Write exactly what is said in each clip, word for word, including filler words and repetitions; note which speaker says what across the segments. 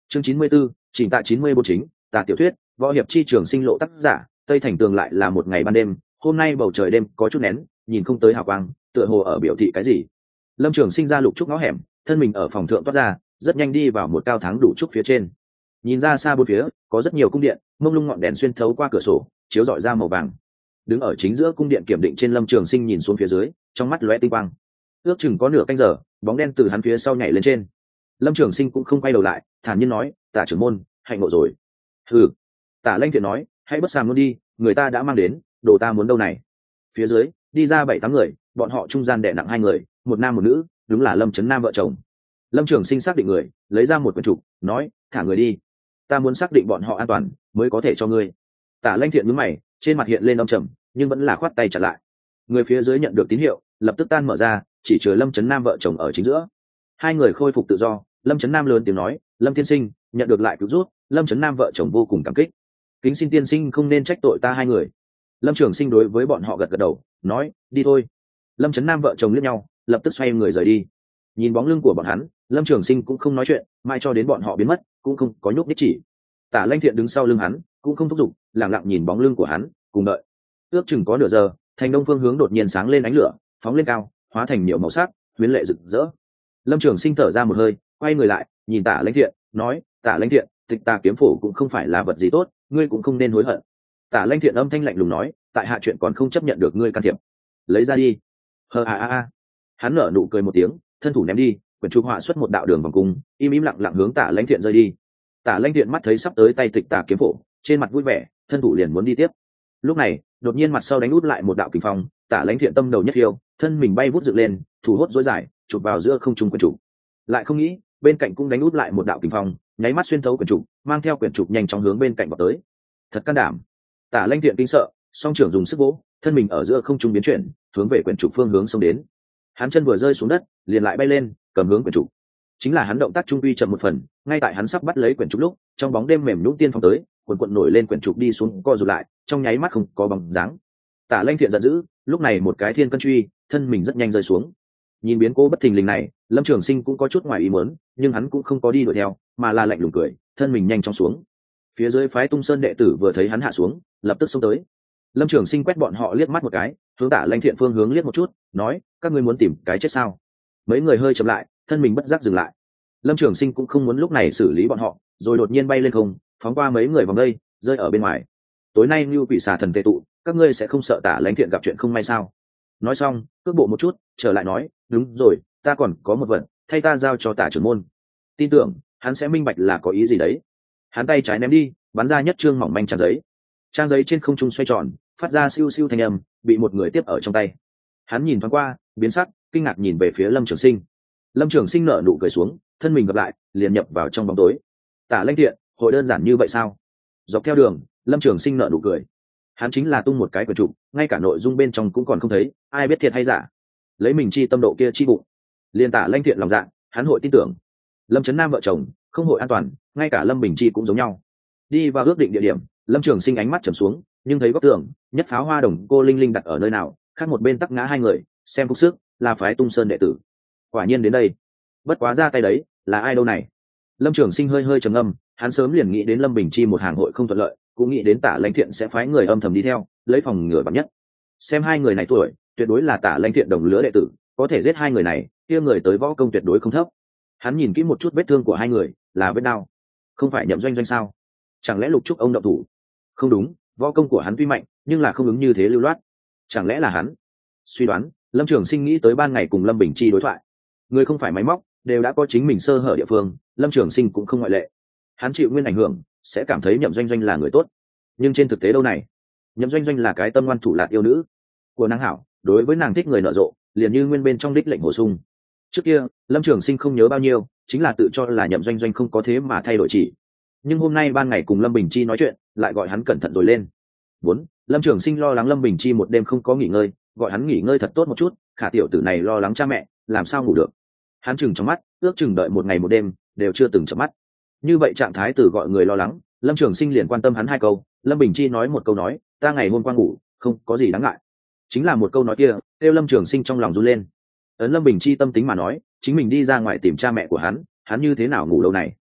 Speaker 1: chương chín mươi 94, chỉnh tạ chín mươi bốn chính tả tiểu thuyết võ hiệp chi trường sinh lộ tác giả tây thành tường. Lại là một ngày ban đêm, hôm nay bầu trời đêm có chút nén, nhìn không tới hào quang, tựa hồ ở biểu thị cái gì. Lâm Trường Sinh ra lục trúc ngõ hẻm, thân mình ở phòng thượng toát ra, rất nhanh đi vào một cao thắng đủ trúc phía trên. Nhìn ra xa bốn phía có rất nhiều cung điện, mông lung ngọn đèn xuyên thấu qua cửa sổ chiếu rọi ra màu vàng. Đứng ở chính giữa cung điện kiểm định trên, Lâm Trường Sinh nhìn xuống phía dưới, trong mắt lóe tinh quang. Ước chừng có nửa canh giờ, bóng đen từ hắn phía sau nhảy lên trên. Lâm Trường Sinh cũng không quay đầu lại, thản nhiên nói: Tả trưởng môn, hạnh ngộ rồi. Hừ. Tả Lanh Thiện nói: hãy bất sàm luôn đi, người ta đã mang đến, đồ ta muốn đâu này. Phía dưới đi ra bảy tám người, bọn họ trung gian đè nặng hai người, một nam một nữ, đúng là Lâm Chấn Nam vợ chồng. Lâm Trường Sinh xác định người, lấy ra một quyển trục, nói: thả người đi, ta muốn xác định bọn họ an toàn mới có thể cho ngươi. Tả Lanh Thiện nhướng mày, trên mặt hiện lên âm trầm, nhưng vẫn là khoát tay chặn lại. Người phía dưới nhận được tín hiệu, lập tức tan mở ra, chỉ chứa Lâm Chấn Nam vợ chồng ở chính giữa. Hai người khôi phục tự do. Lâm Chấn Nam lớn tiếng nói: Lâm tiên sinh, nhận được lại cứu rút. Lâm Chấn Nam vợ chồng vô cùng cảm kích, kính xin tiên sinh không nên trách tội ta hai người. Lâm Trường Sinh đối với bọn họ gật gật đầu, nói: đi thôi. Lâm Chấn Nam vợ chồng liếc nhau, lập tức xoay người rời đi. Nhìn bóng lưng của bọn hắn, Lâm Trường Sinh cũng không nói chuyện, mai cho đến bọn họ biến mất cũng không có nhúc nhích chỉ. Tả Lanh Thiện đứng sau lưng hắn, cũng không thúc giục, lặng lặng nhìn bóng lưng của hắn, cùng đợi. Ước chừng có nửa giờ, thành đông phương hướng đột nhiên sáng lên ánh lửa, phóng lên cao, hóa thành nhiều màu sắc, huyễn lệ rực rỡ. Lâm Trường Sinh thở ra một hơi, quay người lại, nhìn Tả Lanh Thiện, nói: Tả Lanh Thiện, Tịch Tà kiếm phổ cũng không phải là vật gì tốt, ngươi cũng không nên hối hận. Tả Lanh Thiện âm thanh lạnh lùng nói: tại hạ chuyện còn không chấp nhận được ngươi can thiệp, lấy ra đi. Hờ a a a. Hắn nở nụ cười một tiếng, thân thủ ném đi, quyển trục họa xuất một đạo đường vòng cung, im im lặng lặng hướng Tả Lanh Thiện rơi đi. Tả Lanh Thiện mắt thấy sắp tới tay Tịch Tà kiếm phổ, trên mặt vui vẻ, thân thủ liền muốn đi tiếp. Lúc này, đột nhiên mặt sau đánh út lại một đạo kình phong, Tả Lanh Thiện tâm đầu nhất hiêu, thân mình bay vút dựng lên, thủ hốt dối dài, chụp vào giữa không trung quyển trục. Lại không nghĩ, bên cạnh cũng đánh út lại một đạo kình phong, nháy mắt xuyên thấu quyển trục, mang theo quyển trục nhanh chóng hướng bên cạnh vào tới. Thật can đảm. Tả Lanh Thiện kinh sợ, song trưởng dùng sức vỗ, thân mình ở giữa không trung biến chuyển, hướng về quyển trục phương hướng xông đến. Hắn chân vừa rơi xuống đất, liền lại bay lên, cầm hướng quyển trục. Chính là hắn động tác trung quy chậm một phần, ngay tại hắn sắp bắt lấy quyển trục lúc, trong bóng đêm mềm nhũn tiên phong tới, cuộn cuộn nổi lên quyển trục đi xuống, co rụt lại, trong nháy mắt không có bóng dáng. Tả Lanh Thiện giận dữ, lúc này một cái thiên cân truy, thân mình rất nhanh rơi xuống. Nhìn biến cố bất thình lình này, Lâm Trường Sinh cũng có chút ngoài ý muốn, nhưng hắn cũng không có đi đuổi theo, mà là lạnh lùng cười, thân mình nhanh chóng xuống. Phía dưới phái Tung Sơn đệ tử vừa thấy hắn hạ xuống, lập tức xông tới. Lâm Trường Sinh quét bọn họ liếc mắt một cái, hướng Tả Lanh Thiện phương hướng liếc một chút, nói: các ngươi muốn tìm cái chết sao? Mấy người hơi chậm lại, thân mình bất giác dừng lại. Lâm Trường Sinh cũng không muốn lúc này xử lý bọn họ, rồi đột nhiên bay lên không, phóng qua mấy người vòng đây, rơi ở bên ngoài. Tối nay như quỷ xà thần tề tụ, các ngươi sẽ không sợ Tả Lanh Thiện gặp chuyện không may sao? Nói xong, cước bộ một chút, trở lại nói: đúng rồi, ta còn có một vật, thay ta giao cho Tả trưởng môn. Tin tưởng hắn sẽ minh bạch là có ý gì đấy. Hắn tay trái ném đi, bắn ra nhất trương mỏng manh trang giấy. Trang giấy trên không trung xoay tròn, phát ra siêu siêu thanh âm, bị một người tiếp ở trong tay. Hắn nhìn thoáng qua, biến sắc, kinh ngạc nhìn về phía Lâm Trường Sinh. Lâm Trường Sinh nở nụ cười xuống, thân mình gặp lại, liền nhập vào trong bóng tối. Tả Lanh Thiện, hội đơn giản như vậy sao? Dọc theo đường, Lâm Trường Sinh nở nụ cười. Hắn chính là tung một cái quyển trục, ngay cả nội dung bên trong cũng còn không thấy, ai biết thiệt hay giả. Lấy mình chi tâm độ kia chi bụng, liền Tả Lanh Thiện lòng dạ, hắn hội tin tưởng. Lâm Chấn Nam vợ chồng không hội an toàn, ngay cả Lâm Bình Chi cũng giống nhau. Đi vào ước định địa điểm, Lâm Trường Sinh ánh mắt trầm xuống, nhưng thấy góc tường nhất pháo hoa đồng cô linh linh đặt ở nơi nào, khác một bên tắc ngã hai người, xem phúc sức là phái Tung Sơn đệ tử. Quả nhiên đến đây, bất quá ra tay đấy là ai đâu này? Lâm Trường Sinh hơi hơi trầm ngâm, hắn sớm liền nghĩ đến Lâm Bình Chi một hàng hội không thuận lợi, cũng nghĩ đến Tả Lanh Thiện sẽ phái người âm thầm đi theo, lấy phòng ngừa vạn nhất. Xem hai người này tuổi, tuyệt đối là Tả Lanh Thiện đồng lứa đệ tử, có thể giết hai người này, kia người tới võ công tuyệt đối không thấp. Hắn nhìn kỹ một chút vết thương của hai người, là vết đao, không phải Nhậm Doanh Doanh sao? Chẳng lẽ Lục Trúc ông động thủ? Không đúng, võ công của hắn tuy mạnh, nhưng là không ứng như thế lưu loát. Chẳng lẽ là hắn? Suy đoán, Lâm Trường Sinh nghĩ tới ban ngày cùng Lâm Bình Chi đối thoại. Người không phải máy móc, đều đã có chính mình sơ hở địa phương, Lâm Trường Sinh cũng không ngoại lệ. Hắn chịu nguyên ảnh hưởng, sẽ cảm thấy Nhậm Doanh Doanh là người tốt, nhưng trên thực tế đâu này, Nhậm Doanh Doanh là cái tâm ngoan thủ lạt yêu nữ của nàng hảo, đối với nàng thích người nở rộ, liền như nguyên bên trong đích lệnh bổ sung. Trước kia Lâm Trường Sinh không nhớ bao nhiêu, chính là tự cho là Nhậm Doanh Doanh không có thế mà thay đổi chỉ. Nhưng hôm nay ban ngày cùng Lâm Bình Chi nói chuyện, lại gọi hắn cẩn thận rồi lên. Bốn, Lâm Trường Sinh lo lắng Lâm Bình Chi một đêm không có nghỉ ngơi, gọi hắn nghỉ ngơi thật tốt một chút. Khả tiểu tử này lo lắng cha mẹ, làm sao ngủ được? Hắn chừng trong mắt, ước chừng đợi một ngày một đêm, đều chưa từng chợp mắt. Như vậy trạng thái từ gọi người lo lắng, Lâm Trường Sinh liền quan tâm hắn hai câu. Lâm Bình Chi nói một câu nói: ta ngày hôm qua ngủ, không có gì đáng ngại. Chính là một câu nói kia, kêu Lâm Trường Sinh trong lòng run lên. Ấn Lâm Bình Chi tâm tính mà nói, chính mình đi ra ngoài tìm cha mẹ của hắn, hắn như thế nào ngủ lâu này?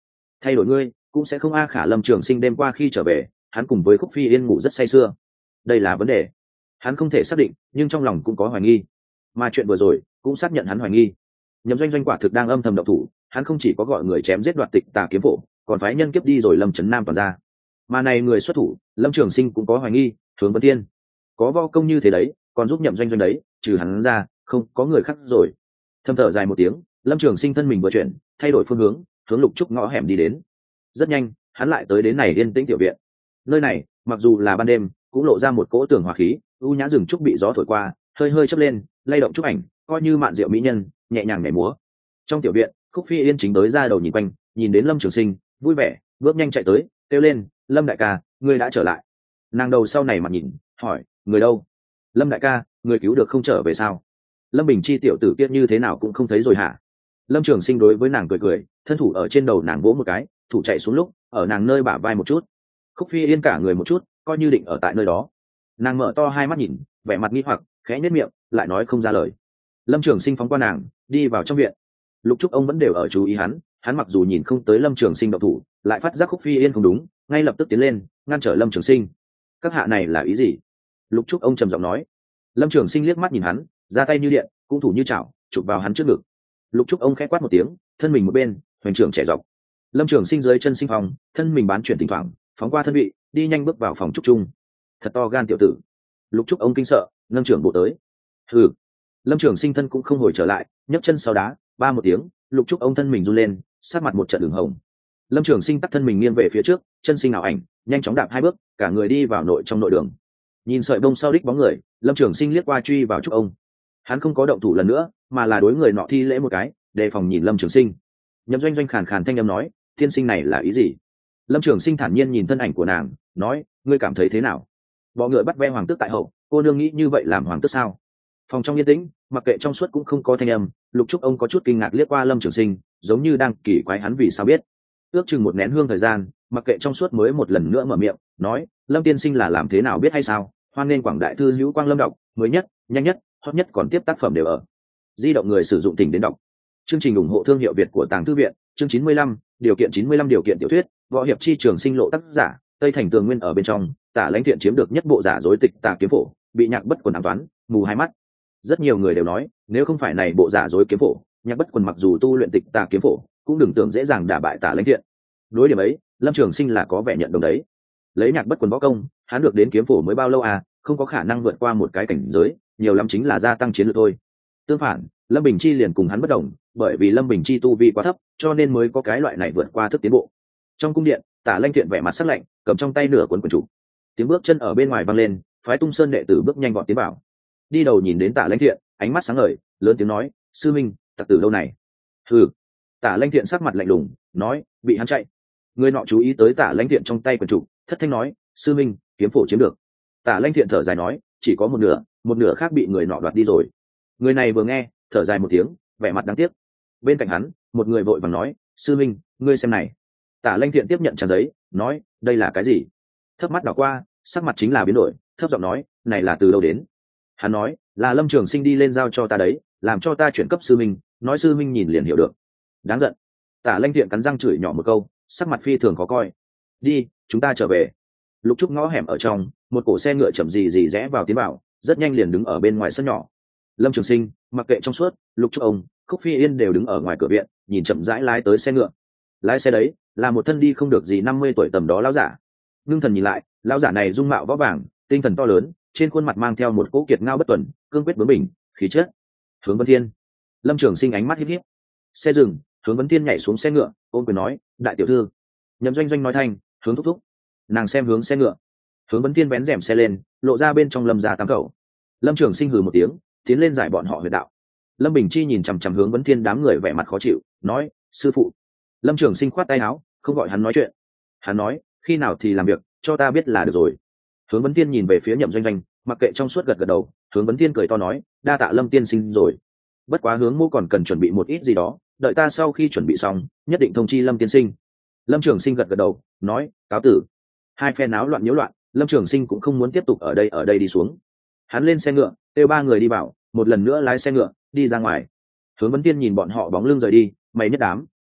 Speaker 1: thay đổi ngươi cũng sẽ không a khả. Lâm Trường Sinh đêm qua khi trở về, hắn cùng với Khúc Phi Yên ngủ rất say sưa. Đây là vấn đề, hắn không thể xác định, nhưng trong lòng cũng có hoài nghi, mà chuyện vừa rồi cũng xác nhận hắn hoài nghi. Nhậm Doanh Doanh quả thực đang âm thầm động thủ, hắn không chỉ có gọi người chém giết đoạt tịch tà kiếm phổ, còn phái nhân kiếp đi rồi Lâm Trấn Nam toàn ra. Mà này người xuất thủ, Lâm Trường Sinh cũng có hoài nghi, Hướng Vân Thiên có võ công như thế đấy, còn giúp Nhậm Doanh Doanh đấy, trừ hắn ra không có người khác rồi. Thâm thở dài một tiếng, Lâm Trường Sinh thân mình vừa chuyển, thay đổi phương hướng, hướng Lục Trúc ngõ hẻm đi đến. Rất nhanh, hắn lại tới đến này yên tĩnh tiểu viện. Nơi này mặc dù là ban đêm, cũng lộ ra một cỗ tường hòa khí, u nhã rừng trúc bị gió thổi qua, hơi hơi chớp lên, lay động trúc ảnh, coi như mạn diệu mỹ nhân, nhẹ nhàng nhảy múa. Trong tiểu viện, Khúc Phi Yên chính tới ra đầu nhìn quanh, nhìn đến Lâm Trường Sinh, vui vẻ, bước nhanh chạy tới, kêu lên, "Lâm đại ca, ngươi đã trở lại." Nàng đầu sau này mặt nhìn, hỏi, "Người đâu?" "Lâm đại ca, người cứu được không trở về sao? Lâm Bình Chi tiểu tử kia như thế nào cũng không thấy rồi hả?" Lâm Trường Sinh đối với nàng cười cười, thân thủ ở trên đầu nàng vỗ một cái, thủ chạy xuống lúc, ở nàng nơi bả vai một chút. Khúc Phi Yên cả người một chút, coi như định ở tại nơi đó. Nàng mở to hai mắt nhìn, vẻ mặt nghi hoặc, khẽ nhếch miệng, lại nói không ra lời. Lâm Trường Sinh phóng qua nàng, đi vào trong viện. Lục Trúc ông vẫn đều ở chú ý hắn, hắn mặc dù nhìn không tới Lâm Trường Sinh động thủ, lại phát giác Khúc Phi Yên không đúng, ngay lập tức tiến lên, ngăn trở Lâm Trường Sinh. "Các hạ này là ý gì?" Lục Trúc ông trầm giọng nói. Lâm Trường Sinh liếc mắt nhìn hắn, ra tay như điện, cũng thủ như chảo, chụp vào hắn trước ngực. Lục Trúc ông khẽ quát một tiếng, thân mình một bên, hoành trưởng trẻ dọc. Lâm Trường Sinh dưới chân sinh phòng, thân mình bán chuyển thỉnh thoảng, phóng qua thân vị, đi nhanh bước vào phòng trúc trung. "Thật to gan tiểu tử." Lục Trúc ông kinh sợ, nâng trưởng bộ tới. "Hừ." Lâm Trường Sinh thân cũng không hồi trở lại, nhấc chân sau đá, ba một tiếng, Lục Trúc ông thân mình run lên, sát mặt một trận đường hồng. Lâm Trường Sinh tắt thân mình nghiêng về phía trước, chân sinh ảo ảnh, nhanh chóng đạp hai bước, cả người đi vào nội trong nội đường. Nhìn sợi bông sau đích bóng người, Lâm Trường Sinh liếc qua truy vào Trúc ông. Hắn không có động thủ lần nữa, mà là đối người nọ thi lễ một cái, đề phòng nhìn Lâm Trường Sinh. Nhậm Doanh Doanh khàn khàn thanh âm nói, "Tiên sinh này là ý gì?" Lâm Trường Sinh thản nhiên nhìn thân ảnh của nàng, nói, "Ngươi cảm thấy thế nào? Bọ ngựa bắt ve hoàng tước tại hậu, cô nương nghĩ như vậy làm hoàng tước sao?" Phòng trong yên tĩnh, mặc kệ trong suốt cũng không có thanh âm. Lục Trúc ông có chút kinh ngạc liếc qua Lâm Trường Sinh, giống như đang kỳ quái hắn vì sao biết. Ước chừng một nén hương thời gian, mặc kệ trong suốt mới một lần nữa mở miệng, nói, "Lâm tiên sinh là làm thế nào biết hay sao? Hoan nên quảng đại thư hữu quang lâm đọc, mới nhất, nhanh nhất, hot nhất còn tiếp tác phẩm đều ở di động người sử dụng tỉnh đến đọc." Chương trình ủng hộ thương hiệu Việt của Tàng Thư viện, chương chín mươi lăm, điều kiện chín mươi lăm điều kiện tiểu thuyết, võ hiệp chi trường sinh lộ tác giả, Tây Thành Tường Nguyên ở bên trong, Tả Lãnh Thiện chiếm được nhất bộ giả dối tịch tà kiếm phổ, bị Nhạc Bất Quần ám toán, mù hai mắt. Rất nhiều người đều nói, nếu không phải này bộ giả dối kiếm phổ, Nhạc Bất Quần mặc dù tu luyện tịch tà kiếm phổ, cũng đừng tưởng dễ dàng đả bại Tả Lãnh Thiện. Đối điểm ấy, Lâm Trường Sinh là có vẻ nhận đồng đấy. Lấy Nhạc Bất Quần võ công, hắn được đến kiếm phổ mới bao lâu à, không có khả năng vượt qua một cái cảnh giới, nhiều lắm chính là gia tăng chiến lược thôi. Tương phản, Lâm Bình Chi liền cùng hắn bất đồng, bởi vì Lâm Bình Chi tu vi quá thấp, cho nên mới có cái loại này vượt qua thức tiến bộ. Trong cung điện, Tả Lãnh Thiện vẻ mặt sắc lạnh, cầm trong tay nửa cuốn quyển trục. Tiếng bước chân ở bên ngoài vang lên, phái Tung Sơn đệ tử bước nhanh vọt tiến vào. Đi đầu nhìn đến Tả Lãnh Thiện, ánh mắt sáng ngời, lớn tiếng nói, "Sư minh, tặc tử đâu này?" "Hừ." Tả Lãnh Thiện sắc mặt lạnh lùng, nói, "Bị hắn chạy." Người nọ chú ý tới Tả Lãnh Thiện trong tay quyển trục, thất thanh nói, "Sư minh, kiếm phổ chiếm được." Tả Lãnh Thiện thở dài nói, "Chỉ có một nửa, một nửa khác bị người nọ đoạt đi rồi." Người này vừa nghe, thở dài một tiếng, vẻ mặt đáng tiếc. Bên cạnh hắn, một người vội vàng nói, "Sư minh, ngươi xem này." Tả Lãnh Thiện tiếp nhận trang giấy, nói, "Đây là cái gì?" Thấp mắt đảo qua, sắc mặt chính là biến đổi, thấp giọng nói, "Này là từ đâu đến?" Hắn nói, "Là Lâm Trường Sinh đi lên giao cho ta đấy, làm cho ta chuyển cấp sư minh, nói sư minh nhìn liền hiểu được." Đáng giận. Tả Lãnh Thiện cắn răng chửi nhỏ một câu, sắc mặt phi thường khó coi. "Đi, chúng ta trở về." Lục Trúc ngõ hẻm ở trong, một cổ xe ngựa chậm gì gì rẽ vào tiến vào, rất nhanh liền đứng ở bên ngoài sân nhỏ. Lâm Trường Sinh, mặc kệ trong suốt, Lục Trúc ông, Khúc Phi Yên đều đứng ở ngoài cửa viện, nhìn chậm rãi lái tới xe ngựa. Lái xe đấy là một thân đi không được gì năm mươi tuổi tầm đó lão giả. Ngưng thần nhìn lại, lão giả này dung mạo võ vàng, tinh thần to lớn, trên khuôn mặt mang theo một cỗ kiệt ngao bất tuần, cương quyết bướng bỉnh, khí chất. Hướng Vân Thiên. Lâm Trường Sinh ánh mắt híp híp. Xe dừng, Hướng Vân Thiên nhảy xuống xe ngựa, ôm quyền nói, "Đại tiểu thư." Nhậm Doanh Doanh nói thanh, "Hướng thúc thúc." Nàng xem hướng xe ngựa. Hướng Vân Thiên vén rèm xe lên, lộ ra bên trong Lâm gia tám khẩu. Lâm Trường Sinh hừ một tiếng, tiến lên giải bọn họ huyệt đạo. Lâm Bình Chi nhìn chằm chằm Hướng Vân Thiên đám người vẻ mặt khó chịu, nói, "Sư phụ." Lâm Trường Sinh khoát tay áo, không gọi hắn nói chuyện. Hắn nói, "Khi nào thì làm việc, cho ta biết là được rồi." Hướng Vân Thiên nhìn về phía Nhậm Doanh Doanh, mặc kệ trong suốt gật gật đầu. Hướng Vân Thiên cười to nói, "Đa tạ Lâm tiên sinh rồi. Bất quá Hướng mô còn cần chuẩn bị một ít gì đó, đợi ta sau khi chuẩn bị xong, nhất định thông chi Lâm tiên sinh." Lâm Trường Sinh gật gật đầu, nói, "Cáo tử." Hai phe náo loạn nhiễu loạn, Lâm Trường Sinh cũng không muốn tiếp tục ở đây ở đây đi xuống. Hắn lên xe ngựa, kêu ba người đi vào, một lần nữa lái xe ngựa đi ra ngoài. Hướng Vân Tiên nhìn bọn họ bóng lưng rời đi, mày nhất đám,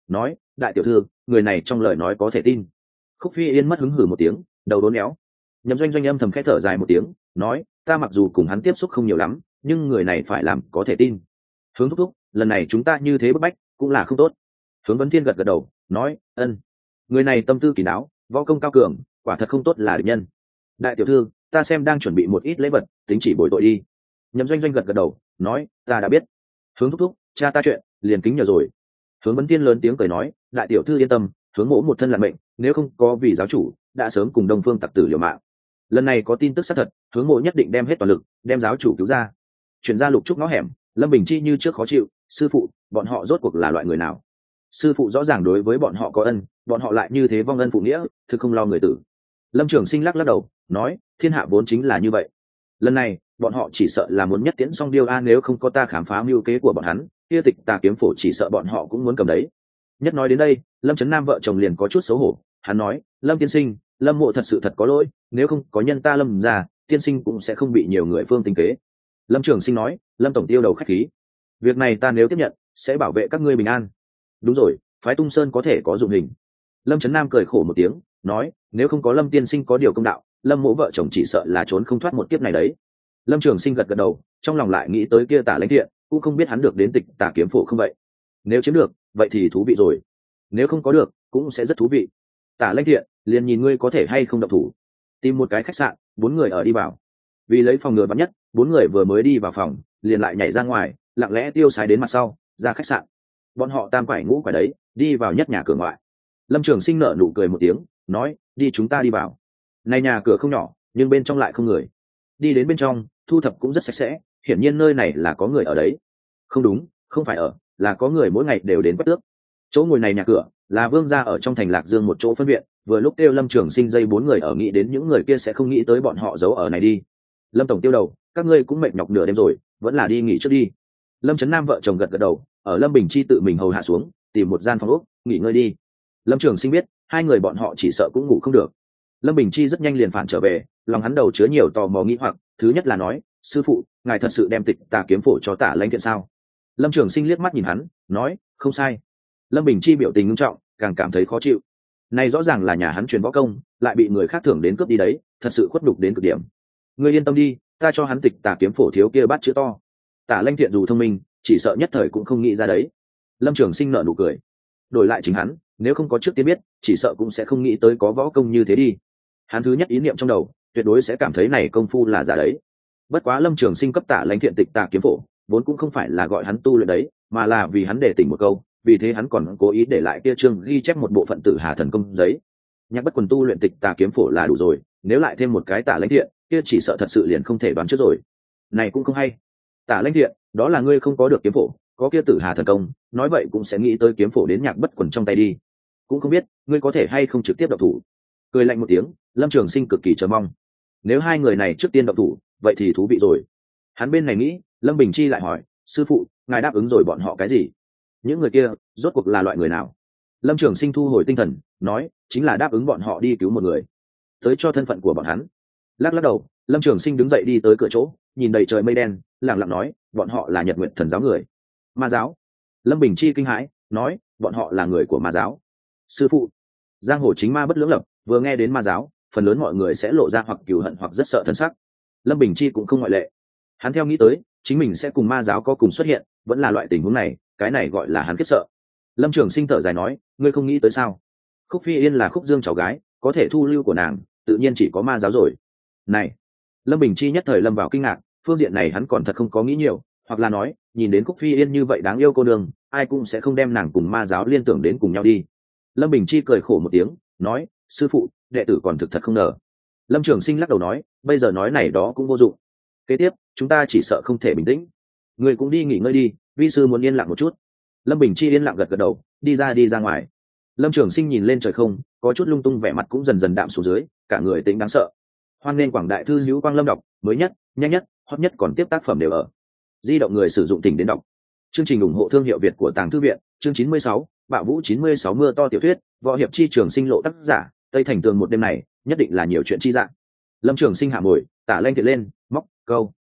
Speaker 1: nói đại tiểu thư người này trong lời nói có thể tin. Khúc Phi Yên mất hứng hử một tiếng, đầu đốn éo. Nhậm Doanh Doanh âm thầm khẽ thở dài một tiếng, nói ta mặc dù cùng hắn tiếp xúc không nhiều lắm, nhưng người này phải làm có thể tin. Hướng thúc thúc, lần này chúng ta như thế bức bách cũng là không tốt. Hướng Vấn Thiên gật gật đầu, nói ân, người này tâm tư kỳ đáo, võ công cao cường, quả thật không tốt là địch nhân. Đại tiểu thư, ta xem đang chuẩn bị một ít lễ vật, tính chỉ bồi tội đi. Nhậm Doanh Doanh gật gật đầu, nói ta đã biết. Hướng thúc thúc, cha ta chuyện liền kính nhờ rồi. Hướng Vấn Thiên lớn tiếng cười nói, đại tiểu thư yên tâm, hướng mỗ một thân là mệnh, nếu không có vì giáo chủ đã sớm cùng Đông Phương tặc tử liều mạng. Lần này có tin tức xác thật, hướng mộ nhất định đem hết toàn lực đem giáo chủ cứu ra. Chuyển ra lục trúc ngõ hẻm, Lâm Bình Chi như trước khó chịu, sư phụ bọn họ rốt cuộc là loại người nào? Sư phụ rõ ràng đối với bọn họ có ân, bọn họ lại như thế vong ân phụ nghĩa, thực không lo người tử. Lâm Trường Sinh lắc lắc đầu, nói thiên hạ vốn chính là như vậy. Lần này bọn họ chỉ sợ là muốn nhất tiễn xong điêu a, nếu không có ta khám phá mưu kế của bọn hắn, kia tịch tà kiếm phổ chỉ sợ bọn họ cũng muốn cầm đấy. Nhất nói đến đây, Lâm Trấn Nam vợ chồng liền có chút xấu hổ, hắn nói Lâm tiên sinh, Lâm mộ thật sự thật có lỗi, nếu không có nhân ta Lâm ra, tiên sinh cũng sẽ không bị nhiều người phương tinh kế. Lâm Trường Sinh nói, Lâm tổng tiêu đầu khách khí, việc này ta nếu tiếp nhận sẽ bảo vệ các ngươi bình an. Đúng rồi, phái Tung Sơn có thể có dụng hình. Lâm Trấn Nam cười khổ một tiếng, nói nếu không có Lâm tiên sinh có điều công đạo, Lâm mộ vợ chồng chỉ sợ là trốn không thoát một kiếp này đấy. Lâm Trường Sinh gật gật đầu, trong lòng lại nghĩ tới kia Tả Lãnh Thiện, cũng không biết hắn được đến tịch tà kiếm phổ không vậy. Nếu chiếm được vậy thì thú vị rồi, nếu không có được cũng sẽ rất thú vị. Tả Lãnh Thiện, liền nhìn ngươi có thể hay không động thủ. Tìm một cái khách sạn, bốn người ở đi vào. Vì lấy phòng ngừa vắn nhất, bốn người vừa mới đi vào phòng liền lại nhảy ra ngoài, lặng lẽ tiêu sái đến mặt sau ra khách sạn. Bọn họ tam quải ngũ quải đấy đi vào nhất nhà cửa ngoại. Lâm Trường Sinh nở nụ cười một tiếng, nói đi chúng ta đi vào. Này nhà cửa không nhỏ nhưng bên trong lại không người. Đi đến bên trong thu thập cũng rất sạch sẽ, hiển nhiên nơi này là có người ở đấy. Không đúng, không phải ở, là có người mỗi ngày đều đến quét tước. Chỗ ngồi này nhà cửa là vương gia ở trong thành Lạc Dương một chỗ phân viện, vừa lúc kêu Lâm Trường Sinh dây bốn người ở, nghĩ đến những người kia sẽ không nghĩ tới bọn họ giấu ở này đi. Lâm tổng tiêu đầu, các ngươi cũng mệt nhọc nửa đêm rồi, vẫn là đi nghỉ trước đi. Lâm Trấn Nam vợ chồng gật gật đầu, ở Lâm Bình Chi tự mình hầu hạ xuống, tìm một gian phòng ốc nghỉ ngơi đi. Lâm Trường Sinh biết hai người bọn họ chỉ sợ cũng ngủ không được. Lâm Bình Chi rất nhanh liền phản trở về, lòng hắn đầu chứa nhiều tò mò nghĩ hoặc. Thứ nhất là nói, sư phụ ngài thật sự đem tịch tà kiếm phổ cho Tả Lãnh Thiện sao? Lâm Trường Sinh liếc mắt nhìn hắn, nói không sai. Lâm Bình Chi biểu tình nghiêm trọng, càng cảm thấy khó chịu. Này rõ ràng là nhà hắn truyền võ công, lại bị người khác thưởng đến cướp đi đấy, thật sự khuất nhục đến cực điểm. Ngươi yên tâm đi, ta cho hắn tịch tà kiếm phổ thiếu kia bát chữ to. Tả Lãnh Thiện dù thông minh, chỉ sợ nhất thời cũng không nghĩ ra đấy. Lâm Trường Sinh nở nụ cười. Đổi lại chính hắn, nếu không có trước tiên biết, chỉ sợ cũng sẽ không nghĩ tới có võ công như thế đi. Hắn thứ nhất ý niệm trong đầu, tuyệt đối sẽ cảm thấy này công phu là giả đấy. Bất quá Lâm Trường Sinh cấp Tả Lãnh Thiện tịch tà kiếm phổ, vốn cũng không phải là gọi hắn tu luyện đấy, mà là vì hắn để tỉnh một câu, vì thế hắn còn cố ý để lại kia chương ghi chép một bộ phận Tử Hà thần công giấy. Nhạc Bất Quần tu luyện tịch tà kiếm phổ là đủ rồi, nếu lại thêm một cái Tả Lãnh Thiện, kia chỉ sợ thật sự liền không thể đoán trước rồi. Này cũng không hay. Tả Lãnh Thiện, đó là ngươi không có được kiếm phổ, có kia Tử Hà thần công, nói vậy cũng sẽ nghĩ tới kiếm phổ đến Nhạc Bất Quần trong tay đi. Cũng không biết ngươi có thể hay không trực tiếp động thủ. Cười lạnh một tiếng, Lâm Trường Sinh cực kỳ chờ mong. Nếu hai người này trước tiên động thủ, vậy thì thú vị rồi. Hắn bên này nghĩ, Lâm Bình Chi lại hỏi, sư phụ ngài đáp ứng rồi bọn họ cái gì? Những người kia rốt cuộc là loại người nào? Lâm Trường Sinh thu hồi tinh thần, nói chính là đáp ứng bọn họ đi cứu một người, tới cho thân phận của bọn hắn. Lắc lắc đầu, Lâm Trường Sinh đứng dậy đi tới cửa chỗ, nhìn đầy trời mây đen, lặng lặng nói, bọn họ là Nhật Nguyệt Thần giáo người. Ma giáo? Lâm Bình Chi kinh hãi, nói bọn họ là người của ma giáo. Sư phụ, giang hồ chính ma bất lưỡng lập, vừa nghe đến ma giáo, phần lớn mọi người sẽ lộ ra hoặc cừu hận hoặc rất sợ thân sắc. Lâm Bình Chi cũng không ngoại lệ. Hắn theo nghĩ tới chính mình sẽ cùng ma giáo có cùng xuất hiện, vẫn là loại tình huống này, cái này gọi là hắn khiếp sợ. Lâm Trường Sinh thở dài nói, ngươi không nghĩ tới sao? Khúc Phi Yên là Khúc Dương cháu gái, có thể thu lưu của nàng tự nhiên chỉ có ma giáo rồi. Này, Lâm Bình Chi nhất thời lâm vào kinh ngạc, phương diện này hắn còn thật không có nghĩ nhiều, hoặc là nói nhìn đến Khúc Phi Yên như vậy đáng yêu cô nương, ai cũng sẽ không đem nàng cùng ma giáo liên tưởng đến cùng nhau đi. Lâm Bình Chi cười khổ một tiếng, nói, sư phụ đệ tử còn thực thật không ngờ. Lâm Trường Sinh lắc đầu nói, bây giờ nói này đó cũng vô dụng, kế tiếp chúng ta chỉ sợ không thể bình tĩnh. Người cũng đi nghỉ ngơi đi, vi sư muốn yên lặng một chút. Lâm Bình Chi yên lặng gật gật đầu, đi ra đi ra ngoài. Lâm Trường Sinh nhìn lên trời không, có chút lung tung, vẻ mặt cũng dần dần đạm xuống dưới, cả người tính đáng sợ. Hoan nên quảng đại thư hữu Quang Lâm đọc mới nhất, nhanh nhất, hot nhất, còn tiếp tác phẩm đều ở di động người sử dụng tỉnh đến đọc. Chương trình ủng hộ thương hiệu Việt của Tàng Thư Viện, chương chín mươi sáu, Bạo Vũ chín mươi sáu mưa to tiểu thuyết, võ hiệp chi trường sinh lộ tác giả, Tây Thành Tường. Một đêm này nhất định là nhiều chuyện chi dạng. Lâm Trường Sinh hạ ngồi, Tả Lãnh Thiện lên, móc câu.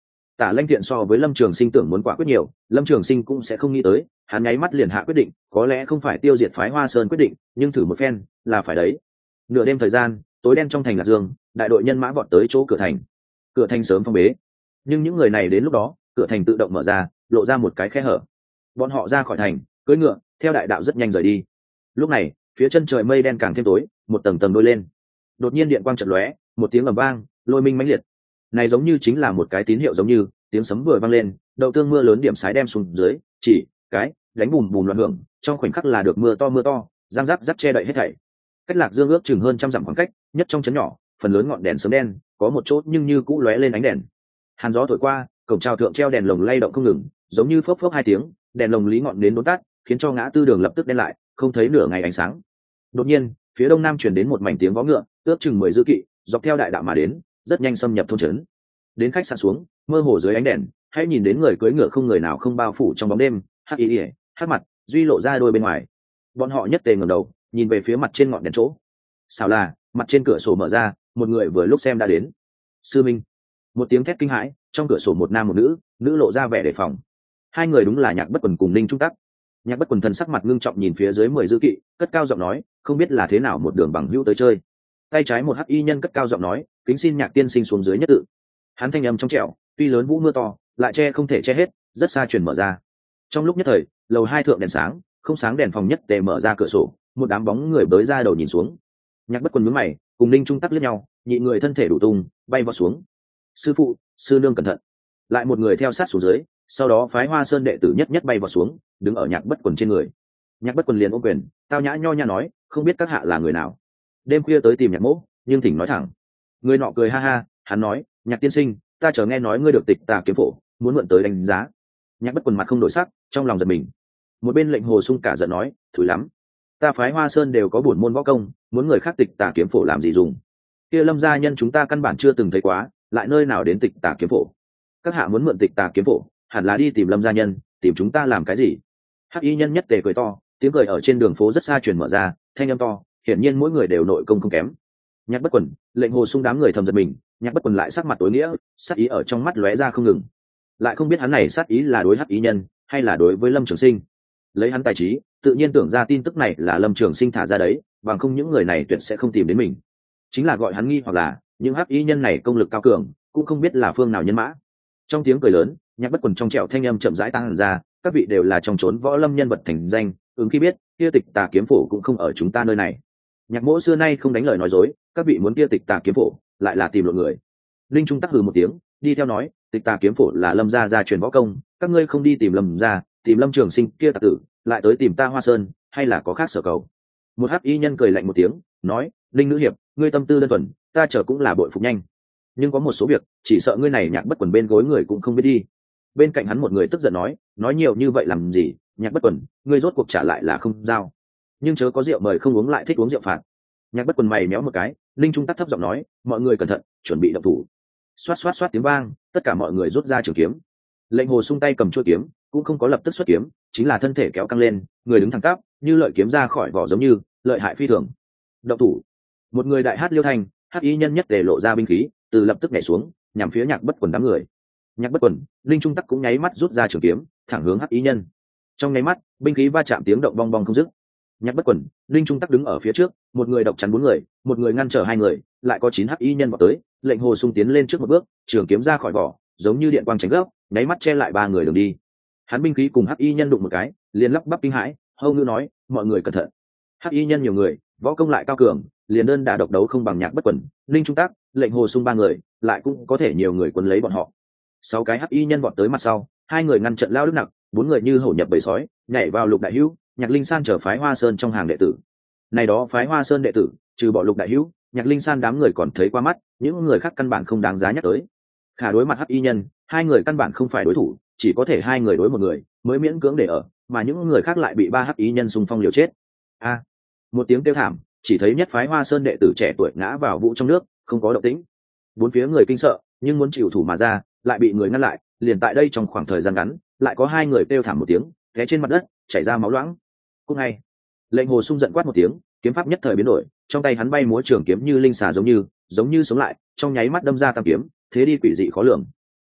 Speaker 1: Tả Lanh Thiện so với Lâm Trường Sinh tưởng muốn quả quyết nhiều, Lâm Trường Sinh cũng sẽ không nghĩ tới, hắn nháy mắt liền hạ quyết định, có lẽ không phải tiêu diệt phái Hoa Sơn quyết định, nhưng thử một phen là phải đấy. Nửa đêm thời gian, tối đen trong thành Lạc Dương, đại đội nhân mã vọt tới chỗ cửa thành. Cửa thành sớm phong bế, nhưng những người này đến lúc đó, cửa thành tự động mở ra, lộ ra một cái khe hở. Bọn họ ra khỏi thành, cưỡi ngựa, theo đại đạo rất nhanh rời đi. Lúc này, phía chân trời mây đen càng thêm tối, một tầng tầng đôi lên. Đột nhiên điện quang chợt lóe, một tiếng ầm vang, lôi minh mãnh liệt. Này giống như chính là một cái tín hiệu giống như, tiếng sấm vừa vang lên, đậu tương mưa lớn điểm sái đem xuống dưới, chỉ cái đánh bùm bùm loạn hưởng, trong khoảnh khắc là được mưa to mưa to, giang rắc rắc che đậy hết thảy. Cách Lạc Dương ước chừng hơn trăm dặm khoảng cách, nhất trong trấn nhỏ, phần lớn ngọn đèn sớm đen, có một chỗ nhưng như cũ lóe lên ánh đèn. Hàn gió thổi qua, cổng chào thượng treo đèn lồng lay động không ngừng, giống như phốc phốc hai tiếng, đèn lồng lý ngọn đến đốn tắt, khiến cho ngã tư đường lập tức đen lại, không thấy nửa ngày ánh sáng. Đột nhiên, phía đông nam truyền đến một mảnh tiếng vó ngựa, ước chừng mười dư kỵ, dọc theo đại đạo mà đến, rất nhanh xâm nhập thôn trấn. Đến khách sạn xuống, mơ hồ dưới ánh đèn, hãy nhìn đến người cưỡi ngựa không người nào không bao phủ trong bóng đêm, hắc y ỉa, hắc mặt, duy lộ ra đôi bên ngoài. Bọn họ nhất tề ngẩng đầu, nhìn về phía mặt trên ngọn đèn chỗ. Xảo là, mặt trên cửa sổ mở ra, một người vừa lúc xem đã đến. Sư Minh. Một tiếng thét kinh hãi, trong cửa sổ một nam một nữ, nữ lộ ra vẻ đề phòng. Hai người đúng là Nhạc Bất Quần cùng Ninh Trung Tắc. Nhạc Bất Quần thần sắc mặt ngưng trọng nhìn phía dưới mười dư kỵ, cất cao giọng nói, không biết là thế nào một đường bằng hữu tới chơi. Tay trái một hắc y nhân cất cao giọng nói, kính xin Nhạc tiên sinh xuống dưới nhất tự. Hắn thanh âm trong trẻo, tuy lớn vũ mưa to, lại che không thể che hết, rất xa truyền mở ra. Trong lúc nhất thời, lầu hai thượng đèn sáng, không sáng đèn phòng nhất tề mở ra cửa sổ, một đám bóng người bới ra đầu nhìn xuống. Nhạc Bất Quần nhướng mày, cùng Ninh Trung Tắc liếc nhau, nhị người thân thể đủ tung, bay vọt xuống. Sư phụ, sư nương cẩn thận. Lại một người theo sát xuống dưới, sau đó phái Hoa Sơn đệ tử nhất nhất bay vọt xuống, đứng ở Nhạc Bất Quần trên người. Nhạc Bất Quần liền ôm quyền, tao nhã nho nhã nói, không biết các hạ là người nào. Đêm khuya tới tìm Nhạc Mỗ, nhưng thỉnh nói thẳng. Người nọ cười ha ha, hắn nói, Nhạc tiên sinh, ta chờ nghe nói ngươi được Tịch Tà kiếm phổ, muốn mượn tới đánh giá. Nhạc Bất Quần mặt không đổi sắc, trong lòng giật mình. Một bên Lệnh Hồ Sung cả giận nói, thủi lắm, ta phái Hoa Sơn đều có bổn môn võ công, muốn người khác Tịch Tà kiếm phổ làm gì dùng? Kia Lâm gia nhân chúng ta căn bản chưa từng thấy quá, lại nơi nào đến Tịch Tà kiếm phổ? Các hạ muốn mượn Tịch Tà kiếm phổ, hẳn là đi tìm Lâm gia nhân, tìm chúng ta làm cái gì? Hắc y nhân nhất tề cười to, tiếng cười ở trên đường phố rất xa truyền mở ra, thanh âm to, hiển nhiên mỗi người đều nội công không kém. Nhạc Bất Quần, Lệnh Hồ Sung đám người thầm giật mình, Nhạc Bất Quần lại sắc mặt tối nghĩa, sát ý ở trong mắt lóe ra không ngừng. Lại không biết hắn này sát ý là đối hắc ý nhân, hay là đối với Lâm Trường Sinh. Lấy hắn tài trí, tự nhiên tưởng ra tin tức này là Lâm Trường Sinh thả ra đấy, bằng không những người này tuyệt sẽ không tìm đến mình. Chính là gọi hắn nghi hoặc là, những hắc ý nhân này công lực cao cường, cũng không biết là phương nào nhân mã. Trong tiếng cười lớn, Nhạc Bất Quần trong trẻo thanh âm chậm rãi tăng ra, các vị đều là trong trốn võ lâm nhân vật thành danh, ứng khi biết, kia Tịch Tà kiếm phổ cũng không ở chúng ta nơi này. Nhạc Mỗ xưa nay không đánh lời nói dối, các vị muốn kia Tịch Tà kiếm phổ, lại là tìm lộn người. Linh Trung Tắc hừ một tiếng, đi theo nói, Tịch Tà kiếm phổ là Lâm gia gia truyền võ công, các ngươi không đi tìm Lâm gia, tìm Lâm Trường Sinh kia tặc tử, lại tới tìm ta Hoa Sơn, hay là có khác sở cầu? Một hắc y nhân cười lạnh một tiếng, nói, Linh nữ hiệp, ngươi tâm tư đơn thuần, ta chờ cũng là bội phục nhanh. Nhưng có một số việc, chỉ sợ ngươi này Nhạc Bất Quần bên gối người cũng không biết đi. Bên cạnh hắn một người tức giận nói, nói nhiều như vậy làm gì? Nhạc Bất Quần, ngươi rốt cuộc trả lại là không giao. Nhưng chớ có rượu mời không uống lại thích uống rượu phạt. Nhạc Bất Quần mày méo một cái, Linh Trung Tắc thấp giọng nói, mọi người cẩn thận, chuẩn bị động thủ. Xoát xoát xoát tiếng vang, tất cả mọi người rút ra trường kiếm. Lệnh Hồ Sung tay cầm chuôi kiếm, cũng không có lập tức xuất kiếm, chính là thân thể kéo căng lên, người đứng thẳng tắp, như lợi kiếm ra khỏi vỏ giống như, lợi hại phi thường. Động thủ. Một người đại hát liêu thành, hắc y nhân nhất để lộ ra binh khí, từ lập tức nhảy xuống, nhằm phía Nhạc Bất Quần đám người. Nhạc Bất Quần, Linh Trung Tắc cũng nháy mắt rút ra trường kiếm, thẳng hướng hắc y nhân. Trong nháy mắt, binh khí va chạm tiếng động bong bong không dứt. Nhạc Bất Quần, Linh Trung Tắc đứng ở phía trước, một người độc chắn bốn người, một người ngăn trở hai người, lại có chín hắc y nhân vào tới, Lệnh Hồ Sung tiến lên trước một bước, trường kiếm ra khỏi vỏ, giống như điện quang tránh gấp, nháy mắt che lại ba người đường đi. Hắn binh khí cùng hắc y nhân đụng một cái, liền lắp bắp kinh hãi, hâu ngữ nói, mọi người cẩn thận. Hắc y nhân nhiều người, võ công lại cao cường, liền đơn đả độc đấu không bằng Nhạc Bất Quần, Linh Trung Tắc, Lệnh Hồ Sung ba người, lại cũng có thể nhiều người quấn lấy bọn họ. Sáu cái hắc y nhân vọt tới mặt sau, hai người ngăn trận lao đức nặng, bốn người như hổ nhập bầy sói, nhảy vào Lục Đại Hữu, Nhạc Linh San trở phái Hoa Sơn trong hàng đệ tử. Này đó phái Hoa Sơn đệ tử, trừ bỏ Lục Đại Hữu, Nhạc Linh San đám người còn thấy qua mắt, những người khác căn bản không đáng giá nhắc tới. Khả đối mặt hắc y nhân, hai người căn bản không phải đối thủ, chỉ có thể hai người đối một người, mới miễn cưỡng để ở, mà những người khác lại bị ba hắc y nhân xung phong liều chết. A! Một tiếng kêu thảm, chỉ thấy nhất phái Hoa Sơn đệ tử trẻ tuổi ngã vào vũ trong nước, không có động tĩnh. Bốn phía người kinh sợ, nhưng muốn chịu thủ mà ra, lại bị người ngăn lại, liền tại đây trong khoảng thời gian ngắn, lại có hai người kêu thảm một tiếng, té trên mặt đất, chảy ra máu loãng. Cũng ngay, Lệnh Hồ Sung giận quát một tiếng, kiếm pháp nhất thời biến đổi, trong tay hắn bay múa trường kiếm như linh xà giống như, giống như sống lại, trong nháy mắt đâm ra tam kiếm, thế đi quỷ dị khó lường.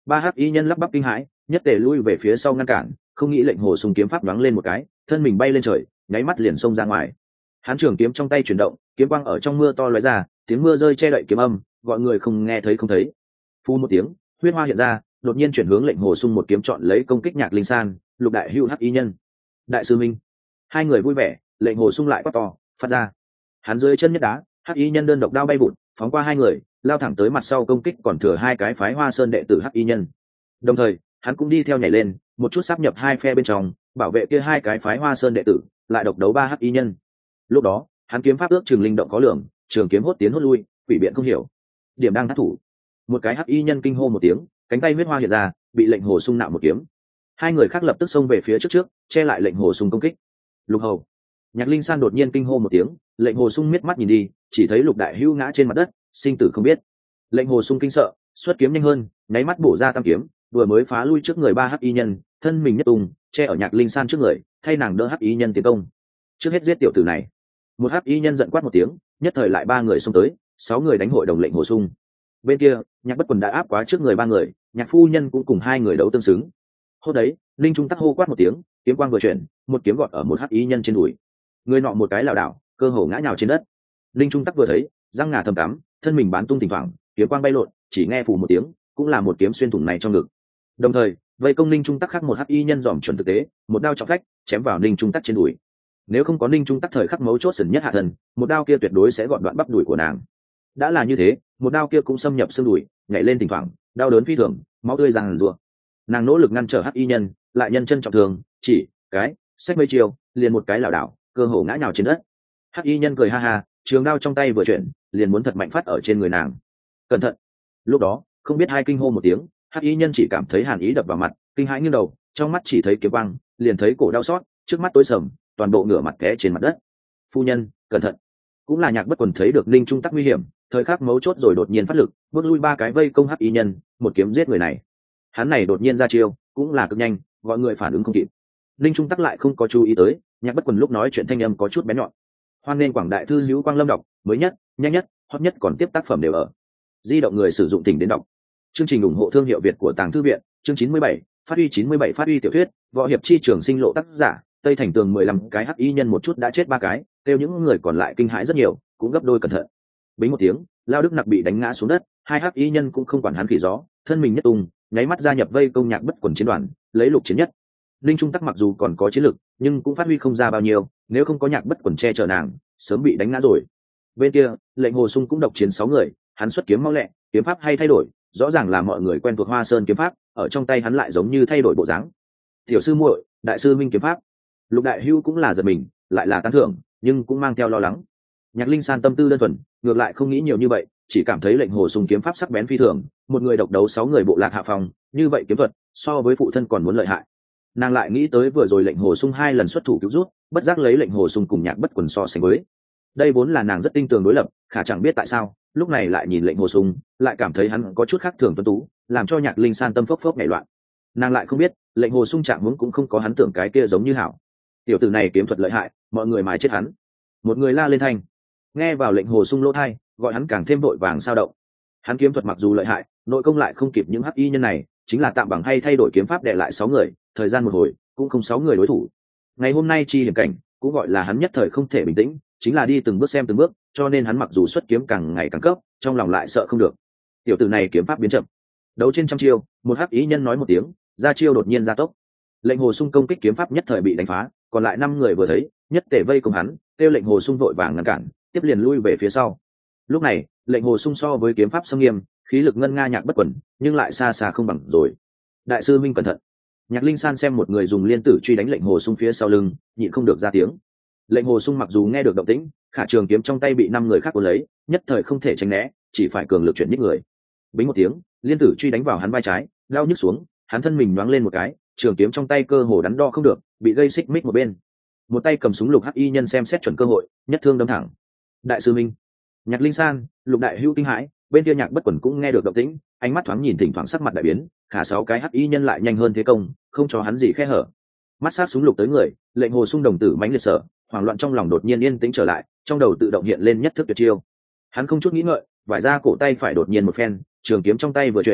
Speaker 1: ba hắc y nhân lắp bắp kinh hãi, nhất tề lui về phía sau ngăn cản, không nghĩ lệnh hồ sung kiếm pháp đoáng lên một cái, thân mình bay lên trời, nháy mắt liền xông ra ngoài. Hắn trường kiếm trong tay chuyển động, kiếm quang ở trong mưa to lóe ra, tiếng mưa rơi che đậy kiếm âm, gọi người không nghe thấy không thấy. Phu một tiếng, huyết hoa hiện ra, đột nhiên chuyển hướng lệnh hồ sung một kiếm chọn lấy công kích Nhạc Linh San, Lục Đại Hưu hắc y nhân. Đại sư minh. Hai người vui vẻ, lệnh hồ sung lại quát to, phát ra. Hắn dưới chân nhất đá, hắc y nhân đơn độc đao bay vụt, phóng qua hai người, lao thẳng tới mặt sau công kích còn thừa hai cái phái Hoa Sơn đệ tử hắc y nhân. Đồng thời, hắn cũng đi theo nhảy lên, một chút sáp nhập hai phe bên trong, bảo vệ kia hai cái phái Hoa Sơn đệ tử, lại độc đấu ba hắc y nhân. Lúc đó, hắn kiếm pháp ước chừng linh động có lượng, trường kiếm hốt tiến hốt lui, quỷ biện không hiểu. Điểm đang thất thủ. Một cái hắc y nhân kinh hô một tiếng, cánh tay huyết hoa hiện ra, bị lệnh hồ sung nạo một kiếm. Hai người khác lập tức xông về phía trước trước, che lại lệnh hồ sung công kích. Lục Hầu. Nhạc Linh San đột nhiên kinh hô một tiếng, lệnh hồ sung miết mắt nhìn đi, chỉ thấy Lục Đại Hưu ngã trên mặt đất, sinh tử không biết. Lệnh hồ sung kinh sợ, xuất kiếm nhanh hơn, nháy mắt bổ ra tam kiếm, vừa mới phá lui trước người ba hắc y nhân, thân mình nhất tung, che ở Nhạc Linh San trước người, thay nàng đỡ hắc y nhân tiến công. Trước hết giết tiểu tử này. Một hắc y nhân giận quát một tiếng, nhất thời lại ba người xông tới, sáu người đánh hội đồng lệnh hồ sung. Bên kia, Nhạc Bất Quần đã áp quá trước người ba người, Nhạc phu nhân cũng cùng hai người đấu tương xứng. Hốt đấy, Linh Trung Tắc hô quát một tiếng, kiếm quang vừa chuyển, một kiếm gọt ở một hắc y nhân trên đùi. Người nọ một cái lảo đảo, cơ hồ ngã nhào trên đất. Linh Trung Tắc vừa thấy, răng ngà thầm cắm, thân mình bán tung thỉnh thoảng, kiếm quang bay lộn, chỉ nghe phù một tiếng, cũng là một kiếm xuyên thủng này trong ngực. Đồng thời, vây công Linh Trung Tắc khác một hắc y nhân dòm chuẩn thực tế, một đao trọng phách, chém vào Linh Trung Tắc trên đùi. Nếu không có Linh Trung Tắc thời khắc mấu chốt sẩn nhất hạ thần, một đao kia tuyệt đối sẽ gọt đoạn bắp đùi của nàng. Đã là như thế, một đao kia cũng xâm nhập xương đùi, nhảy lên thỉnh thoảng, đau đớn phi thường, máu tươi ràng rùa. Nàng nỗ lực ngăn trở hắc y nhân, lại nhân chân trọng thương, chỉ cái xách mấy chiều, liền một cái lảo đảo, cơ hồ ngã nhào trên đất. Hắc y nhân cười ha ha, trường đao trong tay vừa chuyển, liền muốn thật mạnh phát ở trên người nàng. Cẩn thận. Lúc đó, không biết hai kinh hô một tiếng, hắc y nhân chỉ cảm thấy hàn ý đập vào mặt, kinh hãi nghiêng đầu, trong mắt chỉ thấy kiếm băng, liền thấy cổ đau xót, trước mắt tối sầm, toàn bộ ngửa mặt té trên mặt đất. Phu nhân, cẩn thận. Cũng là Nhạc Bất Quần thấy được Ninh Trung Tắc nguy hiểm, thời khắc mấu chốt rồi đột nhiên phát lực, bước lui ba cái vây công hắc y nhân, một kiếm giết người này. Hắn này đột nhiên ra chiêu, cũng là cực nhanh, gọi người phản ứng không kịp. Ninh Trung Tắc lại không có chú ý tới, Nhạc Bất Quần lúc nói chuyện thanh âm có chút bén nhọn. Hoan nên quảng đại thư hữu Quang Lâm đọc, mới nhất, nhanh nhất, hot nhất còn tiếp tác phẩm đều ở. Di động người sử dụng tỉnh đến đọc. Chương trình ủng hộ thương hiệu Việt của Tàng Thư viện, chương chín mươi bảy, phát huy chín mươi bảy phát huy tiểu thuyết, võ hiệp chi trường sinh lộ tác giả, Tây Thành Tường mười lăm cái hắc y nhân một chút đã chết ba cái, kêu những người còn lại kinh hãi rất nhiều, cũng gấp đôi cẩn thận. Bính một tiếng, Lao Đức Nặc bị đánh ngã xuống đất, hai hắc y nhân cũng không quản hắn khỉ gió, thân mình nhất tung, nháy mắt gia nhập vây công Nhạc Bất Quần chiến đoàn, lấy lục chiến nhất. Linh Trung Tắc mặc dù còn có chiến lực, nhưng cũng phát huy không ra bao nhiêu, nếu không có Nhạc Bất Quần che chở nàng, sớm bị đánh ngã rồi. Bên kia, lệnh hồ sung cũng độc chiến sáu người, hắn xuất kiếm mau lẹ, kiếm pháp hay thay đổi, rõ ràng là mọi người quen thuộc Hoa Sơn kiếm pháp, ở trong tay hắn lại giống như thay đổi bộ dáng. Tiểu sư muội, đại sư minh kiếm pháp. Lục Đại Hưu cũng là giật mình, lại là tán thưởng, nhưng cũng mang theo lo lắng. Nhạc Linh San tâm tư đơn thuần, ngược lại không nghĩ nhiều như vậy, chỉ cảm thấy lệnh hồ sung kiếm pháp sắc bén phi thường, một người độc đấu sáu người bộ lạc hạ phòng, như vậy kiếm thuật so với phụ thân còn muốn lợi hại. Nàng lại nghĩ tới vừa rồi lệnh hồ sung hai lần xuất thủ cứu rút, bất giác lấy lệnh hồ sung cùng Nhạc Bất Quần so sánh với. Đây vốn là nàng rất tinh tường đối lập, khả chẳng biết tại sao, lúc này lại nhìn lệnh hồ sung, lại cảm thấy hắn có chút khác thường tuấn tú, làm cho Nhạc Linh San tâm phốc phốc nhảy loạn. Nàng lại không biết, lệnh hồ sung trạng huống cũng không có hắn tưởng cái kia giống như hảo. Tiểu tử này kiếm thuật lợi hại, mọi người mái chết hắn. Một người la lên thanh, nghe vào lệnh hồ sung lỗ thai, gọi hắn càng thêm vội vàng sao động. Hắn kiếm thuật mặc dù lợi hại, nội công lại không kịp những hắc y nhân này, chính là tạm bằng hay thay đổi kiếm pháp để lại sáu người, thời gian một hồi cũng không sáu người đối thủ. Ngày hôm nay chi hiểm cảnh, cũng gọi là hắn nhất thời không thể bình tĩnh, chính là đi từng bước xem từng bước, cho nên hắn mặc dù xuất kiếm càng ngày càng cấp, trong lòng lại sợ không được. Tiểu tử này kiếm pháp biến chậm, đấu trên trăm chiêu, một hắc y nhân nói một tiếng, ra chiêu đột nhiên gia tốc. Lệnh hồ sung công kích kiếm pháp nhất thời bị đánh phá, còn lại năm người vừa thấy, nhất tề vây công hắn, kêu lệnh hồ sung vội vàng ngăn cản, tiếp liền lui về phía sau. Lúc này, lệnh hồ sung so với kiếm pháp xâm nghiêm, khí lực ngân nga Nhạc Bất Quần, nhưng lại xa xa không bằng rồi. Đại sư minh cẩn thận. Nhạc Linh San xem một người dùng liên tử truy đánh lệnh hồ sung phía sau lưng, nhịn không được ra tiếng. Lệnh hồ sung mặc dù nghe được động tĩnh, khả trường kiếm trong tay bị năm người khác cuốn lấy, nhất thời không thể tránh né, chỉ phải cường lực chuyển nhích người. Bính một tiếng, liên tử truy đánh vào hắn vai trái, lao nhức xuống, hắn thân mình nhoáng lên một cái, trường kiếm trong tay cơ hồ đắn đo không được, bị gây xích mích một bên. Một tay cầm súng lục hắc y nhân xem xét chuẩn cơ hội, nhất thương đâm thẳng. Đại sư minh. Nhạc Linh San, Lục Đại Hưu kinh hãi, bên kia Nhạc Bất Quần cũng nghe được động tĩnh, ánh mắt thoáng nhìn thỉnh thoảng sắc mặt đại biến, khả sáu cái hắc y nhân lại nhanh hơn thế công, không cho hắn gì khe hở. Mắt sát súng lục tới người, lệnh hồ sung đồng tử mãnh liệt sở, hoảng loạn trong lòng đột nhiên yên tĩnh trở lại, trong đầu tự động hiện lên nhất thức tuyệt chiêu. Hắn không chút nghĩ ngợi, vải ra cổ tay phải đột nhiên một phen, trường kiếm trong tay vừa chuyển,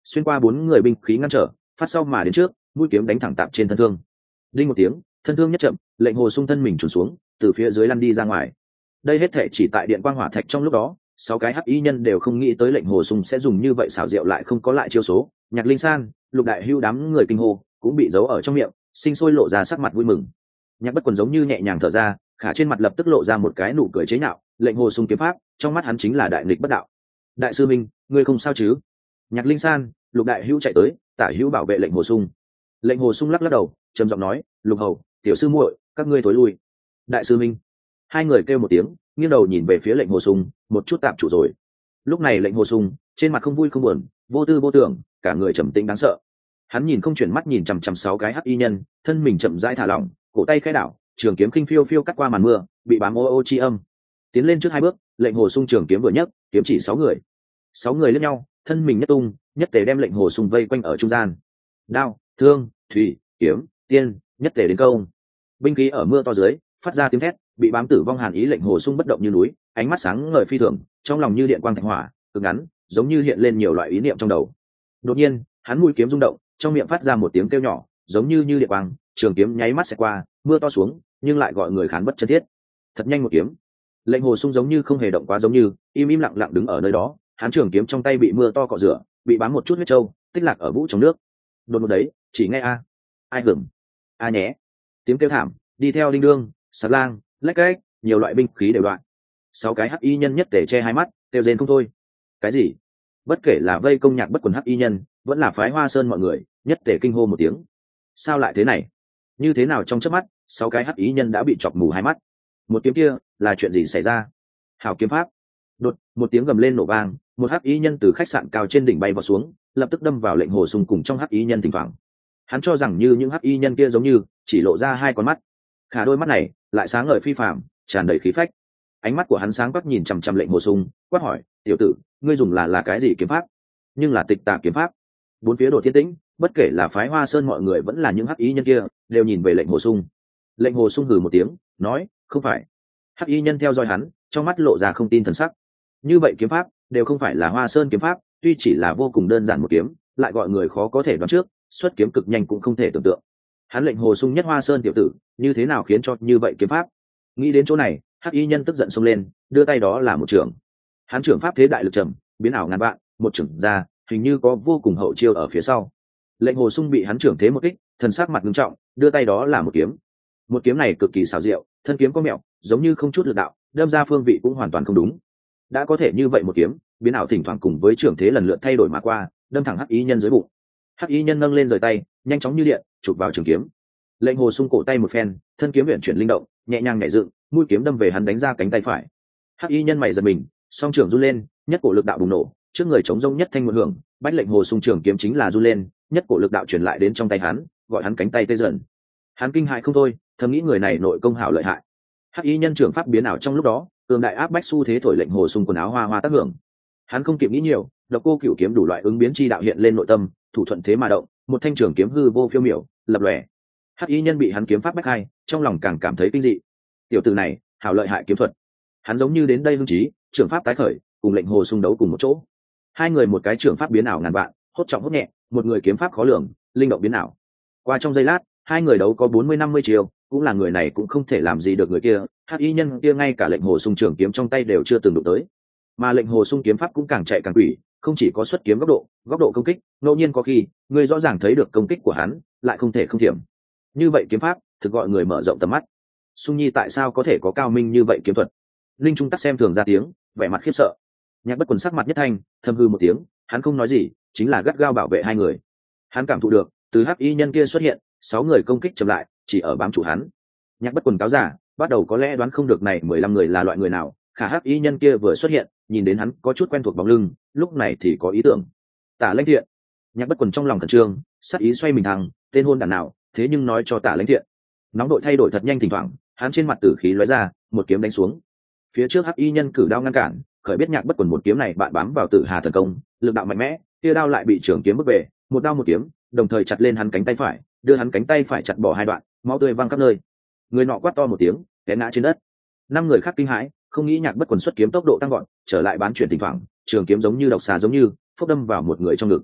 Speaker 1: xuyên qua bốn người binh khí ngăn trở, phát sau mà đến trước, mũi kiếm đánh thẳng tạm trên thân thương. Đinh một tiếng, thân thương nhất chậm, lệnh hồ sung thân mình trùn xuống, từ phía dưới lăn đi ra ngoài. Đây hết thể chỉ tại điện quang hỏa thạch trong lúc đó, sáu cái hắc y nhân đều không nghĩ tới lệnh hồ sung sẽ dùng như vậy xảo diệu lại không có lại chiêu số. Nhạc Linh San, Lục Đại Hưu đám người kinh hô cũng bị giấu ở trong miệng, sinh sôi lộ ra sắc mặt vui mừng. Nhạc Bất Quần giống như nhẹ nhàng thở ra, khả trên mặt lập tức lộ ra một cái nụ cười chế nhạo. Lệnh hồ sung kiếm pháp, trong mắt hắn chính là đại nghịch bất đạo. Đại sư minh, ngươi không sao chứ? Nhạc Linh San, Lục Đại Hưu chạy tới, tả hữu bảo vệ lệnh hồ sung. Lệnh hồ sung lắc lắc đầu, trầm giọng nói: Lục hầu, tiểu sư muội, các ngươi tối lui. Đại sư minh. Hai người kêu một tiếng, nghiêng đầu nhìn về phía lệnh hồ sung, một chút tạm chủ rồi. Lúc này lệnh hồ sung trên mặt không vui không buồn, vô tư vô tưởng, cả người trầm tĩnh đáng sợ. Hắn nhìn không chuyển mắt nhìn chằm chằm sáu cái hắc y nhân, thân mình chậm rãi thả lỏng, cổ tay khẽ đảo, trường kiếm khinh phiêu phiêu cắt qua màn mưa, bị bám ô ô chi âm. Tiến lên trước hai bước, lệnh hồ sung trường kiếm vừa nhấc, kiếm chỉ sáu người. Sáu người lẫn nhau, thân mình nhất tung, nhất tề đem lệnh hồ sung vây quanh ở trung gian. Đao, thương, thủy, kiếm, tiên, nhất tề đến công. Binh khí ở mưa to dưới phát ra tiếng thét, bị bám tử vong hàn ý lệnh hồ sung bất động như núi, ánh mắt sáng ngời phi thường, trong lòng như điện quang thạch hỏa, cực ngắn, giống như hiện lên nhiều loại ý niệm trong đầu. Đột nhiên, hắn mũi kiếm rung động, trong miệng phát ra một tiếng kêu nhỏ, giống như như điện quang, trường kiếm nháy mắt sẽ qua, mưa to xuống, nhưng lại gọi người khán bất chân thiết. Thật nhanh một kiếm. Lệnh hồ sung giống như không hề động quá, giống như im im lặng lặng đứng ở nơi đó, hắn trường kiếm trong tay bị mưa to cọ rửa, bị bám một chút huyết trâu, tích lạc ở vũ trong nước. Đột một đấy, chỉ nghe a, ai hưởng, a nhé, tiếng kêu thảm, đi theo đinh đương, sạt lang, lách cách, nhiều loại binh khí đều đoạn. Sáu cái hắc y nhân nhất tề che hai mắt, kêu rên không thôi. Cái gì? Bất kể là vây công Nhạc Bất Quần hắc y nhân, vẫn là phái Hoa Sơn mọi người, nhất tề kinh hô một tiếng. Sao lại thế này? Như thế nào trong chớp mắt, sáu cái hắc y nhân đã bị chọc mù hai mắt? Một kiếm kia, là chuyện gì xảy ra? Hảo kiếm pháp. Đột, một tiếng gầm lên nổ vang, một hắc y nhân từ khách sạn cao trên đỉnh bay vào xuống, lập tức đâm vào lệnh hồ sung cùng trong hắc y nhân thỉnh thoảng. Hắn cho rằng như những hắc y nhân kia giống như chỉ lộ ra hai con mắt, khả đôi mắt này lại sáng ngời phi phàm, tràn đầy khí phách. Ánh mắt của hắn sáng quắc nhìn chằm chằm lệnh hồ sung, quát hỏi: tiểu tử, ngươi dùng là là cái gì kiếm pháp? Nhưng là Tịch Tà kiếm pháp. Bốn phía đột thiên tĩnh, bất kể là phái Hoa Sơn mọi người vẫn là những hắc y nhân kia, đều nhìn về lệnh hồ sung. Lệnh hồ sung hừ một tiếng, nói: không phải. Hắc y nhân theo dõi hắn, trong mắt lộ ra không tin thần sắc. Như vậy kiếm pháp đều không phải là Hoa Sơn kiếm pháp, tuy chỉ là vô cùng đơn giản một kiếm, lại gọi người khó có thể đoán trước, xuất kiếm cực nhanh cũng không thể tưởng tượng. Hắn lệnh hồ sung nhất Hoa Sơn tiểu tử, như thế nào khiến cho như vậy kiếm pháp? Nghĩ đến chỗ này, hắc y nhân tức giận xông lên, đưa tay đó là một trưởng. Hắn trưởng pháp thế đại lực trầm, biến ảo ngàn vạn, một trưởng ra, hình như có vô cùng hậu chiêu ở phía sau. Lệnh hồ sung bị hắn trưởng thế một kích, thần sắc mặt nghiêm trọng, đưa tay đó là một kiếm. Một kiếm này cực kỳ xảo diệu, thân kiếm có mẹo, giống như không chút lực đạo, đâm ra phương vị cũng hoàn toàn không đúng. Đã có thể như vậy một kiếm, biến ảo thỉnh thoảng cùng với trưởng thế lần lượt thay đổi mà qua, đâm thẳng hắc y nhân dưới bụng. Hắc y nhân nâng lên rời tay, nhanh chóng như điện, chụp vào trường kiếm. Lệnh hồ sung cổ tay một phen, thân kiếm uyển chuyển linh động, nhẹ nhàng nhảy dựng, mũi kiếm đâm về hắn đánh ra cánh tay phải. Hắc y nhân mày giật mình, song trường run lên, nhất cổ lực đạo bùng nổ, trước người chống rông nhất thanh một hưởng, bách lệnh hồ sung trường kiếm chính là run lên, nhất cổ lực đạo truyền lại đến trong tay hắn, gọi hắn cánh tay tê dần. Hắn kinh hãi không thôi, thầm nghĩ người này nội công hảo lợi hại. Hắc y nhân trưởng pháp biến ảo trong lúc đó, cường đại áp bách xu thế thổi lệnh hồ sung quần áo hoa hoa tác hưởng. Hắn không kịp nghĩ nhiều, độc cô cửu kiếm đủ loại ứng biến chi đạo hiện lên nội tâm, thủ thuận thế mà động, một thanh trường kiếm hư vô phiêu miểu, lập lòe. Hắc y nhân bị hắn kiếm pháp bách hai, trong lòng càng cảm thấy kinh dị. Tiểu tử này, hảo lợi hại kiếm thuật. Hắn giống như đến đây hưng trí, trưởng pháp tái khởi, cùng lệnh hồ sung đấu cùng một chỗ. Hai người một cái trưởng pháp biến ảo ngàn vạn, hốt trọng hốt nhẹ, một người kiếm pháp khó lường, linh động biến ảo. Qua trong giây lát, hai người đấu có bốn mươi năm mươi chiều, cũng là người này cũng không thể làm gì được người kia. Hắc y nhân kia ngay cả lệnh hồ sung trường kiếm trong tay đều chưa từng đụng tới, mà lệnh hồ sung kiếm pháp cũng càng chạy càng quỷ, không chỉ có xuất kiếm góc độ, góc độ công kích, ngẫu nhiên có khi người rõ ràng thấy được công kích của hắn, lại không thể không thiểm. Như vậy kiếm pháp thực gọi người mở rộng tầm mắt. Sung nhi tại sao có thể có cao minh như vậy kiếm thuật? Linh Trung Tắc xem thường ra tiếng, vẻ mặt khiếp sợ. Nhạc Bất Quần sắc mặt nhất thanh, thầm hư một tiếng, hắn không nói gì, chính là gắt gao bảo vệ hai người. Hắn cảm thụ được, từ hắc y nhân kia xuất hiện, sáu người công kích chậm lại, chỉ ở bám chủ hắn. Nhạc Bất Quần cáo giả, bắt đầu có lẽ đoán không được này mười lăm người là loại người nào, khả hắc y nhân kia vừa xuất hiện, nhìn đến hắn có chút quen thuộc bóng lưng, lúc này thì có ý tưởng. Tả Lãnh Thiện. Nhạc Bất Quần trong lòng khẩn trương, sát ý xoay mình thăng, tên hôn đàn nào, thế nhưng nói cho Tả Lãnh Thiện. Nóng đội thay đổi thật nhanh thỉnh thoảng, hắn trên mặt tử khí lóe ra, một kiếm đánh xuống. Phía trước hắc y nhân cử đao ngăn cản, khởi biết Nhạc Bất Quần một kiếm này bạn bám vào Tử Hà thần công, lực đạo mạnh mẽ, kia đao lại bị trưởng kiếm bước về, một đao một kiếm, đồng thời chặt lên hắn cánh tay phải, đưa hắn cánh tay phải chặt bỏ hai đoạn, máu tươi văng khắp nơi. Người nọ quát to một tiếng, té ngã trên đất. Năm người khác kinh hãi, không nghĩ Nhạc Bất Quần xuất kiếm tốc độ tăng gọn, trở lại bán chuyển thỉnh thoảng, trường kiếm giống như độc xà giống như phốc đâm vào một người trong ngực.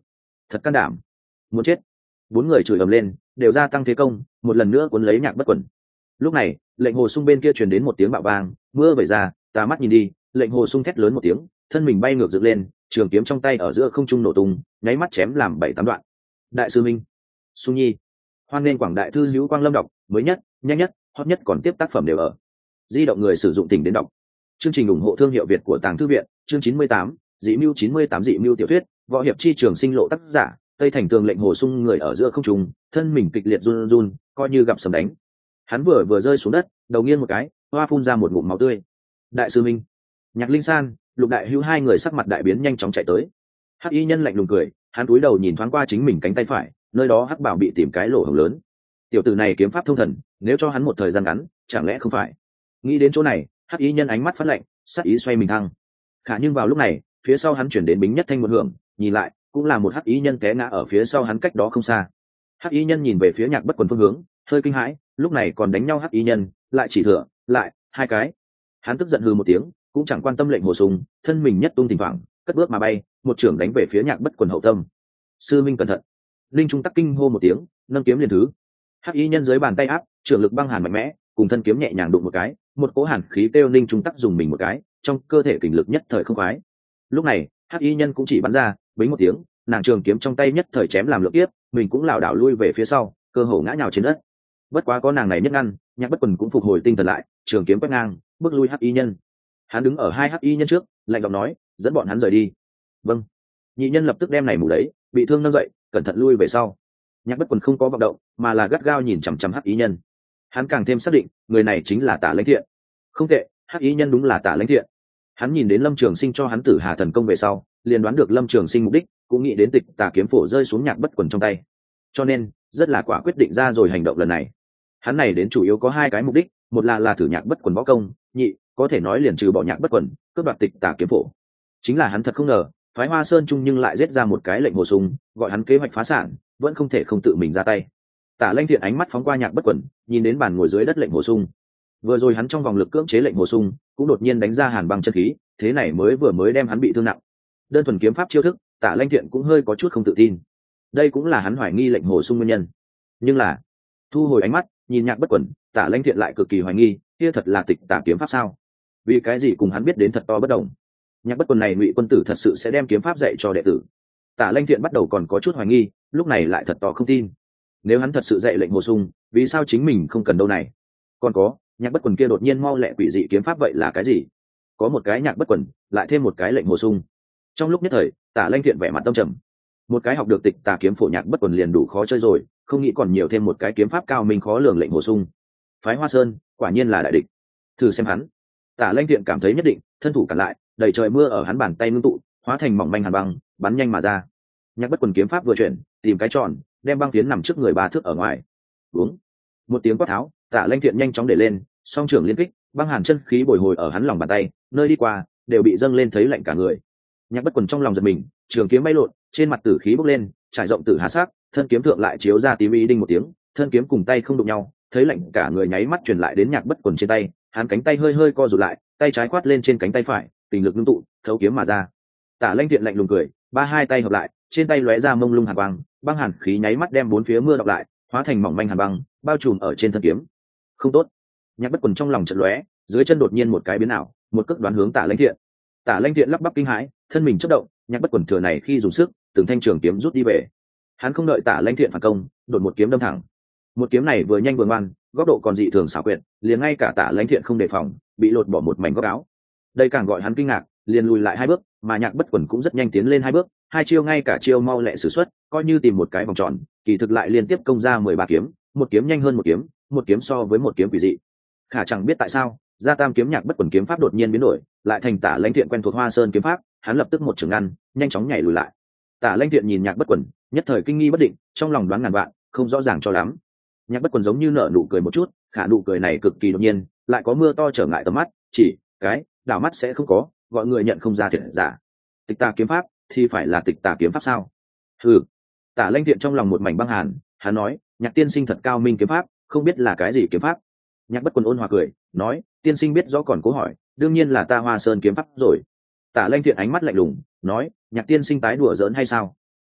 Speaker 1: thật can đảm, muốn chết. Bốn người chửi ầm lên, đều gia tăng thế công, một lần nữa cuốn lấy Nhạc Bất Quần. Lúc này, lệnh hồ sung bên kia truyền đến một tiếng bạo vang, mưa vẩy ra, ta mắt nhìn đi, lệnh hồ sung thét lớn một tiếng, thân mình bay ngược dựng lên, trường kiếm trong tay ở giữa không trung nổ tung, nháy mắt chém làm bảy tám đoạn. Đại sư minh, Sung Nhi, hoan nên quảng đại thư hữu quang lâm đọc, mới nhất, nhanh nhất, hot nhất còn tiếp tác phẩm đều ở. Di động người sử dụng tỉnh đến đọc. Chương trình ủng hộ thương hiệu Việt của Tàng Thư viện, chương chín mươi tám, Dị Mưu chín mươi tám Dị Mưu tiểu thuyết, võ hiệp chi trường sinh lộ tác giả, Tây Thành Tường lệnh hồ sung người ở giữa không trung, thân mình kịch liệt run run, coi như gặp sấm đánh. Hắn vừa vừa rơi xuống đất, đầu nghiêng một cái, hoa phun ra một ngụm máu tươi. Đại sư minh, Nhạc Linh San, Lục Đại Hữu hai người sắc mặt đại biến nhanh chóng chạy tới. Hắc Y Nhân lạnh lùng cười, hắn cúi đầu nhìn thoáng qua chính mình cánh tay phải, nơi đó hắc bảo bị tìm cái lỗ hổng lớn. Tiểu tử này kiếm pháp thông thần, nếu cho hắn một thời gian ngắn, chẳng lẽ không phải? Nghĩ đến chỗ này, Hắc Y Nhân ánh mắt phát lạnh, sắc ý xoay mình thăng. Khả nhưng vào lúc này, phía sau hắn chuyển đến bính nhất thanh một hưởng, nhìn lại, cũng là một Hắc Y Nhân té ngã ở phía sau hắn cách đó không xa. Hắc Y Nhân nhìn về phía Nhạc Bất Quần phương hướng, hơi kinh hãi, lúc này còn đánh nhau Hắc Y Nhân, lại chỉ thừa, lại hai cái. Hắn tức giận hừ một tiếng, cũng chẳng quan tâm lệnh hồ sung, thân mình nhất tung thỉnh thoảng, cất bước mà bay, một trưởng đánh về phía Nhạc Bất Quần hậu tâm. Sư minh cẩn thận. Linh Trung Tắc kinh hô một tiếng, nâng kiếm liền thứ. Hắc Y Nhân dưới bàn tay áp, trưởng lực băng hàn mạnh mẽ, cùng thân kiếm nhẹ nhàng đụng một cái, một cỗ hàn khí kêu Linh Trung Tắc dùng mình một cái, trong cơ thể kình lực nhất thời không khoái. Lúc này, Hắc Y Nhân cũng chỉ bắn ra, bính một tiếng, nàng trường kiếm trong tay nhất thời chém làm lưỡng tiếp, mình cũng lảo đảo lui về phía sau, cơ hồ ngã nhào trên đất. Bất quá có nàng này nhất ngăn, Nhạc Bất Quần cũng phục hồi tinh thần lại, trường kiếm quét ngang, bước lui Hắc Y Nhân. Hắn đứng ở hai Hắc Y Nhân trước, lạnh giọng nói, dẫn bọn hắn rời đi. Vâng. Nhị nhân lập tức đem này mù đấy, bị thương nâng dậy, cẩn thận lui về sau. Nhạc Bất Quần không có vọng động, mà là gắt gao nhìn chằm chằm Hắc Y Nhân. Hắn càng thêm xác định, người này chính là Tả Lãnh Thiện. Không tệ, Hắc Y Nhân đúng là Tả Lãnh Thiện. Hắn nhìn đến Lâm Trường Sinh cho hắn Tử Hà thần công về sau, liền đoán được Lâm Trường Sinh mục đích, cũng nghĩ đến tịch Tà kiếm phổ rơi xuống Nhạc Bất Quần trong tay. Cho nên, rất là quả quyết định ra rồi hành động lần này. Hắn này đến chủ yếu có hai cái mục đích, một là là thử Nhạc Bất Quần võ công, nhị, có thể nói liền trừ bỏ Nhạc Bất Quần, cướp đoạt tịch Tà kiếm phổ. Chính là hắn thật không ngờ, phái Hoa Sơn Trung nhưng lại giết ra một cái lệnh hồ sung, gọi hắn kế hoạch phá sản, vẫn không thể không tự mình ra tay. Tả Lãnh Thiện ánh mắt phóng qua Nhạc Bất Quần, nhìn đến bàn ngồi dưới đất lệnh hồ sung. Vừa rồi hắn trong vòng lực cưỡng chế lệnh hồ sung, cũng đột nhiên đánh ra hàn băng chân khí, thế này mới vừa mới đem hắn bị thương nặng. Đơn thuần kiếm pháp chiêu thức, Tả Lãnh Thiện cũng hơi có chút không tự tin. Đây cũng là hắn hoài nghi lệnh hồ sung nguyên nhân. Nhưng là, thu hồi ánh mắt, nhìn Nhạc Bất Quần, Tả Lãnh Thiện lại cực kỳ hoài nghi, kia thật là tịch tả kiếm pháp sao? Vì cái gì cùng hắn biết đến thật to bất đồng? Nhạc Bất Quần này Ngụy quân tử thật sự sẽ đem kiếm pháp dạy cho đệ tử? Tả Lãnh Thiện bắt đầu còn có chút hoài nghi, lúc này lại thật to không tin. Nếu hắn thật sự dạy lệnh hồ sung, vì sao chính mình không cần đâu này? Còn có, Nhạc Bất Quần kia đột nhiên mau lẹ quỷ dị kiếm pháp vậy là cái gì? Có một cái Nhạc Bất Quần, lại thêm một cái lệnh hồ sung. Trong lúc nhất thời, Tả Lãnh Thiện vẻ mặt tâm trầm. Một cái học được tịch tà kiếm phổ Nhạc Bất Quần liền đủ khó chơi rồi, không nghĩ còn nhiều thêm một cái kiếm pháp cao minh khó lường lệnh hồ sung. Phái Hoa Sơn, quả nhiên là đại địch. Thử xem hắn. Tả Lãnh Thiện cảm thấy nhất định, thân thủ cản lại, đầy trời mưa ở hắn bàn tay ngưng tụ, hóa thành mỏng manh hàn băng, bắn nhanh mà ra. Nhạc Bất Quần kiếm pháp vừa chuyển, tìm cái tròn, đem băng tiến nằm trước người ba thước ở ngoài. Uống. Một tiếng quát tháo, Tả Lãnh Thiện nhanh chóng để lên, song trưởng liên kích, băng hàn chân khí bồi hồi ở hắn lòng bàn tay, nơi đi qua đều bị dâng lên thấy lạnh cả người. Nhạc Bất Quần trong lòng giật mình, trường kiếm bay lộn, trên mặt tử khí bốc lên, trải rộng tử hà sắc, thân kiếm thượng lại chiếu ra tím y đinh một tiếng, thân kiếm cùng tay không đụng nhau, thấy lạnh cả người nháy mắt truyền lại đến Nhạc Bất Quần trên tay, hắn cánh tay hơi hơi co rụt lại, tay trái quát lên trên cánh tay phải, tình lực ngưng tụ, thấu kiếm mà ra. Tả Lãnh Thiện lạnh lùng cười, ba hai tay hợp lại, trên tay lóe ra mông lung hàn băng, băng hàn khí nháy mắt đem bốn phía mưa đọng lại, hóa thành mỏng manh hàn băng, bao trùm ở trên thân kiếm. Không tốt. Nhạc Bất Quần trong lòng chợt lóe, dưới chân đột nhiên một cái biến ảo, một cước đoán hướng Tả Lãnh Thiện. Tả Lãnh Thiện lắp bắp kinh hãi, thân mình chớp động, Nhạc Bất Quần thừa này khi dùng sức, từng thanh trường kiếm rút đi về. Hắn không đợi Tả Lãnh Thiện phản công, đột một kiếm đâm thẳng. Một kiếm này vừa nhanh vừa ngoan, góc độ còn dị thường xảo quyệt, liền ngay cả Tả Lãnh Thiện không đề phòng, bị lột bỏ một mảnh góc áo. Đây càng gọi hắn kinh ngạc, liền lùi lại hai bước, mà Nhạc Bất Quần cũng rất nhanh tiến lên hai bước, hai chiêu ngay cả chiêu mau lẹ sử xuất, coi như tìm một cái vòng tròn, kỳ thực lại liên tiếp công ra mười ba kiếm, một kiếm nhanh hơn một kiếm, một kiếm so với một kiếm quỷ dị. Khả chẳng biết tại sao, gia tam kiếm Nhạc Bất Quần kiếm pháp đột nhiên biến đổi, lại thành Tả Lãnh Thiện quen thuộc Hoa Sơn kiếm pháp, hắn lập tức một trường ngăn, nhanh chóng nhảy lùi lại. Tả Lãnh Thiện nhìn Nhạc Bất Quần, nhất thời kinh nghi bất định, trong lòng đoán ngàn vạn, không rõ ràng cho lắm. Nhạc Bất Quần giống như nở nụ cười một chút, khả nụ cười này cực kỳ đột nhiên, lại có mưa to trở ngại tầm mắt, chỉ cái đảo mắt sẽ không có, gọi người nhận không ra thiệt giả. Tịch tà kiếm pháp thì phải là tịch tà kiếm pháp sao? Ừ. Tả Lãnh Thiện trong lòng một mảnh băng hàn, hắn nói, Nhạc tiên sinh thật cao minh kiếm pháp, không biết là cái gì kiếm pháp. Nhạc Bất Quần ôn hòa cười, nói, tiên sinh biết rõ còn cố hỏi, đương nhiên là ta Hoa Sơn kiếm pháp rồi. Tả Lãnh Thiện ánh mắt lạnh lùng, nói, Nhạc tiên sinh tái đùa giỡn hay sao?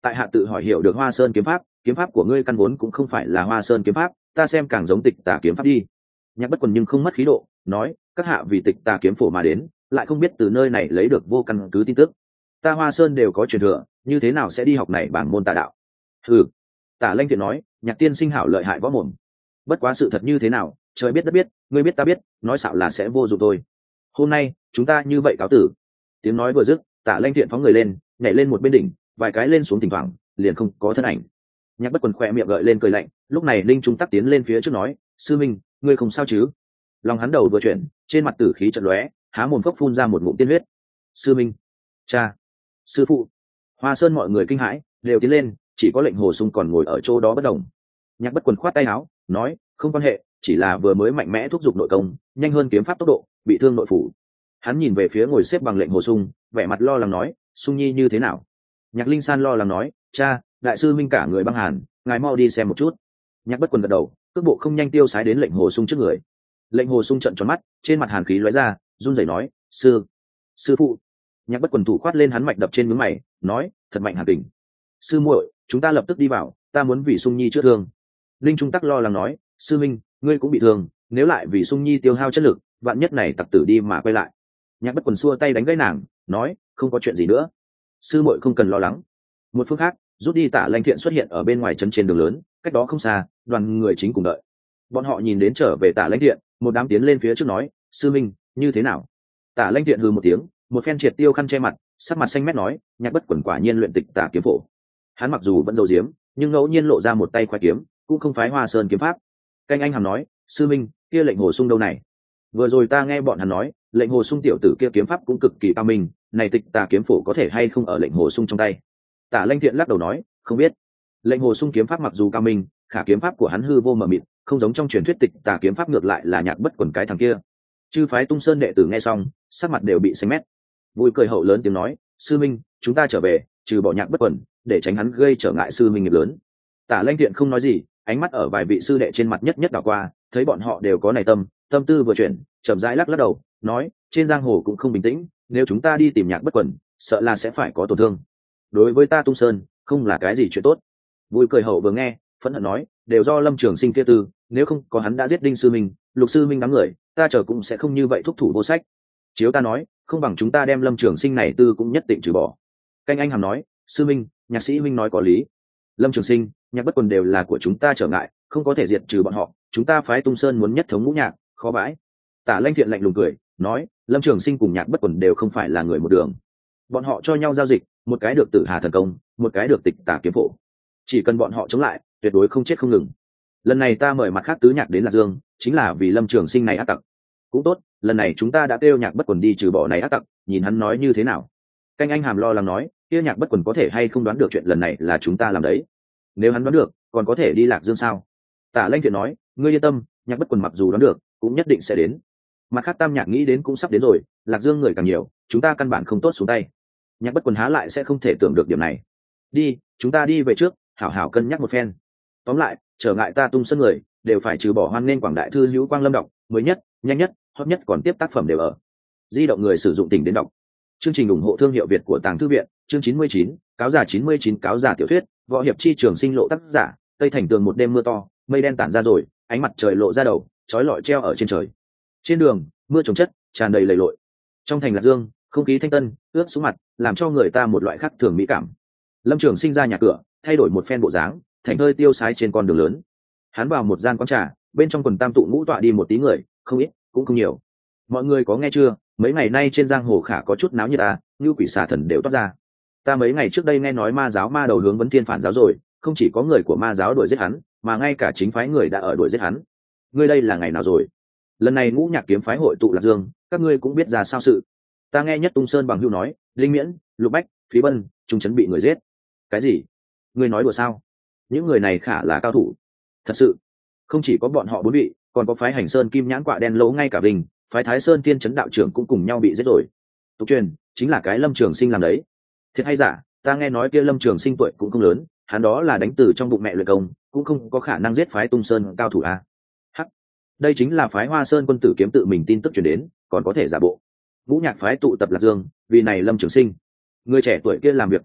Speaker 1: tại hạ tự hỏi hiểu được Hoa Sơn kiếm pháp, kiếm pháp của ngươi căn vốn cũng không phải là Hoa Sơn kiếm pháp, ta xem càng giống Tịch Tà kiếm pháp đi. Nhạc Bất Quần nhưng không mất khí độ, nói, các hạ vì Tịch Tà kiếm phổ mà đến, lại không biết từ nơi này lấy được vô căn cứ tin tức. Ta Hoa Sơn đều có truyền thừa, như thế nào sẽ đi học này bảng môn tà đạo? Ừ. Tả Lanh Thiện nói, Nhạc tiên sinh hảo lợi hại võ mồm. Bất quá sự thật như thế nào, trời biết đất biết, ngươi biết ta biết, nói xạo là sẽ vô dụng thôi. Hôm nay chúng ta như vậy cáo tử. Tiếng nói vừa dứt, Tả Lanh Thiện phóng người lên, nhảy lên một bên đỉnh, vài cái lên xuống thỉnh thoảng, liền không có thân ảnh. Nhạc Bất Quần khỏe miệng gợi lên cười lạnh, lúc này Linh Trung Tắc tiến lên phía trước nói, sư minh, ngươi không sao chứ? Lòng hắn đầu vừa chuyển, trên mặt tử khí chợt lóe, há mồm phốc phun ra một ngụm tiên huyết. Sư minh, cha, sư phụ. Hoa Sơn mọi người kinh hãi, đều tiến lên, chỉ có Lệnh Hồ Sung còn ngồi ở chỗ đó bất động. Nhạc Bất Quần khoát tay áo, nói, không quan hệ, chỉ là vừa mới mạnh mẽ thúc giục nội công, nhanh hơn kiếm pháp tốc độ, bị thương nội phủ. Hắn nhìn về phía ngồi xếp bằng Lệnh Hồ Sung, vẻ mặt lo lắng nói, Sung Nhi như thế nào? Nhạc Linh San lo lắng nói, cha, đại sư minh cả người băng hàn, ngài mau đi xem một chút. Nhạc Bất Quần gật đầu, cước bộ không nhanh tiêu sái đến Lệnh Hồ Sung trước người. Lệnh Hồ Sung trợn tròn mắt, trên mặt hàn khí lóe ra, run rẩy nói, sư, sư phụ. Nhạc Bất Quần thủ khoát lên hắn mạch đập trên mướng mày, nói, thật mạnh hàn kình. Sư muội, chúng ta lập tức đi vào, ta muốn vì Sung Nhi chữa thương. Linh Trung Tắc lo lắng nói, sư minh, ngươi cũng bị thương, nếu lại vì Sung Nhi tiêu hao chất lực, vạn nhất này tặc tử đi mà quay lại. Nhạc Bất Quần xua tay đánh gãy nàng, nói, không có chuyện gì nữa, sư muội không cần lo lắng. Một phương khác, rút đi Tả Lanh Thiện xuất hiện ở bên ngoài trấn trên đường lớn, cách đó không xa, đoàn người chính cùng đợi. Bọn họ nhìn đến trở về Tả Lanh Thiện, một đám tiến lên phía trước nói, sư minh, như thế nào? Tả Lanh Thiện hừ một tiếng, một phen triệt tiêu khăn che mặt, sắc mặt xanh mét nói, Nhạc Bất Quần quả nhiên luyện Tịch Tà kiếm phổ. Hắn mặc dù vẫn giấu giếm, nhưng ngẫu nhiên lộ ra một tay khoái kiếm, cũng không phái Hoa Sơn kiếm pháp. Canh Anh hàm nói, sư minh, kia Lệnh Hồ Sung đâu này? Vừa rồi ta nghe bọn hắn nói, Lệnh Hồ Sung tiểu tử kia kiếm pháp cũng cực kỳ cao minh, này Tịch Tà kiếm phổ có thể hay không ở Lệnh Hồ Sung trong tay? Tả Lanh Thiện lắc đầu nói, không biết. Lệnh Hồ Sung kiếm pháp mặc dù cao minh, khả kiếm pháp của hắn hư vô mờ mịt, không giống trong truyền thuyết Tịch Tà kiếm pháp, ngược lại là Nhạc Bất Quần cái thằng kia. Chư phái Tung Sơn đệ tử nghe xong, sắc mặt đều bị xanh mét. Vui cười hậu lớn tiếng nói, sư minh, chúng ta trở về, trừ bỏ Nhạc Bất Quần, để tránh hắn gây trở ngại sư minh nghiệp lớn. Tả Lanh Thiện không nói gì, ánh mắt ở vài vị sư đệ trên mặt nhất nhất đảo qua, thấy bọn họ đều có này tâm, tâm tư vừa chuyển, chậm rãi lắc lắc đầu, nói, trên giang hồ cũng không bình tĩnh, nếu chúng ta đi tìm Nhạc Bất Quần, sợ là sẽ phải có tổn thương. Đối với ta Tung Sơn, không là cái gì chuyện tốt. Vui cười hậu vừa nghe, phẫn hận nói, đều do Lâm Trường Sinh kia tư, nếu không có hắn đã giết Đinh sư minh, Lục sư minh đám người, ta chờ cũng sẽ không như vậy thúc thủ vô sách. Chiếu ta nói, không bằng chúng ta đem Lâm Trường Sinh này tư cũng nhất định trừ bỏ. Canh Anh hàm nói, sư minh, nhạc sĩ minh nói có lý. Lâm Trường Sinh, Nhạc Bất Quần đều là của chúng ta trở ngại, không có thể diệt trừ bọn họ, chúng ta phái Tung Sơn muốn nhất thống ngũ nhạc, khó bãi. Tả Lanh Thiện lạnh lùng cười, nói, Lâm Trường Sinh cùng Nhạc Bất Quần đều không phải là người một đường. Bọn họ cho nhau giao dịch, một cái được Tử Hà thần công, một cái được Tịch Tà kiếm phổ. Chỉ cần bọn họ chống lại, tuyệt đối không chết không ngừng. Lần này ta mời mặt khác tứ nhạc đến Lạc Dương, chính là vì Lâm Trường Sinh này ác tặc. Cũng tốt, lần này chúng ta đã kêu Nhạc Bất Quần đi trừ bỏ này ác tặc, nhìn hắn nói như thế nào. Canh Anh hàm lo lắng nói, kia Nhạc Bất Quần có thể hay không đoán được chuyện lần này là chúng ta làm đấy. Nếu hắn đoán được, còn có thể đi Lạc Dương sao? Tả Lanh Thiện nói, ngươi yên tâm, Nhạc Bất Quần mặc dù đoán được, cũng nhất định sẽ đến. Mặt khác tam nhạc nghĩ đến cũng sắp đến rồi, Lạc Dương người càng nhiều, chúng ta căn bản không tốt xuống tay. Nhạc Bất Quần há lại sẽ không thể tưởng được điểm này. Đi, chúng ta đi về trước, hảo hảo cân nhắc một phen. Tóm lại, trở ngại ta Tung Sơn người, đều phải trừ bỏ hoan nên quảng đại thư hữu quang lâm đọc, mới nhất, nhanh nhất, hot nhất còn tiếp tác phẩm đều ở. Di động người sử dụng tỉnh đến đọc. Chương trình ủng hộ thương hiệu Việt của Tàng Thư viện, chương chín mươi chín, cáo giả chín mươi chín cáo giả tiểu thuyết, võ hiệp chi trường sinh lộ tác giả, Tây Thành Tường một đêm mưa to, mây đen tản ra rồi, ánh mặt trời lộ ra đầu, chói lọi treo ở trên trời. Trên đường, mưa chồng chất, tràn đầy lầy lội. Trong thành Lạc Dương, không khí thanh tân, ướt xuống mặt, làm cho người ta một loại khác thường mỹ cảm. Lâm Trường Sinh ra nhà cửa, thay đổi một phen bộ dáng, thành hơi tiêu sái trên con đường lớn. Hắn vào một gian quán trà, bên trong quần tam tụ ngũ tọa đi một tí người, không ít, cũng không nhiều. Mọi người có nghe chưa? Mấy ngày nay trên giang hồ khả có chút náo nhiệt à, như quỷ xà thần đều toát ra. Ta mấy ngày trước đây nghe nói ma giáo ma đầu hướng vấn thiên phản giáo rồi, không chỉ có người của ma giáo đuổi giết hắn, mà ngay cả chính phái người đã ở đuổi giết hắn. Ngươi đây là ngày nào rồi? Lần này ngũ nhạc kiếm phái hội tụ Lạc Dương, các ngươi cũng biết ra sao sự. Ta nghe Nhất Tung Sơn bằng hưu nói, Linh Miễn, Lục Bách, Phí Bân, Trung Trấn bị người giết. Cái gì? Ngươi nói đùa sao? Những người này khả là cao thủ. Thật sự, không chỉ có bọn họ bốn vị, còn có phái Hành Sơn Kim Nhãn Quạ Đen Lỗ ngay cả Bình, phái Thái Sơn Tiên Trấn đạo trưởng cũng cùng nhau bị giết rồi. Tục truyền, chính là cái Lâm Trường Sinh làm đấy. Thiệt hay giả? Ta nghe nói kia Lâm Trường Sinh tuổi cũng không lớn, hắn đó là đánh từ trong bụng mẹ luyện công, cũng không có khả năng giết phái Tung Sơn cao thủ a. Hắc, đây chính là phái Hoa Sơn quân tử kiếm tự mình tin tức truyền đến, còn có thể giả bộ. Ngũ nhạc phái tụ tập Lạc Dương, vì này Lâm Trường Sinh, người trẻ tuổi kia làm việc cũng lạ,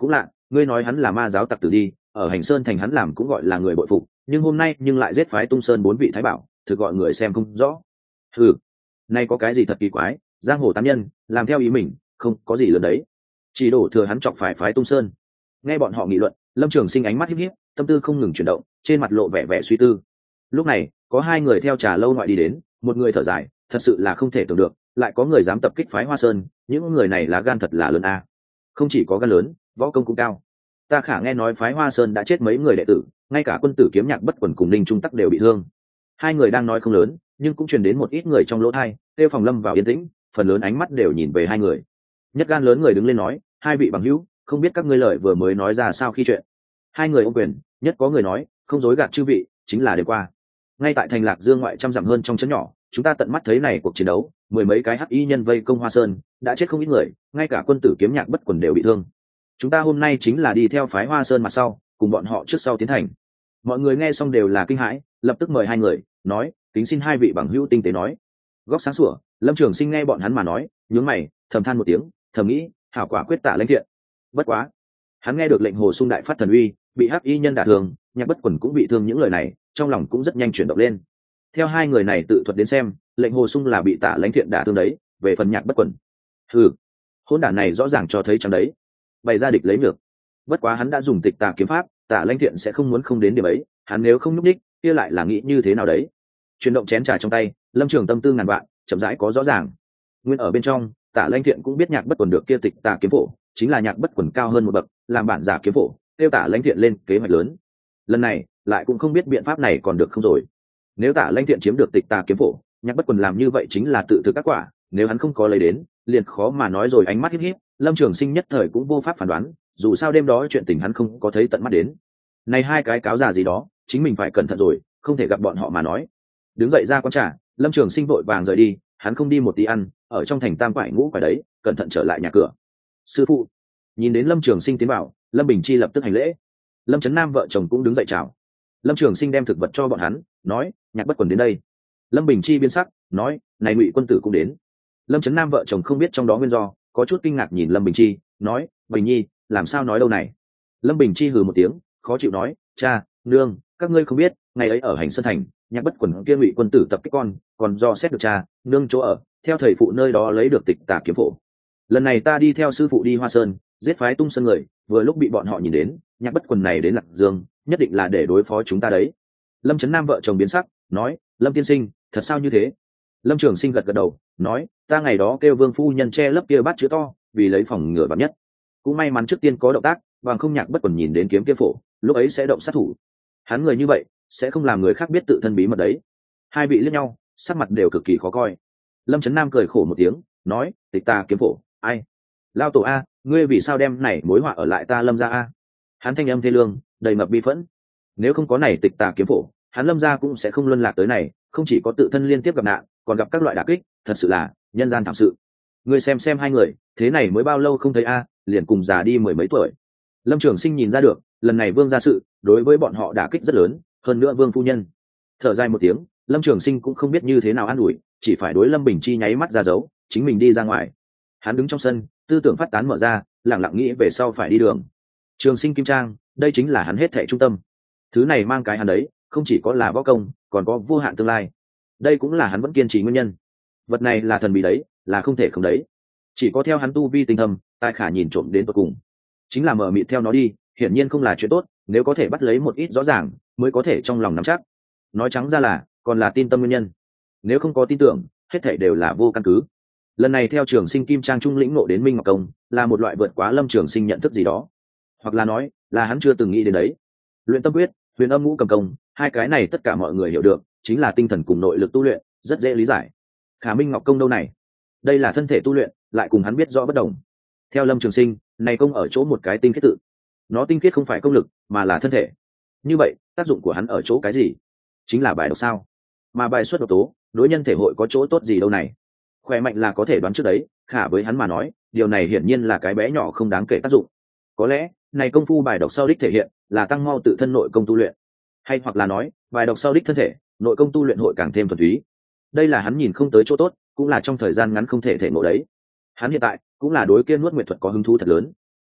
Speaker 1: ngươi nói hắn là ma giáo tặc tử đi, ở Hành Sơn thành hắn làm cũng gọi là người bội phục, nhưng hôm nay nhưng lại giết phái Tung Sơn bốn vị thái bảo, thực gọi người xem không rõ. Ừ, nay có cái gì thật kỳ quái, giang hồ tán nhân làm theo ý mình, không có gì lớn đấy, chỉ đổ thừa hắn chọc phải phái Tung Sơn. Nghe bọn họ nghị luận, Lâm Trường Sinh ánh mắt híp híp, tâm tư không ngừng chuyển động, trên mặt lộ vẻ vẻ suy tư. Lúc này có hai người theo trà lâu ngoại đi đến, một người thở dài, thật sự là không thể tưởng được, lại có người dám tập kích phái Hoa Sơn, những người này là gan thật là lớn a. Không chỉ có gan lớn, võ công cũng cao. Ta khả nghe nói phái Hoa Sơn đã chết mấy người đệ tử, ngay cả quân tử Kiếm Nhạc Bất Quần cùng Ninh Trung Tắc đều bị thương. Hai người đang nói không lớn, nhưng cũng truyền đến một ít người trong lỗ tai, tiêu phòng Lâm vào yên tĩnh, phần lớn ánh mắt đều nhìn về hai người. Nhất gan lớn người đứng lên nói, hai vị bằng hữu, không biết các ngươi lời vừa mới nói ra sao khi chuyện. Hai người ôm quyền, nhất có người nói, không dối gạt chư vị, chính là đêm qua ngay tại thành Lạc Dương ngoại trăm dặm hơn trong trấn nhỏ, chúng ta tận mắt thấy này cuộc chiến đấu, mười mấy cái hắc y nhân vây công Hoa Sơn, đã chết không ít người, ngay cả quân tử Kiếm Nhạc Bất Quần đều bị thương. Chúng ta hôm nay chính là đi theo phái Hoa Sơn mặt sau, cùng bọn họ trước sau tiến hành. Mọi người nghe xong đều là kinh hãi, lập tức mời hai người, nói, kính xin hai vị bằng hữu tinh tế nói. Góc sáng sủa, Lâm Trường Sinh nghe bọn hắn mà nói, nhướng mày, thầm than một tiếng, thầm nghĩ, hảo quả quyết tạ lãnh thiện. Bất quá, hắn nghe được lệnh Hồ Sung đại phát thần uy, bị hắc y nhân đả thương, Nhạc Bất Quần cũng bị thương, những lời này trong lòng cũng rất nhanh chuyển động lên. Theo hai người này tự thuật đến xem, lệnh Hồ Sung là bị Tạ Lãnh Thiện đả thương đấy, về phần Nhạc Bất Quần, hừ, hỗn đản này rõ ràng cho thấy chẳng đấy, bày ra địch lấy ngược. Bất quá hắn đã dùng tịch tà kiếm pháp, Tạ Lãnh Thiện sẽ không muốn không đến điểm ấy, hắn nếu không nhúc đích, kia lại là nghĩ như thế nào đấy. Chuyển động chén trà trong tay, Lâm Trường tâm tư ngàn vạn, chậm rãi có rõ ràng. Nguyên ở bên trong, Tạ Lãnh Thiện cũng biết Nhạc Bất Quần được kia tịch tà kiếm phổ, chính là Nhạc Bất Quần cao hơn một bậc, làm bản giả kiếm phổ, tiêu Tạ Lãnh Thiện lên kế hoạch lớn. Lần này lại cũng không biết biện pháp này còn được không rồi. Nếu Tạ Lãnh Thiện chiếm được tịch tà kiếm phổ, Nhạc Bất Quần làm như vậy chính là tự thực các quả, nếu hắn không có lấy đến, liền khó mà nói rồi. Ánh mắt híp híp, Lâm Trường Sinh nhất thời cũng vô pháp phán đoán, dù sao đêm đó chuyện tình hắn không có thấy tận mắt đến. Này hai cái cáo già gì đó, chính mình phải cẩn thận rồi, không thể gặp bọn họ mà nói. Đứng dậy ra quán trà, Lâm Trường Sinh vội vàng rời đi, hắn không đi một tí ăn, ở trong thành tam quải ngũ quải đấy, cẩn thận trở lại nhà cửa. Sư phụ. Nhìn đến Lâm Trường Sinh tiến vào, Lâm Bình Chi lập tức hành lễ. Lâm Chấn Nam vợ chồng cũng đứng dậy chào. Lâm Trường Sinh đem thực vật cho bọn hắn, nói, Nhạc Bất Quần đến đây. Lâm Bình Chi biến sắc, nói, này Ngụy quân tử cũng đến. Lâm Chấn Nam vợ chồng không biết trong đó nguyên do, có chút kinh ngạc nhìn Lâm Bình Chi, nói, Bình Nhi, làm sao nói đâu này. Lâm Bình Chi hừ một tiếng, khó chịu nói, cha, nương, các ngươi không biết, ngày ấy ở Hành Sơn thành, Nhạc Bất Quần kia Ngụy quân tử tập kích con, còn do xét được cha, nương chỗ ở, theo thầy phụ nơi đó lấy được tịch tà kiếm phổ. Lần này ta đi theo sư phụ đi Hoa Sơn, giết phái Tung Sơn người, vừa lúc bị bọn họ nhìn đến, Nhạc Bất Quần này đến Lạc Dương, nhất định là để đối phó chúng ta đấy. Lâm Chấn Nam vợ chồng biến sắc, nói, Lâm tiên sinh, thật sao như thế? Lâm Trường Sinh gật gật đầu, nói, ta ngày đó kêu Vương phu nhân che lấp kia bát chữ to, vì lấy phòng ngừa vạn nhất. Cũng may mắn trước tiên có động tác, bằng không Nhạc Bất Quần nhìn đến kiếm kia phổ, lúc ấy sẽ động sát thủ. Hắn người như vậy, sẽ không làm người khác biết tự thân bí mật đấy. Hai vị liếc nhau, sắc mặt đều cực kỳ khó coi. Lâm Chấn Nam cười khổ một tiếng, nói, tịch ta kiếm phổ, ai? Lao tổ a, ngươi vì sao đem này mối họa ở lại ta Lâm gia a? Hắn thanh âm thê lương, đầy ngập bi phẫn. Nếu không có này tịch tà kiếm phổ, hắn Lâm gia cũng sẽ không luân lạc tới này, không chỉ có tự thân liên tiếp gặp nạn, còn gặp các loại đả kích, thật sự là nhân gian thảm sự. Ngươi xem xem hai người, thế này mới bao lâu không thấy a, liền cùng già đi mười mấy tuổi. Lâm Trường Sinh nhìn ra được, lần này Vương gia sự, đối với bọn họ đả kích rất lớn, hơn nữa Vương phu nhân. Thở dài một tiếng, Lâm Trường Sinh cũng không biết như thế nào an ủi, chỉ phải đối Lâm Bình Chi nháy mắt ra dấu, chính mình đi ra ngoài. Hắn đứng trong sân, tư tưởng phát tán mở ra, lặng lặng nghĩ về sau phải đi đường. Trường Sinh Kim Trang, đây chính là hắn hết thảy trung tâm. Thứ này mang cái hắn đấy, không chỉ có là võ công, còn có vô hạn tương lai. Đây cũng là hắn vẫn kiên trì nguyên nhân. Vật này là thần bí đấy, là không thể không đấy. Chỉ có theo hắn tu vi tinh thâm, tài khả nhìn trộm đến tận cùng. Chính là mở mịt theo nó đi, hiển nhiên không là chuyện tốt, nếu có thể bắt lấy một ít rõ ràng, mới có thể trong lòng nắm chắc. Nói trắng ra là, còn là tin tâm nguyên nhân. Nếu không có tin tưởng, hết thảy đều là vô căn cứ. Lần này theo Trường Sinh Kim Trang trung lĩnh ngộ đến Minh Ngọc Công, là một loại vượt quá Lâm Trường Sinh nhận thức gì đó, hoặc là nói là hắn chưa từng nghĩ đến đấy. Luyện tâm quyết, huyền âm ngũ cầm công, hai cái này tất cả mọi người hiểu được, chính là tinh thần cùng nội lực tu luyện, rất dễ lý giải. Khả Minh Ngọc Công đâu này, đây là thân thể tu luyện, lại cùng hắn biết rõ bất đồng. Theo Lâm Trường Sinh, này công ở chỗ một cái tinh khiết tự, nó tinh khiết không phải công lực, mà là thân thể. Như vậy, tác dụng của hắn ở chỗ cái gì? Chính là bài độc sao? Mà bài xuất độc tố, đối nhân thể hội có chỗ tốt gì đâu này? Khỏe mạnh là có thể đoán trước đấy, khả với hắn mà nói, điều này hiển nhiên là cái bé nhỏ không đáng kể tác dụng. Có lẽ, này công phu bài độc sau đích thể hiện là tăng mau tự thân nội công tu luyện, hay hoặc là nói, bài độc sau đích thân thể, nội công tu luyện hội càng thêm thuần túy. Đây là hắn nhìn không tới chỗ tốt, cũng là trong thời gian ngắn không thể thể ngộ đấy. Hắn hiện tại cũng là đối kia nuốt nguyệt thuật có hứng thú thật lớn.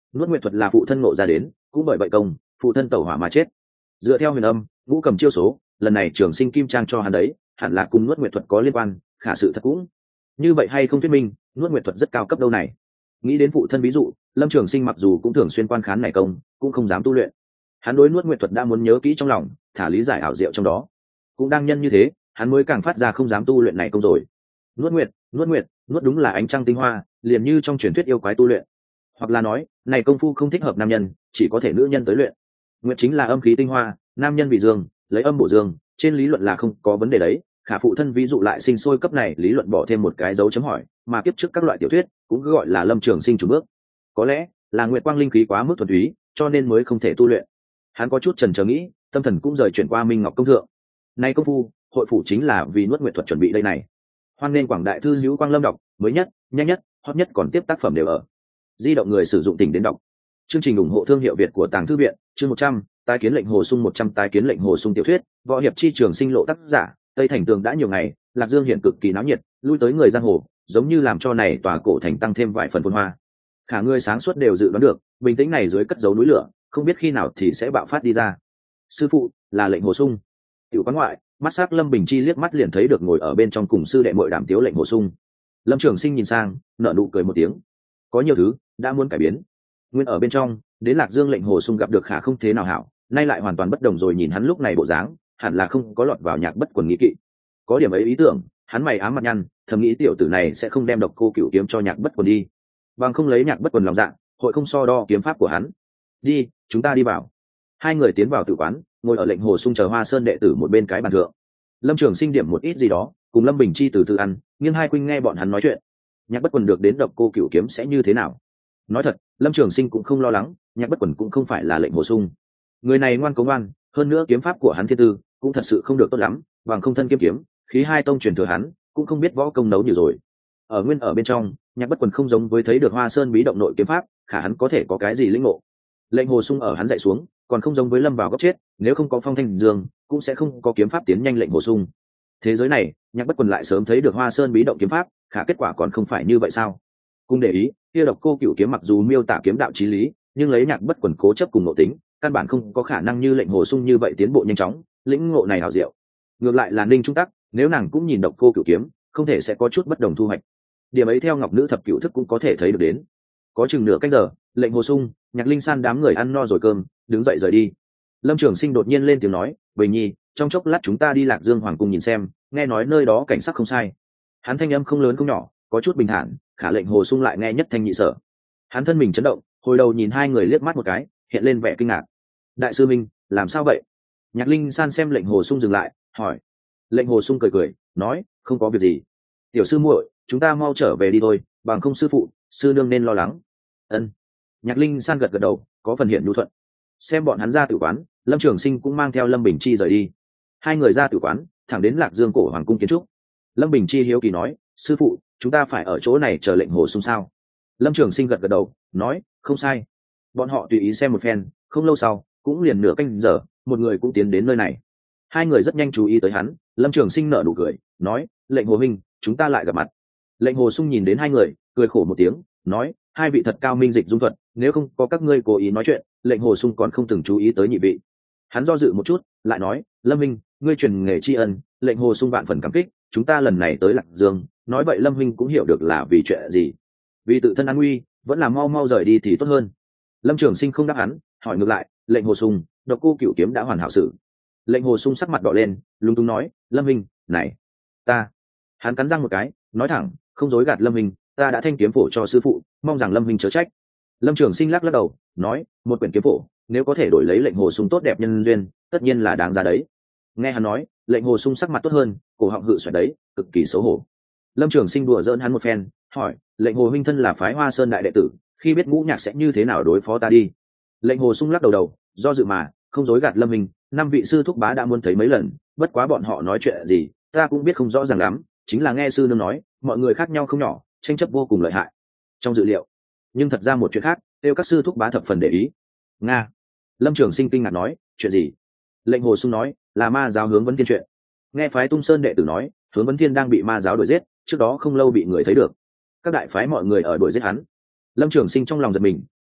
Speaker 1: Nuốt nguyệt thuật là phụ thân ngộ ra đến, cũng bởi vậy công phụ thân tẩu hỏa mà chết. Dựa theo huyền âm ngũ cầm chiêu số, lần này trường sinh kim trang cho hắn đấy hẳn là cùng nuốt nguyệt thuật có liên quan, khả sự thật cũng như vậy hay không thuyết minh nuốt nguyệt thuật rất cao cấp đâu này. Nghĩ đến phụ thân ví dụ, Lâm Trường Sinh mặc dù cũng thường xuyên quan khán này công, cũng không dám tu luyện. Hắn đối nuốt nguyệt thuật đã muốn nhớ kỹ trong lòng, thả lý giải ảo diệu trong đó. Cũng đang nhân như thế, hắn mới càng phát ra không dám tu luyện này công rồi. Nuốt nguyệt, nuốt nguyệt, nuốt đúng là ánh trăng tinh hoa, liền như trong truyền thuyết yêu quái tu luyện. Hoặc là nói, này công phu không thích hợp nam nhân, chỉ có thể nữ nhân tới luyện. Nguyệt chính là âm khí tinh hoa, nam nhân vì dương, lấy âm bổ dương, trên lý luận là không có vấn đề đấy. Khả phụ thân ví dụ lại sinh sôi cấp này lý luận bỏ thêm một cái dấu chấm hỏi, mà kiếp trước các loại tiểu thuyết cũng cứ gọi là Lâm Trường Sinh chủ bước. Có lẽ là nguyệt quang linh khí quá mức thuần túy, cho nên mới không thể tu luyện. Hắn có chút chần chờ nghĩ, tâm thần cũng rời chuyển qua Minh Ngọc công thượng. Nay công phu, hội phủ chính là vì nuốt nguyệt thuật chuẩn bị đây này. Hoan nên quảng đại thư hữu Quang Lâm đọc, mới nhất, nhanh nhất, hot nhất còn tiếp tác phẩm đều ở. Di động người sử dụng tỉnh đến đọc. Chương trình ủng hộ thương hiệu Việt của Tàng Thư viện, chương một trăm, tái kiến lệnh Hồ Sung một trăm tái kiến lệnh Hồ Sung tiểu thuyết, võ hiệp chi trường sinh lộ tác giả, Tây Thành Tường đã nhiều ngày, Lạc Dương hiện cực kỳ náo nhiệt, lui tới người giang hồ, giống như làm cho này tòa cổ thành tăng thêm vài phần phồn hoa. Khả người sáng suốt đều dự đoán được, bình tĩnh này dưới cất giấu núi lửa, không biết khi nào thì sẽ bạo phát đi ra. Sư phụ là lệnh Hồ Sung. Tiểu quán ngoại, mắt sắc Lâm Bình Chi liếc mắt liền thấy được ngồi ở bên trong cùng sư đệ muội đàm tiếu lệnh Hồ Sung. Lâm Trường Sinh nhìn sang, nở nụ cười một tiếng. Có nhiều thứ đã muốn cải biến. Nguyên ở bên trong, đến Lạc Dương lệnh Hồ Sung gặp được khả không thế nào hảo, nay lại hoàn toàn bất đồng rồi, nhìn hắn lúc này bộ dáng, hẳn là không có lọt vào nhạc bất quần nghĩ kỵ. Có điểm ấy ý tưởng, hắn mày ám mặt nhăn, thầm nghĩ tiểu tử này sẽ không đem độc cô cửu kiếm cho nhạc bất quần đi, bằng không lấy nhạc bất quần lòng dạ, hội không so đo kiếm pháp của hắn. Đi, chúng ta đi vào. Hai người tiến vào tử quán, ngồi ở lệnh Hồ Sung chờ Hoa Sơn đệ tử một bên cái bàn thượng. Lâm Trường Sinh điểm một ít gì đó, cùng Lâm Bình Chi từ từ ăn, nghiêng hai huynh nghe bọn hắn nói chuyện. Nhạc bất quần được đến độc cô cửu kiếm sẽ như thế nào? Nói thật, Lâm Trường Sinh cũng không lo lắng, nhạc bất quần cũng không phải là lệnh Hồ Sung. Người này ngoan cố ngoan, hơn nữa kiếm pháp của hắn thiên tư cũng thật sự không được tốt lắm, bằng không thân kiếm kiếm, khí hai tông truyền thừa hắn, cũng không biết võ công nấu như rồi. Ở nguyên ở bên trong, nhạc bất quần không giống với thấy được Hoa Sơn bí động nội kiếm pháp, khả hắn có thể có cái gì lĩnh ngộ. Lệnh Hồ Sung ở hắn dậy xuống, còn không giống với lâm vào góc chết, nếu không có Phong Thanh Dương, cũng sẽ không có kiếm pháp tiến nhanh lệnh Hồ Sung. Thế giới này, nhạc bất quần lại sớm thấy được Hoa Sơn bí động kiếm pháp, khả kết quả còn không phải như vậy sao? Cùng để ý, kia độc cô cửu kiếm mặc dù miêu tả kiếm đạo chí lý, nhưng lấy nhạc bất quần cố chấp cùng nội tính, căn bản không có khả năng như lệnh Hồ Sung như vậy tiến bộ nhanh chóng, lĩnh ngộ này hảo diệu. Ngược lại là Ninh Trung Tắc, nếu nàng cũng nhìn độc cô cửu kiếm, không thể sẽ có chút bất đồng thu hoạch. Điểm ấy theo Ngọc Nữ thập cửu thức cũng có thể thấy được đến. Có chừng nửa cách giờ, lệnh Hồ Sung, Nhạc Linh San đám người ăn no rồi cơm, đứng dậy rời đi. Lâm Trường Sinh đột nhiên lên tiếng nói, "Bình Nhi, trong chốc lát chúng ta đi Lạc Dương Hoàng cung nhìn xem, nghe nói nơi đó cảnh sắc không sai." Hắn thanh âm không lớn không nhỏ, có chút bình thản, khả lệnh Hồ Sung lại nghe nhất thanh nhị sở. Hắn thân mình chấn động, hồi đầu nhìn hai người liếc mắt một cái, hiện lên vẻ kinh ngạc. "Đại sư Minh, làm sao vậy?" Nhạc Linh San xem lệnh Hồ Sung dừng lại, hỏi. Lệnh Hồ Sung cười cười, nói, "Không có việc gì. Tiểu sư muội, chúng ta mau trở về đi thôi, bằng không sư phụ, sư nương nên lo lắng." Ân. Nhạc Linh San gật gật đầu, có phần hiện nhu thuận. Xem bọn hắn ra tử quán, Lâm Trường Sinh cũng mang theo Lâm Bình Chi rời đi. Hai người ra tử quán, thẳng đến Lạc Dương cổ hoàng cung kiến trúc. Lâm Bình Chi hiếu kỳ nói, "Sư phụ, chúng ta phải ở chỗ này chờ lệnh Hồ Sung sao?" Lâm Trường Sinh gật gật đầu, nói, "Không sai." Bọn họ tùy ý xem một phen, không lâu sau, cũng liền nửa canh giờ, một người cũng tiến đến nơi này. Hai người rất nhanh chú ý tới hắn. Lâm Trường Sinh nở nụ cười, nói, "Lệnh Hồ Minh, chúng ta lại gặp mặt." Lệnh Hồ Sung nhìn đến hai người, cười khổ một tiếng, nói, "Hai vị thật cao minh dịch dung thuật, nếu không có các ngươi cố ý nói chuyện, lệnh Hồ Sung còn không từng chú ý tới nhị vị." Hắn do dự một chút, lại nói, "Lâm Minh, ngươi truyền nghề tri ân, lệnh Hồ Sung vạn phần cảm kích, chúng ta lần này tới Lạc Dương, nói vậy Lâm Minh cũng hiểu được là vì chuyện gì. Vì tự thân an nguy, vẫn là mau mau rời đi thì tốt hơn." Lâm Trường Sinh không đáp hắn, hỏi ngược lại, "Lệnh Hồ Sung, độc cô cửu kiếm đã hoàn hảo sự." Lệnh Hồ Sung sắc mặt đỏ lên, lúng túng nói, "Lâm Minh, này, ta..." Hắn cắn răng một cái, nói thẳng, không dối gạt Lâm Minh, "Ta đã thanh kiếm phổ cho sư phụ, mong rằng Lâm Minh chớ trách." Lâm Trường Sinh lắc lắc đầu, nói, "Một quyển kiếm phổ, nếu có thể đổi lấy lệnh Hồ Sung tốt đẹp nhân duyên, tất nhiên là đáng giá đấy." Nghe hắn nói, lệnh Hồ Sung sắc mặt tốt hơn, cổ họng hự xoẹt đấy, cực kỳ xấu hổ. Lâm Trường Sinh đùa giỡn hắn một phen, hỏi, "Lệnh Hồ huynh thân là phái Hoa Sơn đại đệ tử, khi biết Ngũ Nhạc sẽ như thế nào đối phó ta đi?" Lệnh Hồ Sung lắc đầu đầu, do dự mà, không dối gạt Lâm Minh, năm vị sư thúc bá đã muốn thấy mấy lần, bất quá bọn họ nói chuyện gì, ta cũng biết không rõ ràng lắm, chính là nghe sư nương nói, mọi người khác nhau không nhỏ, tranh chấp vô cùng lợi hại. Trong dự liệu, nhưng thật ra một chuyện khác, kêu các sư thúc bá thập phần để ý. Nga. Lâm Trường Sinh kinh ngạc nói, "Chuyện gì?" Lệnh Hồ Sung nói, "Là ma giáo Hướng Vấn Thiên chuyện." Nghe phái Tung Sơn đệ tử nói, Hướng Vấn Thiên đang bị ma giáo đuổi giết, trước đó không lâu bị người thấy được. Các đại phái mọi người ở đuổi giết hắn. Lâm Trường Sinh trong lòng giật mình,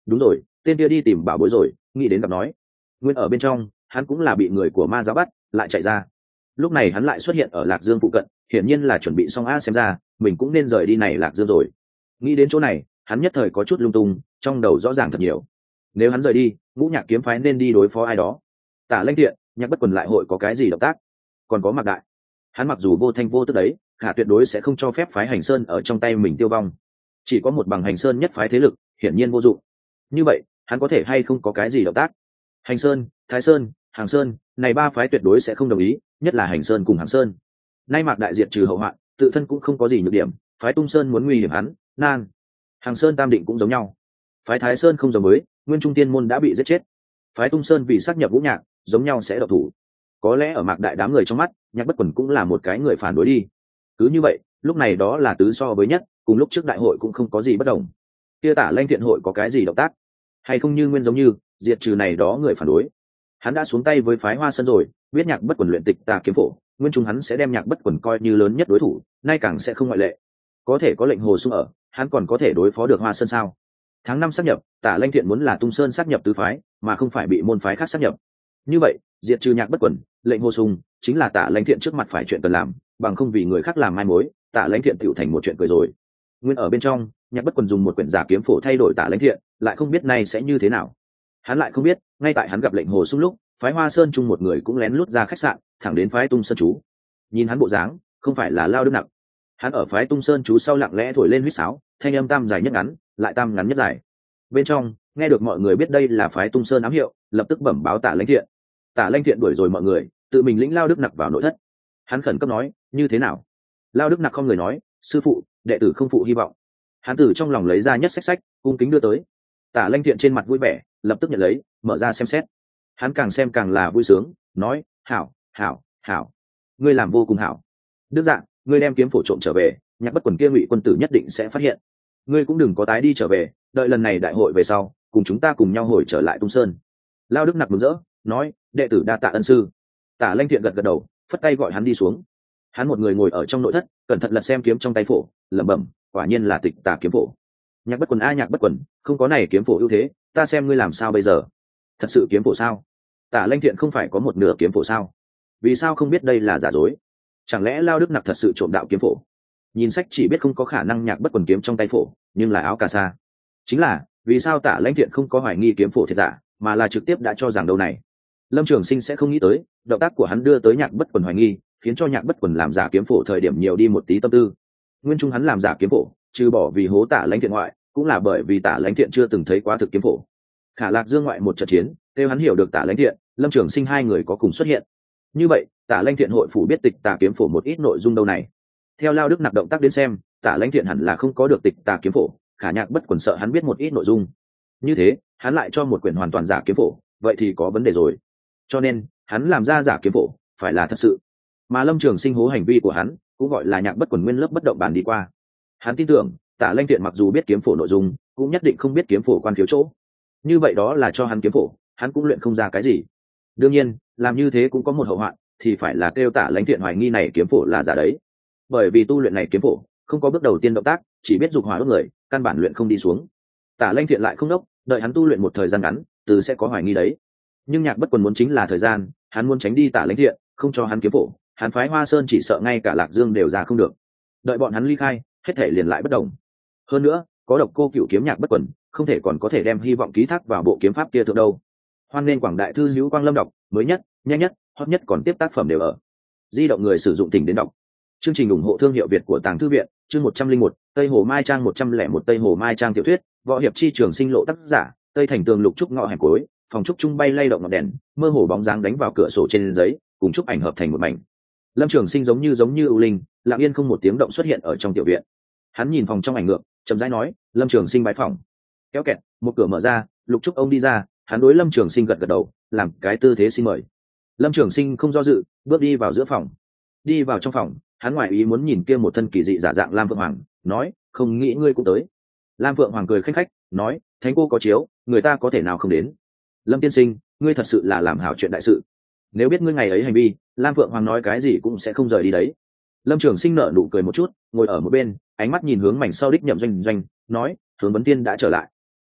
Speaker 1: đúng rồi, tên kia đi tìm bảo bối rồi, nghĩ đến gặp nói. Nguyên ở bên trong, hắn cũng là bị người của ma giáo bắt, lại chạy ra. Lúc này hắn lại xuất hiện ở Lạc Dương phụ cận, hiển nhiên là chuẩn bị xong a, xem ra mình cũng nên rời đi này Lạc Dương rồi. Nghĩ đến chỗ này, hắn nhất thời có chút lung tung, trong đầu rõ ràng thật nhiều. Nếu hắn rời đi, Ngũ Nhạc kiếm phái nên đi đối phó ai đó. Tả Lãnh Thiện, Nhạc Bất Quần lại hội có cái gì động tác? Còn có Mạc Đại, hắn mặc dù vô thanh vô tức đấy, khả tuyệt đối sẽ không cho phép phái Hành Sơn ở trong tay mình tiêu vong. Chỉ có một bằng Hành Sơn nhất phái thế lực, hiển nhiên vô dụng. Như vậy, hắn có thể hay không có cái gì động tác? Hành Sơn, Thái Sơn, Hàng Sơn, này ba phái tuyệt đối sẽ không đồng ý, nhất là Hành Sơn cùng Hàng Sơn. Nay Mạc Đại diệt trừ hậu hoạn, tự thân cũng không có gì nhược điểm, phái Tung Sơn muốn nguy hiểm hắn, nan. Hàng Sơn Tam Định cũng giống nhau. Phái Thái Sơn không giống với, Nguyên Trung Tiên môn đã bị giết chết. Phái Tung Sơn vì xác nhập Vũ Nhạc, giống nhau sẽ độc thủ. Có lẽ ở Mạc Đại đám người trong mắt, Nhạc Bất Quần cũng là một cái người phản đối đi. Cứ như vậy, lúc này đó là tứ so với nhất, cùng lúc trước đại hội cũng không có gì bất đồng. Kia Tả Lãnh Thiện hội có cái gì động tác, hay không như nguyên giống như diệt trừ này đó người phản đối. Hắn đã xuống tay với phái Hoa Sơn rồi, biết Nhạc Bất Quần luyện tịch tà kiếm phổ, Nguyên Trung hắn sẽ đem Nhạc Bất Quần coi như lớn nhất đối thủ, nay càng sẽ không ngoại lệ. Có thể có lệnh hồ sung ở, hắn còn có thể đối phó được Hoa Sơn sao? Tháng năm sáp nhập, Tả Lãnh Thiện muốn là Tung Sơn sáp nhập tứ phái, mà không phải bị môn phái khác sáp nhập. Như vậy, diệt trừ Nhạc Bất Quần, lệnh hồ sung chính là Tả Lãnh Thiện trước mặt phải chuyện cần làm, bằng không vì người khác làm mai mối, Tả Lãnh Thiện tựu thành một chuyện cười rồi. Nguyên ở bên trong, Nhạc Bất Quần dùng một quyển giả kiếm phổ thay đổi Tả Lãnh Thiện, lại không biết nay sẽ như thế nào. Hắn lại không biết, ngay tại hắn gặp lệnh hồ sung lúc, phái Hoa Sơn chung một người cũng lén lút ra khách sạn, thẳng đến phái Tung Sơn chú. Nhìn hắn bộ dáng, không phải là Lao Đức Nặc. Hắn ở phái Tung Sơn chú sau lặng lẽ thổi lên huýt sáo, thanh âm tam dài nhất ngắn, lại tam ngắn nhất dài. Bên trong, nghe được mọi người biết đây là phái Tung Sơn ám hiệu, lập tức bẩm báo Tả Lãnh Thiện. Tả Lãnh Thiện đuổi rồi mọi người, tự mình lĩnh Lao Đức Nặc vào nội thất. Hắn khẩn cấp nói, như thế nào? Lao Đức Nặc không người nói, sư phụ, đệ tử không phụ hy vọng. Hắn từ trong lòng lấy ra nhất sách sách, cung kính đưa tới. Tả Lãnh Thiện trên mặt vui vẻ, lập tức nhận lấy, mở ra xem xét. Hắn càng xem càng là vui sướng, nói, hảo, hảo, hảo, ngươi làm vô cùng hảo. Đức Dạng, ngươi đem kiếm phổ trộm trở về, Nhạc Bất Quần kia Ngụy quân tử nhất định sẽ phát hiện. Ngươi cũng đừng có tái đi trở về, đợi lần này đại hội về sau, cùng chúng ta cùng nhau hồi trở lại Tung Sơn. Lao Đức Nặc mừng rỡ, nói, đệ tử đa tạ ân sư. Tả Lãnh Thiện gật gật đầu, phất tay gọi hắn đi xuống. Hắn một người ngồi ở trong nội thất, cẩn thận lật xem kiếm trong tay phổ, lẩm bẩm, quả nhiên là tịch tà kiếm phổ. Nhạc Bất Quần a Nhạc Bất Quần, không có này kiếm phổ ưu thế, ta xem ngươi làm sao bây giờ? Thật sự kiếm phổ sao? Tả Lãnh Thiện không phải có một nửa kiếm phổ sao? Vì sao không biết đây là giả dối? Chẳng lẽ Lao Đức Nặc thật sự trộm đạo kiếm phổ? Nhìn sách chỉ biết không có khả năng Nhạc Bất Quần kiếm trong tay phổ, nhưng là áo cà sa. Chính là, vì sao Tả Lãnh Thiện không có hoài nghi kiếm phổ thiệt giả, mà là trực tiếp đã cho rằng đâu này? Lâm Trường Sinh sẽ không nghĩ tới, động tác của hắn đưa tới Nhạc Bất Quần hoài nghi, khiến cho Nhạc Bất Quần làm giả kiếm phổ thời điểm nhiều đi một tí tâm tư. Nguyên Trung hắn làm giả kiếm phổ, trừ bỏ vì hố Tả Lãnh Thiện ngoại, cũng là bởi vì Tả Lãnh Thiện chưa từng thấy quá thực kiếm phổ. Khả Lạc Dương ngoại một trận chiến, nếu hắn hiểu được Tả Lãnh Thiện, Lâm Trường Sinh hai người có cùng xuất hiện. Như vậy, Tả Lãnh Thiện hội phủ biết tịch tà kiếm phổ một ít nội dung đâu này. Theo Lao Đức Nặc động tác đến xem, Tả Lãnh Thiện hẳn là không có được tịch tà kiếm phổ, khả Nhạc Bất Quần sợ hắn biết một ít nội dung. Như thế, hắn lại cho một quyển hoàn toàn giả kiếm phổ, vậy thì có vấn đề rồi. Cho nên, hắn làm ra giả kiếm phổ, phải là thật sự. Mà Lâm Trường Sinh hố hành vi của hắn, cũng gọi là Nhạc Bất Quần nguyên lớp bất động bàn đi qua. Hắn tin tưởng, Tả Lãnh Thiện mặc dù biết kiếm phổ nội dung, cũng nhất định không biết kiếm phổ quan thiếu chỗ. Như vậy đó là cho hắn kiếm phổ, hắn cũng luyện không ra cái gì. Đương nhiên, làm như thế cũng có một hậu hoạn, thì phải là kêu Tả Lãnh Thiện hoài nghi này kiếm phổ là giả đấy. Bởi vì tu luyện này kiếm phổ, không có bước đầu tiên động tác, chỉ biết dục hỏa đốt người, căn bản luyện không đi xuống. Tả Lãnh Thiện lại không đốc, đợi hắn tu luyện một thời gian ngắn, từ sẽ có hoài nghi đấy. Nhưng Nhạc Bất Quần muốn chính là thời gian, hắn muốn tránh đi Tả Lãnh Thiện, không cho hắn kiếm phổ, hắn phái Hoa Sơn chỉ sợ ngay cả Lạc Dương đều ra không được. Đợi bọn hắn ly khai, hết thể liền lại bất đồng. Hơn nữa, có độc cô cửu kiếm Nhạc Bất Quần, không thể còn có thể đem hy vọng ký thác vào bộ kiếm pháp kia thượng đâu. Hoan nên quảng đại thư hữu Quang Lâm đọc, mới nhất, nhanh nhất, hot nhất còn tiếp tác phẩm đều ở. Di động người sử dụng tỉnh đến đọc. Chương trình ủng hộ thương hiệu Việt của Tàng Thư viện, chương một trăm linh một, Tây Hồ Mai Trang một trăm lẻ một Tây Hồ Mai Trang tiểu thuyết, võ hiệp chi trường sinh lộ tác giả, Tây Thành Tường Lục Trúc ngọ hẻm cuối, phòng trúc trung bay lay động ngọn đèn, mơ hồ bóng dáng đánh vào cửa sổ trên giấy, cùng chúc ảnh hợp thành một mảnh. Lâm Trường Sinh giống như giống như ưu linh, lặng yên không một tiếng động xuất hiện ở trong tiểu viện. Hắn nhìn phòng trong ảnh ngược, chậm rãi nói, Lâm Trường Sinh bái phòng. Kéo kẹt, một cửa mở ra, Lục Trúc ông đi ra, hắn đối Lâm Trường Sinh gật gật đầu, làm cái tư thế xin mời. Lâm Trường Sinh không do dự, bước đi vào giữa phòng. Đi vào trong phòng, hắn ngoại ý muốn nhìn kia một thân kỳ dị giả dạng Lam Phượng Hoàng, nói, không nghĩ ngươi cũng tới. Lam Phượng Hoàng cười khách khách, nói, thánh cô có chiếu, người ta có thể nào không đến. Lâm tiên sinh, ngươi thật sự là làm hảo chuyện đại sự. Nếu biết ngươi ngày ấy hành vi, Lam Phượng Hoàng nói cái gì cũng sẽ không rời đi đấy. Lâm Trường Sinh nở nụ cười một chút, ngồi ở một bên, ánh mắt nhìn hướng mảnh sau đích Nhậm Doanh Doanh, nói, hướng vấn tiên đã trở lại.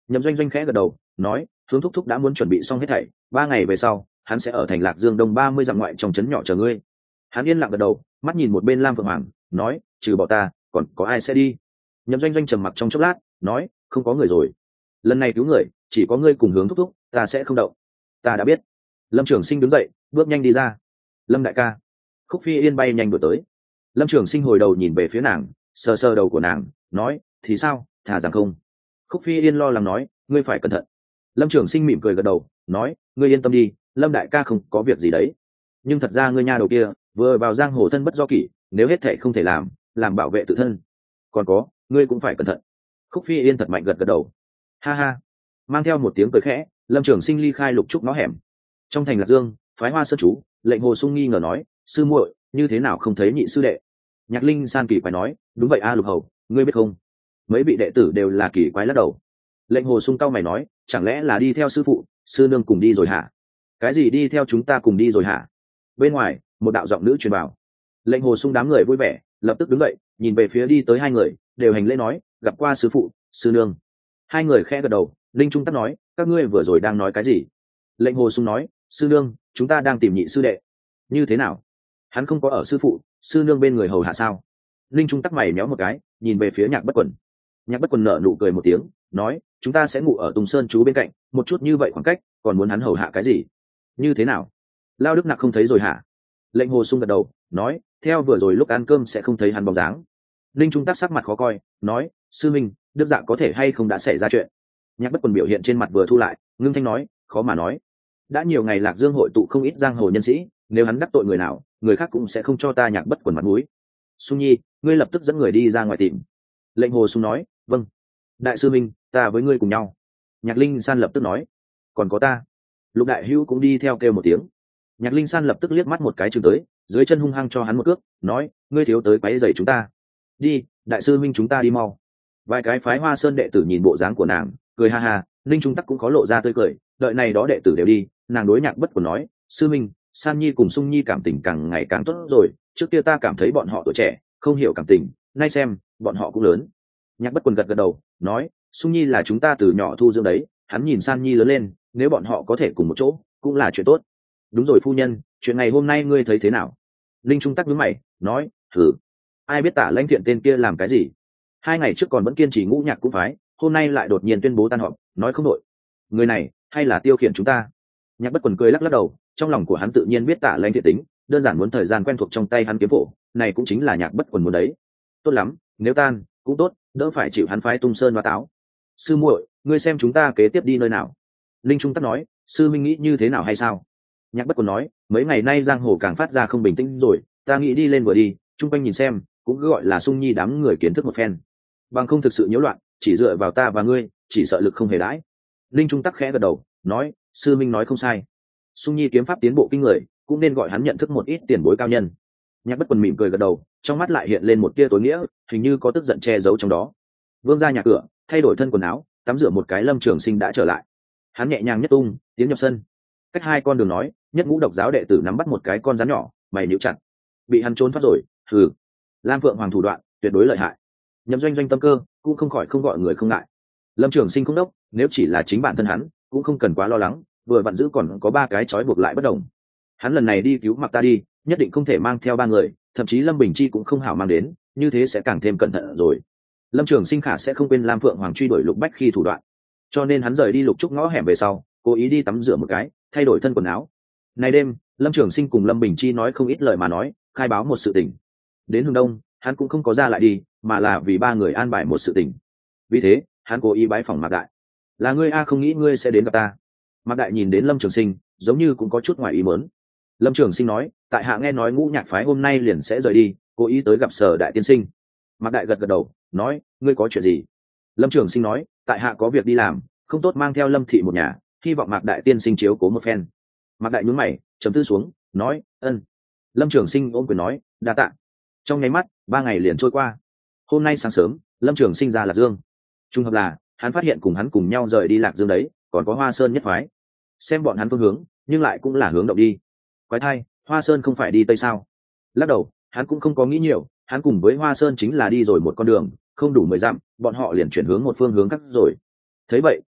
Speaker 1: Nhậm Doanh Doanh khẽ gật đầu nói, hướng thúc thúc đã muốn chuẩn bị xong hết thảy, ba ngày về sau hắn sẽ ở thành Lạc Dương đông ba mươi dặm ngoại trong trấn nhỏ chờ ngươi. Hắn yên lặng gật đầu, mắt nhìn một bên Lam Phượng Hoàng nói, trừ bỏ ta còn có ai sẽ đi? Nhậm Doanh Doanh trầm mặc trong chốc lát nói, không có người rồi, lần này cứu người chỉ có ngươi cùng hướng thúc thúc, ta sẽ không động. Ta đã biết. Lâm Trường Sinh đứng dậy bước nhanh đi ra. Lâm đại ca. Khúc Phi Yên bay nhanh đuổi tới. Lâm Trường Sinh hồi đầu nhìn về phía nàng, sờ sờ đầu của nàng nói, thì sao, thà rằng không. Khúc Phi Yên lo lắng nói, ngươi phải cẩn thận. Lâm Trường Sinh mỉm cười gật đầu nói, ngươi yên tâm đi, Lâm đại ca không có việc gì đấy. Nhưng thật ra ngươi nha đầu kia vừa vào giang hồ thân bất do kỷ, nếu hết thể không thể làm làm bảo vệ tự thân. Còn có, ngươi cũng phải cẩn thận. Khúc Phi Yên thật mạnh gật gật đầu. Ha ha. Mang theo một tiếng cười khẽ, Lâm Trường Sinh ly khai lục trúc ngõ hẻm. Trong thành Lạc Dương, phái Hoa Sơn chú, Lệnh Hồ Sung nghi ngờ nói, sư muội, như thế nào không thấy nhị sư đệ? Nhạc Linh San kỳ quái nói, đúng vậy a Lục Hầu, ngươi biết không? Mấy vị đệ tử đều là kỳ quái lắc đầu. Lệnh Hồ Sung cau mày nói, chẳng lẽ là đi theo sư phụ, sư nương cùng đi rồi hả? Cái gì đi theo chúng ta cùng đi rồi hả? Bên ngoài, một đạo giọng nữ truyền vào. Lệnh Hồ Sung đám người vui vẻ, lập tức đứng dậy, nhìn về phía đi tới hai người, đều hành lễ nói, gặp qua sư phụ, sư nương. Hai người khẽ gật đầu. Linh Trung Tắc nói, các ngươi vừa rồi đang nói cái gì? Lệnh Hồ Sung nói, sư nương, chúng ta đang tìm nhị sư đệ. Như thế nào? Hắn không có ở sư phụ, sư nương bên người hầu hạ sao? Linh Trung Tắc mày méo một cái, nhìn về phía Nhạc Bất Quần. Nhạc Bất Quần nở nụ cười một tiếng, nói, chúng ta sẽ ngủ ở Tùng Sơn chú bên cạnh, một chút như vậy khoảng cách, còn muốn hắn hầu hạ cái gì? Như thế nào? Lao Đức Nặc không thấy rồi hả? Lệnh Hồ Sung gật đầu, nói, theo vừa rồi lúc ăn cơm sẽ không thấy hắn bóng dáng. Linh Trung Tắc sắc mặt khó coi, nói, sư minh, Đức Dạ có thể hay không đã xảy ra chuyện? Nhạc Bất Quần biểu hiện trên mặt vừa thu lại, ngưng thanh nói, khó mà nói. Đã nhiều ngày Lạc Dương hội tụ không ít giang hồ nhân sĩ, nếu hắn đắc tội người nào, người khác cũng sẽ không cho ta Nhạc Bất Quần mặt mũi. Sung Nhi, ngươi lập tức dẫn người đi ra ngoài tìm. Lệnh Hồ Sung nói, vâng. Đại sư minh, ta với ngươi cùng nhau. Nhạc Linh San lập tức nói, còn có ta. Lục Đại Hữu cũng đi theo kêu một tiếng. Nhạc Linh San lập tức liếc mắt một cái chừng tới, dưới chân hung hăng cho hắn một cước, nói, ngươi thiếu tới quấy rầy chúng ta. Đi, đại sư minh, chúng ta đi mau. Vài cái phái Hoa Sơn đệ tử nhìn bộ dáng của nàng, cười ha ha. Ninh Trung Tắc cũng có lộ ra tươi cười, đợi này đó đệ tử đều đi, nàng đối Nhạc Bất Quần nói, sư minh, San Nhi cùng Sung Nhi cảm tình càng ngày càng tốt rồi, trước kia ta cảm thấy bọn họ tuổi trẻ không hiểu cảm tình, nay xem bọn họ cũng lớn. Nhạc Bất Quần gật gật đầu, nói, Sung Nhi là chúng ta từ nhỏ thu dưỡng đấy, hắn nhìn San Nhi lớn lên, nếu bọn họ có thể cùng một chỗ cũng là chuyện tốt. Đúng rồi phu nhân, chuyện ngày hôm nay ngươi thấy thế nào? Linh Trung Tắc nhướng mày, nói, thử, ai biết Tả Lãnh Thiện tên kia làm cái gì? Hai ngày trước còn vẫn kiên trì ngũ nhạc cũng phái, hôm nay lại đột nhiên tuyên bố tan họp, nói không đội. Người này hay là tiêu khiển chúng ta? Nhạc Bất Quần cười lắc lắc đầu, trong lòng của hắn tự nhiên biết Tả Lãnh Thiện tính, đơn giản muốn thời gian quen thuộc trong tay hắn kiếm phổ, này cũng chính là Nhạc Bất Quần muốn đấy. Tốt lắm, nếu tan cũng tốt, đỡ phải chịu hắn phái Tung Sơn Hoa Táo. Sư muội, ngươi xem chúng ta kế tiếp đi nơi nào? Linh Trung Tắc nói, sư minh nghĩ như thế nào hay sao? Nhạc Bất Quần nói, mấy ngày nay giang hồ càng phát ra không bình tĩnh rồi, ta nghĩ đi lên vừa đi, chung quanh nhìn xem, cũng cứ gọi là Sung Nhi đám người kiến thức một phen. Bằng không thực sự nhiễu loạn, chỉ dựa vào ta và ngươi, chỉ sợ lực không hề đãi. Linh Trung Tắc khẽ gật đầu, nói, sư minh nói không sai. Sung Nhi kiếm pháp tiến bộ kinh người, cũng nên gọi hắn nhận thức một ít tiền bối cao nhân. Nhạc Bất Quần mỉm cười gật đầu, trong mắt lại hiện lên một tia tối nghĩa, hình như có tức giận che giấu trong đó. Vương ra nhà cửa, thay đổi thân quần áo, tắm rửa một cái, Lâm Trường Sinh đã trở lại. Hắn nhẹ nhàng nhất tung tiến nhập sân, cách hai con đường nói, Nhất Ngũ Độc giáo đệ tử nắm bắt một cái con rắn nhỏ, mày níu chặt, bị hắn trốn thoát rồi. Hừ, Lam Phượng Hoàng thủ đoạn tuyệt đối lợi hại. Nhậm Doanh Doanh tâm cơ cũng không khỏi không gọi người không ngại. Lâm Trường Sinh không đốc, nếu chỉ là chính bản thân hắn cũng không cần quá lo lắng, vừa vặn giữ còn có ba cái trói buộc lại bất đồng. Hắn lần này đi cứu Mặc Ta đi, nhất định không thể mang theo ba người, thậm chí Lâm Bình Chi cũng không hảo mang đến, như thế sẽ càng thêm cẩn thận rồi. Lâm Trường Sinh khả sẽ không quên Lam Phượng Hoàng truy đuổi Lục Bách khi thủ đoạn, cho nên hắn rời đi lục trúc ngõ hẻm về sau, cố ý đi tắm rửa một cái, thay đổi thân quần áo. Này đêm, Lâm Trường Sinh cùng Lâm Bình Chi nói không ít lời mà nói, khai báo một sự tình. Đến hướng đông, hắn cũng không có ra lại đi, mà là vì ba người an bài một sự tình. Vì thế, hắn cố ý bái phỏng Mạc Đại. Là ngươi a, không nghĩ ngươi sẽ đến gặp ta. Mạc Đại nhìn đến Lâm Trường Sinh, giống như cũng có chút ngoài ý muốn. Lâm Trường Sinh nói, tại hạ nghe nói Ngũ Nhạc phái hôm nay liền sẽ rời đi, cố ý tới gặp Sở Đại tiên sinh. Mạc Đại gật gật đầu, nói, ngươi có chuyện gì? Lâm Trường Sinh nói, tại hạ có việc đi làm, không tốt mang theo Lâm thị một nhà, hy vọng Mạc Đại tiên sinh chiếu cố một phen. Mạc Đại nhướng mày, trầm tư xuống, nói, ân. Lâm Trường Sinh ôm quyền nói, đa tạ. Trong nháy mắt, ba ngày liền trôi qua. Hôm nay sáng sớm, Lâm Trường Sinh ra Lạc Dương. Trùng hợp là, hắn phát hiện cùng hắn cùng nhau rời đi Lạc Dương đấy, còn có Hoa Sơn nhất phái. Xem bọn hắn phương hướng, nhưng lại cũng là hướng động đi. Quái thai, Hoa Sơn không phải đi tây sao? Lắc đầu, hắn cũng không có nghĩ nhiều, hắn cùng với Hoa Sơn chính là đi rồi một con đường, không đủ mười dặm, bọn họ liền chuyển hướng một phương hướng khác rồi. Thấy vậy,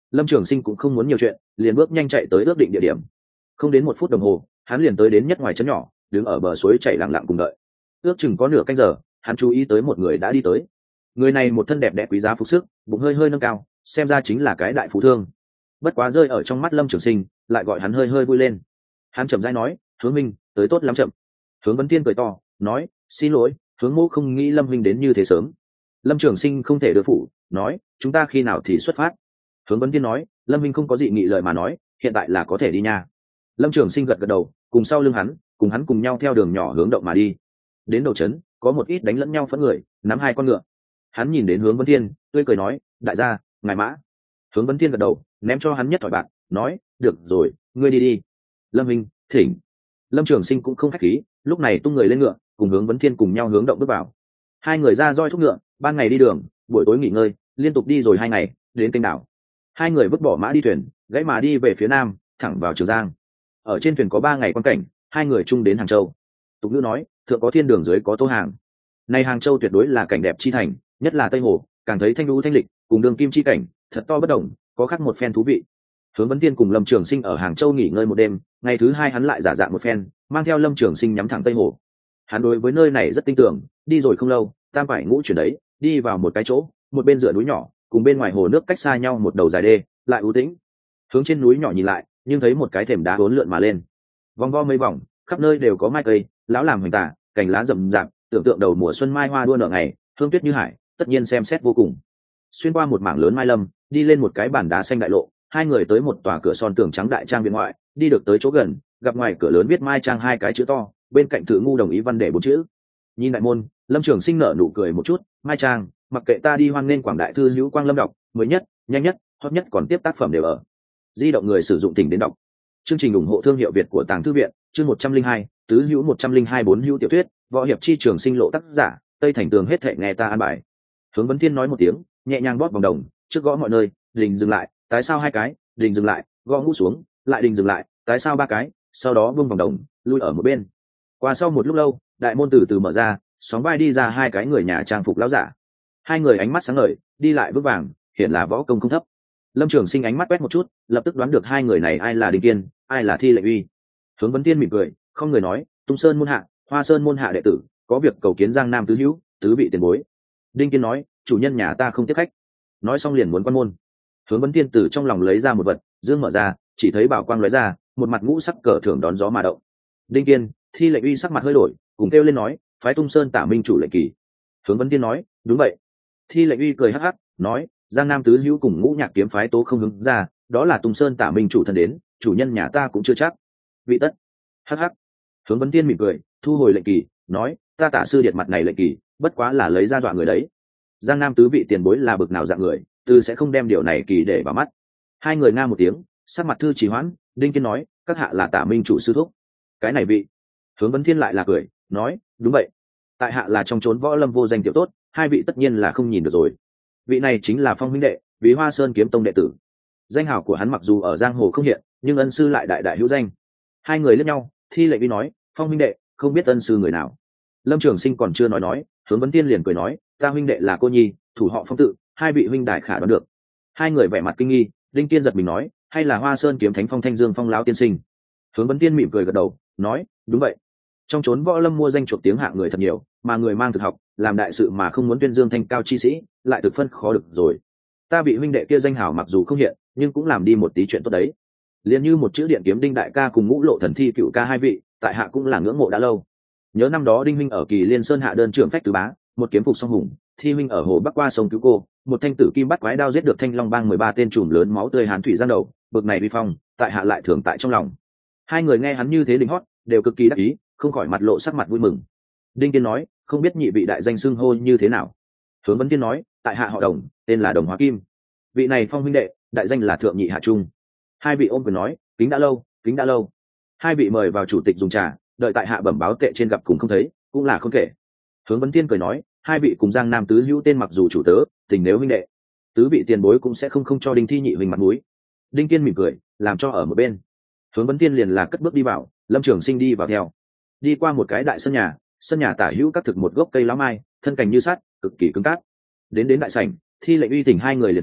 Speaker 1: Lâm Trường Sinh cũng không muốn nhiều chuyện, liền bước nhanh chạy tới ước định địa điểm. Không đến một phút đồng hồ, hắn liền tới đến nhất ngoài trấn nhỏ, đứng ở bờ suối chảy lặng lặng cùng đợi. Ước chừng có nửa canh giờ, hắn chú ý tới một người đã đi tới. Người này một thân đẹp đẽ quý giá phục sức, bụng hơi hơi nâng cao, xem ra chính là cái đại phú thương. Bất quá rơi ở trong mắt Lâm Trường Sinh, lại gọi hắn hơi hơi vui lên. Hắn chậm rãi nói, "Hướng Minh, tới tốt lắm chậm." Hướng Vấn Tiên cười to, nói, "Xin lỗi, Hướng Mỗ không nghĩ Lâm Minh đến như thế sớm." Lâm Trường Sinh không thể đưa phủ, nói, "Chúng ta khi nào thì xuất phát?" Hướng Vấn Tiên nói, "Lâm Minh không có gì nghị lời mà nói, hiện tại là có thể đi nha." Lâm Trường Sinh gật gật đầu, cùng sau lưng hắn, cùng hắn cùng nhau theo đường nhỏ hướng động mà đi. Đến đầu trấn, có một ít đánh lẫn nhau phẫn người, nắm hai con ngựa. Hắn nhìn đến Hướng Vấn Thiên, tươi cười nói, "Đại gia, ngài mã." Hướng Vấn Thiên gật đầu, ném cho hắn nhất thỏi bạc, nói, "Được rồi, ngươi đi đi." Lâm Minh, thỉnh. Lâm Trường Sinh cũng không khách khí, lúc này tung người lên ngựa, cùng Hướng Vấn Thiên cùng nhau hướng động bước vào. Hai người ra roi thúc ngựa, ban ngày đi đường, buổi tối nghỉ ngơi, liên tục đi rồi hai ngày, đến kênh đảo. Hai người vứt bỏ mã đi thuyền, gãy mà đi về phía nam, thẳng vào Trường Giang. Ở trên thuyền có ba ngày quan cảnh, hai người chung đến Hàng Châu. Tục ngữ nói, thượng có thiên đường, dưới có tô hàng. Này Hàng Châu tuyệt đối là cảnh đẹp chi thành, nhất là Tây Hồ, càng thấy thanh lũ thanh lịch, cùng đường kim chi cảnh, thật to bất động, có khác một phen thú vị. Hướng Vấn Tiên cùng Lâm Trường Sinh ở Hàng Châu nghỉ ngơi một đêm, ngày thứ hai hắn lại giả dạng một phen, mang theo Lâm Trường Sinh nhắm thẳng Tây Hồ. Hắn đối với nơi này rất tin tưởng, đi rồi không lâu, tam phải ngũ chuyển đấy, đi vào một cái chỗ, một bên dựa núi nhỏ, cùng bên ngoài hồ nước cách xa nhau một đầu dài đê, lại u tĩnh. Hướng trên núi nhỏ nhìn lại, nhưng thấy một cái thềm đá uốn lượn mà lên, vòng vo mấy vòng, khắp nơi đều có mai cây, lão làm hoành tả, cành lá rậm rạp, tưởng tượng đầu mùa xuân mai hoa đua nở ngày, hương tuyết như hải, tất nhiên xem xét vô cùng. Xuyên qua một mảng lớn mai lâm, đi lên một cái bản đá xanh đại lộ, hai người tới một tòa cửa son tường trắng đại trang viện ngoại, đi được tới chỗ gần, gặp ngoài cửa lớn viết Mai Trang hai cái chữ to, bên cạnh Thử Ngu đồng ý văn để bốn chữ. Nhìn đại môn, Lâm Trường Sinh nở nụ cười một chút, Mai Trang, mặc kệ ta đi hoan nên quảng đại thư hữu Quang Lâm đọc, mới nhất, nhanh nhất, hot nhất còn tiếp tác phẩm đều ở. Di động người sử dụng tỉnh đến đọc. Chương trình ủng hộ thương hiệu Việt của Tàng Thư viện, chương một trăm linh hai, tứ hữu một trăm linh hai bốn hữu tiểu thuyết, võ hiệp chi trường sinh lộ tác giả, Tây Thành Tường hết thệ nghe ta an bài. Hướng Vấn Thiên nói một tiếng, nhẹ nhàng bóp vòng đồng, trước gõ mọi nơi, đình dừng lại, tái sao hai cái, đình dừng lại, gõ ngũ xuống, lại đình dừng lại, tái sao ba cái, sau đó buông vòng đồng, lui ở một bên. Qua sau một lúc lâu, đại môn từ từ mở ra, sóng vai đi ra hai cái người nhà trang phục lão giả. Hai người ánh mắt sáng ngời, đi lại vững vàng, hiện là võ công không thấp. Lâm Trường Sinh ánh mắt quét một chút, lập tức đoán được hai người này ai là Đinh Kiên, ai là Thi Lệnh Uy. Hướng Vấn Tiên mỉm cười, không người nói, Tung Sơn môn hạ, Hoa Sơn môn hạ đệ tử, có việc cầu kiến Giang Nam tứ hữu, tứ vị tiền bối. Đinh Kiên nói, chủ nhân nhà ta không tiếp khách. Nói xong liền muốn quan môn. Hướng Vấn Tiên từ trong lòng lấy ra một vật, dương mở ra, chỉ thấy bảo quang lóe ra, một mặt ngũ sắc cờ thưởng đón gió mà động. Đinh Kiên, Thi Lệnh Uy sắc mặt hơi đổi, cùng kêu lên nói, phái Tung Sơn Tả Minh chủ lệnh kỳ. Hướng Vấn Tiên nói, đúng vậy. Thi Lệnh Uy cười hắc hắc, nói, Giang Nam tứ hữu cùng Ngũ Nhạc kiếm phái tố không hướng ra, đó là Tung Sơn Tả Minh chủ thân đến, chủ nhân nhà ta cũng chưa chắc. Vị tất. Hắc hắc. Hướng Vấn Tiên mỉm cười, thu hồi lệnh kỳ, nói, ta Tả sư điệt mặt này lệnh kỳ, bất quá là lấy ra dọa người đấy. Giang Nam tứ vị tiền bối là bực nào dạng người, từ sẽ không đem điều này kỳ để vào mắt. Hai người nga một tiếng, sắc mặt thư trì hoãn. Đinh Kiên nói, các hạ là Tả Minh chủ sư thúc. Cái này vị. Hướng Vấn Thiên lại là cười, nói, đúng vậy. Tại hạ là trong chốn võ lâm vô danh tiểu tốt, hai vị tất nhiên là không nhìn được rồi. Vị này chính là Phong huynh đệ, Ví Hoa Sơn kiếm tông đệ tử. Danh hào của hắn mặc dù ở giang hồ không hiện, nhưng ân sư lại đại đại hữu danh. Hai người liếc nhau, Thi Lệnh Uy nói, Phong huynh đệ, không biết ân sư người nào. Lâm Trường Sinh còn chưa nói nói, Hướng Vấn Tiên liền cười nói, ta huynh đệ là Cô Nhi, thủ họ Phong tự, hai vị huynh đại khả đoán được. Hai người vẻ mặt kinh nghi. Đinh Kiên giật mình nói, hay là Hoa Sơn kiếm thánh Phong Thanh Dương Phong lão tiên sinh. Hướng Vấn Tiên mỉm cười gật đầu, nói, đúng vậy. Trong chốn võ lâm mua danh chuộc tiếng hạng người thật nhiều, mà người mang thực học, làm đại sự mà không muốn tuyên dương thanh cao chi sĩ, lại thực phân khó được rồi. Ta bị huynh đệ kia danh hào mặc dù không hiện, nhưng cũng làm đi một tí chuyện tốt đấy. Liên như một chữ điện kiếm Đinh đại ca cùng Ngũ Lộ thần thi cựu ca hai vị, tại hạ cũng là ngưỡng mộ đã lâu. Nhớ năm đó Đinh huynh ở Kỳ Liên Sơn hạ đơn trưởng phách tứ bá, một kiếm phục song hùng, Thi huynh ở hồ Bắc qua sông cứu cô, một thanh tử kim bắt quái đao giết được Thanh Long bang mười ba tên trùm lớn máu tươi hán thủy giang đầu, bực này vi phong, tại hạ lại thường tại trong lòng. Hai người nghe hắn như thế đỉnh hót, đều cực kỳ đắc ý, không khỏi mặt lộ sắc mặt vui mừng. Đinh Kiên nói, không biết nhị vị đại danh xưng hô như thế nào. Hướng Vấn Tiên nói, tại hạ họ Đồng, tên là Đồng Hóa Kim. Vị này Phong huynh đệ, đại danh là Thượng Nhị Hạ Trung. Hai vị ôm quyền nói, kính đã lâu, kính đã lâu. Hai vị mời vào chủ tịch dùng trà, đợi tại hạ bẩm báo tệ trên gặp cùng không thấy, cũng là không kể. Hướng Vấn Tiên cười nói, hai vị cùng Giang Nam tứ hữu tên mặc dù chủ tớ, tình nếu huynh đệ, tứ vị tiền bối cũng sẽ không không cho Đinh Thi nhị huynh mặt mũi. Đinh Kiên mỉm cười, làm cho ở một bên. Hướng Vấn Tiên liền là cất bước đi vào, Lâm Trường Sinh đi vào theo. Đi qua một cái đại sân nhà, sân nhà tả hữu các thực một gốc cây lá mai, thân cành như sắt, cực kỳ cứng cáp. Đến đến đại sảnh, Thi Lệnh Uy thỉnh hai người liền tòa,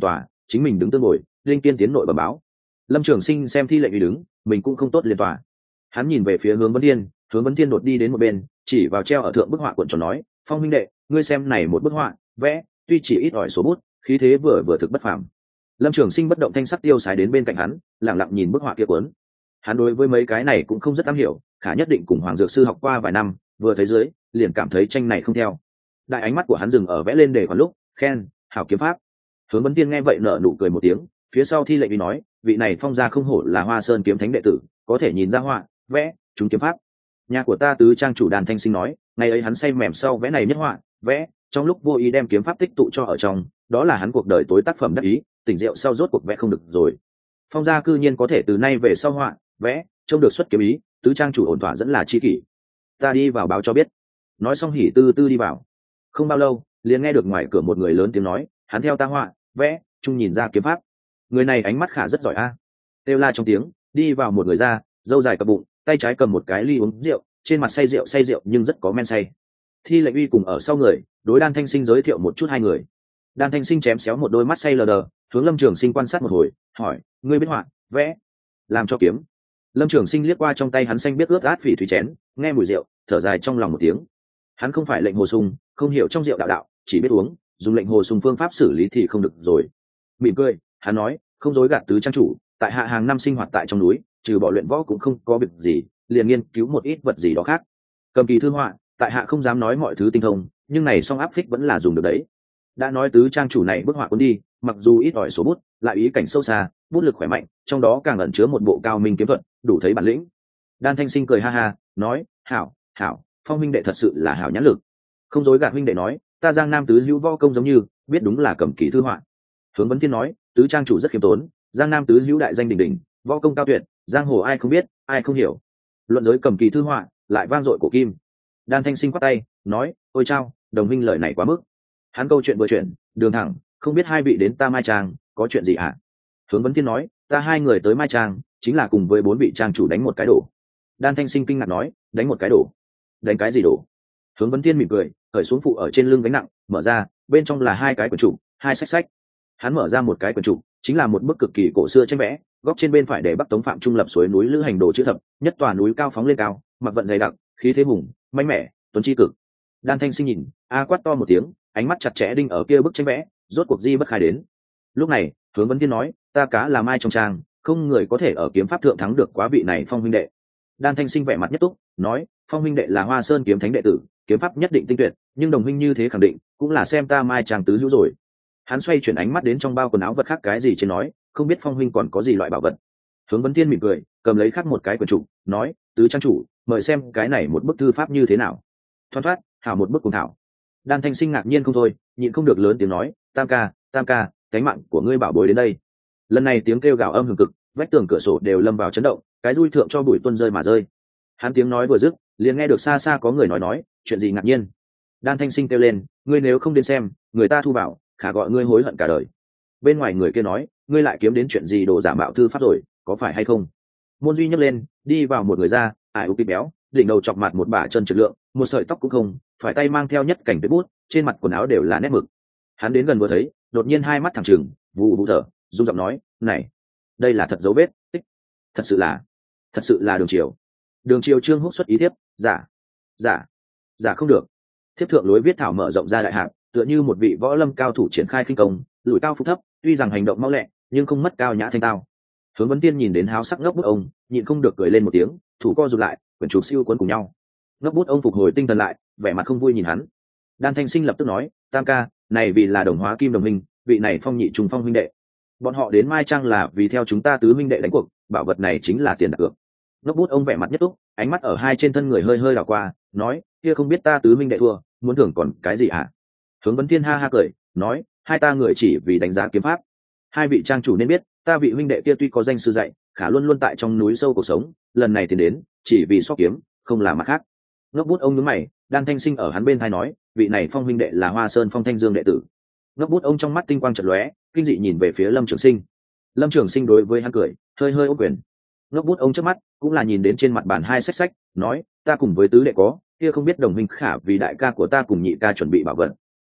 Speaker 1: chính mình đứng tương ngồi, linh kiên tiến nội bẩm báo. Lâm Trường Sinh xem thi lệnh uy đứng, mình cũng không tốt liên tòa. Hắn nhìn về phía Hướng Vấn Thiên, Hướng Vấn Thiên đột đi đến một bên, chỉ vào treo ở thượng bức họa cuộn tròn nói, Phong huynh đệ, ngươi xem này một bức họa vẽ, tuy chỉ ít ỏi số bút, khí thế vừa vừa thực bất phàm. Lâm Trường Sinh bất động thanh sắc tiêu sái đến bên cạnh hắn, lặng lặng nhìn bức họa kia cuốn. Hắn đối với mấy cái này cũng không rất am hiểu, khả nhất định cùng Hoàng Dược Sư học qua vài năm, vừa thấy dưới, liền cảm thấy tranh này không theo. Đại ánh mắt của hắn dừng ở vẽ lên để còn lúc, khen, hảo kiếm pháp. Hướng Vấn Tiên nghe vậy nở nụ cười một tiếng, phía sau thi lệnh uy nói, vị này Phong gia không hổ là Hoa Sơn kiếm thánh đệ tử, có thể nhìn ra họa, vẽ, chúng kiếm pháp. Nhà của ta tứ trang chủ Đàn Thanh Sinh nói, ngày ấy hắn say mềm sau vẽ này nhất họa, vẽ, trong lúc vô ý đem kiếm pháp tích tụ cho ở trong, đó là hắn cuộc đời tối tác phẩm đắc ý, tỉnh rượu sau rốt cuộc vẽ không được rồi. Phong gia cư nhiên có thể từ nay về sau họa, vẽ, trông được xuất kiếm ý, tứ trang chủ ổn thỏa dẫn là chi kỷ. Ta đi vào báo cho biết. Nói xong hỉ tư tư đi vào. Không bao lâu, liền nghe được ngoài cửa một người lớn tiếng nói, hắn theo ta họa, vẽ, chung nhìn ra kiếm pháp. Người này ánh mắt khả rất giỏi a. À. Kêu la trong tiếng, đi vào một người ra, râu dài cặp bụng, tay trái cầm một cái ly uống rượu, trên mặt say rượu say rượu nhưng rất có men say. Thi lệnh uy cùng ở sau người, đối Đan Thanh Sinh giới thiệu một chút hai người. Đan Thanh Sinh chém xéo một đôi mắt say lờ đờ, hướng Lâm Trường Sinh quan sát một hồi, hỏi, ngươi biết họa, vẽ, làm cho kiếm. Lâm Trường Sinh liếc qua trong tay hắn xanh biết ướt át phỉ thủy chén, nghe mùi rượu, thở dài trong lòng một tiếng. Hắn không phải lệnh hồ sung, không hiểu trong rượu đạo đạo, chỉ biết uống, dùng lệnh hồ sung phương pháp xử lý thì không được rồi. Mỉm cười, hắn nói, không dối gạt tứ trang chủ, tại hạ hàng năm sinh hoạt tại trong núi, trừ bỏ luyện võ cũng không có việc gì, liền nghiên cứu một ít vật gì đó khác. Cầm kỳ thư họa, tại hạ không dám nói mọi thứ tinh thông, nhưng này song áp phích vẫn là dùng được đấy. Đã nói tứ trang chủ này bức họa cuốn đi, mặc dù ít ỏi số bút, lại ý cảnh sâu xa, bút lực khỏe mạnh, trong đó càng ẩn chứa một bộ cao minh kiếm thuật, đủ thấy bản lĩnh. Đan Thanh Sinh cười ha ha, nói, hảo, hảo, Phong huynh đệ thật sự là hảo nhãn lực. Không dối gạt huynh đệ nói, ta Giang Nam tứ hữu võ công giống như, biết đúng là cầm kỳ thư họa. Hướng Vấn Thiên nói, tứ trang chủ rất khiêm tốn, Giang Nam tứ hữu đại danh đỉnh đỉnh, võ công cao tuyệt, giang hồ ai không biết, ai không hiểu. Luận giới cầm kỳ thư họa, lại vang dội cổ kim. Đan Thanh Sinh quát tay, nói, ôi chao, đồng minh lời này quá mức. Hắn câu chuyện vừa chuyện, đường thẳng, không biết hai vị đến ta Mai Trang, có chuyện gì hả? Hướng Vấn Thiên nói, ta hai người tới Mai Trang, chính là cùng với bốn vị trang chủ đánh một cái đổ. Đan Thanh Sinh kinh ngạc nói, đánh một cái đổ, đánh cái gì đổ? Hướng Vấn Thiên mỉm cười, khởi xuống phụ ở trên lưng gánh nặng, mở ra, bên trong là hai cái quyển trục, hai sách sách. Hắn mở ra một cái quyển trục, chính là một bức cực kỳ cổ xưa tranh vẽ, góc trên bên phải để Bắc Tống Phạm Trung lập suối núi lữ hành đồ chữ thập, nhất tòa núi cao phóng lên cao, mặc vận dày đặc, khí thế hùng, mạnh mẽ, tuấn chi cực. Đan Thanh Sinh nhìn, a quát to một tiếng, ánh mắt chặt chẽ đinh ở kia bức tranh vẽ, rốt cuộc di bất khai đến. Lúc này, Hướng Vấn Thiên nói, ta cá là Mai trong trang, không người có thể ở kiếm pháp thượng thắng được quá vị này Phong huynh đệ. Đan Thanh Sinh vẻ mặt nhất túc, nói, Phong huynh đệ là Hoa Sơn kiếm thánh đệ tử, kiếm pháp nhất định tinh tuyệt, nhưng đồng huynh như thế khẳng định, cũng là xem ta Mai trang tứ hữu rồi. Hắn xoay chuyển ánh mắt đến trong bao quần áo vật khác cái gì trên nói, không biết Phong huynh còn có gì loại bảo vật. Hướng Vấn Thiên mỉm cười, cầm lấy khác một cái quyển trục, nói, tứ trang chủ, mời xem cái này một bức thư pháp như thế nào. Thoăn thoát, hảo một bức cùng thảo. Đan Thanh Sinh ngạc nhiên không thôi, nhịn không được lớn tiếng nói, tam ca, tam ca, cánh mạng của ngươi bảo bối đến đây. Lần này tiếng kêu gào âm hưởng cực, vách tường cửa sổ đều lâm vào chấn động, cái dui thượng cho bụi tuôn rơi mà rơi. Hắn tiếng nói vừa dứt, liền nghe được xa xa có người nói nói, chuyện gì ngạc nhiên. Đan Thanh Sinh kêu lên, ngươi nếu không đến xem, người ta thu bảo, khả gọi ngươi hối hận cả đời. Bên ngoài người kia nói, ngươi lại kiếm đến chuyện gì đồ giả mạo thư pháp rồi, có phải hay không? Môn duy nhấc lên, đi vào một người ra, ải ục béo, đỉnh đầu chọc mặt một bả chân trượt lượng, một sợi tóc cũng không, phải tay mang theo nhất cảnh tuyết bút, trên mặt quần áo đều là nét mực. Hắn đến gần vừa thấy, đột nhiên hai mắt thẳng trừng, vụ vụ thở, rung giọng nói, này, đây là thật dấu vết, tích, thật sự là, thật sự là Đường Triều. Đường Triều Trương Húc xuất ý thiếp, giả, giả, giả không được. Thiếp thượng lối viết thảo mở rộng ra đại hạng, tựa như một vị võ lâm cao thủ triển khai khinh công, lùi cao phục thấp, tuy rằng hành động mau lẹ, nhưng không mất cao nhã thanh tao. Hướng Vấn Tiên nhìn đến háo sắc ngốc bút ông, nhịn không được cười lên một tiếng, thủ co rụt lại, quyển chụp siêu cuốn cùng nhau. Ngốc bút ông phục hồi tinh thần lại, vẻ mặt không vui nhìn hắn. Đan Thanh Sinh lập tức nói, tam ca, này vì là đồng hóa kim đồng minh, vị này Phong nhị trùng Phong huynh đệ. Bọn họ đến Mai Trang là vì theo chúng ta tứ huynh đệ đánh cuộc, bảo vật này chính là tiền đặt cược. Ngốc bút ông vẻ mặt nhất túc, ánh mắt ở hai trên thân người hơi hơi đảo qua, nói, kia không biết ta tứ huynh đệ thua, muốn thưởng còn cái gì hả? Hướng Vấn Thiên ha ha cười, nói, hai ta người chỉ vì đánh giá kiếm pháp. Hai vị trang chủ nên biết, ta vị huynh đệ kia tuy có danh sư dạy, khả luôn luôn tại trong núi sâu cuộc sống, lần này tiến đến, chỉ vì so kiếm, không làm mặt khác. Ngốc bút ông nhướng mày, Đan Thanh Sinh ở hắn bên tai nói, vị này Phong huynh đệ là Hoa Sơn Phong Thanh Dương đệ tử. Ngốc bút ông trong mắt tinh quang chợt lóe, kinh dị nhìn về phía Lâm Trường Sinh. Lâm Trường Sinh đối với hắn cười, hơi hơi ôm quyền. Ngốc bút ông trước mắt cũng là nhìn đến trên mặt bàn hai sách sách, nói, ta cùng với tứ đệ có, kia không biết đồng huynh khả vì đại ca của ta cùng nhị ca chuẩn bị bảo vật.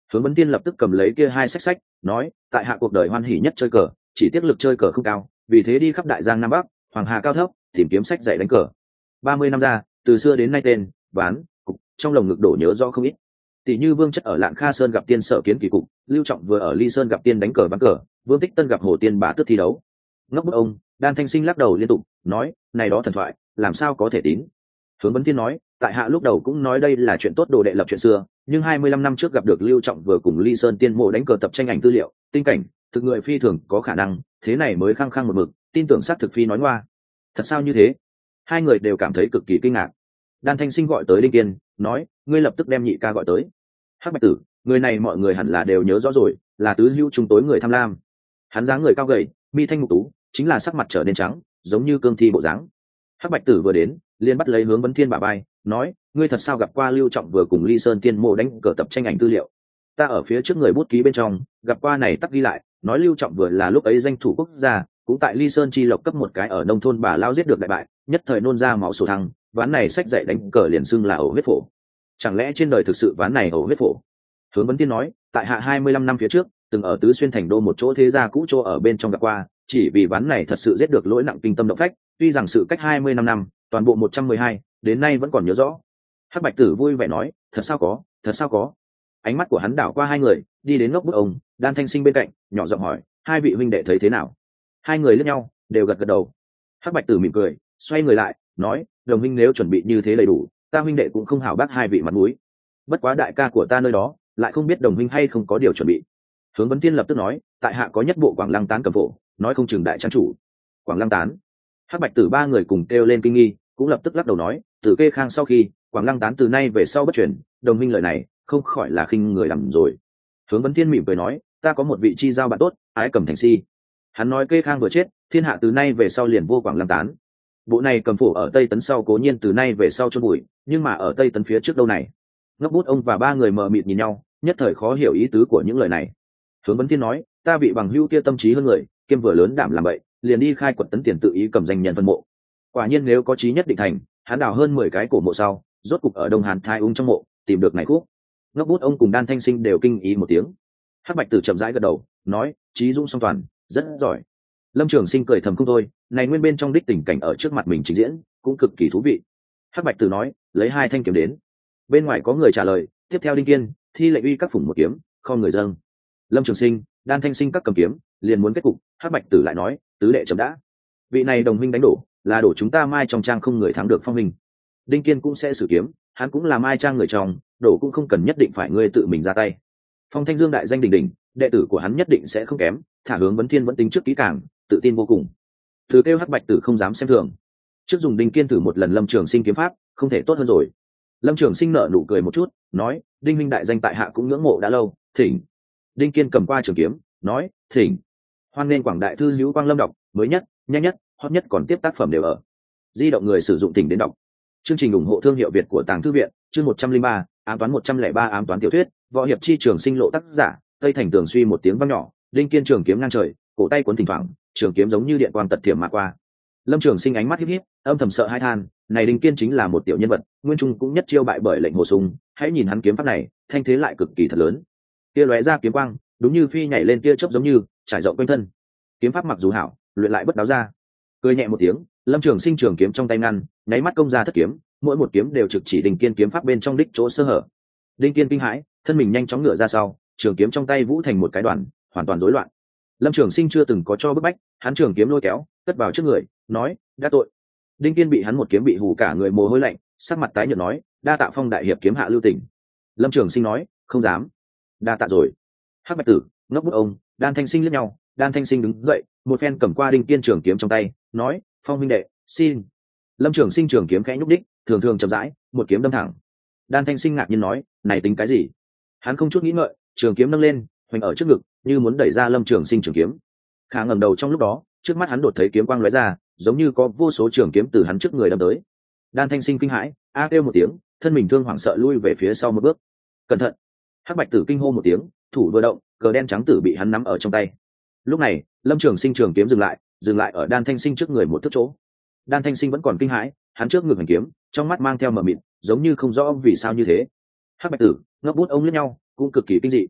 Speaker 1: Hướng Vấn Tiên lập tức cầm lấy kia hai sách sách, nói, tại hạ cuộc đời hoan hỉ nhất chơi cờ, chỉ tiếc lực chơi cờ không cao, vì thế đi khắp đại giang nam bắc, hoàng hà cao thấp, tìm kiếm sách dạy đánh cờ. Ba mươi năm ra, từ xưa đến nay tên, ván, cục, trong lồng ngực đổ nhớ rõ không ít. Tỷ như Vương Chất ở Lạn Kha Sơn gặp tiên sở kiến kỳ cục, Lưu Trọng vừa ở Ly Sơn gặp tiên đánh cờ ván cờ, Vương Tích Tân gặp Hồ Tiên bá tước thi đấu. Ngốc bức ông, Đan Thanh Sinh lắc đầu liên tục, nói, này đó thần thoại, làm sao có thể tín. Hướng Vấn Tiên nói, tại hạ lúc đầu cũng nói đây là chuyện tốt đồ đệ lập chuyện xưa, nhưng hai mươi lăm năm trước gặp được Lưu Trọng vừa cùng Ly Sơn tiên mộ đánh cờ tập tranh ảnh tư liệu, tinh cảnh, thực người phi thường có khả năng, thế này mới khăng khăng một mực, tin tưởng xác thực phi nói ngoa. Thật sao như thế? Hai người đều cảm thấy cực kỳ kinh ngạc. Đan Thanh Sinh gọi tới Đinh Kiên, nói, ngươi lập tức đem nhị ca gọi tới. Hắc Bạch Tử, người này mọi người hẳn là đều nhớ rõ rồi, là tứ hữu trung tối người tham lam. Hắn dáng người cao gầy, mi thanh mục tú, chính là sắc mặt trở nên trắng, giống như cương thi bộ dáng. Hắc Bạch Tử vừa đến, liền bắt lấy Hướng Vấn Thiên bả vai, nói, ngươi thật sao gặp qua Lưu Trọng vừa cùng Ly Sơn tiên mộ đánh cờ tập tranh ảnh tư liệu? Ta ở phía trước người bút ký bên trong gặp qua này tắc ghi lại, nói Lưu Trọng vừa là lúc ấy danh thủ quốc gia, cũng tại Ly Sơn chi lộc cấp một cái ở nông thôn bà lao giết được đại bại, nhất thời nôn ra máu sổ thăng, ván này sách dạy đánh cờ liền xưng là ẩu huyết phổ. Chẳng lẽ trên đời thực sự ván này ẩu huyết phổ? Hướng Vấn Tiên nói, tại hạ hai mươi lăm năm phía trước, từng ở Tứ Xuyên thành đô một chỗ thế gia cũ chỗ ở bên trong gặp qua, chỉ vì ván này thật sự giết được lỗi nặng kinh tâm động phách, tuy rằng sự cách hai mươi lăm năm, toàn bộ một trăm mười hai, đến nay vẫn còn nhớ rõ. Hắc Bạch Tử vui vẻ nói, thật sao có, thật sao có. Ánh mắt của hắn đảo qua hai người, đi đến Ngốc Bức ông, Đan Thanh Sinh bên cạnh, nhỏ giọng hỏi, hai vị huynh đệ thấy thế nào? Hai người liếc nhau, đều gật gật đầu. Hắc Bạch Tử mỉm cười, xoay người lại, nói, đồng huynh nếu chuẩn bị như thế đầy đủ, ta huynh đệ cũng không hảo bác hai vị mặt mũi. Bất quá đại ca của ta nơi đó, lại không biết đồng huynh hay không có điều chuẩn bị. Hướng Vấn Tiên lập tức nói, tại hạ có nhất bộ Quảng Lăng Tán cầm phổ, nói không chừng đại trang chủ. Quảng Lăng Tán. Hắc Bạch Tử ba người cùng kêu lên kinh nghi, cũng lập tức lắc đầu nói, từ kê khang sau khi Quảng Lăng Tán từ nay về sau bất chuyển, đồng minh lời này không khỏi là khinh người làm rồi. Hướng Vấn Thiên mỉm cười nói, ta có một vị chi giao bạn tốt, ái cầm thành si. Hắn nói kê khang vừa chết, thiên hạ từ nay về sau liền vô Quảng Lăng Tán. Bộ này cầm phổ ở Tây Tấn sau cố nhiên từ nay về sau chôn bụi, nhưng mà ở Tây Tấn phía trước đâu này? Ngốc Bút ông và ba người mờ mịt nhìn nhau, nhất thời khó hiểu ý tứ của những lời này. Hướng Vấn Thiên nói, ta vị bằng hữu kia tâm trí hơn người, kiêm vừa lớn đảm làm vậy, liền đi khai quật Tấn tiền tự ý cầm danh nhân phân mộ. Quả nhiên nếu có chí nhất định thành, hắn đào hơn mười cái cổ mộ sau, rốt cục ở Đông Hàn Thái Ung trong mộ tìm được này khúc. Ngốc Bút ông cùng Đan Thanh Sinh đều kinh ý một tiếng. Hắc Bạch Tử chậm rãi gật đầu, nói, trí dũng song toàn, rất giỏi. Lâm Trường Sinh cười thầm không thôi, này nguyên bên trong đích tình cảnh ở trước mặt mình trình diễn, cũng cực kỳ thú vị. Hắc Bạch Tử nói, lấy hai thanh kiếm đến. Bên ngoài có người trả lời, tiếp theo Đinh Kiên thi lệnh uy các phủng một kiếm, không người dâng. Lâm Trường Sinh, Đan Thanh Sinh các cầm kiếm, liền muốn kết cục. Hắc Bạch Tử lại nói, tứ đệ chậm đã. Vị này đồng huynh đánh đổ, là đổ chúng ta Mai trong trang không người thắng được phong hình. Đinh Kiên cũng sẽ sử kiếm, hắn cũng là Mai trang người trong, đổ cũng không cần nhất định phải ngươi tự mình ra tay. Phong Thanh Dương đại danh đỉnh đỉnh, đệ tử của hắn nhất định sẽ không kém, thả Hướng Vấn Thiên vẫn tính trước kỹ càng, tự tin vô cùng. Thứ kêu Hắc Bạch Tử không dám xem thường. Trước dùng Đinh Kiên thử một lần Lâm Trường Sinh kiếm pháp, không thể tốt hơn rồi. Lâm Trường Sinh nở nụ cười một chút, nói, Đinh minh đại danh tại hạ cũng ngưỡng mộ đã lâu, thỉnh. Đinh Kiên cầm qua trường kiếm, nói, thỉnh. Hoan nên Quảng Đại thư hữu Quang Lâm đọc, mới nhất, nhanh nhất, hot nhất còn tiếp tác phẩm đều ở. Di động người sử dụng tỉnh đến đọc. Chương trình ủng hộ thương hiệu Việt của Tàng Thư viện, chương một trăm linh ba, ám toán một trăm lẻ ba ám toán tiểu thuyết, võ hiệp chi trường sinh lộ tác giả, Tây Thành Tường suy một tiếng vang nhỏ, Đinh Kiên trường kiếm ngang trời, cổ tay cuốn thỉnh thoảng, trường kiếm giống như điện quang tật thiểm mà qua. Lâm Trường Sinh ánh mắt híp híp, âm thầm sợ hai than, này Đinh Kiên chính là một tiểu nhân vật, nguyên trung cũng nhất chiêu bại bởi lệnh hồ sung, hãy nhìn hắn kiếm pháp này, thanh thế lại cực kỳ thật lớn. Kia lóe ra kiếm quang, đúng như phi nhảy lên tia chớp giống như trải rộng quanh thân. Kiếm pháp mặc dù hảo, luyện lại bất đáo ra. Cười nhẹ một tiếng, Lâm Trường Sinh trường kiếm trong tay ngăn, nháy mắt công ra thất kiếm, mỗi một kiếm đều trực chỉ Đinh Kiên kiếm pháp bên trong đích chỗ sơ hở. Đinh Kiên kinh hãi, thân mình nhanh chóng ngửa ra sau, trường kiếm trong tay vũ thành một cái đoàn, hoàn toàn rối loạn. Lâm Trường Sinh chưa từng có cho bức bách, hắn trường kiếm lôi kéo, cất vào trước người, nói, đã tội. Đinh Kiên bị hắn một kiếm bị hù cả người mồ hôi lạnh, sắc mặt tái nhợt nói, đa tạ Phong đại hiệp kiếm hạ lưu tình. Lâm Trường Sinh nói, không dám. Đa tạ rồi. Hắc Bạch Tử, Ngốc Bút ông, Đan Thanh Sinh liếc nhau, Đan Thanh Sinh đứng dậy, một phen cầm qua Đinh Kiên trường kiếm trong tay, nói, Phong huynh đệ, xin. Lâm Trường Sinh trường kiếm khẽ nhúc đích, thường thường chậm rãi, một kiếm đâm thẳng. Đan Thanh Sinh ngạc nhiên nói, này tính cái gì? Hắn không chút nghĩ ngợi, trường kiếm nâng lên, hoành ở trước ngực, như muốn đẩy ra Lâm Trường Sinh trường kiếm. Khả ngẩng đầu trong lúc đó, trước mắt hắn đột thấy kiếm quang lóe ra, giống như có vô số trường kiếm từ hắn trước người đâm tới. Đan Thanh Sinh kinh hãi, a kêu một tiếng, thân mình thương hoảng sợ lui về phía sau một bước. Cẩn thận! Hắc Bạch Tử kinh hô một tiếng, thủ vừa động, cờ đen trắng tử bị hắn nắm ở trong tay. Lúc này, Lâm Trường Sinh trường kiếm dừng lại, dừng lại ở Đan Thanh Sinh trước người một thước chỗ. Đan Thanh Sinh vẫn còn kinh hãi, hắn trước ngực hành kiếm, trong mắt mang theo mờ mịt, giống như không rõ vì sao như thế. Hắc Bạch Tử, Ngốc Bút ông liếc nhau, cũng cực kỳ kinh dị,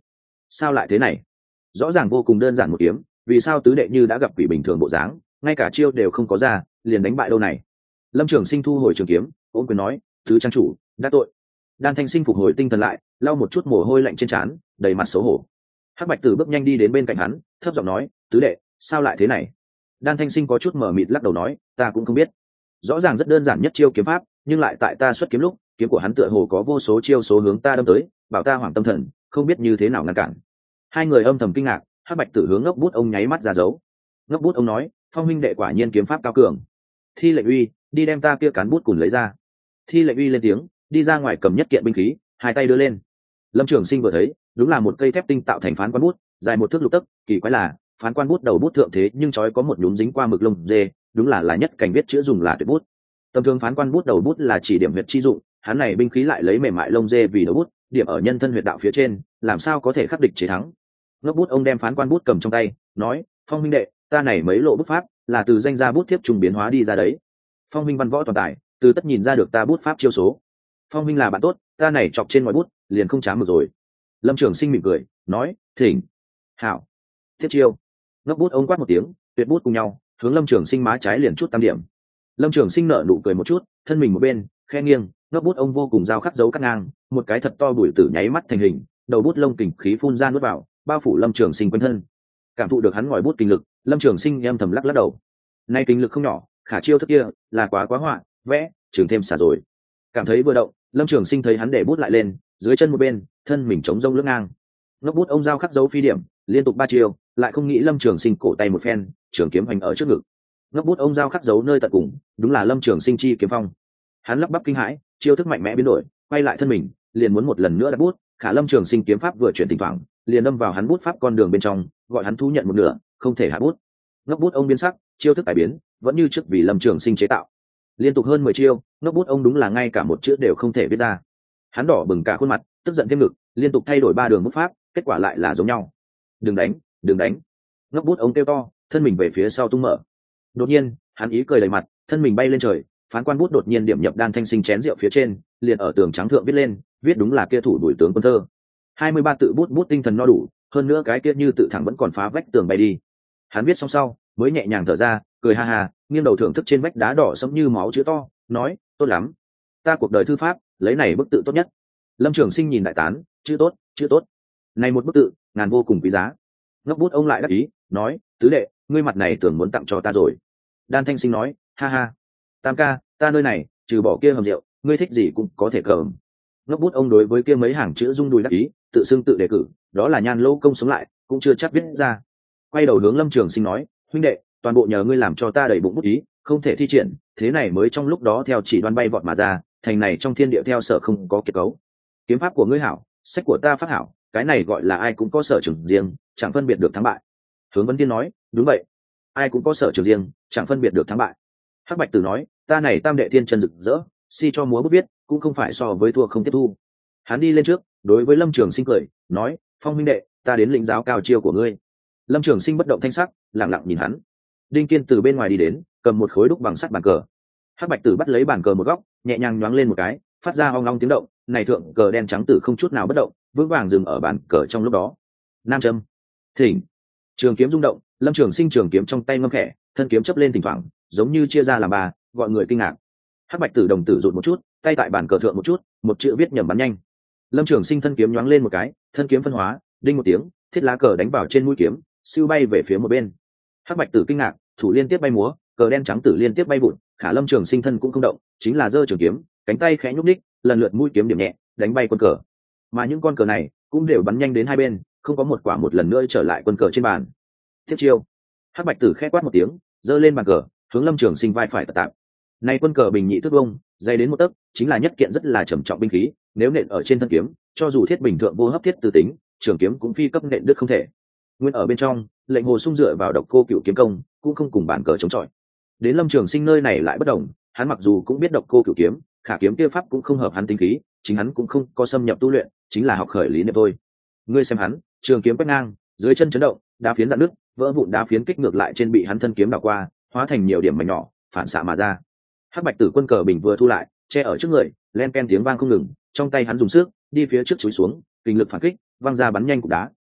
Speaker 1: sao lại thế này? Rõ ràng vô cùng đơn giản một kiếm, vì sao tứ đệ như đã gặp quỷ bình thường bộ dáng, ngay cả chiêu đều không có ra liền đánh bại đâu này? Lâm Trường Sinh thu hồi trường kiếm, ôm quyền nói, thứ trang chủ đã tội. Đan Thanh Sinh phục hồi tinh thần lại, lau một chút mồ hôi lạnh trên trán, đầy mặt xấu hổ. Hắc Bạch Tử bước nhanh đi đến bên cạnh hắn, thấp giọng nói, tứ đệ sao lại thế này? Đan Thanh Sinh có chút mờ mịt lắc đầu nói, ta cũng không biết. Rõ ràng rất đơn giản nhất chiêu kiếm pháp, nhưng lại tại ta xuất kiếm lúc, kiếm của hắn tựa hồ có vô số chiêu số hướng ta đâm tới, bảo ta hoảng tâm thần, không biết như thế nào ngăn cản. Hai người âm thầm kinh ngạc. Hắc Bạch Tử hướng Ngốc Bút ông nháy mắt ra dấu. Ngốc Bút ông nói, Phong huynh đệ quả nhiên kiếm pháp cao cường. Thi Lệnh Uy, đi đem ta kia cán bút cùn lấy ra. Thi Lệnh Uy lên tiếng, đi ra ngoài cầm nhất kiện binh khí, hai tay đưa lên. Lâm Trường Sinh vừa thấy, đúng là một cây thép tinh tạo thành phán quan bút, dài một thước lục tấc, kỳ quái là, phán quan bút đầu bút thượng thế nhưng chói có một nhúm dính qua mực lông dê, đúng là là nhất cảnh viết chữ dùng là tuyệt bút. Tầm thường phán quan bút đầu bút là chỉ điểm huyệt chi dụng, hắn này binh khí lại lấy mềm mại lông dê vì đầu bút, điểm ở nhân thân huyệt đạo phía trên, làm sao có thể khắc địch chế thắng. Ngốc Bút ông đem phán quan bút cầm trong tay, nói, Phong huynh đệ, ta này mấy lộ bút pháp là từ danh gia bút thiếp trùng biến hóa đi ra đấy. Phong huynh văn võ toàn tài, từ tất nhìn ra được ta bút pháp chiêu số. Phong huynh là bạn tốt, ta này chọc trên ngoài bút liền không chám được rồi. Lâm Trường Sinh mỉm cười, nói, thỉnh. Hảo. Thiết chiêu. Ngốc Bút ông quát một tiếng, tuyệt bút cùng nhau, hướng Lâm Trường Sinh má trái liền chút tam điểm. Lâm Trường Sinh nở nụ cười một chút, thân mình một bên, khe nghiêng, Ngốc Bút ông vô cùng dao khắc dấu cắt ngang, một cái thật to bụi tử nháy mắt thành hình, đầu bút lông kình khí phun ra nuốt vào, bao phủ Lâm Trường Sinh quanh thân. Cảm thụ được hắn ngòi bút kinh lực, Lâm Trường Sinh âm thầm lắc lắc đầu. Nay kinh lực không nhỏ, khả chiêu thức kia là quá quá họa, vẽ, trường thêm xả rồi. Cảm thấy vừa động, Lâm Trường Sinh thấy hắn để bút lại lên, dưới chân một bên, thân mình chống rông lưỡng ngang. Ngốc Bút ông dao khắc dấu phi điểm, liên tục ba chiêu, lại không nghĩ Lâm Trường Sinh cổ tay một phen, trường kiếm hoành ở trước ngực. Ngốc Bút ông dao khắc dấu nơi tận cùng, đúng là Lâm Trường Sinh chi kiếm phong. Hắn lắp bắp kinh hãi, chiêu thức mạnh mẽ biến đổi, quay lại thân mình, liền muốn một lần nữa đặt bút, khả Lâm Trường Sinh kiếm pháp vừa chuyển thỉnh thoảng, liền đâm vào hắn bút pháp con đường bên trong, gọi hắn thu nhận một nửa, không thể hạ bút. Ngốc Bút ông biến sắc, chiêu thức cải biến, vẫn như trước vì Lâm Trường Sinh chế tạo. Liên tục hơn mười chiêu, Ngốc Bút ông đúng là ngay cả một chữ đều không thể viết ra. Hắn đỏ bừng cả khuôn mặt, tức giận thêm ngực, liên tục thay đổi ba đường bút pháp, kết quả lại là giống nhau. Đừng đánh, đừng đánh. Ngốc Bút ông kêu to, thân mình về phía sau tung mở. Đột nhiên, hắn ý cười đầy mặt, thân mình bay lên trời, phán quan bút đột nhiên điểm nhập Đan Thanh Sinh chén rượu phía trên, liền ở tường trắng thượng viết lên, viết đúng là kia thủ đuổi tướng quân thơ. hai mươi ba tự bút bút tinh thần no đủ, hơn nữa cái kia như tự thẳng vẫn còn phá vách tường bay đi. Hắn viết xong sau, mới nhẹ nhàng thở ra, cười ha ha, nghiêng đầu thưởng thức trên vách đá đỏ sẫm như máu chữ to, nói, tốt lắm, ta cuộc đời thư pháp, lấy này bức tự tốt nhất. Lâm Trường Sinh nhìn đại tán, chữ tốt, chữ tốt. Này một bức tự, ngàn vô cùng quý giá. Ngốc Bút ông lại đáp ý, nói, tứ đệ, ngươi mặt này tưởng muốn tặng cho ta rồi. Đan Thanh Sinh nói, ha ha, Tam ca, ta nơi này, trừ bỏ kia hầm rượu, ngươi thích gì cũng có thể cầm. Ngốc Bút ông đối với kia mấy hàng chữ rung đùi đáp ý, tự xưng tự đề cử, đó là Nhan Lô công sống lại, cũng chưa chắc viết ra. Quay đầu hướng Lâm Trường Sinh nói, huynh đệ, toàn bộ nhờ ngươi làm cho ta đầy bụng bút ý, không thể thi triển, thế này mới trong lúc đó theo chỉ đoan bay vọt mà ra, thành này trong thiên địa theo sở không có kết cấu. Kiếm pháp của ngươi hảo, sách của ta phát hảo, cái này gọi là ai cũng có sở trường riêng, chẳng phân biệt được thắng bại. Hướng Vấn Tiên nói, đúng vậy, ai cũng có sở trường riêng, chẳng phân biệt được thắng bại. Hắc Bạch Tử nói, ta này tam đệ thiên chân rực rỡ, si cho múa bút viết, cũng không phải so với thua không tiếp thu. Hắn đi lên trước, đối với Lâm Trường Sinh cười, nói, Phong huynh đệ, ta đến lĩnh giáo cao chiêu của ngươi. Lâm Trường Sinh bất động thanh sắc, lặng lặng nhìn hắn. Đinh Kiên từ bên ngoài đi đến, cầm một khối đúc bằng sắt bàn cờ. Hắc Bạch Tử bắt lấy bàn cờ một góc, nhẹ nhàng nhoáng lên một cái, phát ra ong long tiếng động, này thượng cờ đen trắng tử không chút nào bất động, vững vàng dừng ở bàn cờ trong lúc đó. Nam châm, thỉnh. Trường kiếm rung động, Lâm Trường Sinh trường kiếm trong tay ngâm khẽ, thân kiếm chớp lên thỉnh thoảng, giống như chia ra làm ba, gọi người kinh ngạc. Hắc Bạch Tử đồng tử rụt một chút, tay tại bàn cờ thượng một chút, một chữ viết nhầm bắn nhanh. Lâm Trường Sinh thân kiếm nhoáng lên một cái, thân kiếm phân hóa, đinh một tiếng, thiết lá cờ đánh vào trên mũi kiếm, siêu bay về phía một bên. Hắc Bạch Tử kinh ngạc, thủ liên tiếp bay múa, cờ đen trắng tử liên tiếp bay vụn, khả Lâm Trường Sinh thân cũng không động, chính là giơ trường kiếm, cánh tay khẽ nhúc nhích, lần lượt mũi kiếm điểm nhẹ, đánh bay quân cờ. Mà những con cờ này cũng đều bắn nhanh đến hai bên, không có một quả một lần nữa trở lại quân cờ trên bàn. Tiếp chiêu. Hắc Bạch Tử khẽ quát một tiếng, giơ lên bàn cờ, hướng Lâm Trường Sinh vai phải tạm. Này quân cờ bình nhị thước vông, dày đến một tấc, chính là nhất kiện rất là trầm trọng binh khí, nếu nện ở trên thân kiếm, cho dù thiết bình thượng vô hấp thiết từ tính, trường kiếm cũng phi cấp nện đứt không thể. Nguyên ở bên trong, lệnh hồ sung dựa vào độc cô cựu kiếm công, cũng không cùng bàn cờ chống chọi. Đến Lâm Trường Sinh nơi này lại bất đồng, hắn mặc dù cũng biết độc cô cựu kiếm, khả kiếm kia pháp cũng không hợp hắn tính khí, chính hắn cũng không có xâm nhập tu luyện, chính là học khởi lý niệm thôi. Ngươi xem hắn, trường kiếm quét ngang, dưới chân chấn động, đá phiến dạn nứt, vỡ vụn đá phiến kích ngược lại trên bị hắn thân kiếm đảo qua, hóa thành nhiều điểm mảnh nhỏ, phản xạ mà ra. Hắc Bạch Tử quân cờ bình vừa thu lại, che ở trước người, len ken tiếng vang không ngừng, trong tay hắn dùng sức, đi phía trước chúi xuống, kinh lực phản kích, văng ra bắn nhanh cục đá.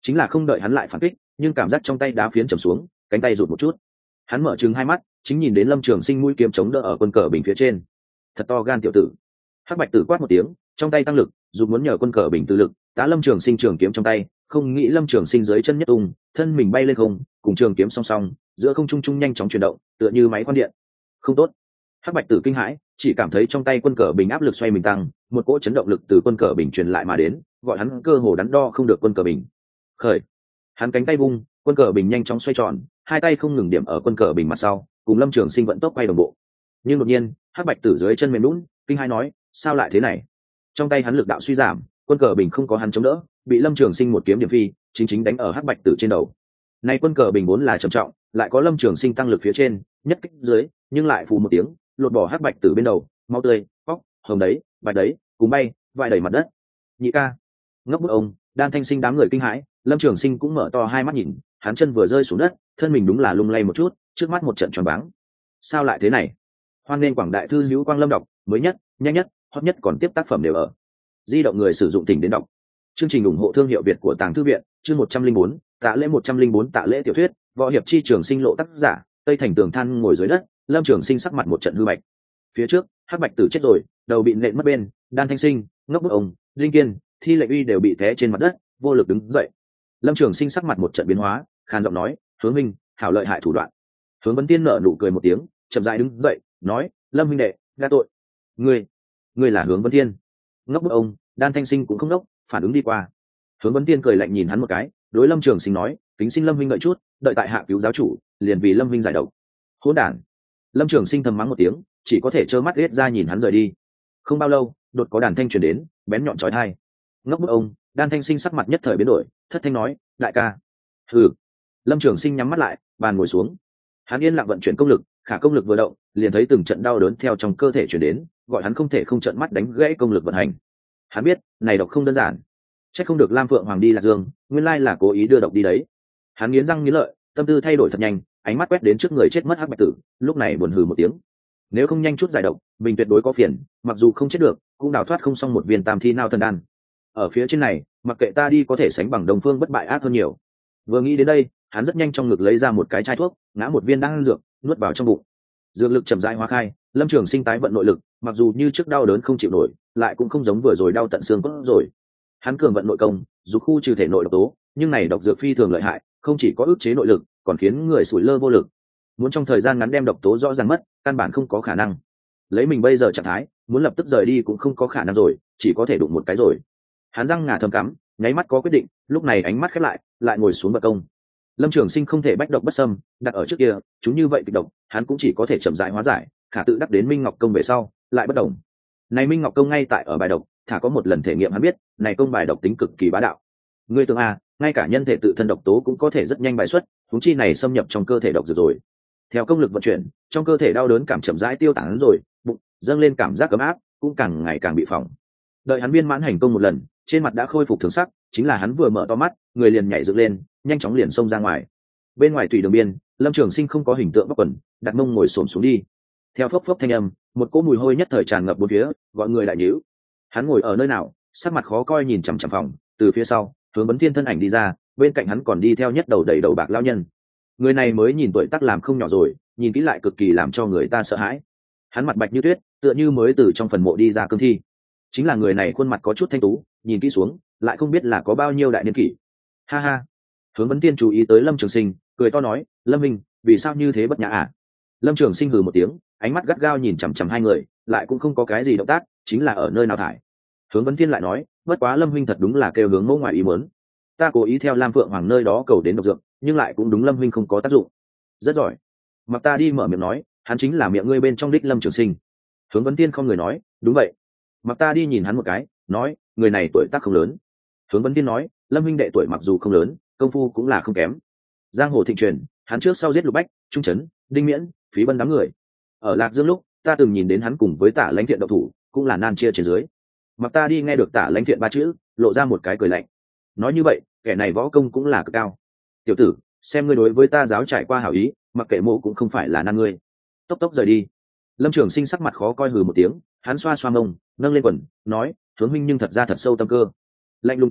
Speaker 1: chính là không đợi hắn lại phản kích, nhưng cảm giác trong tay đá phiến trầm xuống, cánh tay rụt một chút. Hắn mở trừng hai mắt, chính nhìn đến Lâm Trường Sinh mũi kiếm chống đỡ ở quân cờ bình phía trên. Thật to gan tiểu tử. Hắc Bạch Tử quát một tiếng, trong tay tăng lực, dù muốn nhờ quân cờ bình tự lực, tá Lâm Trường Sinh trường kiếm trong tay, không nghĩ Lâm Trường Sinh dưới chân nhất tung, thân mình bay lên không, cùng trường kiếm song song, giữa không trung trung nhanh chóng chuyển động, tựa như máy khoan điện. Không tốt. Hắc Bạch Tử kinh hãi, chỉ cảm thấy trong tay quân cờ bình áp lực xoay mình tăng, một cỗ chấn động lực từ quân cờ bình truyền lại mà đến, gọi hắn cơ hồ đắn đo không được quân cờ bình. Khởi. Hắn cánh tay vung, quân cờ bình nhanh chóng xoay tròn, hai tay không ngừng điểm ở quân cờ bình mặt sau, cùng Lâm Trường Sinh vận tốc quay đồng bộ. Nhưng đột nhiên, Hắc Bạch Tử dưới chân mềm nhũn, kinh hãi nói, sao lại thế này? Trong tay hắn lực đạo suy giảm, quân cờ bình không có hắn chống đỡ, bị Lâm Trường Sinh một kiếm điểm phi, chính chính đánh ở Hắc Bạch Tử trên đầu. Nay quân cờ bình vốn là trầm trọng, lại có Lâm Trường Sinh tăng lực phía trên, nhất kích dưới, nhưng lại phù một tiếng, lột bỏ Hắc Bạch Tử bên đầu, máu tươi, óc, hồng đấy, bạch đấy, cùng bay, vãi đầy mặt đất. Nhị ca, ngốc bức ông, Đan Thanh Sinh đám người kinh hãi, Lâm Trường Sinh cũng mở to hai mắt nhìn, hắn chân vừa rơi xuống đất, thân mình đúng là lung lay một chút, trước mắt một trận tròn váng. Sao lại thế này? Hoan nên Quảng Đại thư hữu Quang Lâm đọc, mới nhất, nhanh nhất, hot nhất còn tiếp tác phẩm đều ở. Di động người sử dụng tỉnh đến đọc. Chương trình ủng hộ thương hiệu Việt của Tàng Thư viện, chương một trăm linh bốn, Tạ lễ một trăm linh bốn Tạ lễ tiểu thuyết, võ hiệp chi trường sinh lộ tác giả, Tây Thành Tường Than ngồi dưới đất, Lâm Trường Sinh sắc mặt một trận hư bạch. Phía trước, Hắc Bạch Tử chết rồi, đầu bị nện mất bên, Đan Thanh Sinh, ngốc bức ông, Linh Kiên, Thi Lệnh Uy đều bị té trên mặt đất, vô lực đứng dậy. Lâm Trường Sinh sắc mặt một trận biến hóa, khàn giọng nói, Hướng minh, hảo lợi hại thủ đoạn. Hướng Vấn Tiên nở nụ cười một tiếng, chậm rãi đứng dậy, nói, Lâm huynh đệ, đa tội. Ngươi, ngươi là Hướng Vấn Tiên? Ngốc bức ông, Đan Thanh Sinh cũng không ngốc, phản ứng đi qua. Hướng Vấn Tiên cười lạnh nhìn hắn một cái, đối Lâm Trường Sinh nói, kính xin Lâm huynh đợi chút, đợi tại hạ cứu giáo chủ, liền vì Lâm huynh giải độc. Hỗn đản. Lâm Trường Sinh thầm mắng một tiếng, chỉ có thể trơ mắt ghét ra nhìn hắn rời đi. Không bao lâu, đột có đàn thanh truyền đến, bén nhọn chói tai. Ngốc bức ông, Đan Thanh Sinh sắc mặt nhất thời biến đổi, thất thanh nói, đại ca. Hừ. Lâm Trường Sinh nhắm mắt lại, bàn ngồi xuống. Hắn yên lặng vận chuyển công lực, khả công lực vừa động, liền thấy từng trận đau đớn theo trong cơ thể truyền đến, gọi hắn không thể không trợn mắt đánh gãy công lực vận hành. Hắn biết, này độc không đơn giản. Chắc không được Lam Phượng Hoàng đi Lạc Dương, nguyên lai là cố ý đưa độc đi đấy. Hắn nghiến răng nghiến lợi, tâm tư thay đổi thật nhanh, ánh mắt quét đến trước người chết mất Hắc Bạch Tử, lúc này buồn hừ một tiếng. Nếu không nhanh chút giải độc, mình tuyệt đối có phiền, mặc dù không chết được, cũng đào thoát không xong một viên tam thi nao thần đan. Ở phía trên này, mặc kệ ta đi có thể sánh bằng Đông Phương bất bại ác hơn nhiều. Vừa nghĩ đến đây, hắn rất nhanh trong ngực lấy ra một cái chai thuốc, ngã một viên đan dược, nuốt vào trong bụng. Dược lực chậm rãi hóa khai, Lâm Trường Sinh tái vận nội lực, mặc dù như trước đau đớn không chịu nổi, lại cũng không giống vừa rồi đau tận xương cốt rồi. Hắn cường vận nội công, dù khu trừ thể nội độc tố, nhưng này độc dược phi thường lợi hại, không chỉ có ức chế nội lực, còn khiến người sủi lơ vô lực. Muốn trong thời gian ngắn đem độc tố rõ ràng mất, căn bản không có khả năng. Lấy mình bây giờ trạng thái, muốn lập tức rời đi cũng không có khả năng rồi, chỉ có thể đụng một cái rồi. Hắn răng ngà thầm cắm, nháy mắt có quyết định, lúc này ánh mắt khép lại, lại ngồi xuống bậc công. Lâm Trường Sinh không thể bách độc bất xâm, đặt ở trước kia, chúng như vậy kịch độc, hắn cũng chỉ có thể chậm rãi hóa giải, khả tự đắc đến Minh Ngọc công về sau, lại bất động. Này Minh Ngọc công ngay tại ở bài độc, thả có một lần thể nghiệm hắn biết, này công bài độc tính cực kỳ bá đạo. Ngươi tưởng a, ngay cả nhân thể tự thân độc tố cũng có thể rất nhanh bài xuất, huống chi này xâm nhập trong cơ thể độc dược rồi. Theo công lực vận chuyển, trong cơ thể đau đớn cảm chậm rãi tiêu tán rồi, bụng dâng lên cảm giác ấm áp, cũng càng ngày càng bị phỏng. Đợi hắn viên mãn hành công một lần, trên mặt đã khôi phục thường sắc, chính là hắn vừa mở to mắt, người liền nhảy dựng lên, nhanh chóng liền xông ra ngoài. Bên ngoài tùy đường biên, Lâm Trường Sinh không có hình tượng bắc quần, đặt mông ngồi xổm xuống đi. Theo phốc phốc thanh âm, một cỗ mùi hôi nhất thời tràn ngập bốn phía, gọi người lại nhíu. Hắn ngồi ở nơi nào, sắc mặt khó coi nhìn chằm chằm phòng, từ phía sau, Hướng Vấn Thiên thân ảnh đi ra, bên cạnh hắn còn đi theo nhất đầu đầy đầu bạc lão nhân. Người này mới nhìn tuổi tác làm không nhỏ rồi, nhìn kỹ lại cực kỳ làm cho người ta sợ hãi. Hắn mặt bạch như tuyết, tựa như mới từ trong phần mộ đi ra cương thi. Chính là người này khuôn mặt có chút thanh tú, nhìn kỹ xuống, lại không biết là có bao nhiêu đại niên kỷ. Ha ha. Hướng Vấn Tiên chú ý tới Lâm Trường Sinh, cười to nói, Lâm Minh, vì sao như thế bất nhã à? Lâm Trường Sinh hừ một tiếng, ánh mắt gắt gao nhìn chằm chằm hai người, lại cũng không có cái gì động tác, chính là ở nơi nào thải. Hướng Vấn Tiên lại nói, bất quá Lâm Minh thật đúng là kêu hướng mẫu ngoài ý muốn. Ta cố ý theo Lam Phượng Hoàng nơi đó cầu đến độc dược, nhưng lại cũng đúng Lâm Minh không có tác dụng. Rất giỏi. Mặc Ta đi mở miệng nói, hắn chính là miệng ngươi bên trong đích Lâm Trường Sinh. Hướng Vấn Tiên không người nói, đúng vậy. Mặc Ta đi nhìn hắn một cái, nói, người này tuổi tác không lớn. Hướng Vấn Tiên nói, Lâm Minh đệ tuổi mặc dù không lớn, công phu cũng là không kém. Giang hồ thịnh truyền, hắn trước sau giết Lục Bách, Trung Trấn, Đinh Miễn, Phí Bân đám người. Ở Lạc Dương lúc, ta từng nhìn đến hắn cùng với Tả Lãnh Thiện độc thủ, cũng là nan chia trên dưới. Mặc Ta đi nghe được Tả Lãnh Thiện ba chữ, lộ ra một cái cười lạnh. Nói như vậy, kẻ này võ công cũng là cực cao. Tiểu tử, xem ngươi đối với ta giáo trải qua hảo ý, mặc kệ mộ cũng không phải là nan ngươi. Tốc tốc rời đi. Lâm Trường Sinh sắc mặt khó coi hừ một tiếng, hắn xoa xoa mông, nâng lên quần, nói, Hướng huynh nhưng thật ra thật sâu tâm cơ. Lạnh lùng cười,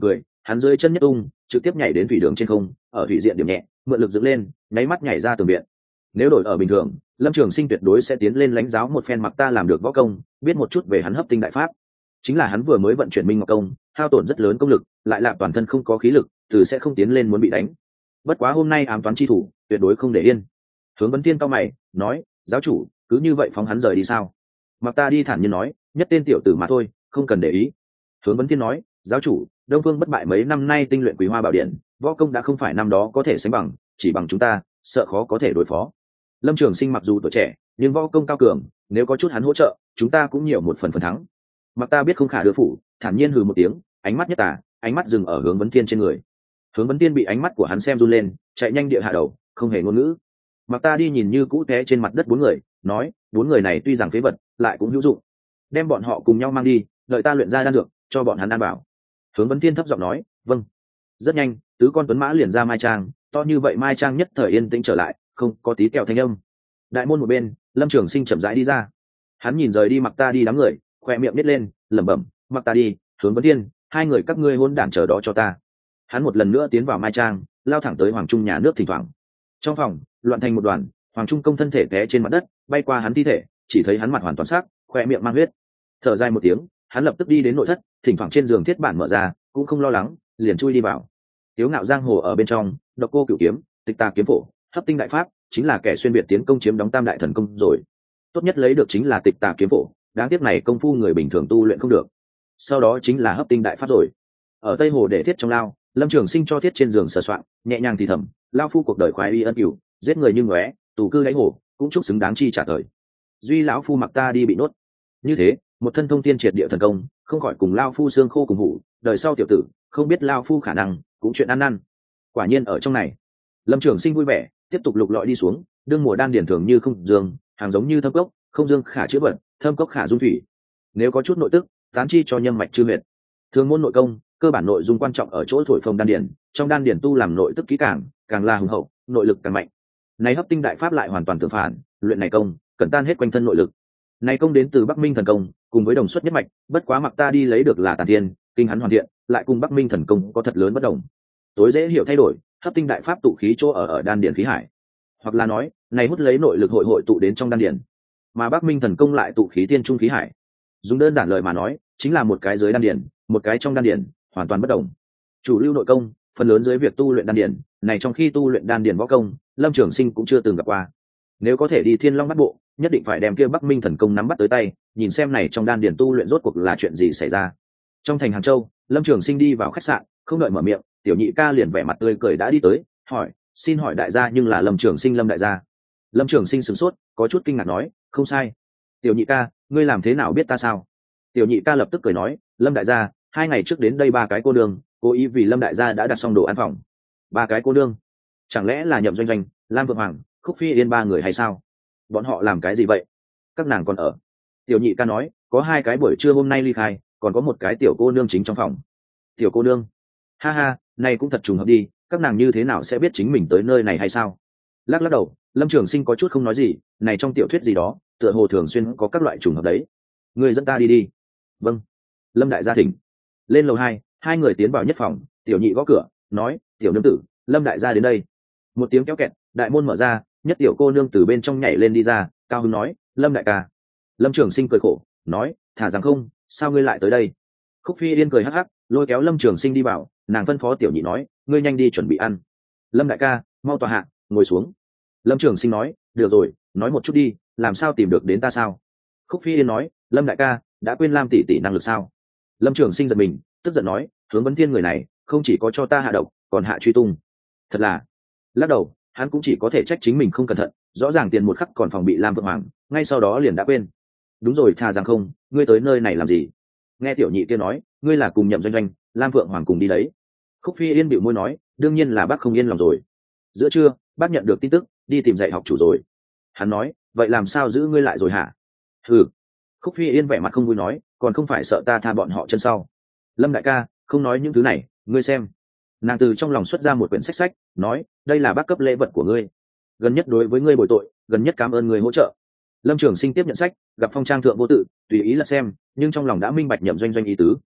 Speaker 1: hắn dưới chân nhất tung trực tiếp nhảy đến thủy đường trên không, ở thủy diện điểm nhẹ mượn lực dựng lên, nháy mắt nhảy ra tường viện. Nếu đổi ở bình thường, Lâm Trường Sinh tuyệt đối sẽ tiến lên lãnh giáo một phen Mặc Ta làm được võ công, biết một chút về hắn hấp tinh đại pháp. Chính là hắn vừa mới vận chuyển Minh Ngọc công, hao tổn rất lớn công lực, lại là toàn thân không có khí lực, từ sẽ không tiến lên muốn bị đánh. Bất quá hôm nay ám toán chi thủ, tuyệt đối không để yên. Hướng Vấn Tiên cao mày, nói: "Giáo chủ, cứ như vậy phóng hắn rời đi sao?" Mặc Ta đi thản nhiên nói: "Nhất tên tiểu tử mà thôi, không cần để ý." Hướng Vấn Tiên nói: "Giáo chủ, Đông Phương bất bại mấy năm nay tinh luyện Quý Hoa Bảo Điện, võ công đã không phải năm đó có thể sánh bằng, chỉ bằng chúng ta, sợ khó có thể đối phó. Lâm Trường Sinh mặc dù tuổi trẻ, nhưng võ công cao cường, nếu có chút hắn hỗ trợ, chúng ta cũng nhiều một phần phần thắng." Mặc Ta biết không khả đưa phủ, thản nhiên hừ một tiếng, ánh mắt nhất tà, ánh mắt dừng ở Hướng Vấn Tiên trên người. Hướng Vấn Tiên bị ánh mắt của hắn xem run lên, chạy nhanh địa hạ đầu, không hề ngôn ngữ. Mặc Ta đi nhìn như cũ té trên mặt đất bốn người, nói: "Bốn người này tuy rằng phế vật, lại cũng hữu dụng, đem bọn họ cùng nhau mang đi, đợi ta luyện ra đan dược, cho bọn hắn ăn bảo." Hướng Vấn Tiên thấp giọng nói: "Vâng." Rất nhanh, tứ con tuấn mã liền ra mai trang, to như vậy mai trang nhất thời yên tĩnh trở lại, không có tí kẹo thanh âm. Đại môn một bên, Lâm Trường Sinh chậm rãi đi ra. Hắn nhìn rời đi Mặc Ta đi đám người, khoe miệng nít lên, lẩm bẩm: "Mặc Ta đi, Hướng Vấn Tiên, hai người các ngươi hôn đản chờ đó cho ta." Hắn một lần nữa tiến vào mai trang, lao thẳng tới Hoàng Trung nhà nước thỉnh thoảng. Trong phòng loạn thành một đoàn, Hoàng Trung công thân thể té trên mặt đất, bay qua hắn thi thể, chỉ thấy hắn mặt hoàn toàn sắc, khoe miệng mang huyết. Thở dài một tiếng, hắn lập tức đi đến nội thất, thỉnh thoảng trên giường thiết bản mở ra, cũng không lo lắng, liền chui đi vào. Tiếu Ngạo giang hồ ở bên trong, Độc Cô Cửu kiếm, Tịch Tà kiếm phổ, Hấp tinh đại pháp, chính là kẻ xuyên việt tiến công chiếm đóng tam đại thần công rồi. Tốt nhất lấy được chính là Tịch Tà kiếm phổ, đáng tiếc này công phu người bình thường tu luyện không được. Sau đó chính là Hấp tinh đại pháp rồi. Ở Tây Hồ để thiết trong lao, Lâm Trường Sinh cho thiết trên giường sờ soạn, nhẹ nhàng thì thầm: "Lao phu cuộc đời khoái y ân cửu, giết người như ngóe, tù cư đáy hồ, cũng chúc xứng đáng chi trả thời. Duy lão phu Mặc Ta đi bị nốt." Như thế, một thân thông tiên triệt địa thần công, không khỏi cùng lao phu xương khô cùng hủ, đời sau tiểu tử, không biết lao phu khả năng, cũng chuyện ăn năn. Quả nhiên ở trong này, Lâm Trường Sinh vui vẻ, tiếp tục lục lọi đi xuống, đương mùa đan điển thường như không dương, hàng giống như thâm cốc, không dương khả chữa vật, thâm cốc khả dung thủy. Nếu có chút nội tức, tán chi cho nhâm mạch chư huyệt. Thường môn nội công, cơ bản nội dung quan trọng ở chỗ thổi phồng đan điển, trong đan điển tu làm nội tức kỹ càng, càng là hùng hậu, nội lực càng mạnh. Này Hấp tinh đại pháp lại hoàn toàn tương phản, luyện này công, cần tan hết quanh thân nội lực. Này công đến từ Bắc Minh thần công, cùng với đồng xuất nhất mạch, bất quá Mặc Ta đi lấy được là tàn thiên, kinh hắn hoàn thiện, lại cùng Bắc Minh thần công có thật lớn bất đồng. Tối dễ hiểu thay đổi, Hấp tinh đại pháp tụ khí chỗ ở ở đan điển khí hải, hoặc là nói, này hút lấy nội lực hội hội tụ đến trong đan điển, mà Bắc Minh thần công lại tụ khí tiên trung khí hải. Dùng đơn giản lời mà nói, chính là một cái dưới đan điển, một cái trong đan điển, hoàn toàn bất đồng. Chủ lưu nội công, phần lớn dưới việc tu luyện đan điển, này trong khi tu luyện đan điển võ công, Lâm Trường Sinh cũng chưa từng gặp qua. Nếu có thể đi Thiên Long bắt bộ, nhất định phải đem kia Bắc Minh thần công nắm bắt tới tay, nhìn xem này trong đan điển tu luyện rốt cuộc là chuyện gì xảy ra. Trong thành Hàng Châu, Lâm Trường Sinh đi vào khách sạn, không đợi mở miệng, Tiểu Nhị ca liền vẻ mặt tươi cười đã đi tới, hỏi: "Xin hỏi đại gia nhưng là Lâm Trường Sinh Lâm đại gia?" Lâm Trường Sinh sửng sốt, có chút kinh ngạc nói: "Không sai." "Tiểu Nhị ca, ngươi làm thế nào biết ta sao?" Tiểu Nhị ca lập tức cười nói: "Lâm đại gia, hai ngày trước đến đây ba cái cô nương, cố ý vì Lâm đại gia đã đặt xong đồ ăn phòng." Ba cái cô nương? Chẳng lẽ là Nhậm Doanh Doanh, Lam Vượng Hoàng, Khúc Phi Yên ba người hay sao? Bọn họ làm cái gì vậy? Các nàng còn ở? Tiểu Nhị ca nói: "Có hai cái buổi trưa hôm nay ly khai, còn có một cái tiểu cô nương chính trong phòng." Tiểu cô nương? Ha ha, này cũng thật trùng hợp đi, các nàng như thế nào sẽ biết chính mình tới nơi này hay sao? Lắc lắc đầu, Lâm Trường Sinh có chút không nói gì, này trong tiểu thuyết gì đó, tựa hồ thường xuyên có các loại trùng hợp đấy. Người dẫn ta đi đi. Vâng. Lâm đại gia thỉnh. Lên lầu hai, hai người tiến vào nhất phòng, Tiểu Nhị gõ cửa, nói: "Tiểu nương tử, Lâm đại gia đến đây." Một tiếng kéo kẹt, đại môn mở ra, nhất tiểu cô nương từ bên trong nhảy lên đi ra, cao hứng nói: "Lâm đại ca." Lâm Trường Sinh cười khổ, nói: "Thả rằng không, sao ngươi lại tới đây?" Khúc Phi Yên cười hắc hắc, lôi kéo Lâm Trường Sinh đi vào, nàng phân phó Tiểu Nhị nói: "Ngươi nhanh đi chuẩn bị ăn." "Lâm đại ca, mau tọa hạ, ngồi xuống." Lâm Trường Sinh nói: "Được rồi, nói một chút đi, làm sao tìm được đến ta sao?" Khúc Phi Yên nói: "Lâm đại ca, đã quên Lam tỷ tỷ năng lực sao?" Lâm Trường Sinh giật mình, tức giận nói: "Hướng Vấn Thiên người này, không chỉ có cho ta hạ độc, còn hạ truy tung." Thật là, lắc đầu, hắn cũng chỉ có thể trách chính mình không cẩn thận, rõ ràng tiền một khắc còn phòng bị Lam Vượng Hoàng, ngay sau đó liền đã quên. "Đúng rồi, thà rằng không, ngươi tới nơi này làm gì?" Nghe Tiểu Nhị kia nói, ngươi là cùng Nhậm Doanh Doanh, Lam Vượng Hoàng cùng đi đấy. Khúc Phi Yên bĩu môi nói: "Đương nhiên là bác không yên lòng rồi. Giữa trưa, bác nhận được tin tức, đi tìm dạy học chủ rồi." Hắn nói: "Vậy làm sao giữ ngươi lại rồi hả?" "Hừ." Khúc Phi Yên vẻ mặt không vui nói: "Còn không phải sợ ta tha bọn họ chân sau." "Lâm đại ca, không nói những thứ này, ngươi xem." Nàng từ trong lòng xuất ra một quyển sách sách, nói: "Đây là bác cấp lễ vật của ngươi, gần nhất đối với ngươi bồi tội, gần nhất cảm ơn người hỗ trợ." Lâm Trường Sinh tiếp nhận sách, gặp phong trang thượng vô tự, tùy ý lật xem, nhưng trong lòng đã minh bạch Nhậm Doanh Doanh ý tứ.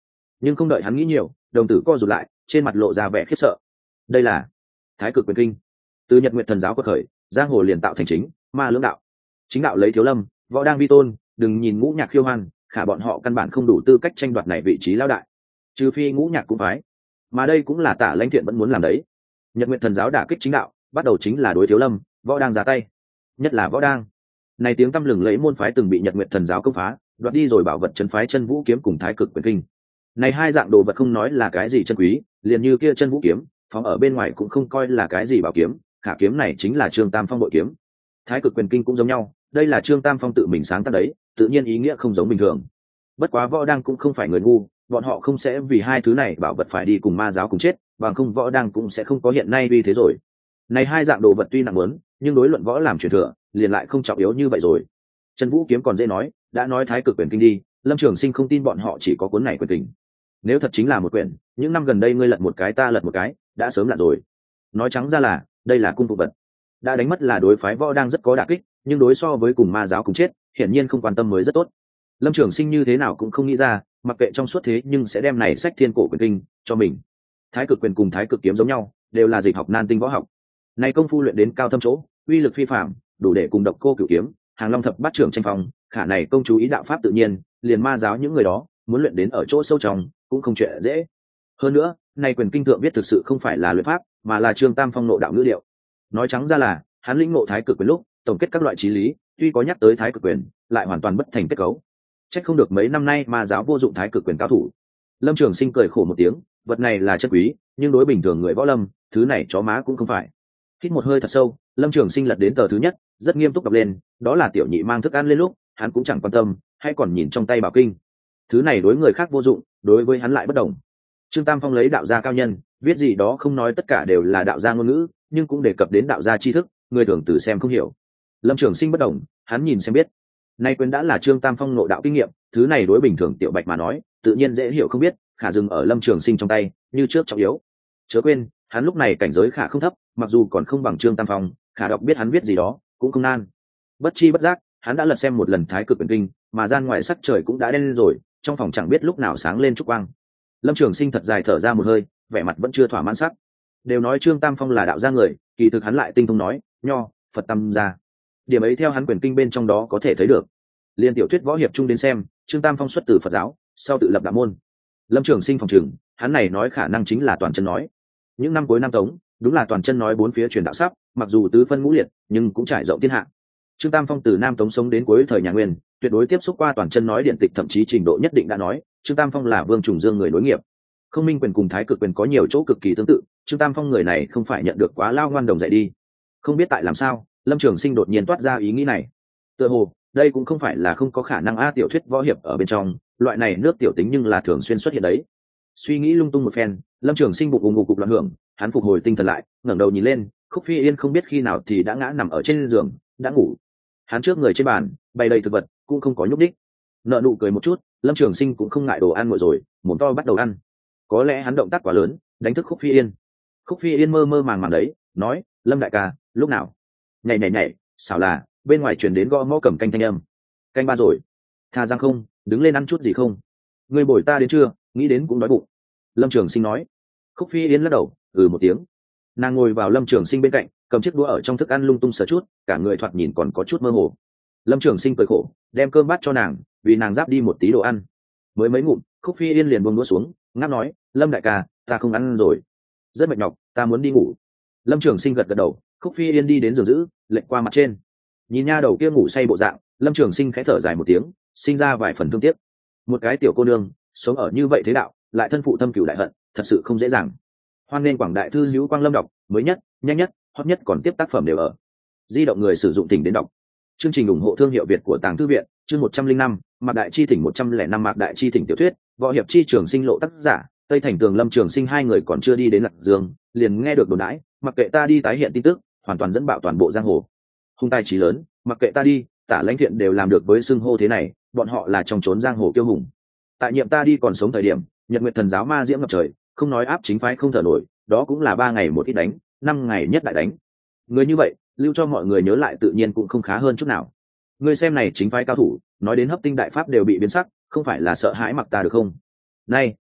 Speaker 1: Nhưng không đợi hắn nghĩ nhiều, đồng tử co rụt lại, trên mặt lộ ra vẻ khiếp sợ. Đây là Thái Cực Quyền Kinh. Từ Nhật Nguyệt Thần giáo quật khởi, giang hồ liền tạo thành chính ma lưỡng đạo. Chính đạo lấy Thiếu Lâm, võ đang vi tôn, đừng nhìn Ngũ Nhạc khiêu hoan, khả bọn họ căn bản không đủ tư cách tranh đoạt này vị trí lão đại, trừ phi Ngũ Nhạc cũng phái. Mà đây cũng là Tả Lãnh Thiện vẫn muốn làm đấy. Nhật Nguyệt Thần giáo đả kích chính đạo, bắt đầu chính là đối Thiếu Lâm, võ đang ra tay, nhất là võ đang. Này tiếng tăm lừng lẫy môn phái từng bị Nhật Nguyệt Thần giáo công phá, đoạt đi rồi bảo vật chân phái Chân Vũ kiếm cùng Thái Cực Quyền Kinh. Này hai dạng đồ vật không nói là cái gì chân quý, liền như kia Chân Vũ kiếm, phóng ở bên ngoài cũng không coi là cái gì bảo kiếm, khả kiếm này chính là Trương Tam Phong bội kiếm. Thái Cực Quyền Kinh cũng giống nhau, đây là Trương Tam Phong tự mình sáng tác đấy, tự nhiên ý nghĩa không giống bình thường. Bất quá võ đang cũng không phải người ngu, bọn họ không sẽ vì hai thứ này bảo vật phải đi cùng ma giáo cùng chết, bằng không võ đang cũng sẽ không có hiện nay uy thế rồi. Này hai dạng đồ vật tuy nặng muốn, nhưng đối luận võ làm truyền thừa, liền lại không trọng yếu như vậy rồi. Chân Vũ kiếm còn dễ nói, đã nói Thái Cực Quyền Kinh đi, Lâm Trường Sinh không tin bọn họ chỉ có cuốn này quyền kinh. Nếu thật chính là một quyển, những năm gần đây ngươi lật một cái ta lật một cái, đã sớm lật rồi. Nói trắng ra là, đây là cung phụ vật. Đã đánh mất là đối phái võ đang rất có đả kích, nhưng đối so với cùng ma giáo cùng chết, hiển nhiên không quan tâm mới rất tốt. Lâm Trường Sinh như thế nào cũng không nghĩ ra, mặc kệ trong suốt thế nhưng sẽ đem này sách Thiên Cổ Quyền Kinh cho mình. Thái Cực Quyền cùng Thái Cực kiếm giống nhau, đều là dịch học nan tinh võ học. Này công phu luyện đến cao thâm chỗ, uy lực phi phàm, đủ để cùng Độc Cô Cửu kiếm, Hàng Long thập bát trưởng tranh phong, khả này công chú ý đạo pháp tự nhiên, liền ma giáo những người đó, muốn luyện đến ở chỗ sâu trong, cũng không chuyện dễ. Hơn nữa, này quyền kinh thượng viết thực sự không phải là luyện pháp, mà là Trương Tam Phong nộ đạo ngữ điệu. Nói trắng ra là, hắn lĩnh ngộ Thái Cực Quyền lúc, tổng kết các loại chí lý, tuy có nhắc tới Thái Cực Quyền, lại hoàn toàn bất thành kết cấu. Chắc không được mấy năm nay ma giáo vô dụng Thái Cực Quyền cao thủ. Lâm Trường Sinh cười khổ một tiếng, vật này là chất quý, nhưng đối bình thường người võ lâm, thứ này chó má cũng không phải. Hít một hơi thật sâu, Lâm Trường Sinh lật đến tờ thứ nhất, rất nghiêm túc đọc lên, đó là tiểu nhị mang thức ăn lên lúc, hắn cũng chẳng quan tâm, hay còn nhìn trong tay bảo kinh. Thứ này đối người khác vô dụng, đối với hắn lại bất đồng. Trương Tam Phong lấy đạo gia cao nhân, viết gì đó không nói tất cả đều là đạo gia ngôn ngữ, nhưng cũng đề cập đến đạo gia tri thức, người thường từ xem không hiểu. Lâm Trường Sinh bất đồng, hắn nhìn xem biết. Nay quyền đã là Trương Tam Phong nội đạo kinh nghiệm, thứ này đối bình thường tiểu bạch mà nói, tự nhiên dễ hiểu không biết, khả dừng ở Lâm Trường Sinh trong tay, như trước trọng yếu. Chớ quên, hắn lúc này cảnh giới khả không thấp, mặc dù còn không bằng Trương Tam Phong, khả đọc biết hắn viết gì đó, cũng không nan. Bất chi bất giác, hắn đã lật xem một lần Thái Cực Quyền Kinh, mà gian ngoài sắc trời cũng đã đen lên rồi, trong phòng chẳng biết lúc nào sáng lên trúc quang. Lâm Trường Sinh thật dài thở ra một hơi, vẻ mặt vẫn chưa thỏa mãn sắc. Đều nói Trương Tam Phong là đạo gia người, kỳ thực hắn lại tinh thông nói, nho, Phật tâm gia. Điểm ấy theo hắn quyền kinh bên trong đó có thể thấy được. Liên tiểu thuyết võ hiệp chung đến xem, Trương Tam Phong xuất từ Phật giáo, sau tự lập đạo môn. Lâm Trường Sinh phòng trường, hắn này nói khả năng chính là toàn chân nói. Những năm cuối năm Tống, đúng là toàn chân nói bốn phía truyền đạo sắp, mặc dù tứ phân ngũ liệt, nhưng cũng trải rộng thiên hạ. Trương Tam Phong từ Nam Tống sống đến cuối thời nhà Nguyên, tuyệt đối tiếp xúc qua toàn chân nói điện tịch, thậm chí trình độ nhất định đã nói, Trương Tam Phong là Vương Trùng Dương người nối nghiệp. Không minh quyền cùng Thái Cực quyền có nhiều chỗ cực kỳ tương tự, Trương Tam Phong người này không phải nhận được quá lao ngoan đồng dạy đi. Không biết tại làm sao, Lâm Trường Sinh đột nhiên toát ra ý nghĩ này. Tựa hồ, đây cũng không phải là không có khả năng a tiểu thuyết võ hiệp ở bên trong, loại này nước tiểu tính nhưng là thường xuyên xuất hiện đấy. Suy nghĩ lung tung một phen, Lâm Trường Sinh bụng ù ngục cục loạn hưởng, hắn phục hồi tinh thần lại, ngẩng đầu nhìn lên, Khúc Phi Yên không biết khi nào thì đã ngã nằm ở trên giường, đã ngủ. Hắn trước người trên bàn, bày đầy thực vật, cũng không có nhúc nhích. Nợ nụ cười một chút, Lâm Trường Sinh cũng không ngại đồ ăn nguội rồi, mồm to bắt đầu ăn. Có lẽ hắn động tác quá lớn, đánh thức Khúc Phi Yên. Khúc Phi Yên mơ mơ màng màng đấy, nói, Lâm đại ca, lúc nào? Nhảy nhảy nhảy, xảo là, bên ngoài chuyển đến gõ mõ cầm canh thanh âm. Canh ba rồi. Tha giang không, đứng lên ăn chút gì không? Người bồi ta đến chưa, nghĩ đến cũng đói bụng. Lâm Trường Sinh nói. Khúc Phi Yên lắc đầu, ừ một tiếng. Nàng ngồi vào Lâm Trường Sinh bên cạnh, cầm chiếc đũa ở trong thức ăn lung tung sờ chút, cả người thoạt nhìn còn có chút mơ hồ. Lâm Trường Sinh cười khổ, đem cơm bát cho nàng, vì nàng giáp đi một tí đồ ăn. Mới mấy ngụm, Khúc Phi Yên liền buông đũa xuống, ngáp nói, Lâm đại ca, ta không ăn rồi, rất mệt nhọc, ta muốn đi ngủ. Lâm Trường Sinh gật gật đầu, Khúc Phi Yên đi đến giường giữ, lệch qua mặt trên, nhìn nha đầu kia ngủ say bộ dạng, Lâm Trường Sinh khẽ thở dài một tiếng, sinh ra vài phần thương tiếc. Một cái tiểu cô nương, sống ở như vậy thế đạo, lại thân phụ thâm cửu đại hận, thật sự không dễ dàng. Hoan nên quảng đại thư hữu Quang Lâm đọc, mới nhất, nhanh nhất, hot nhất còn tiếp tác phẩm đều ở. Di động người sử dụng tỉnh đến đọc. Chương trình ủng hộ thương hiệu Việt của Tàng Thư viện, chương một trăm linh năm, Mạc Đại Chi Thỉnh một trăm lẻ năm Mạc Đại Chi Thỉnh tiểu thuyết, võ hiệp chi trường sinh lộ tác giả, Tây Thành Tường Lâm Trường Sinh hai người còn chưa đi đến Lạc Dương, liền nghe được đồn đãi, mặc kệ ta đi tái hiện tin tức, hoàn toàn dẫn bạo toàn bộ giang hồ. Hung tài chí lớn, mặc kệ ta đi, Tả Lãnh Thiện đều làm được với xưng hô thế này, bọn họ là trong trốn giang hồ kiêu hùng. Tại nhiệm ta đi còn sống thời điểm, Nhật Nguyệt Thần giáo ma diễm ngập trời, không nói áp chính phái không thở nổi, đó cũng là ba ngày một ít đánh, năm ngày nhất đại đánh. Người như vậy, lưu cho mọi người nhớ lại tự nhiên cũng không khá hơn chút nào. Người xem này chính phái cao thủ, nói đến hấp tinh đại pháp đều bị biến sắc, không phải là sợ hãi mặc ta được không? Nay,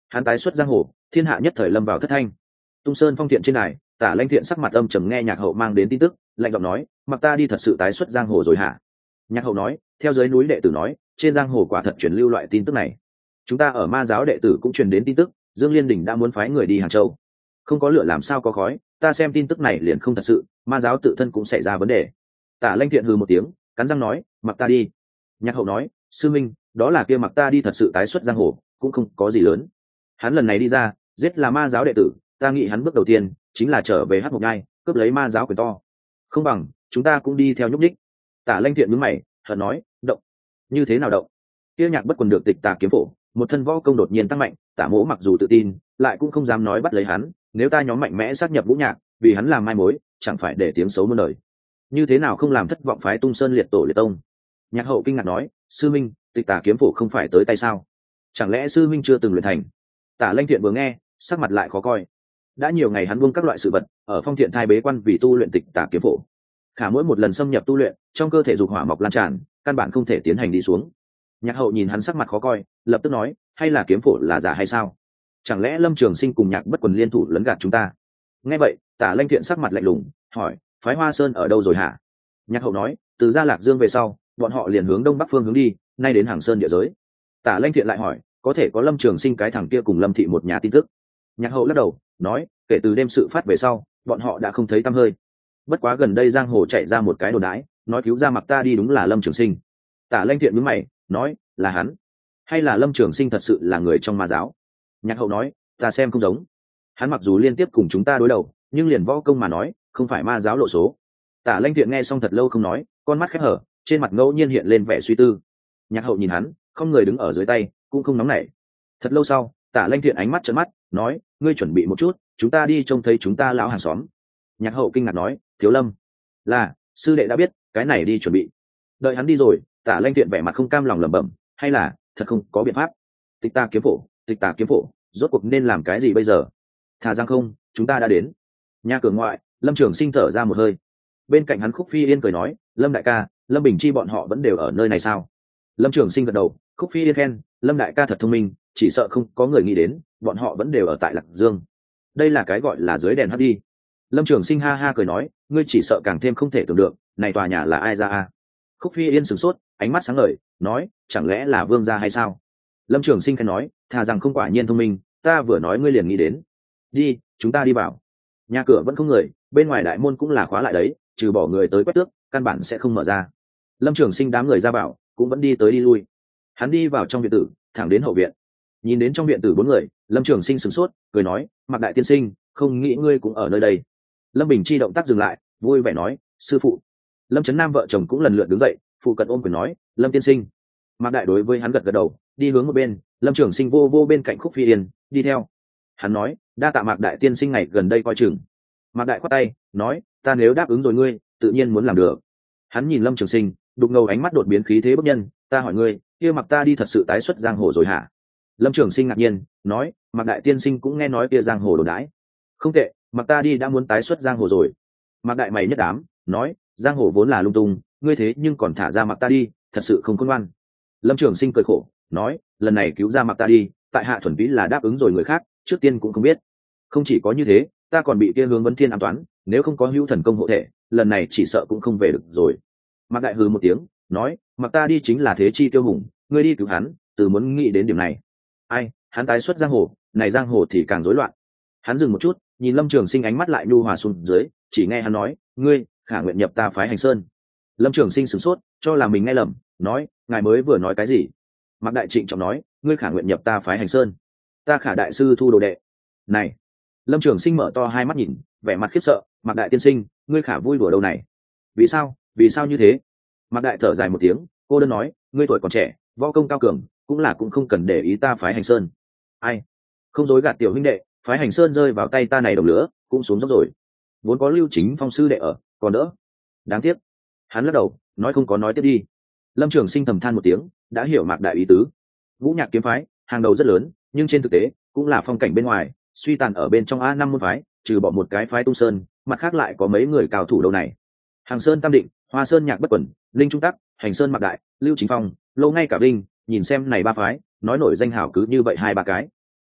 Speaker 1: hắn tái xuất giang hồ, thiên hạ nhất thời lâm vào thất thanh. Tung Sơn Phong Thiện trên đài, Tả Lanh Thiện sắc mặt âm trầm nghe nhạc hậu mang đến tin tức, lạnh giọng nói, mặc ta đi thật sự tái xuất giang hồ rồi hả? Nhạc hậu nói, theo dưới núi đệ tử nói, trên giang hồ quả thật truyền lưu loại tin tức này. Chúng ta ở ma giáo đệ tử cũng truyền đến tin tức, Dương Liên Đình đã muốn phái người đi Hàng Châu. Không có lửa làm sao có khói, ta xem tin tức này liền không thật sự, ma giáo tự thân cũng xảy ra vấn đề. Tả Lanh Thiện hừ một tiếng, cắn răng nói, mặc ta đi. Nhạc hậu nói, sư minh, đó là kia mặc ta đi thật sự tái xuất giang hồ, cũng không có gì lớn. Hắn lần này đi ra, giết là ma giáo đệ tử, ta nghĩ hắn bước đầu tiên chính là trở về Hắc Mộc Nhai, cướp lấy ma giáo quyền to. Không bằng chúng ta cũng đi theo nhúc nhích. Tả Lanh Thiện nhướng mày, hờn nói, động? Như thế nào động? Kia Nhạc Bất Quần được tịch tà kiếm phổ, một thân võ công đột nhiên tăng mạnh, Tả Mỗ mặc dù tự tin, lại cũng không dám nói bắt lấy hắn. Nếu ta nhóm mạnh mẽ sát nhập Vũ Nhạc, vì hắn làm mai mối, chẳng phải để tiếng xấu muôn đời. Như thế nào không làm thất vọng phái Tung Sơn liệt tổ liệt tông? Nhạc hậu kinh ngạc nói, sư minh, tịch tà kiếm phổ không phải tới tay sao? Chẳng lẽ sư minh chưa từng luyện thành? Tả Lanh Thiện vừa nghe, sắc mặt lại khó coi. Đã nhiều ngày hắn buông các loại sự vật, ở Phong Thiện thai bế quan vì tu luyện tịch tà kiếm phổ. Khả mỗi một lần xâm nhập tu luyện, trong cơ thể dục hỏa mọc lan tràn, căn bản không thể tiến hành đi xuống. Nhạc hậu nhìn hắn sắc mặt khó coi, lập tức nói, hay là kiếm phổ là giả hay sao? Chẳng lẽ Lâm Trường Sinh cùng Nhạc Bất Quần liên thủ lấn gạt chúng ta? Nghe vậy, Tả Lanh Thiện sắc mặt lạnh lùng, hỏi, phái Hoa Sơn ở đâu rồi hả? Nhạc hậu nói, từ Gia Lạc Dương về sau, bọn họ liền hướng đông bắc phương hướng đi, nay đến Hàng Sơn địa giới. Tả Lanh Thiện lại hỏi, có thể có Lâm Trường Sinh cái thằng kia cùng Lâm thị một nhà tin tức? Nhạc hậu lắc đầu, nói, kể từ đêm sự phát về sau, bọn họ đã không thấy tăm hơi. Bất quá gần đây giang hồ chạy ra một cái đồn đãi, nói cứu ra mặc ta đi đúng là Lâm Trường Sinh. Tả Lanh Thiện nhướng mày, nói, là hắn, hay là Lâm Trường Sinh thật sự là người trong ma giáo? Nhạc hậu nói, ta xem không giống. Hắn mặc dù liên tiếp cùng chúng ta đối đầu, nhưng liền võ công mà nói, không phải ma giáo lộ số. Tả Lanh Thiện nghe xong thật lâu không nói, con mắt khép hở, trên mặt ngẫu nhiên hiện lên vẻ suy tư. Nhạc hậu nhìn hắn, không người đứng ở dưới tay, cũng không nóng nảy. Thật lâu sau, Tả Lanh Thiện ánh mắt trợn mắt, nói, ngươi chuẩn bị một chút, chúng ta đi trông thấy chúng ta lão hàng xóm. Nhạc hậu kinh ngạc nói, Thiếu Lâm, là sư đệ đã biết, cái này đi chuẩn bị. Đợi hắn đi rồi, Tả Lanh Thiện vẻ mặt không cam lòng lẩm bẩm, hay là thật không có biện pháp. Tịch ta kiếm phổ, tịch ta kiếm phổ, rốt cuộc nên làm cái gì bây giờ? Thà rằng không, chúng ta đã đến. Nhà cửa ngoại, Lâm Trường Sinh thở ra một hơi. Bên cạnh hắn Khúc Phi Yên cười nói, Lâm đại ca, Lâm Bình Chi bọn họ vẫn đều ở nơi này sao? Lâm Trường Sinh gật đầu, Khúc Phi Yên khen, Lâm đại ca thật thông minh, chỉ sợ không có người nghĩ đến, bọn họ vẫn đều ở tại Lạc Dương. Đây là cái gọi là dưới đèn hắt đi. Lâm Trường Sinh ha ha cười nói, ngươi chỉ sợ càng thêm không thể tưởng được, này tòa nhà là ai ra a? Khúc Phi Yên sửng sốt, ánh mắt sáng ngời, nói, chẳng lẽ là Vương gia hay sao? Lâm Trường Sinh khen nói, thà rằng không quả nhiên thông minh, ta vừa nói ngươi liền nghĩ đến. Đi, chúng ta đi vào. Nhà cửa vẫn không người, bên ngoài đại môn cũng là khóa lại đấy, trừ bỏ người tới quét tước, căn bản sẽ không mở ra. Lâm Trường Sinh đám người ra vào, cũng vẫn đi tới đi lui. Hắn đi vào trong viện tử, thẳng đến hậu viện. Nhìn đến trong viện tử bốn người, Lâm Trường Sinh sửng sốt, cười nói, Mạc đại tiên sinh, không nghĩ ngươi cũng ở nơi đây. Lâm Bình Chi động tác dừng lại, vui vẻ nói, sư phụ. Lâm Trấn Nam vợ chồng cũng lần lượt đứng dậy, phụ cận ôm quyền nói, Lâm tiên sinh. Mạc đại đối với hắn gật gật đầu, đi hướng một bên. Lâm Trường Sinh vô vô bên cạnh Khúc Phi Yên, đi theo. Hắn nói, đa tạ Mạc đại tiên sinh ngày gần đây coi chừng. Mạc đại khoát tay, nói, ta nếu đáp ứng rồi ngươi, tự nhiên muốn làm được. Hắn nhìn Lâm Trường Sinh, đục ngầu ánh mắt đột biến khí thế bức nhân, ta hỏi ngươi, kia Mạc ta đi thật sự tái xuất giang hồ rồi hả? Lâm Trường Sinh ngạc nhiên, nói, Mạc đại tiên sinh cũng nghe nói kia giang hồ đồn đãi. Không tệ, Mạc ta đi đã muốn tái xuất giang hồ rồi. Mạc đại mày nhất đám, nói, giang hồ vốn là lung tung, ngươi thế nhưng còn thả ra Mạc ta đi, thật sự không khôn ngoan. Lâm Trường Sinh cười khổ, nói, lần này cứu ra Mạc ta đi, tại hạ thuần túy là đáp ứng rồi người khác, trước tiên cũng không biết. Không chỉ có như thế, ta còn bị kia Hướng Vấn Thiên ám toán, nếu không có hữu thần công hộ thể, lần này chỉ sợ cũng không về được rồi. Mạc đại hừ một tiếng, nói, Mạc ta đi chính là thế chi tiêu hùng, ngươi đi cứu hắn, từ muốn nghĩ đến điểm này. Ai, hắn tái xuất giang hồ, này giang hồ thì càng rối loạn. Hắn dừng một chút, nhìn Lâm Trường Sinh ánh mắt lại nhu hòa xuống dưới, chỉ nghe hắn nói, ngươi khả nguyện nhập ta phái Hành Sơn. Lâm Trường Sinh sửng sốt, cho là mình nghe lầm, nói, ngài mới vừa nói cái gì? Mạc đại trịnh trọng nói, ngươi khả nguyện nhập ta phái Hành Sơn. Ta khả đại sư thu đồ đệ. Này. Lâm Trường Sinh mở to hai mắt nhìn, vẻ mặt khiếp sợ, Mạc đại tiên sinh, ngươi khả vui đùa đâu này? Vì sao? Vì sao như thế? Mạc đại thở dài một tiếng, cô đơn nói, ngươi tuổi còn trẻ, võ công cao cường, cũng là cũng không cần để ý ta phái Hành Sơn. Ai? Không dối gạt tiểu huynh đệ, phái Hành Sơn rơi vào tay ta này đồng lửa, cũng xuống dốc rồi. Vốn có Lưu Chính Phong sư đệ ở, còn đỡ. Đáng tiếc. Hắn lắc đầu, nói không có nói tiếp đi. Lâm Trường Sinh thầm than một tiếng, đã hiểu Mạc đại ý tứ. Vũ Nhạc kiếm phái, hàng đầu rất lớn, nhưng trên thực tế cũng là phong cảnh bên ngoài, suy tàn ở bên trong a năm môn phái, trừ bỏ một cái phái Tung Sơn, mặt khác lại có mấy người cao thủ đâu này. Hàng Sơn Tam Định, Hoa Sơn Nhạc Bất Quần, Linh Trung Tắc, Hành Sơn Mạc đại, Lưu Chính Phong, lâu ngay cả Vinh, nhìn xem này ba phái, nói nổi danh hảo cứ như vậy hai ba cái.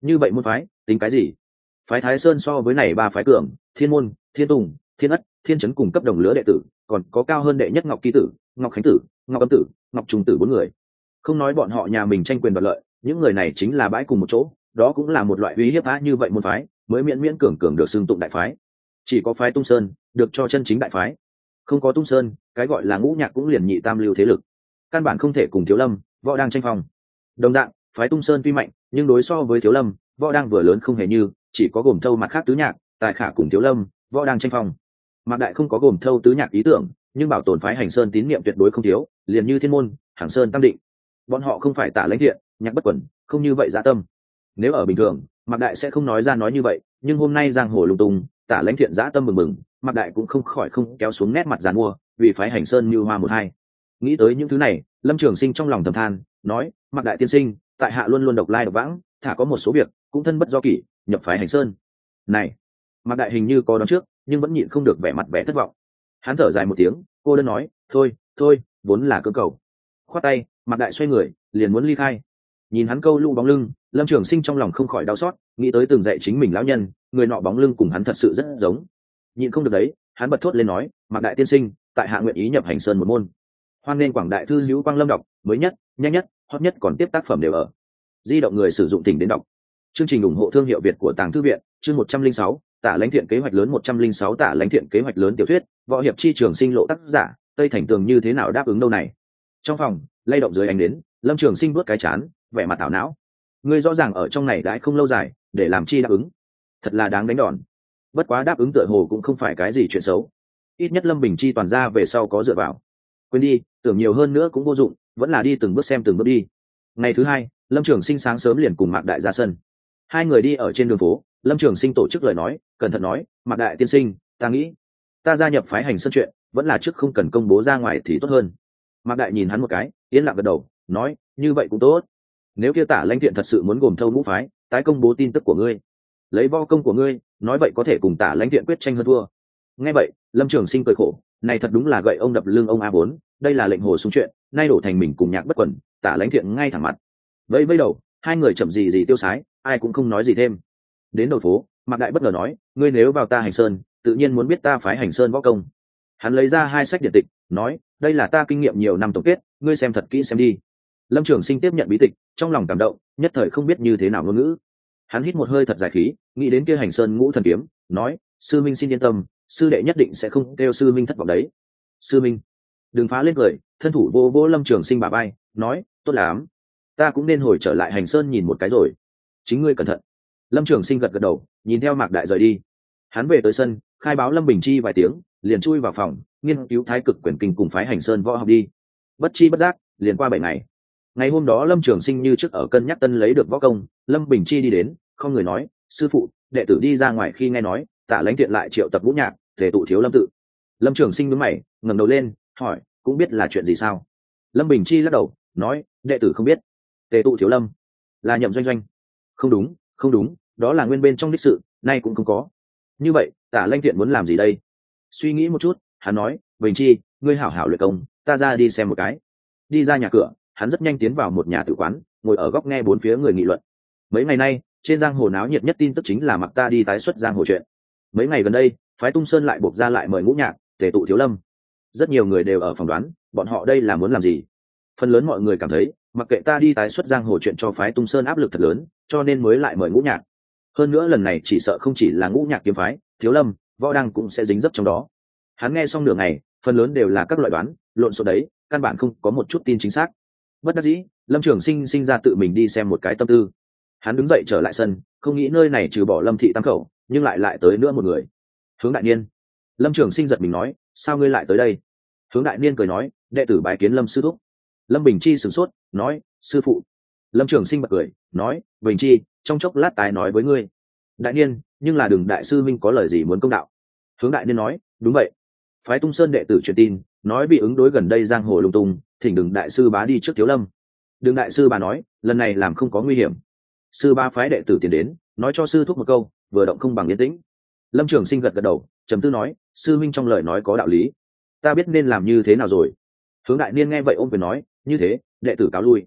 Speaker 1: như vậy môn phái tính cái gì? Phái Thái Sơn so với này ba phái cường, Thiên Môn, Thiên Tùng, Thiên Ất, Thiên Chấn cùng cấp đồng lứa đệ tử, còn có cao hơn đệ nhất Ngọc Ký Tử, Ngọc Khánh Tử, Ngọc Âm Tử, Ngọc Trung Tử bốn người. Không nói bọn họ nhà mình tranh quyền đoạt lợi, những người này chính là bãi cùng một chỗ, đó cũng là một loại uy hiếp á, như vậy môn phái mới miễn miễn cường cường được xưng tụng đại phái. Chỉ có phái Tung Sơn được cho chân chính đại phái, không có Tung Sơn, cái gọi là ngũ nhạc cũng liền nhị tam lưu thế lực, căn bản không thể cùng Thiếu Lâm, Võ đang tranh phong. Đồng dạng, phái Tung Sơn tuy mạnh, nhưng đối so với Thiếu Lâm, Võ đang vừa lớn không hề như, chỉ có gồm thâu mặt khác tứ nhạc, tài khả cùng Thiếu Lâm, Võ đang tranh phong. Mạc Đại không có gồm thâu tứ nhạc ý tưởng, nhưng bảo tồn phái Hành Sơn tín niệm tuyệt đối không thiếu, liền như Thiên Môn, Hàng Sơn Tam Định. Bọn họ không phải Tả Lãnh Thiện, Nhạc Bất Quẩn, không như vậy dạ tâm. Nếu ở bình thường, Mạc Đại sẽ không nói ra nói như vậy, nhưng hôm nay giang hồ lung tung, Tả Lãnh Thiện dã tâm mừng mừng, Mạc Đại cũng không khỏi không kéo xuống nét mặt giàn mua, vì phái Hành Sơn như hoa một hai. Nghĩ tới những thứ này, Lâm Trường Sinh trong lòng thầm than, nói: Mạc Đại tiên sinh, tại hạ luôn luôn độc lai độc vãng, thả có một số việc cũng thân bất do kỷ, nhập phái Hành Sơn. Này, Mạc Đại hình như có đoán trước, nhưng vẫn nhịn không được vẻ mặt vẻ thất vọng. Hắn thở dài một tiếng, cô đơn nói: thôi thôi, vốn là cơ cầu. Khoát tay, Mạc Đại xoay người, liền muốn ly khai. Nhìn hắn câu lũ bóng lưng, Lâm Trường Sinh trong lòng không khỏi đau xót, nghĩ tới từng dạy chính mình lão nhân, người nọ bóng lưng cùng hắn thật sự rất giống. Nhịn không được đấy, hắn bật thốt lên nói: Mạc Đại tiên sinh, tại hạ nguyện ý nhập Hành Sơn một môn. Hoan nên quảng đại thư hữu Quang Lâm đọc, mới nhất, nhanh nhất, hot nhất còn tiếp tác phẩm đều ở. Di động người sử dụng tỉnh đến đọc. Chương trình ủng hộ thương hiệu Việt của Tàng Thư viện, chương một trăm linh sáu, Tả Lãnh Thiện kế hoạch lớn một trăm linh sáu Tả Lãnh Thiện kế hoạch lớn tiểu thuyết, Võ hiệp chi trường sinh lộ tác giả, Tây Thành Tường như thế nào đáp ứng đâu này. Trong phòng, lay động dưới ánh đến, Lâm Trường Sinh vuốt cái chán, vẻ mặt ảo não. Ngươi rõ ràng ở trong này đãi không lâu dài, để làm chi đáp ứng? Thật là đáng đánh đòn. Bất quá đáp ứng tựa hồ cũng không phải cái gì chuyện xấu. Ít nhất Lâm Bình Chi toàn ra về sau có dựa vào. Quên đi, tưởng nhiều hơn nữa cũng vô dụng, vẫn là đi từng bước xem từng bước đi. Ngày thứ hai, Lâm Trường Sinh sáng sớm liền cùng Mạc Đại ra sân. Hai người đi ở trên đường phố, Lâm Trường Sinh tổ chức lời nói, cẩn thận nói: Mạc Đại tiên sinh, ta nghĩ ta gia nhập phái Hành Sơn chuyện vẫn là trước không cần công bố ra ngoài thì tốt hơn. Mạc Đại nhìn hắn một cái, yên lặng gật đầu, nói: như vậy cũng tốt. Nếu kia Tả Lãnh Thiện thật sự muốn gồm thâu ngũ phái, tái công bố tin tức của ngươi, lấy võ công của ngươi, nói vậy có thể cùng Tả Lãnh Thiện quyết tranh hơn thua. Nghe vậy, Lâm Trường Sinh cười khổ, này thật đúng là gậy ông đập lưng ông a bốn, đây là lệnh hồ sung chuyện, nay đổ thành mình cùng Nhạc Bất Quẩn, Tả Lãnh Thiện ngay thẳng mặt. Vẫy vẫy đầu, hai người chậm gì gì tiêu sái, ai cũng không nói gì thêm. Đến đầu phố, Mạc Đại bất ngờ nói: ngươi nếu vào ta Hành Sơn, tự nhiên muốn biết ta phái Hành Sơn võ công. Hắn lấy ra hai sách điện tịch, nói: đây là ta kinh nghiệm nhiều năm tổng kết, ngươi xem thật kỹ xem đi. Lâm Trường Sinh tiếp nhận bí tịch, trong lòng cảm động, nhất thời không biết như thế nào ngôn ngữ. Hắn hít một hơi thật dài khí, nghĩ đến kia Hành Sơn ngũ thần kiếm, nói: sư minh xin yên tâm, sư đệ nhất định sẽ không kêu sư minh thất vọng đấy. Sư minh, đừng phá lên cười, thân thủ vô vô Lâm Trường Sinh bả vai, nói: tốt lắm, ta cũng nên hồi trở lại Hành Sơn nhìn một cái rồi. Chính ngươi cẩn thận. Lâm Trường Sinh gật gật đầu, nhìn theo Mạc Đại rời đi. Hắn về tới sân, khai báo Lâm Bình Chi vài tiếng, liền chui vào phòng, nghiên cứu Thái Cực Quyển Kinh cùng phái Hành Sơn võ học đi. Bất chi bất giác, liền qua bảy ngày. Ngày hôm đó Lâm Trường Sinh như trước ở cân nhắc tân lấy được võ công, Lâm Bình Chi đi đến, không người nói: sư phụ, đệ tử đi ra ngoài khi nghe nói Tả Lãnh Thiện lại triệu tập vũ nhạc, thể tụ Thiếu Lâm tự. Lâm Trường Sinh nhướng mày, ngẩng đầu lên, hỏi: cũng biết là chuyện gì sao? Lâm Bình Chi lắc đầu, nói: đệ tử không biết. Tề tụ Thiếu Lâm là Nhậm Doanh Doanh? Không đúng, không đúng, đó là nguyên bên trong đích sự, nay cũng không có. Như vậy Tả Lãnh Thiện muốn làm gì đây? Suy nghĩ một chút, hắn nói: Bình Chi, ngươi hảo hảo luyện công, ta ra đi xem một cái. Đi ra nhà cửa, hắn rất nhanh tiến vào một nhà tử quán, ngồi ở góc nghe bốn phía người nghị luận. Mấy ngày nay trên giang hồ náo nhiệt nhất tin tức chính là Mạc ta đi tái xuất giang hồ chuyện. Mấy ngày gần đây phái Tung Sơn lại buộc ra lại mời ngũ nhạc, tề tụ Thiếu Lâm. Rất nhiều người đều ở phỏng đoán bọn họ đây là muốn làm gì. Phần lớn mọi người cảm thấy mặc kệ ta đi tái xuất giang hồ chuyện cho phái Tung Sơn áp lực thật lớn, cho nên mới lại mời ngũ nhạc. Hơn nữa lần này chỉ sợ không chỉ là ngũ nhạc kiếm phái, Thiếu Lâm, Võ Đăng cũng sẽ dính dấp trong đó. Hắn nghe xong nửa ngày, phần lớn đều là các loại đoán lộn xộn đấy, căn bản không có một chút tin chính xác. Bất đắc dĩ, Lâm Trường Sinh sinh ra tự mình đi xem một cái tâm tư. Hắn đứng dậy trở lại sân, không nghĩ nơi này trừ bỏ Lâm thị tam khẩu, nhưng lại lại tới nữa một người. Hướng Đại Niên. Lâm Trường Sinh giật mình nói: sao ngươi lại tới đây? Hướng Đại Niên cười nói: đệ tử bái kiến Lâm sư thúc. Lâm Bình Chi sửng sốt, nói: sư phụ. Lâm Trường Sinh bật cười, nói: Bình Chi, trong chốc lát tái nói với ngươi. Đại Niên, nhưng là đừng đại sư minh có lời gì muốn công đạo. Hướng Đại Niên nói: đúng vậy. Phái Tung Sơn đệ tử truyền tin, nói bị ứng đối gần đây giang hồ lung tung, thỉnh đừng đại sư bá đi trước Thiếu Lâm. Đừng đại sư bà nói, lần này làm không có nguy hiểm. Sư ba phái đệ tử tiến đến, nói cho sư thúc một câu, vừa động không bằng yên tĩnh. Lâm Trường Sinh gật gật đầu, trầm tư nói: sư minh trong lời nói có đạo lý, ta biết nên làm như thế nào rồi. Hướng Đại Niên nghe vậy ôm quyền nói: như thế, đệ tử cáo lui.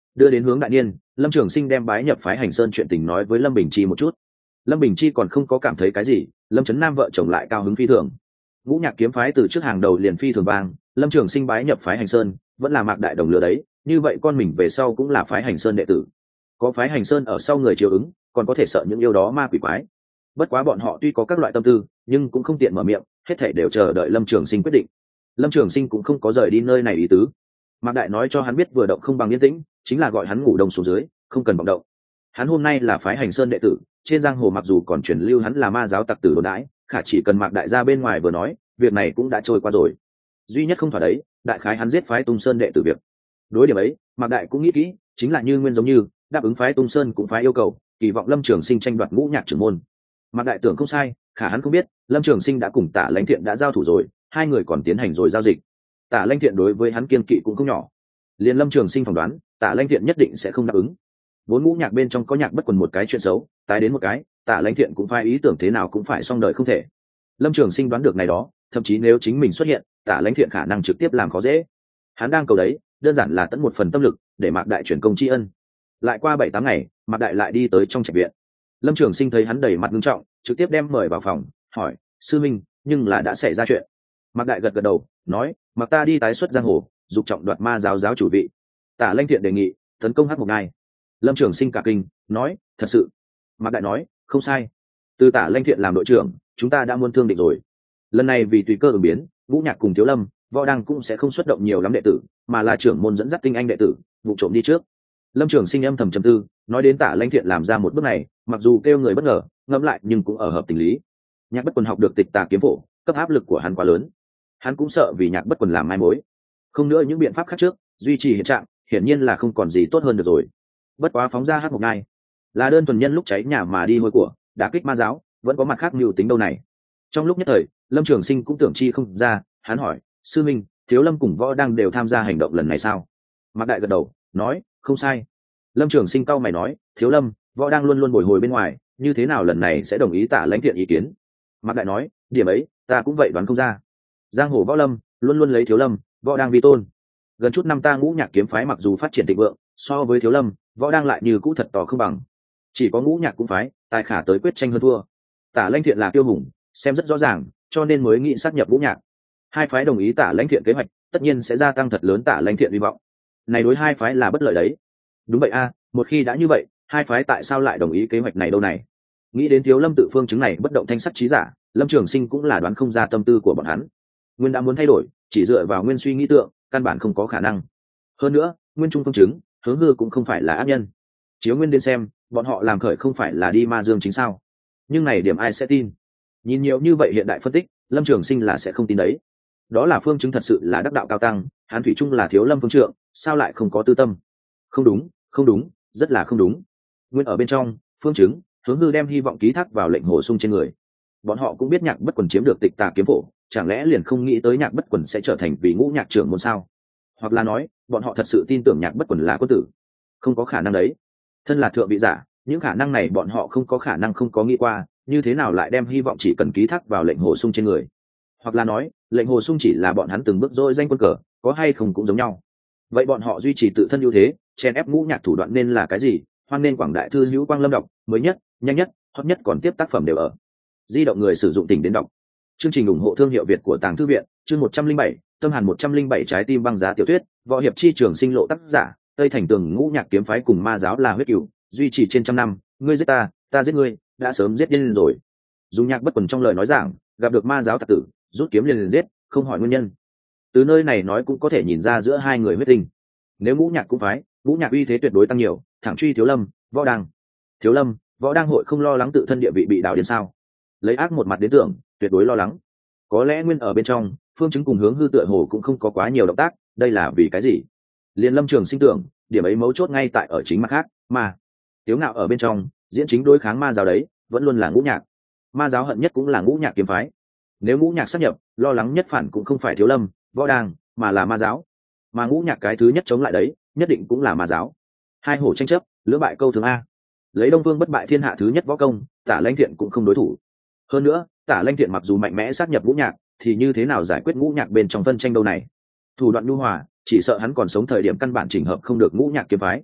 Speaker 1: đưa đến hướng đại niên. Lâm Trường Sinh đem bái nhập phái Hành Sơn chuyện tình nói với Lâm Bình Chi một chút. Lâm Bình Chi còn không có cảm thấy cái gì, Lâm Trấn Nam vợ chồng lại cao hứng phi thường. Ngũ Nhạc kiếm phái từ trước hàng đầu liền phi thường vang, Lâm Trường Sinh bái nhập phái Hành Sơn vẫn là Mạc Đại đồng lừa đấy, như vậy con mình về sau cũng là phái Hành Sơn đệ tử. Có phái Hành Sơn ở sau người chiều ứng, còn có thể sợ những yêu đó ma quỷ quái. Bất quá bọn họ tuy có các loại tâm tư, nhưng cũng không tiện mở miệng, hết thảy đều chờ đợi Lâm Trường Sinh quyết định. Lâm Trường Sinh cũng không có rời đi nơi này ý tứ. Mạc Đại nói cho hắn biết vừa động không bằng yên tĩnh, chính là gọi hắn ngủ đông xuống dưới, không cần vọng động. Hắn hôm nay là phái Hành Sơn đệ tử, trên giang hồ mặc dù còn truyền lưu hắn là ma giáo tặc tử đồn đãi, khả chỉ cần Mạc Đại ra bên ngoài vừa nói, việc này cũng đã trôi qua rồi. Duy nhất không thỏa đấy, đại khái hắn giết phái Tung Sơn đệ tử việc. Đối điểm ấy, Mạc Đại cũng nghĩ kỹ, chính là như nguyên giống như đáp ứng phái Tung Sơn cũng phái yêu cầu, kỳ vọng Lâm Trường Sinh tranh đoạt Ngũ Nhạc trưởng môn. Mạc Đại tưởng không sai, khả hắn không biết, Lâm Trường Sinh đã cùng Tả Lãnh Thiện đã giao thủ rồi, hai người còn tiến hành rồi giao dịch. Tả Lãnh Thiện đối với hắn kiên kỵ cũng không nhỏ. Liên Lâm Trường Sinh phỏng đoán, Tả Lãnh Thiện nhất định sẽ không đáp ứng. Vốn Ngũ Nhạc bên trong có Nhạc Bất Quần một cái chuyện xấu, tái đến một cái, Tả Lãnh Thiện cũng phải ý tưởng thế nào cũng phải xong đời không thể. Lâm Trường Sinh đoán được này đó, thậm chí nếu chính mình xuất hiện, Tả Lãnh Thiện khả năng trực tiếp làm khó dễ. Hắn đang cầu đấy, đơn giản là tận một phần tâm lực để Mạc Đại chuyển công tri ân. Lại qua bảy tám ngày, Mạc Đại lại đi tới trong trạch viện. Lâm Trường Sinh thấy hắn đầy mặt nghiêm trọng, trực tiếp đem mời vào phòng, hỏi: "Sư minh, nhưng là đã xảy ra chuyện?" Mạc Đại gật gật đầu, nói: "Mặc ta đi tái xuất giang hồ, dục trọng đoạt ma giáo giáo chủ vị." Tả Lãnh Thiện đề nghị tấn công Hắc Mộc Ngai. Lâm Trường Sinh cả kinh, nói: "Thật sự?" Mạc Đại nói: "Không sai. Từ Tả Lãnh Thiện làm đội trưởng, chúng ta đã muôn thương định rồi. Lần này vì tùy cơ ứng biến, Ngũ Nhạc cùng Thiếu Lâm, Võ Đăng cũng sẽ không xuất động nhiều lắm đệ tử, mà là trưởng môn dẫn dắt tinh anh đệ tử, vụ trộm đi trước." Lâm Trường Sinh âm thầm trầm tư, nói đến Tả Lãnh Thiện làm ra một bước này, mặc dù kêu người bất ngờ, ngẫm lại nhưng cũng ở hợp tình lý. Nhạc Bất Quần học được Tịch Tà kiếm phổ, cấp áp lực của hắn quá lớn, hắn cũng sợ vì Nhạc Bất Quần làm mai mối. Không nữa những biện pháp khác trước, duy trì hiện trạng, hiển nhiên là không còn gì tốt hơn được rồi. Bất quá phóng ra Hắc Mộc Ngai, là đơn thuần nhân lúc cháy nhà mà đi hôi của, đả kích ma giáo, vẫn có mặt khác mưu tính đâu này. Trong lúc nhất thời, Lâm Trường Sinh cũng tưởng chi không ra, hắn hỏi: "Sư minh, Thiếu Lâm cùng Võ Đăng đều tham gia hành động lần này sao?" Mạc Đại gật đầu, nói: "Không sai." Lâm Trường Sinh cau mày nói: "Thiếu Lâm, Võ Đăng luôn luôn bồi hồi bên ngoài, như thế nào lần này sẽ đồng ý Tả Lãnh Thiện ý kiến?" Mạc Đại nói: "Điểm ấy, ta cũng vậy đoán không ra. Giang hồ võ lâm luôn luôn lấy Thiếu Lâm, Võ Đăng vi tôn. Gần chút năm ta Ngũ Nhạc kiếm phái mặc dù phát triển thịnh vượng, so với Thiếu Lâm, Võ Đăng lại như cũ thật tỏ không bằng. Chỉ có Ngũ Nhạc cũng phái, tài khả tới quyết tranh hơn thua. Tả Lãnh Thiện là kiêu hùng, xem rất rõ ràng, cho nên mới nghĩ sát nhập Ngũ Nhạc. Hai phái đồng ý Tả Lãnh Thiện kế hoạch, tất nhiên sẽ gia tăng thật lớn Tả Lãnh Thiện hy vọng. Này đối hai phái là bất lợi đấy." "Đúng vậy a, một khi đã như vậy, hai phái tại sao lại đồng ý kế hoạch này đâu này?" Nghĩ đến Thiếu Lâm tự phương chứng này bất động thanh sắc trí giả, Lâm Trường Sinh cũng là đoán không ra tâm tư của bọn hắn. Nguyên đã muốn thay đổi, chỉ dựa vào nguyên suy nghĩ tượng, căn bản không có khả năng. Hơn nữa, nguyên trung phương chứng, Hướng Hư cũng không phải là ác nhân. Chiếu nguyên đến xem, bọn họ làm khởi không phải là đi ma dương chính sao? Nhưng này điểm ai sẽ tin? Nhìn nhiều như vậy hiện đại phân tích, Lâm Trường Sinh là sẽ không tin đấy. Đó là phương chứng thật sự là đắc đạo cao tăng, hắn thủy chung là Thiếu Lâm phương trượng, sao lại không có tư tâm? Không đúng, không đúng, rất là không đúng. Nguyên ở bên trong, phương chứng, Hướng Hư đem hy vọng ký thác vào lệnh Hồ Sung trên người. Bọn họ cũng biết Nhạc Bất Quần chiếm được Tịch Tà kiếm phổ, chẳng lẽ liền không nghĩ tới Nhạc Bất Quần sẽ trở thành vị Ngũ Nhạc trưởng môn sao? Hoặc là nói, bọn họ thật sự tin tưởng Nhạc Bất Quần là quân tử? Không có khả năng đấy. Thân là thượng vị giả, những khả năng này bọn họ không có khả năng không có nghĩ qua, như thế nào lại đem hy vọng chỉ cần ký thác vào lệnh Hồ Sung trên người? Hoặc là nói, lệnh Hồ Sung chỉ là bọn hắn từng bước dôi danh quân cờ, có hay không cũng giống nhau. Vậy bọn họ duy trì tự thân ưu thế, chen ép Ngũ Nhạc thủ đoạn nên là cái gì? Hoan nên quảng đại thư hữu Quang Lâm đọc, mới nhất, nhanh nhất, hot nhất còn tiếp tác phẩm đều ở di động người sử dụng tỉnh đến đọc. Chương trình ủng hộ thương hiệu Việt của Tàng Thư viện, chương một trăm linh bảy, tâm hàn một trăm linh bảy trái tim băng giá tiểu thuyết, võ hiệp chi trường sinh lộ tác giả, Tây Thành Tường Ngũ Nhạc kiếm phái cùng ma giáo là huyết cửu, duy trì trên trăm năm, ngươi giết ta, ta giết ngươi, đã sớm giết điên rồi. Dùng Nhạc Bất Quần trong lời nói giảng, gặp được ma giáo tặc tử, rút kiếm liền liền giết, không hỏi nguyên nhân. Từ nơi này nói cũng có thể nhìn ra giữa hai người huyết tình. Nếu Ngũ Nhạc cũng phái, Ngũ Nhạc uy thế tuyệt đối tăng nhiều, thẳng truy Thiếu Lâm, Võ Đăng. Thiếu Lâm, Võ Đăng hội không lo lắng tự thân địa vị bị đảo điên sao? Lấy ác một mặt đến tưởng, tuyệt đối lo lắng. Có lẽ nguyên ở bên trong, phương chứng cùng Hướng Hư tựa hồ cũng không có quá nhiều động tác, đây là vì cái gì? Liên Lâm Trường Sinh tưởng, điểm ấy mấu chốt ngay tại ở chính mặt khác, mà Tiếu Ngạo ở bên trong, diễn chính đối kháng ma giáo đấy, vẫn luôn là Ngũ Nhạc. Ma giáo hận nhất cũng là Ngũ Nhạc kiếm phái. Nếu Ngũ Nhạc sáp nhập, lo lắng nhất phản cũng không phải Thiếu Lâm, Võ Đăng, mà là ma giáo. Mà Ngũ Nhạc cái thứ nhất chống lại đấy, nhất định cũng là ma giáo. Hai hổ tranh chấp, lưỡng bại câu thường a. Lấy Đông Vương bất bại thiên hạ thứ nhất võ công, Tả Lãnh Thiện cũng không đối thủ. Hơn nữa, Tả Lãnh Thiện mặc dù mạnh mẽ sát nhập Ngũ Nhạc, thì như thế nào giải quyết Ngũ Nhạc bên trong phân tranh đâu này? Thủ đoạn nhu hòa, chỉ sợ hắn còn sống thời điểm căn bản chỉnh hợp không được Ngũ Nhạc kiếm phái.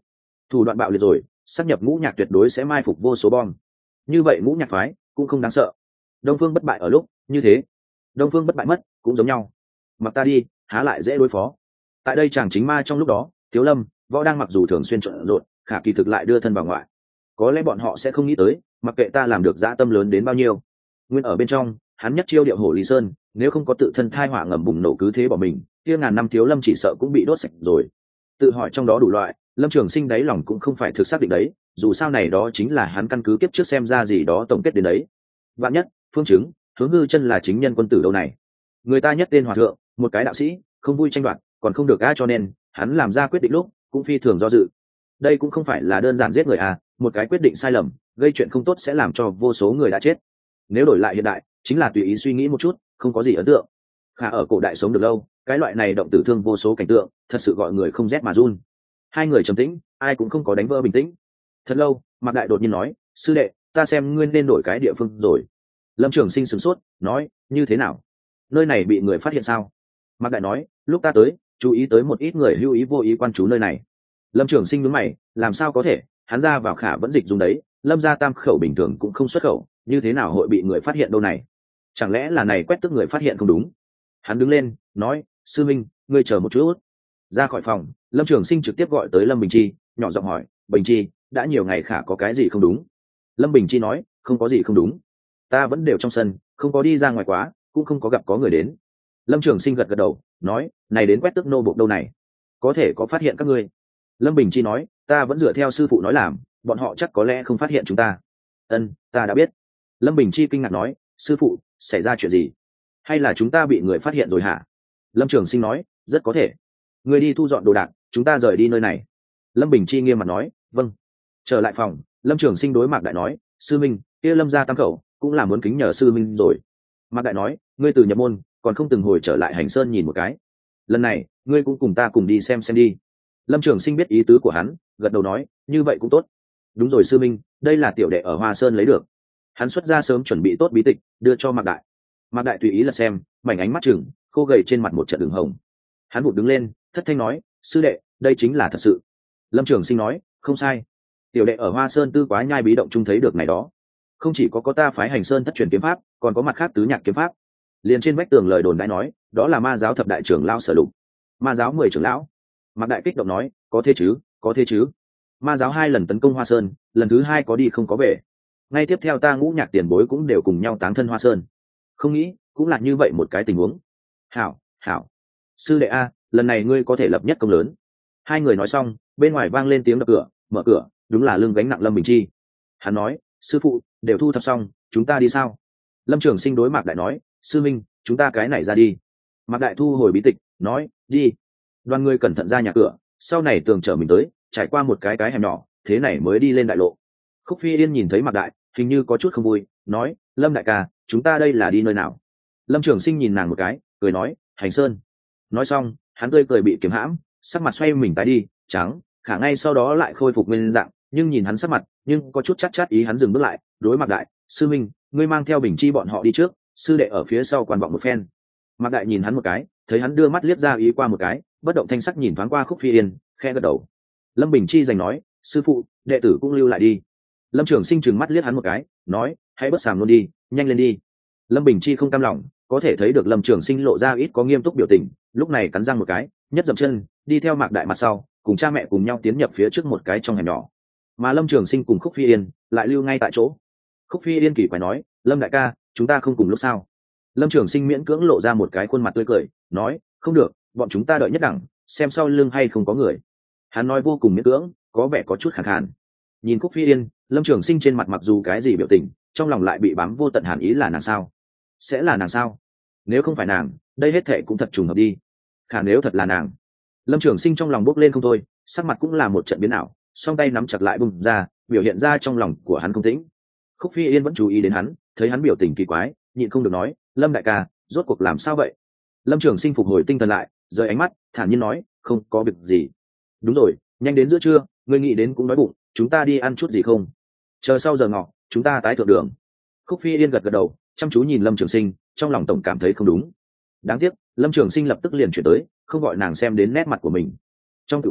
Speaker 1: thủ đoạn bạo liệt rồi, sắp nhập ngũ nhạc tuyệt đối sẽ mai phục vô số bom. Như vậy ngũ nhạc phái cũng không đáng sợ. Đông phương bất bại ở lúc như thế, đông phương bất bại mất cũng giống nhau. Mặc ta đi, há lại dễ đối phó. Tại đây chàng chính ma trong lúc đó, Tiếu Lâm, Võ đang mặc dù thường xuyên trộn rộn, khả kỳ thực lại đưa thân vào ngoại. Có lẽ bọn họ sẽ không nghĩ tới, mặc kệ ta làm được dã tâm lớn đến bao nhiêu, nguyên ở bên trong, hắn nhất chiêu điệu hổ Lý Sơn, nếu không có tự thân thai hỏa ngầm bùng nổ cứ thế bỏ mình, kia ngàn năm Tiếu Lâm chỉ sợ cũng bị đốt sạch rồi. Tự hỏi trong đó đủ loại, Lâm Trường Sinh đáy lòng cũng không phải thực xác định đấy, dù sao này đó chính là hắn căn cứ kiếp trước xem ra gì đó tổng kết đến đấy. Vạn nhất, phương chứng, Hướng Hư Chân là chính nhân quân tử đâu này. Người ta nhất tên hòa thượng, một cái đạo sĩ, không vui tranh đoạt, còn không được ai, cho nên hắn làm ra quyết định lúc cũng phi thường do dự. Đây cũng không phải là đơn giản giết người à, một cái quyết định sai lầm, gây chuyện không tốt sẽ làm cho vô số người đã chết. Nếu đổi lại hiện đại, chính là tùy ý suy nghĩ một chút, không có gì ấn tượng. Khả ở cổ đại sống được lâu, cái loại này động tử thương vô số cảnh tượng, thật sự gọi người không rét mà run. Hai người trầm tĩnh, ai cũng không có đánh vỡ bình tĩnh. Thật lâu, Mạc Đại đột nhiên nói, sư đệ, ta xem ngươi nên đổi cái địa phương rồi. Lâm Trường Sinh sửng sốt, nói, như thế nào? Nơi này bị người phát hiện sao? Mạc Đại nói, lúc ta tới, chú ý tới một ít người hữu ý vô ý quan trú nơi này. Lâm Trường Sinh nhướng mày, làm sao có thể? Hắn ra vào khả vẫn dịch dùng đấy, Lâm gia tam khẩu bình thường cũng không xuất khẩu, như thế nào hội bị người phát hiện đâu này? Chẳng lẽ là này quét tức người phát hiện không đúng? Hắn đứng lên, nói, sư minh, ngươi chờ một chút. Ra khỏi phòng, Lâm Trường Sinh trực tiếp gọi tới Lâm Bình Chi, nhỏ giọng hỏi, Bình Chi, đã nhiều ngày khả có cái gì không đúng? Lâm Bình Chi nói, không có gì không đúng, ta vẫn đều trong sân, không có đi ra ngoài quá, cũng không có gặp có người đến. Lâm Trường Sinh gật gật đầu, nói, này đến quét tức nô buộc đâu này, có thể có phát hiện các ngươi? Lâm Bình Chi nói, ta vẫn dựa theo sư phụ nói làm, bọn họ chắc có lẽ không phát hiện chúng ta. Ân, ta đã biết. Lâm Bình Chi kinh ngạc nói, sư phụ, xảy ra chuyện gì? Hay là chúng ta bị người phát hiện rồi hả? Lâm Trường Sinh nói, rất có thể. Người đi thu dọn đồ đạc, chúng ta rời đi nơi này. Lâm Bình Chi nghiêm mặt nói, vâng. Trở lại phòng, Lâm Trường Sinh đối Mạc Đại nói, sư minh, kia Lâm gia tam khẩu cũng là muốn kính nhờ sư minh rồi. Mạc Đại nói, ngươi từ nhập môn còn không từng hồi trở lại Hành Sơn nhìn một cái, lần này ngươi cũng cùng ta cùng đi xem xem đi. Lâm Trường Sinh biết ý tứ của hắn, gật đầu nói, như vậy cũng tốt. Đúng rồi sư minh, đây là tiểu đệ ở Hoa Sơn lấy được. Hắn xuất ra sớm chuẩn bị tốt bí tịch, đưa cho Mạc Đại. Mạc Đại tùy ý là xem, mảnh ánh mắt chừng, khô gầy trên mặt một trận đường hồng. Hắn vụt đứng lên, thất thanh nói, sư đệ, đây chính là thật sự. Lâm Trường Sinh nói, không sai. Tiểu đệ ở Hoa Sơn tư quái nhai bí động chung thấy được này đó. Không chỉ có có ta phái Hành Sơn thất truyền kiếm pháp, còn có mặt khác tứ nhạc kiếm pháp. Liền trên vách tường lời đồn đã nói, đó là ma giáo thập đại trưởng lão sở lục. Ma giáo mười trưởng lão. Mạc Đại kích động nói, có thế chứ, có thế chứ. Ma giáo hai lần tấn công Hoa Sơn, lần thứ hai có đi không có về. Ngay tiếp theo ta ngũ nhạc tiền bối cũng đều cùng nhau táng thân Hoa Sơn. Không nghĩ, cũng là như vậy một cái tình huống. Hảo, hảo. Sư đệ a, lần này ngươi có thể lập nhất công lớn. Hai người nói xong, bên ngoài vang lên tiếng đập cửa, mở cửa, đúng là lưng gánh nặng Lâm Bình Chi. Hắn nói, sư phụ, đều thu thập xong, chúng ta đi sao? Lâm Trường Sinh đối Mạc Đại nói, sư minh, chúng ta cái này ra đi. Mạc Đại thu hồi bí tịch, nói, đi. Đoàn người cẩn thận ra nhà cửa, sau này tường chở mình tới, trải qua một cái cái hẻm nhỏ, thế này mới đi lên đại lộ. Khúc Phi Yên nhìn thấy Mạc Đại, hình như có chút không vui, nói, Lâm đại ca, chúng ta đây là đi nơi nào? Lâm Trường Sinh nhìn nàng một cái, cười nói, Hành Sơn. Nói xong, hắn tươi cười bị kiếm hãm, sắc mặt xoay mình tái đi, trắng, khả ngay sau đó lại khôi phục nguyên dạng, nhưng nhìn hắn sắc mặt, nhưng có chút chát chát ý, hắn dừng bước lại, đối Mạc Đại, sư minh, ngươi mang theo Bình Chi bọn họ đi trước, sư đệ ở phía sau quan vọng một phen. Mạc Đại nhìn hắn một cái, thấy hắn đưa mắt liếc ra ý qua một cái, bất động thanh sắc nhìn thoáng qua Khúc Phi Yên, khe gật đầu. Lâm Bình Chi giành nói, sư phụ, đệ tử cũng lưu lại đi. Lâm Trường Sinh trừng mắt liếc hắn một cái, nói, hãy bất sàm luôn đi, nhanh lên đi. Lâm Bình Chi không cam lòng, có thể thấy được Lâm Trường Sinh lộ ra ít có nghiêm túc biểu tình, lúc này cắn răng một cái, nhất dậm chân, đi theo Mạc Đại mặt sau, cùng cha mẹ cùng nhau tiến nhập phía trước một cái trong hẻm nhỏ. Mà Lâm Trường Sinh cùng Khúc Phi Yên lại lưu ngay tại chỗ. Khúc Phi Yên kỳ quái nói, Lâm đại ca, chúng ta không cùng lúc sao? Lâm Trường Sinh miễn cưỡng lộ ra một cái khuôn mặt tươi cười, nói, không được, bọn chúng ta đợi nhất đẳng, xem sau lưng hay không có người. Hắn nói vô cùng miễn cưỡng, có vẻ có chút khàn khàn. Nhìn Khúc Phi Yên, Lâm Trường Sinh trên mặt mặc dù cái gì biểu tình, trong lòng lại bị bám vô tận hàn ý, là nàng sao? Sẽ là nàng sao? Nếu không phải nàng, đây hết thệ cũng thật trùng hợp đi. Khả nếu thật là nàng, Lâm Trường Sinh trong lòng bốc lên không thôi, sắc mặt cũng là một trận biến ảo, song tay nắm chặt lại bung ra, biểu hiện ra trong lòng của hắn không tĩnh. Khúc Phi Yên vẫn chú ý đến hắn, thấy hắn biểu tình kỳ quái, nhịn không được nói, Lâm đại ca, rốt cuộc làm sao vậy? Lâm Trường Sinh phục hồi tinh thần lại, rời ánh mắt, thản nhiên nói, không có việc gì. Đúng rồi, nhanh đến giữa trưa, ngươi nghĩ đến cũng đói bụng, chúng ta đi ăn chút gì không? Chờ sau giờ ngọ, chúng ta tái thượng đường. Khúc Phi Yên gật gật đầu, chăm chú nhìn Lâm Trường Sinh, trong lòng tổng cảm thấy không đúng. Đáng tiếc, Lâm Trường Sinh lập tức liền chuyển tới, không gọi nàng xem đến nét mặt của mình. Trong tử quán,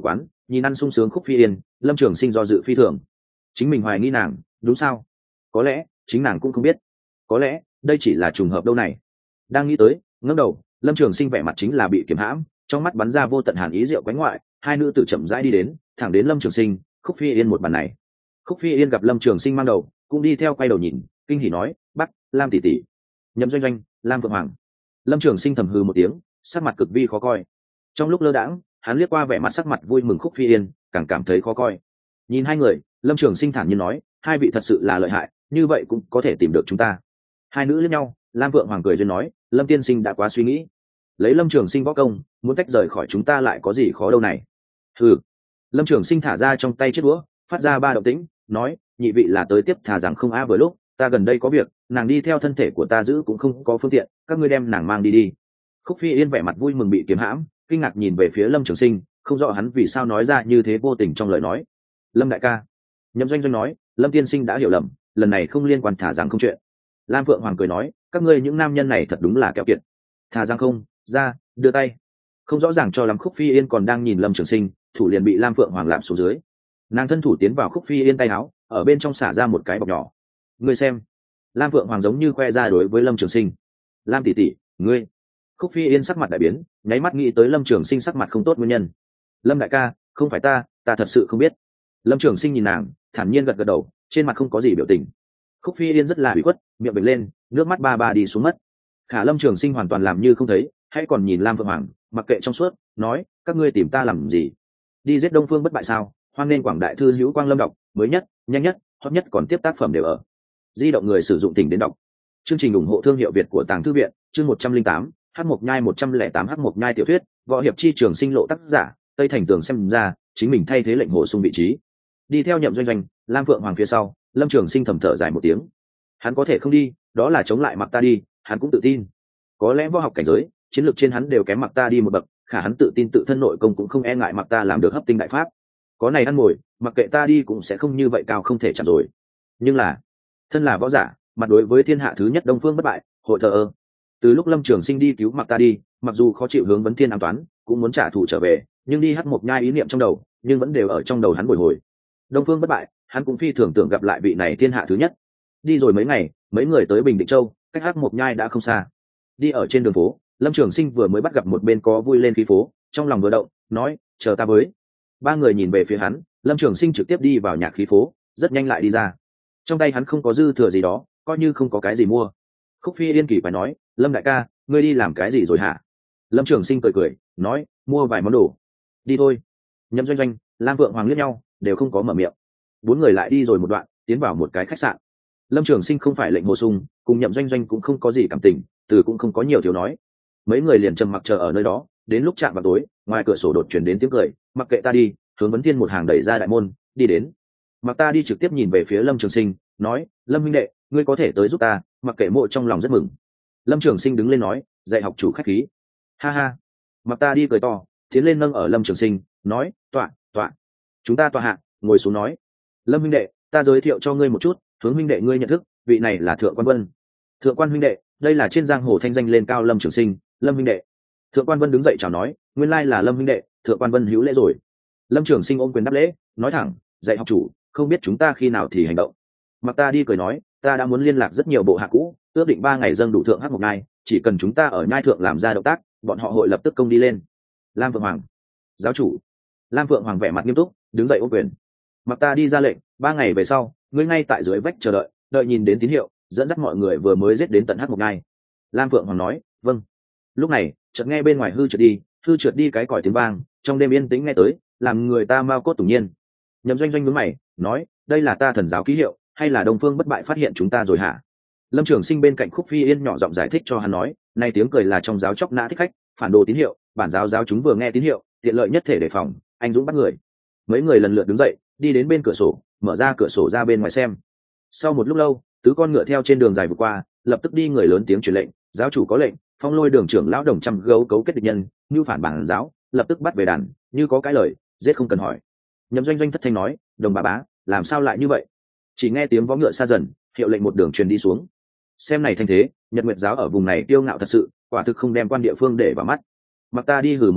Speaker 1: nhìn ăn sung sướng Khúc Phi Yên, Lâm Trường Sinh do dự phi thường. Chính mình hoài nghi nàng, đúng sao? Có lẽ chính nàng cũng không biết, có lẽ đây chỉ là trùng hợp đâu này. Đang nghĩ tới, ngẩng đầu, Lâm Trường Sinh vẻ mặt chính là bị kiềm hãm, trong mắt bắn ra vô tận hàn ý rượu quánh ngoại. Hai nữ tử chậm rãi đi đến, thẳng đến Lâm Trường Sinh, Khúc Phi Yên một bàn này. Khúc Phi Yên gặp Lâm Trường Sinh mang đầu, cũng đi theo quay đầu nhìn, kinh hỉ nói: "Bắc, Lam tỷ tỷ." Nhậm Doanh Doanh, Lam Phượng Hoàng. Lâm Trường Sinh thầm hừ một tiếng, sắc mặt cực vi khó coi. Trong lúc lơ đãng, hắn liếc qua vẻ mặt sắc mặt vui mừng Khúc Phi Yên, càng cảm thấy khó coi. Nhìn hai người, Lâm Trường Sinh thản nhiên nói: "Hai vị thật sự là lợi hại, như vậy cũng có thể tìm được chúng ta." Hai nữ liếc nhau, Lam Phượng Hoàng cười duyên nói: "Lâm tiên sinh đã quá suy nghĩ, lấy Lâm Trường Sinh võ công, muốn tách rời khỏi chúng ta lại có gì khó đâu này." Hừ. Lâm Trường Sinh thả ra trong tay chiếc đũa, phát ra ba động tĩnh, nói: "Nhị vị là tới tiếp thà rằng không a vừa lúc, ta gần đây có việc, nàng đi theo thân thể của ta giữ cũng không có phương tiện, các ngươi đem nàng mang đi đi." Khúc Phi Yên vẻ mặt vui mừng bị kiếm hãm, kinh ngạc nhìn về phía Lâm Trường Sinh, không rõ hắn vì sao nói ra như thế vô tình trong lời nói. "Lâm đại ca." Nhậm Doanh Doanh nói: "Lâm tiên sinh đã hiểu lầm, lần này không liên quan thả rằng không chuyện." Lam Phượng Hoàng cười nói: "Các ngươi những nam nhân này thật đúng là keo kiệt. Thà rằng không, ra, đưa tay." Không rõ ràng cho lắm Khúc Phi Yên còn đang nhìn Lâm Trường Sinh, thủ liền bị Lam Phượng Hoàng lạm xuống dưới. Nàng thân thủ tiến vào Khúc Phi Yên tay áo, ở bên trong xả ra một cái bọc nhỏ. "Ngươi xem." Lam Phượng Hoàng giống như khoe ra đối với Lâm Trường Sinh. "Lam tỷ tỷ, ngươi." Khúc Phi Yên sắc mặt đại biến, nháy mắt nghĩ tới Lâm Trường Sinh sắc mặt không tốt nguyên nhân. "Lâm đại ca, không phải ta, ta thật sự không biết." Lâm Trường Sinh nhìn nàng, thản nhiên gật gật đầu, trên mặt không có gì biểu tình. Khúc Phi Yên rất là ủy khuất, miệng bật lên, nước mắt ba ba đi xuống mất. Khả Lâm Trường Sinh hoàn toàn làm như không thấy, hãy còn nhìn Lam Phượng Hoàng, mặc kệ trong suốt, nói: "Các ngươi tìm ta làm gì? Đi giết Đông Phương Bất Bại sao? Hoan nên Quảng Đại thư hữu Quang Lâm đọc, mới nhất, nhanh nhất, hot nhất còn tiếp tác phẩm đều ở di động người sử dụng tỉnh đến đọc." Chương trình ủng hộ thương hiệu Việt của Tàng Thư viện, chương một trăm linh tám, Hắc Mộc Nhai một trăm lẻ tám Hắc Mộc Nhai tiểu thuyết, võ hiệp chi trường sinh lộ tác giả, Tây Thành Tường xem ra, chính mình thay thế lệnh hồ sung vị trí. Đi theo Nhậm Doanh Doanh, Lam Phượng Hoàng phía sau, Lâm Trường Sinh thầm thở dài một tiếng. Hắn có thể không đi, đó là chống lại Mặc Ta Đi, hắn cũng tự tin. Có lẽ võ học cảnh giới, chiến lược trên hắn đều kém Mặc Ta Đi một bậc, khả hắn tự tin tự thân nội công cũng không e ngại Mặc Ta làm được hấp tinh đại pháp. Có này ăn ngồi, mặc kệ ta đi cũng sẽ không như vậy cao không thể chạm rồi. Nhưng là, thân là võ giả, mặt đối với thiên hạ thứ nhất Đông Phương Bất Bại, hội thờ ơ. Từ lúc Lâm Trường Sinh đi cứu Mặc Ta Đi, mặc dù khó chịu hướng vấn thiên an toán, cũng muốn trả thù trở về, nhưng đi Hắc Mộc Nhai ý niệm trong đầu, nhưng vẫn đều ở trong đầu hắn bồi hồi. Đông Phương Bất Bại, hắn cũng phi thường tưởng gặp lại vị này thiên hạ thứ nhất. Đi rồi mấy ngày, mấy người tới Bình Định Châu, cách Hắc Mộc Nhai đã không xa. Đi ở trên đường phố, Lâm Trường Sinh vừa mới bắt gặp một bên có vui lên khí phố, trong lòng vừa động, nói: "Chờ ta với." Ba người nhìn về phía hắn, Lâm Trường Sinh trực tiếp đi vào nhạc khí phố, rất nhanh lại đi ra. Trong tay hắn không có dư thừa gì đó, coi như không có cái gì mua. Khúc Phi Yên kỳ phải nói: "Lâm đại ca, ngươi đi làm cái gì rồi hả?" Lâm Trường Sinh cười cười, nói: "Mua vài món đồ." "Đi thôi." Nhậm Doanh Doanh, Lam Vượng Hoàng liếc nhau, đều không có mở miệng. Bốn người lại đi rồi một đoạn, tiến vào một cái khách sạn. Lâm Trường Sinh không phải lệnh hồ sung, cùng Nhậm Doanh Doanh cũng không có gì cảm tình, từ cũng không có nhiều thiếu nói. Mấy người liền trầm mặc chờ ở nơi đó, đến lúc chạm vào tối, ngoài cửa sổ đột truyền đến tiếng cười: "Mặc kệ ta đi." Hướng Vấn Thiên một hàng đẩy ra đại môn, đi đến. Mặc Ta đi trực tiếp nhìn về phía Lâm Trường Sinh, nói: "Lâm huynh đệ, ngươi có thể tới giúp ta." Mặc Kệ Mộ trong lòng rất mừng. Lâm Trường Sinh đứng lên nói: "Dạy học chủ khách khí." Ha ha. Mặc Ta đi cười to, tiến lên nâng ở Lâm Trường Sinh, nói: "Tọa, tọa." Chúng ta tọa hạ, ngồi xuống nói: "Lâm huynh đệ, ta giới thiệu cho ngươi một chút, hướng huynh đệ ngươi nhận thức, vị này là Thượng Quan Vân." "Thượng Quan huynh đệ, đây là trên giang hồ thanh danh lên cao Lâm Trường Sinh, Lâm huynh đệ." Thượng Quan Vân đứng dậy chào nói: "Nguyên lai là Lâm huynh đệ." Thượng Quan Vân hữu lễ rồi. Lâm Trường Sinh ôm quyền đáp lễ, nói thẳng: "Dạy học chủ, không biết chúng ta khi nào thì hành động." Mặc Ta đi cười nói: "Ta đã muốn liên lạc rất nhiều bộ hạ cũ, ước định ba ngày dâng đủ thượng Hắc Mộc Nhai, chỉ cần chúng ta ở nhai thượng làm ra động tác, bọn họ hội lập tức công đi lên." Lam Phượng Hoàng: "Giáo chủ." Lam Phượng Hoàng vẻ mặt nghiêm túc, đứng dậy ôm quyền. Mặc Ta đi ra lệnh: "Ba ngày về sau, ngươi ngay tại dưới vách chờ đợi, đợi nhìn đến tín hiệu, dẫn dắt mọi người vừa mới giết đến tận Hắc Mộc Nhai." Lam Phượng Hoàng nói: "Vâng." Lúc này, chợt nghe bên ngoài hư trượt đi, hư trượt đi cái còi tiếng vang, trong đêm yên tĩnh nghe tới, làm người ta mao cốt tủng nhiên. Nhậm Doanh Doanh nhướng mày, nói: "Đây là ta thần giáo ký hiệu, hay là Đông Phương Bất Bại phát hiện chúng ta rồi hả?" Lâm Trường Sinh bên cạnh Khúc Phi Yên nhỏ giọng giải thích cho hắn nói: "Này tiếng cười là trong giáo chóc nã thích khách, phản đồ tín hiệu, bản giáo giáo chúng vừa nghe tín hiệu, tiện lợi nhất thể đề phòng, anh dũng bắt người." Mấy người lần lượt đứng dậy, đi đến bên cửa sổ, mở ra cửa sổ ra bên ngoài xem. Sau một lúc lâu, tứ con ngựa theo trên đường dài vượt qua, lập tức đi người lớn tiếng truyền lệnh: "Giáo chủ có lệnh, Phong Lôi đường trưởng lão Đồng trăm gấu cấu kết địch nhân, như phản bản giáo, lập tức bắt về đàn, như có cái lời, giết không cần hỏi." Nhậm Doanh Doanh thất thanh nói: "Đồng bà bá, làm sao lại như vậy?" Chỉ nghe tiếng vó ngựa xa dần, hiệu lệnh một đường truyền đi xuống. Xem này thanh thế, Nhật Nguyệt giáo ở vùng này kiêu ngạo thật sự, quả thực không đem quan địa phương để vào mắt. Mặc Ta đi hừ một tiếng,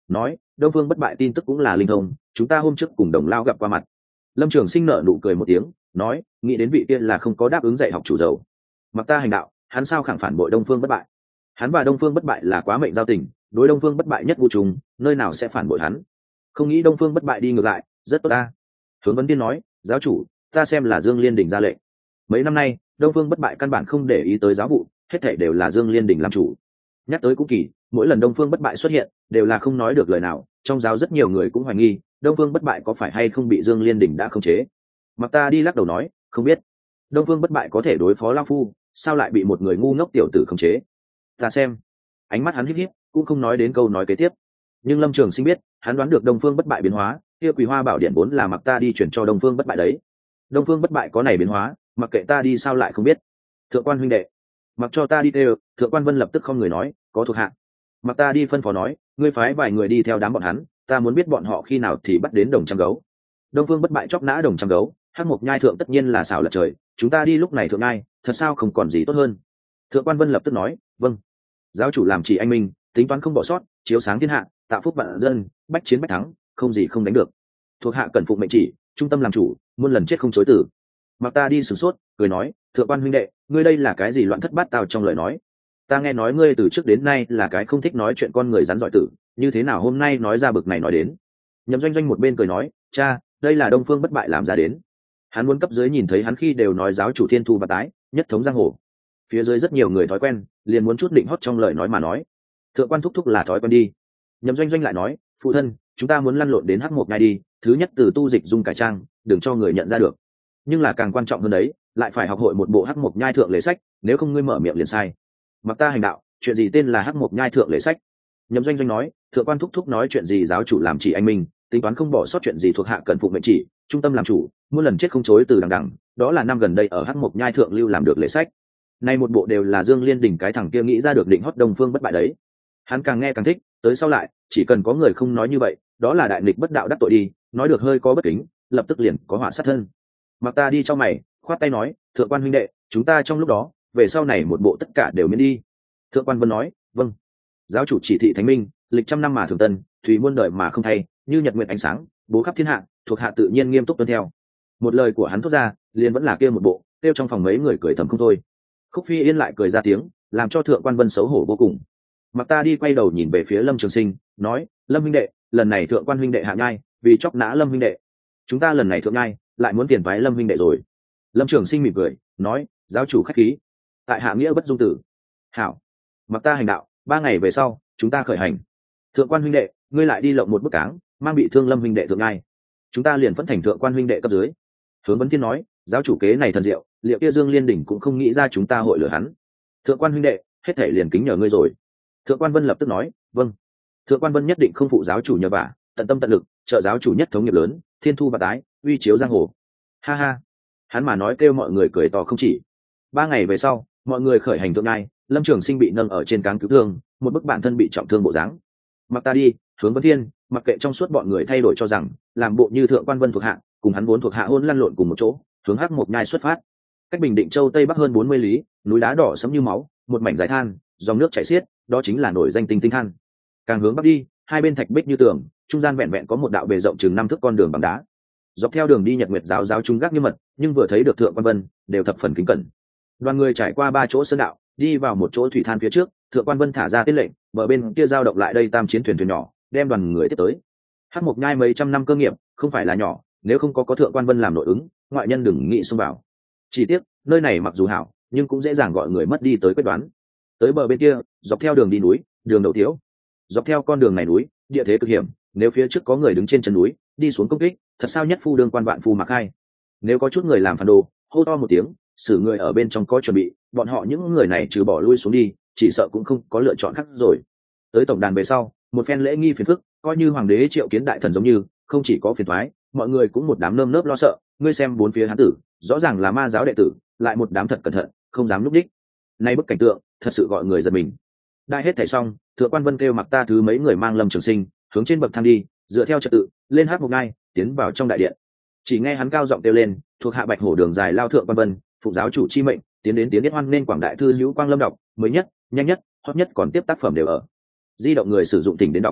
Speaker 1: nói đông phương bất bại tin tức cũng là linh thông, chúng ta hôm trước cùng đồng lao gặp qua mặt. Lâm Trường Sinh nở nụ cười một tiếng, nói nghĩ đến vị tiên là không có đáp ứng dạy học chủ dầu. Mặc ta hành đạo, hắn sao khẳng phản bội đông phương bất bại? Hắn và đông phương bất bại là quá mệnh giao tình, đối đông phương bất bại nhất vô trùng, nơi nào sẽ phản bội hắn? Không nghĩ đông phương bất bại đi ngược lại, rất tốt ta. Hướng vấn tiên nói, giáo chủ, ta xem là Dương Liên Đình ra lệnh. Mấy năm nay đông phương bất bại căn bản không để ý tới giáo vụ, hết thảy đều là Dương Liên Đình làm chủ. Nhắc tới cũng kỳ, mỗi lần đông phương bất bại xuất hiện đều là không nói được lời nào, trong giáo rất nhiều người cũng hoài nghi đông phương bất bại có phải hay không bị Dương Liên Đình đã khống chế. Mặc ta đi lắc đầu nói, không biết. Đông phương bất bại có thể đối phó lão phu, sao lại bị một người ngu ngốc tiểu tử khống chế? Ta xem. Ánh mắt hắn híp híp, cũng không nói đến câu nói kế tiếp. Nhưng Lâm Trường Sinh biết, hắn đoán được đông phương bất bại biến hóa, kia Quỳ Hoa Bảo Điện vốn là mặc ta đi chuyển cho đông phương bất bại đấy. Đông phương bất bại có này biến hóa, mặc kệ ta đi sao lại không biết. Thượng quan huynh đệ, mặc cho ta đi đều. Thượng quan Vân lập tức không người nói, có thuộc hạ. Mặc ta đi phân phó nói, ngươi phái vài người đi theo đám bọn hắn, ta muốn biết bọn họ khi nào thì bắt đến đồng trăm gấu. Đông phương bất bại chóc nã đồng trăm gấu, Hắc Mộc Nhai thượng tất nhiên là xảo lật trời, chúng ta đi lúc này thượng nhai, thật sao không còn gì tốt hơn. Thượng quan Vân lập tức nói, vâng. Giáo chủ làm chỉ anh minh, tính toán không bỏ sót, chiếu sáng thiên hạ, tạo phúc vạn dân, bách chiến bách thắng, không gì không đánh được. Thuộc hạ cần phụng mệnh chỉ, trung tâm làm chủ, muôn lần chết không chối từ. Mặc ta đi sửng sốt, cười nói, thượng quan huynh đệ, ngươi đây là cái gì loạn thất bát tao trong lời nói? Ta nghe nói ngươi từ trước đến nay là cái không thích nói chuyện con người rắn giỏi tử, như thế nào hôm nay nói ra bực này nói đến? Nhậm Doanh Doanh một bên cười nói, cha, đây là đông phương bất bại làm ra đến. Hắn muốn cấp dưới nhìn thấy hắn khi đều nói giáo chủ thiên thu và tái, nhất thống giang hồ. Phía dưới rất nhiều người thói quen, liền muốn chút định hót trong lời nói mà nói. Thượng quan thúc thúc là thói quen đi. Nhậm Doanh Doanh lại nói, phụ thân, chúng ta muốn lăn lộn đến Hắc Mộc Nhai đi, thứ nhất từ tu dịch dung cải trang, đừng cho người nhận ra được. Nhưng là càng quan trọng hơn đấy, lại phải học hội một bộ Hắc Mộc Nhai thượng lễ sách, nếu không ngươi mở miệng liền sai. Mặc ta hành đạo, chuyện gì tên là Hắc Mộc Nhai thượng lễ sách? Nhậm Doanh Doanh nói, thượng quan thúc thúc nói chuyện gì giáo chủ làm chỉ anh minh, tính toán không bỏ sót chuyện gì thuộc hạ cần phụ mệnh chỉ, trung tâm làm chủ, muôn lần chết không chối từ đằng đằng, đó là năm gần đây ở Hắc Mộc Nhai thượng lưu làm được lễ sách. Nay một bộ đều là Dương Liên Đình cái thằng kia nghĩ ra được định hót đông phương bất bại đấy. Hắn càng nghe càng thích, tới sau lại, chỉ cần có người không nói như vậy, đó là đại nghịch bất đạo đắc tội đi, nói được hơi có bất kính, lập tức liền có họa sát thân. Mặc ta đi cho mày, khoát tay nói, thượng quan huynh đệ, chúng ta trong lúc đó, về sau này một bộ tất cả đều miễn đi. Thượng quan Vân nói, vâng. Giáo chủ chỉ thị thánh minh, lịch trăm năm mà thường tân, thủy muôn đời mà không thay, như nhật nguyện ánh sáng, bố khắp thiên hạ, thuộc hạ tự nhiên nghiêm túc tuân theo. Một lời của hắn thốt ra, liền vẫn là kia một bộ, tiêu trong phòng mấy người cười thầm không thôi. Khúc Phi Yên lại cười ra tiếng, làm cho thượng quan Vân xấu hổ vô cùng. Mặc ta đi quay đầu nhìn về phía Lâm Trường Sinh, nói, Lâm huynh đệ, lần này thượng quan huynh đệ hạ nhai, vì chóc nã Lâm huynh đệ, chúng ta lần này thượng nhai, lại muốn tiền vái Lâm huynh đệ rồi. Lâm Trường Sinh mỉm cười, nói, giáo chủ khách khí, tại hạ nghĩa bất dung tử. Hảo. Mặc ta hành đạo, ba ngày về sau, chúng ta khởi hành. Thượng quan huynh đệ, ngươi lại đi lộng một bức cáng, mang bị thương Lâm huynh đệ thượng nhai, chúng ta liền phẫn thành thượng quan huynh đệ cấp dưới. Hướng Vấn Thiên nói, giáo chủ kế này thần diệu, liệu kia Dương Liên Đỉnh cũng không nghĩ ra chúng ta hội lừa hắn. Thượng quan huynh đệ, hết thể liền kính nhờ ngươi rồi. Thượng quan Vân lập tức nói, vâng. Thượng quan Vân nhất định không phụ giáo chủ nhờ vả, tận tâm tận lực, trợ giáo chủ nhất thống nghiệp lớn, thiên thu và tái, uy chiếu giang hồ. Ha ha. Hắn mà nói kêu mọi người cười to không chỉ. Ba ngày về sau, mọi người khởi hành thượng nhai, Lâm Trường Sinh bị nâng ở trên cáng cứu thương, một bức bản thân bị trọng thương bộ dáng. Mặc ta đi, Hướng Vấn Thiên, mặc kệ trong suốt bọn người thay đổi cho rằng, làm bộ như thượng quan Vân thuộc hạ, cùng hắn vốn thuộc hạ hôn lăn lộn cùng một chỗ, hướng Hắc Mộc Nhai xuất phát. Cách Bình Định Châu tây bắc hơn bốn mươi lý, núi đá đỏ sẫm như máu, một mảnh dải than, dòng nước chảy xiết, đó chính là nổi danh Tinh Tinh Than. Càng hướng bắc đi, hai bên thạch bích như tường, trung gian vẹn vẹn có một đạo bề rộng chừng năm thước con đường bằng đá. Dọc theo đường đi Nhật Nguyệt giáo giáo trung gác nghiêm mật, nhưng vừa thấy được thượng quan Vân, đều thập phần kính cẩn. Đoàn người trải qua ba chỗ sơn đạo, đi vào một chỗ thủy than phía trước, thượng quan Vân thả ra tiết lệnh, bờ bên kia giao động lại đây tam chiến thuyền thuyền nhỏ, đem đoàn người tiếp tới. Hắc Mộc Nhai mấy trăm năm cơ nghiệp, không phải là nhỏ, nếu không có có thượng quan Vân làm nội ứng, ngoại nhân đừng nghĩ xông vào. Chỉ tiếc, nơi này mặc dù hảo, nhưng cũng dễ dàng gọi người mất đi tới quyết đoán. Tới bờ bên kia, dọc theo đường đi núi, đường đầu thiếu. Dọc theo con đường này núi, địa thế cực hiểm, nếu phía trước có người đứng trên chân núi, đi xuống công kích, thật sao nhất phu đương quan vạn phu mặc hai. Nếu có chút người làm phản đồ, hô to một tiếng, xử người ở bên trong có chuẩn bị, bọn họ những người này trừ bỏ lui xuống đi, chỉ sợ cũng không có lựa chọn khác rồi. Tới tổng đàn về sau, một phen lễ nghi phiền phức, coi như hoàng đế triệu kiến đại thần giống như, không chỉ có phiền toái, mọi người cũng một đám nơm nớp lo sợ. Ngươi xem bốn phía hán tử, rõ ràng là ma giáo đệ tử, lại một đám thật cẩn thận, không dám núp đích. Nay bức cảnh tượng, thật sự gọi người giật mình. Đại hết thảy xong, thượng quan Vân kêu Mặc Ta thứ mấy người mang Lâm Trường Sinh hướng trên bậc thang đi, dựa theo trật tự lên Hắc Mộc Nhai, tiến vào trong đại điện. Chỉ nghe hắn cao giọng kêu lên, thuộc hạ Bạch Hổ đường dài lao thượng quan Vân, phụ giáo chủ chi mệnh, tiến đến tiến đến hoan nên quảng đại thư hữu quang lâm đọc, mới nhất, nhanh nhất, hot nhất còn tiếp tác phẩm đều ở. Di động người sử dụng tỉnh đến đọc.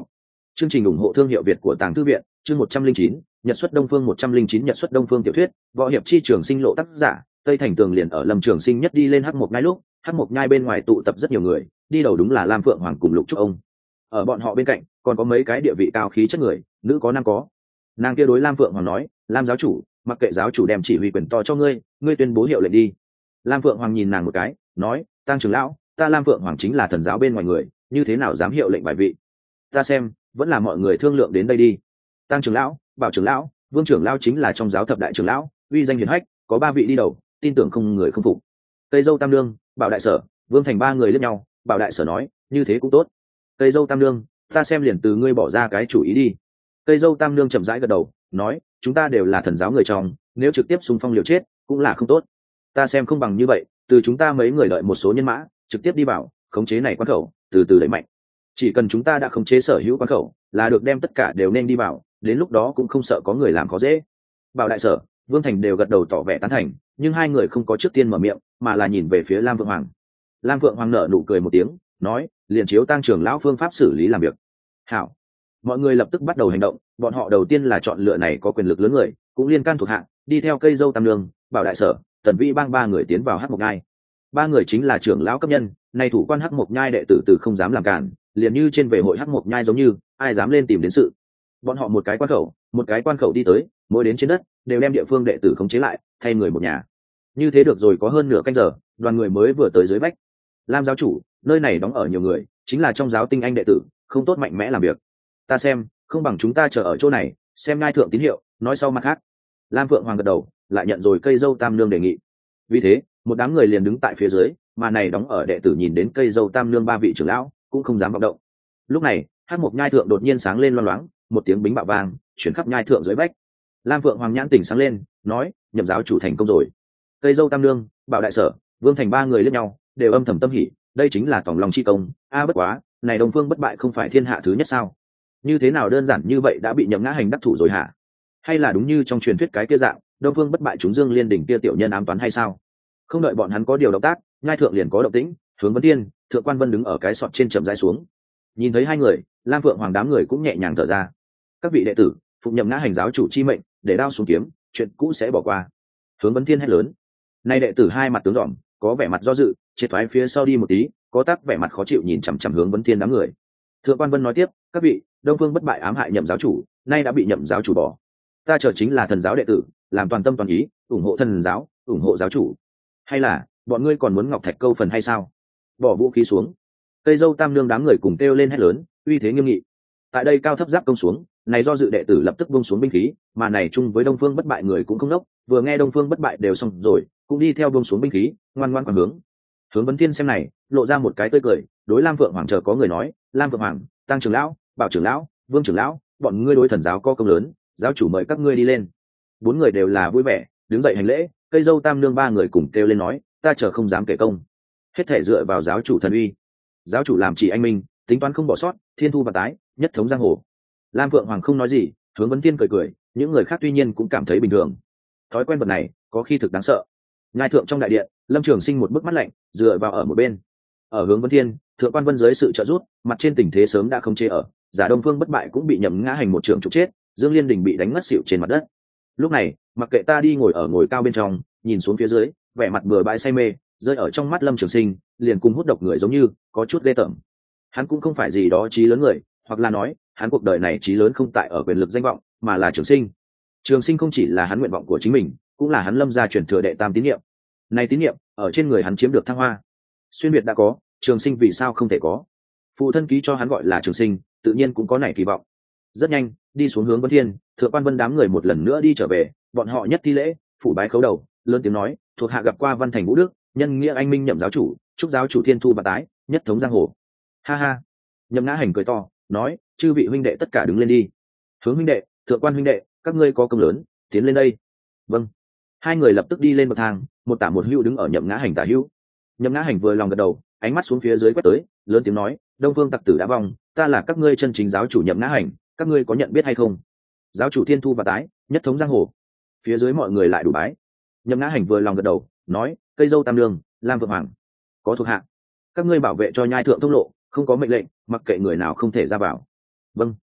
Speaker 1: Chương trình ủng hộ thương hiệu Việt của Tàng Thư viện, chương một trăm linh chín, Nhật xuất Đông Phương một trăm linh chín Nhật xuất Đông Phương tiểu thuyết, võ hiệp chi trường sinh lộ tác giả, Tây Thành Tường liền ở Lâm Trường Sinh nhất đi lên Hắc Mộc Nhai lúc, Hắc Mộc Nhai bên ngoài tụ tập rất nhiều người, đi đầu đúng là Lam Phượng Hoàng cùng Lục Trúc ông. Ở bọn họ bên cạnh, còn có mấy cái địa vị cao khí chất người, nữ có nam có. Nàng kia đối Lam Phượng Hoàng nói, "Lam giáo chủ, mặc kệ giáo chủ đem chỉ huy quyền to cho ngươi, ngươi tuyên bố hiệu lệnh đi." Lam Phượng Hoàng nhìn nàng một cái, nói, "Tang trưởng lão, ta Lam Phượng Hoàng chính là thần giáo bên ngoài người, như thế nào dám hiệu lệnh bài vị? Ta xem, vẫn là mọi người thương lượng đến đây đi." Tang trưởng lão, Bảo trưởng lão, Vương trưởng lão chính là trong giáo thập đại trưởng lão, uy danh hiển hách, có ba vị đi đầu, tin tưởng không người không phục. Tây Dâu Tam Nương, Bảo đại sở, Vương Thành ba người liếc nhau, Bảo đại sở nói, "Như thế cũng tốt." Tây Dâu Tam Nương, ta xem liền từ ngươi bỏ ra cái chủ ý đi. Tây Dâu Tam Nương chậm rãi gật đầu, nói, "Chúng ta đều là thần giáo người trong, nếu trực tiếp xung phong liều chết, cũng là không tốt. Ta xem không bằng như vậy, từ chúng ta mấy người đợi một số nhân mã, trực tiếp đi vào, khống chế này quan khẩu, từ từ đẩy mạnh. Chỉ cần chúng ta đã khống chế sở hữu quan khẩu, là được đem tất cả đều nên đi vào, đến lúc đó cũng không sợ có người làm khó dễ." Bảo đại sở, Vương Thành đều gật đầu tỏ vẻ tán thành, nhưng hai người không có trước tiên mở miệng, mà là nhìn về phía Lam Vượng Hoàng. Lam Vượng Hoàng nở nụ cười một tiếng, nói, "Liền chiếu Tang trưởng lão phương pháp xử lý làm việc." Hảo. Mọi người lập tức bắt đầu hành động, bọn họ đầu tiên là chọn lựa này có quyền lực lớn người, cũng liên can thuộc hạ, đi theo Cây Dâu Tam Nương, Bảo đại sở, Tần Vĩ Bang ba người tiến vào Hắc Mộc Nhai. Ba người chính là trưởng lão cấp nhân, nay thủ quan Hắc Mộc Nhai đệ tử từ không dám làm cản, liền như trên về hội Hắc Mộc Nhai giống như, ai dám lên tìm đến sự. Bọn họ một cái quan khẩu, một cái quan khẩu đi tới, mỗi đến trên đất, đều đem địa phương đệ tử khống chế lại, thay người một nhà. Như thế được rồi có hơn nửa canh giờ, đoàn người mới vừa tới dưới vách. Lam giáo chủ, nơi này đóng ở nhiều người, chính là trong giáo tinh anh đệ tử, không tốt mạnh mẽ làm việc. Ta xem, không bằng chúng ta chờ ở chỗ này, xem ngai thượng tín hiệu, nói sau mặt khác. Lam Phượng Hoàng gật đầu, lại nhận rồi Cây Dâu Tam Nương đề nghị. Vì thế, một đám người liền đứng tại phía dưới, mà này đóng ở đệ tử nhìn đến Cây Dâu Tam Nương ba vị trưởng lão, cũng không dám vọng động. Lúc này, Hắc Mộc Nhai thượng đột nhiên sáng lên loang loáng, một tiếng bính bạo vang, chuyển khắp nhai thượng dưới vách. Lam Phượng Hoàng nhãn tỉnh sáng lên, nói, "Nhậm giáo chủ thành công rồi." Cây Dâu Tam Nương, Bảo đại sở, Vương Thành ba người liếc nhau, đều âm thầm tâm hỉ, đây chính là tổng lòng chi công. A bất quá, này Đông Phương bất bại không phải thiên hạ thứ nhất sao? Như thế nào đơn giản như vậy đã bị Nhậm ngã hành đắc thủ rồi hả? Hay là đúng như trong truyền thuyết cái kia dạng, Đông Phương bất bại chúng Dương Liên đỉnh kia tiểu nhân ám toán hay sao? Không đợi bọn hắn có điều động tác, nhai thượng liền có động tĩnh, Hướng Vấn Tiên, Thượng Quan Vân đứng ở cái sọt trên chậm rãi xuống. Nhìn thấy hai người, Lam Phượng Hoàng đám người cũng nhẹ nhàng thở ra. Các vị đệ tử, phụng Nhậm ngã hành giáo chủ chi mệnh, để đao xuống kiếm, chuyện cũ sẽ bỏ qua. Hướng Vấn Thiên hét lớn. Nay đệ tử hai mặt tướng dòm, có vẻ mặt do dự, triệt thoái phía sau đi một tí, có tác vẻ mặt khó chịu nhìn chằm chằm Hướng Vấn Thiên đám người. Thượng Quan Vân nói tiếp, "Các vị, Đông Phương bất bại ám hại Nhậm giáo chủ, nay đã bị Nhậm giáo chủ bỏ. Ta chờ chính là thần giáo đệ tử, làm toàn tâm toàn ý, ủng hộ thần giáo, ủng hộ giáo chủ. Hay là bọn ngươi còn muốn ngọc thạch câu phần hay sao?" Bỏ vũ khí xuống. Cây Dâu Tam Nương đám người cùng kêu lên hét lớn, uy thế nghiêm nghị. Tại đây cao thấp giáp công xuống, này do dự đệ tử lập tức buông xuống binh khí, mà này chung với Đông Phương bất bại người cũng không đốc, vừa nghe Đông Phương bất bại đều xong rồi, cũng đi theo buông xuống binh khí, ngoan ngoãn quay hướng. Hướng Vấn Thiên xem này, lộ ra một cái tươi cười, đối Lam Phượng Hoàng chờ có người nói, "Lam Phượng Hoàng, Tăng trưởng lão, Bảo trưởng lão, Vương trưởng lão, bọn ngươi đối thần giáo có công lớn, giáo chủ mời các ngươi đi lên." Bốn người đều là vui vẻ, đứng dậy hành lễ. Cây Dâu Tam Nương ba người cùng kêu lên nói, "Ta chờ không dám kể công, hết thể dựa vào giáo chủ thần uy. Giáo chủ làm chỉ anh minh, tính toán không bỏ sót, thiên thu và tái, nhất thống giang hồ." Lam Phượng Hoàng không nói gì, Hướng Vấn Thiên cười cười, những người khác tuy nhiên cũng cảm thấy bình thường. Thói quen vật này, có khi thực đáng sợ. Ngai thượng trong đại điện, Lâm Trường Sinh một bức mắt lạnh, dựa vào ở một bên. Ở Hướng Vấn Thiên, Thượng Quan Vân dưới sự trợ giúp, mặt trên tình thế sớm đã không chế ở, giả Đông Phương bất bại cũng bị Nhậm ngã hành một trường trục chết, Dương Liên Đình bị đánh ngất xỉu trên mặt đất. Lúc này, mặc kệ ta đi ngồi ở ngồi cao bên trong, nhìn xuống phía dưới, vẻ mặt bừa bãi say mê, rơi ở trong mắt Lâm Trường Sinh, liền cùng hút độc người giống như, có chút ghê tởm. Hắn cũng không phải gì đó chí lớn người, hoặc là nói, hắn cuộc đời này chí lớn không tại ở quyền lực danh vọng, mà là Trường Sinh. Trường Sinh không chỉ là hắn nguyện vọng của chính mình, cũng là hắn Lâm gia truyền thừa đệ tam tín niệm. Này tín niệm, ở trên người hắn chiếm được thăng hoa. Xuyên Việt đã có, Trường Sinh vì sao không thể có? Phụ thân ký cho hắn gọi là Trường Sinh, tự nhiên cũng có nảy kỳ vọng. Rất nhanh, đi xuống Hướng Vấn Thiên, Thượng Quan Vân đám người một lần nữa đi trở về, bọn họ nhất thi lễ, phủ bái khấu đầu, lớn tiếng nói, "Thuộc hạ gặp qua Văn Thành Vũ Đức, nhân nghĩa anh minh Nhậm giáo chủ, chúc giáo chủ thiên thu và tái, nhất thống giang hồ." Ha ha. Nhậm ngã hành cười to, nói, "Chư vị huynh đệ tất cả đứng lên đi. Hướng huynh đệ, Thượng Quan huynh đệ, các ngươi có công lớn, tiến lên đây." Vâng. Hai người lập tức đi lên bậc thang, một tả một hữu đứng ở Nhậm ngã hành tả hữu. Nhậm ngã hành vừa lòng gật đầu, ánh mắt xuống phía dưới quét tới, lớn tiếng nói, "Đông Phương tặc tử đã vong, ta là các ngươi chân chính giáo chủ Nhậm ngã hành, các ngươi có nhận biết hay không? Giáo chủ thiên thu và tái, nhất thống giang hồ." Phía dưới mọi người lại đủ bái. Nhậm ngã hành vừa lòng gật đầu, nói, "Cây Dâu Tam Nương, Lam Phượng Hoàng, có thuộc hạ, các ngươi bảo vệ cho nhai thượng thông lộ, không có mệnh lệnh, mặc kệ người nào không thể ra vào." Vâng.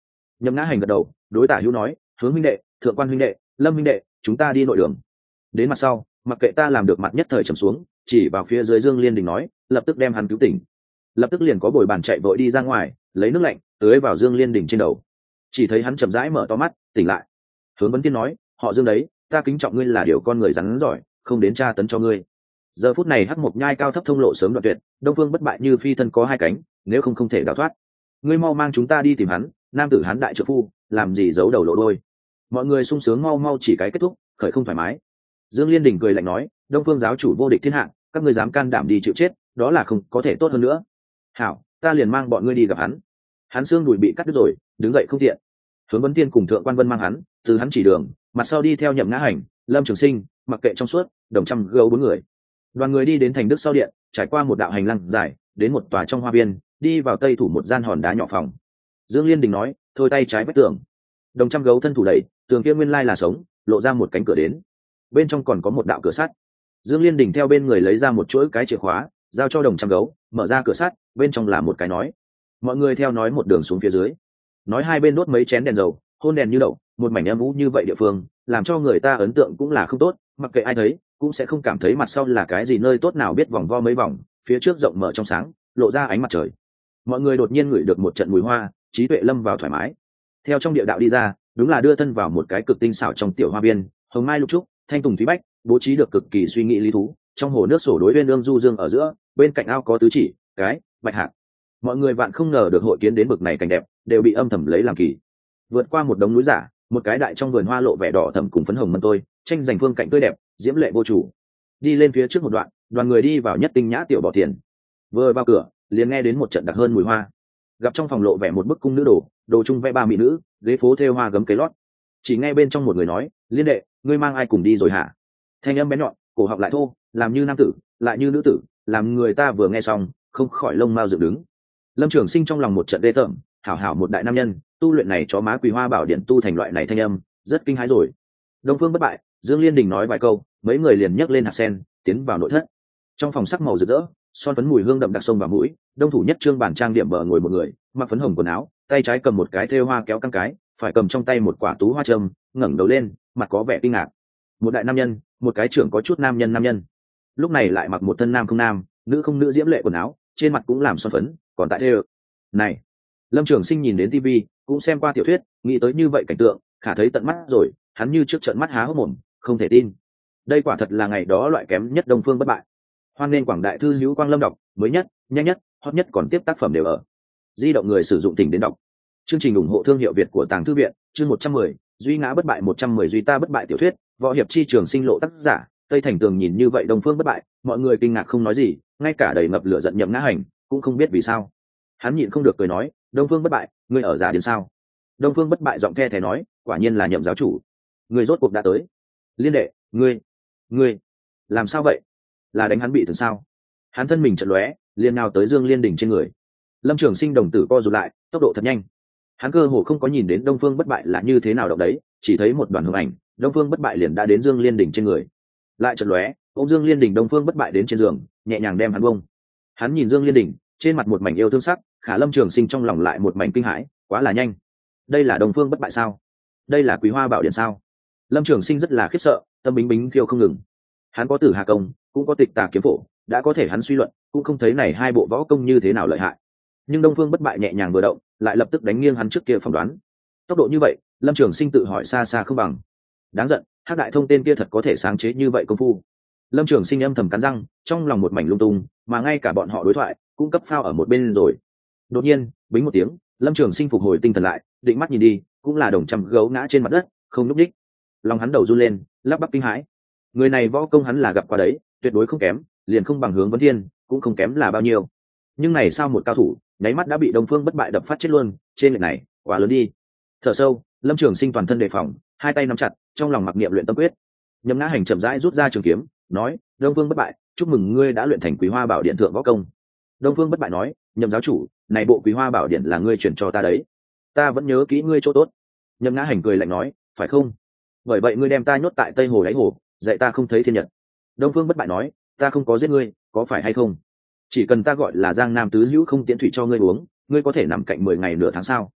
Speaker 1: Nhậm ngã hành gật đầu, đối tả hữu nói, hướng huynh đệ, thượng quan huynh đệ, lâm huynh đệ, chúng ta đi nội đường. Đến mặt sau, mặc kệ ta làm được mặt nhất thời trầm xuống, chỉ vào phía dưới Dương Liên Đình nói, lập tức đem hắn cứu tỉnh. Lập tức liền có bồi bàn chạy vội đi ra ngoài, lấy nước lạnh tưới vào Dương Liên Đình trên đầu. Chỉ thấy hắn chậm rãi mở to mắt, tỉnh lại. Hướng Vấn Tiên nói, họ Dương đấy, ta kính trọng ngươi là điều con người rắn giỏi, không đến tra tấn cho ngươi. Giờ phút này hắc mộc nhai cao thấp thông lộ sớm đoạn tuyệt, Đông Phương bất bại như phi thân có hai cánh, nếu không không thể đào thoát. Ngươi mau mang chúng ta đi tìm hắn, nam tử hắn đại trợ phu, làm gì giấu đầu lộ đôi. Mọi người sung sướng mau mau chỉ cái kết thúc, khởi không thoải mái. Dương Liên Đình cười lạnh nói, Đông Phương giáo chủ vô địch thiên hạ, các ngươi dám can đảm đi chịu chết, đó là không có thể tốt hơn nữa. Hảo, ta liền mang bọn ngươi đi gặp hắn. Hắn xương đùi bị cắt đứt rồi, đứng dậy không tiện. Hướng Vấn Tiên cùng Thượng Quan Vân mang hắn, từ hắn chỉ đường, mặt sau đi theo Nhậm Ngã Hành, Lâm Trường Sinh, mặc kệ trong suốt, đồng trăm gấu bốn người. Đoàn người đi đến thành đức sau điện, trải qua một đạo hành lang dài, đến một tòa trong hoa viên, đi vào tây thủ một gian hòn đá nhỏ phòng. Dương Liên Đình nói, thôi tay trái vách tường. Đồng trăm gấu thân thủ đẩy, tường kia nguyên lai là sống, lộ ra một cánh cửa đến. Bên trong còn có một đạo cửa sắt. Dương Liên Đình theo bên người lấy ra một chuỗi cái chìa khóa, giao cho đồng trăm gấu, mở ra cửa sắt, bên trong là một cái nói. Mọi người theo nói một đường xuống phía dưới. Nói hai bên đốt mấy chén đèn dầu, hôn đèn như đậu, một mảnh âm u như vậy địa phương, làm cho người ta ấn tượng cũng là không tốt, mặc kệ ai thấy, cũng sẽ không cảm thấy mặt sau là cái gì nơi tốt nào biết vòng vo mấy vòng, phía trước rộng mở trong sáng, lộ ra ánh mặt trời. Mọi người đột nhiên ngửi được một trận mùi hoa, trí tuệ lâm vào thoải mái. Theo trong địa đạo đi ra, đúng là đưa thân vào một cái cực tinh xảo trong tiểu hoa viên, hồng mai lục trúc, thanh tùng thúy bách, bố trí được cực kỳ suy nghĩ lý thú. Trong hồ nước sổ đối bên ương du dương ở giữa, bên cạnh ao có tứ chỉ, cái, bạch hạc. Mọi người vạn không ngờ được hội kiến đến bực này cảnh đẹp, đều bị âm thầm lấy làm kỳ. Vượt qua một đống núi giả, một cái đại trong vườn hoa lộ vẻ đỏ thẫm cùng phấn hồng mân tôi, tranh giành phương cạnh tươi đẹp, diễm lệ vô chủ. Đi lên phía trước một đoạn, đoàn người đi vào nhất tinh nhã tiểu bỏ tiền. Vừa vào cửa, liền nghe đến một trận đặc hơn mùi hoa. Gặp trong phòng lộ vẻ một bức cung nữ đồ, đồ chung vẽ ba mỹ nữ, ghế phố thêu hoa gấm kế lót. Chỉ nghe bên trong một người nói, Liên đệ, ngươi mang ai cùng đi rồi hả? Thanh âm bé nhọn, cổ họng lại thô, làm như nam tử, lại như nữ tử, làm người ta vừa nghe xong, không khỏi lông mao dựng đứng. Lâm Trường Sinh trong lòng một trận đê tởm, hảo hảo một đại nam nhân, tu luyện này chó má Quý Hoa Bảo Điện tu thành loại này thanh âm, rất kinh hãi rồi. Đông Phương bất bại, Dương Liên Đình nói vài câu, mấy người liền nhấc lên hạt sen, tiến vào nội thất. Trong phòng sắc màu rực rỡ, son phấn mùi hương đậm đặc sông vào mũi, đông thủ nhất trương bản trang điểm bờ ngồi một người, mặc phấn hồng quần áo, tay trái cầm một cái thêu hoa kéo căng cái, phải cầm trong tay một quả tú hoa trâm, ngẩng đầu lên, mặt có vẻ kinh ngạc. Một đại nam nhân, một cái trưởng có chút nam nhân nam nhân. Lúc này lại mặc một thân nam không nam, nữ không nữ diễm lệ quần áo, trên mặt cũng làm son phấn, còn tại thêu. Này, Lâm Trường Sinh nhìn đến tivi, cũng xem qua tiểu thuyết, nghĩ tới như vậy cảnh tượng, khả thấy tận mắt rồi, hắn như trước trợn mắt há hốc mồm, không thể tin. Đây quả thật là ngày đó loại kém nhất Đông Phương bất bại. Hoan nên quảng đại thư hữu Quang Lâm đọc, mới nhất, nhanh nhất, hot nhất còn tiếp tác phẩm đều ở. Di động người sử dụng tỉnh đến đọc. Chương trình ủng hộ thương hiệu Việt của Tàng Thư viện, chương một trăm mười, Duy ngã bất bại một trăm mười Duy ta bất bại tiểu thuyết, võ hiệp chi trường sinh lộ tác giả, Tây Thành Tường nhìn như vậy Đông Phương bất bại, mọi người kinh ngạc không nói gì, ngay cả đầy ngập lửa giận Nhậm Ngã Hành, cũng không biết vì sao. Hắn nhịn không được cười nói, Đông Phương bất bại, ngươi ở giả đến sao? Đông Phương bất bại giọng the thé nói, quả nhiên là Nhậm giáo chủ, ngươi rốt cuộc đã tới. Liên đệ, ngươi, ngươi, làm sao vậy? Là đánh hắn bị thương sao? Hắn thân mình chợt lóe, liền nào tới Dương Liên Đình trên người. Lâm Trường Sinh đồng tử co rụt lại, tốc độ thật nhanh. Hắn cơ hồ không có nhìn đến Đông Phương bất bại là như thế nào động đấy, chỉ thấy một đoàn hư ảnh, Đông Phương bất bại liền đã đến Dương Liên Đình trên người. Lại chợt lóe, ông Dương Liên Đình Đông Phương bất bại đến trên giường, nhẹ nhàng đem hắn bông. Hắn nhìn Dương Liên Đình, trên mặt một mảnh yêu thương sắc, khả Lâm Trường Sinh trong lòng lại một mảnh kinh hãi, quá là nhanh. Đây là Đông Phương bất bại sao? Đây là Quý Hoa Bảo Điện sao? Lâm Trường Sinh rất là khiếp sợ, tâm bính bính khiêu không ngừng. Hắn có Tử Hà công, cũng có Tịch Tà kiếm phổ, đã có thể hắn suy luận, cũng không thấy này hai bộ võ công như thế nào lợi hại. Nhưng Đông Phương bất bại nhẹ nhàng vừa động, lại lập tức đánh nghiêng hắn trước kia phỏng đoán. Tốc độ như vậy, Lâm Trường Sinh tự hỏi xa xa không bằng. Đáng giận, Hắc Đại Thông tên kia thật có thể sáng chế như vậy công phu. Lâm Trường Sinh âm thầm cắn răng, trong lòng một mảnh lung tung, mà ngay cả bọn họ đối thoại cũng cấp phao ở một bên rồi. Đột nhiên, bính một tiếng, Lâm Trường Sinh phục hồi tinh thần lại, định mắt nhìn đi, cũng là đồng trăm gấu ngã trên mặt đất, không nhúc nhích. Lòng hắn đầu run lên, lắp bắp kinh hãi. Người này võ công hắn là gặp qua đấy, tuyệt đối không kém, liền không bằng Hướng Vấn Thiên, cũng không kém là bao nhiêu. Nhưng này sao một cao thủ, nháy mắt đã bị Đông Phương bất bại đập phát chết luôn, trên lệch này, quá lớn đi. Thở sâu, Lâm Trường Sinh toàn thân đề phòng, hai tay nắm chặt, trong lòng mặc niệm luyện tâm quyết. Nhậm Ngã Hành chậm rãi rút ra trường kiếm, nói, Đông Phương bất bại, chúc mừng ngươi đã luyện thành Quý Hoa Bảo Điện thượng võ công. Đông Phương bất bại nói, Nhậm giáo chủ, này bộ Quý Hoa Bảo Điện là ngươi chuyển cho ta đấy, ta vẫn nhớ kỹ ngươi chỗ tốt. Nhậm Ngã Hành cười lạnh nói, phải không? Bởi vậy ngươi đem ta nhốt tại Tây Hồ đáy hồ, dạy ta không thấy thiên nhật. Đông Phương bất bại nói, ta không có giết ngươi, có phải hay không? Chỉ cần ta gọi là Giang Nam tứ hữu không tiễn thủy cho ngươi uống, ngươi có thể nằm cạnh mười ngày nửa tháng sao?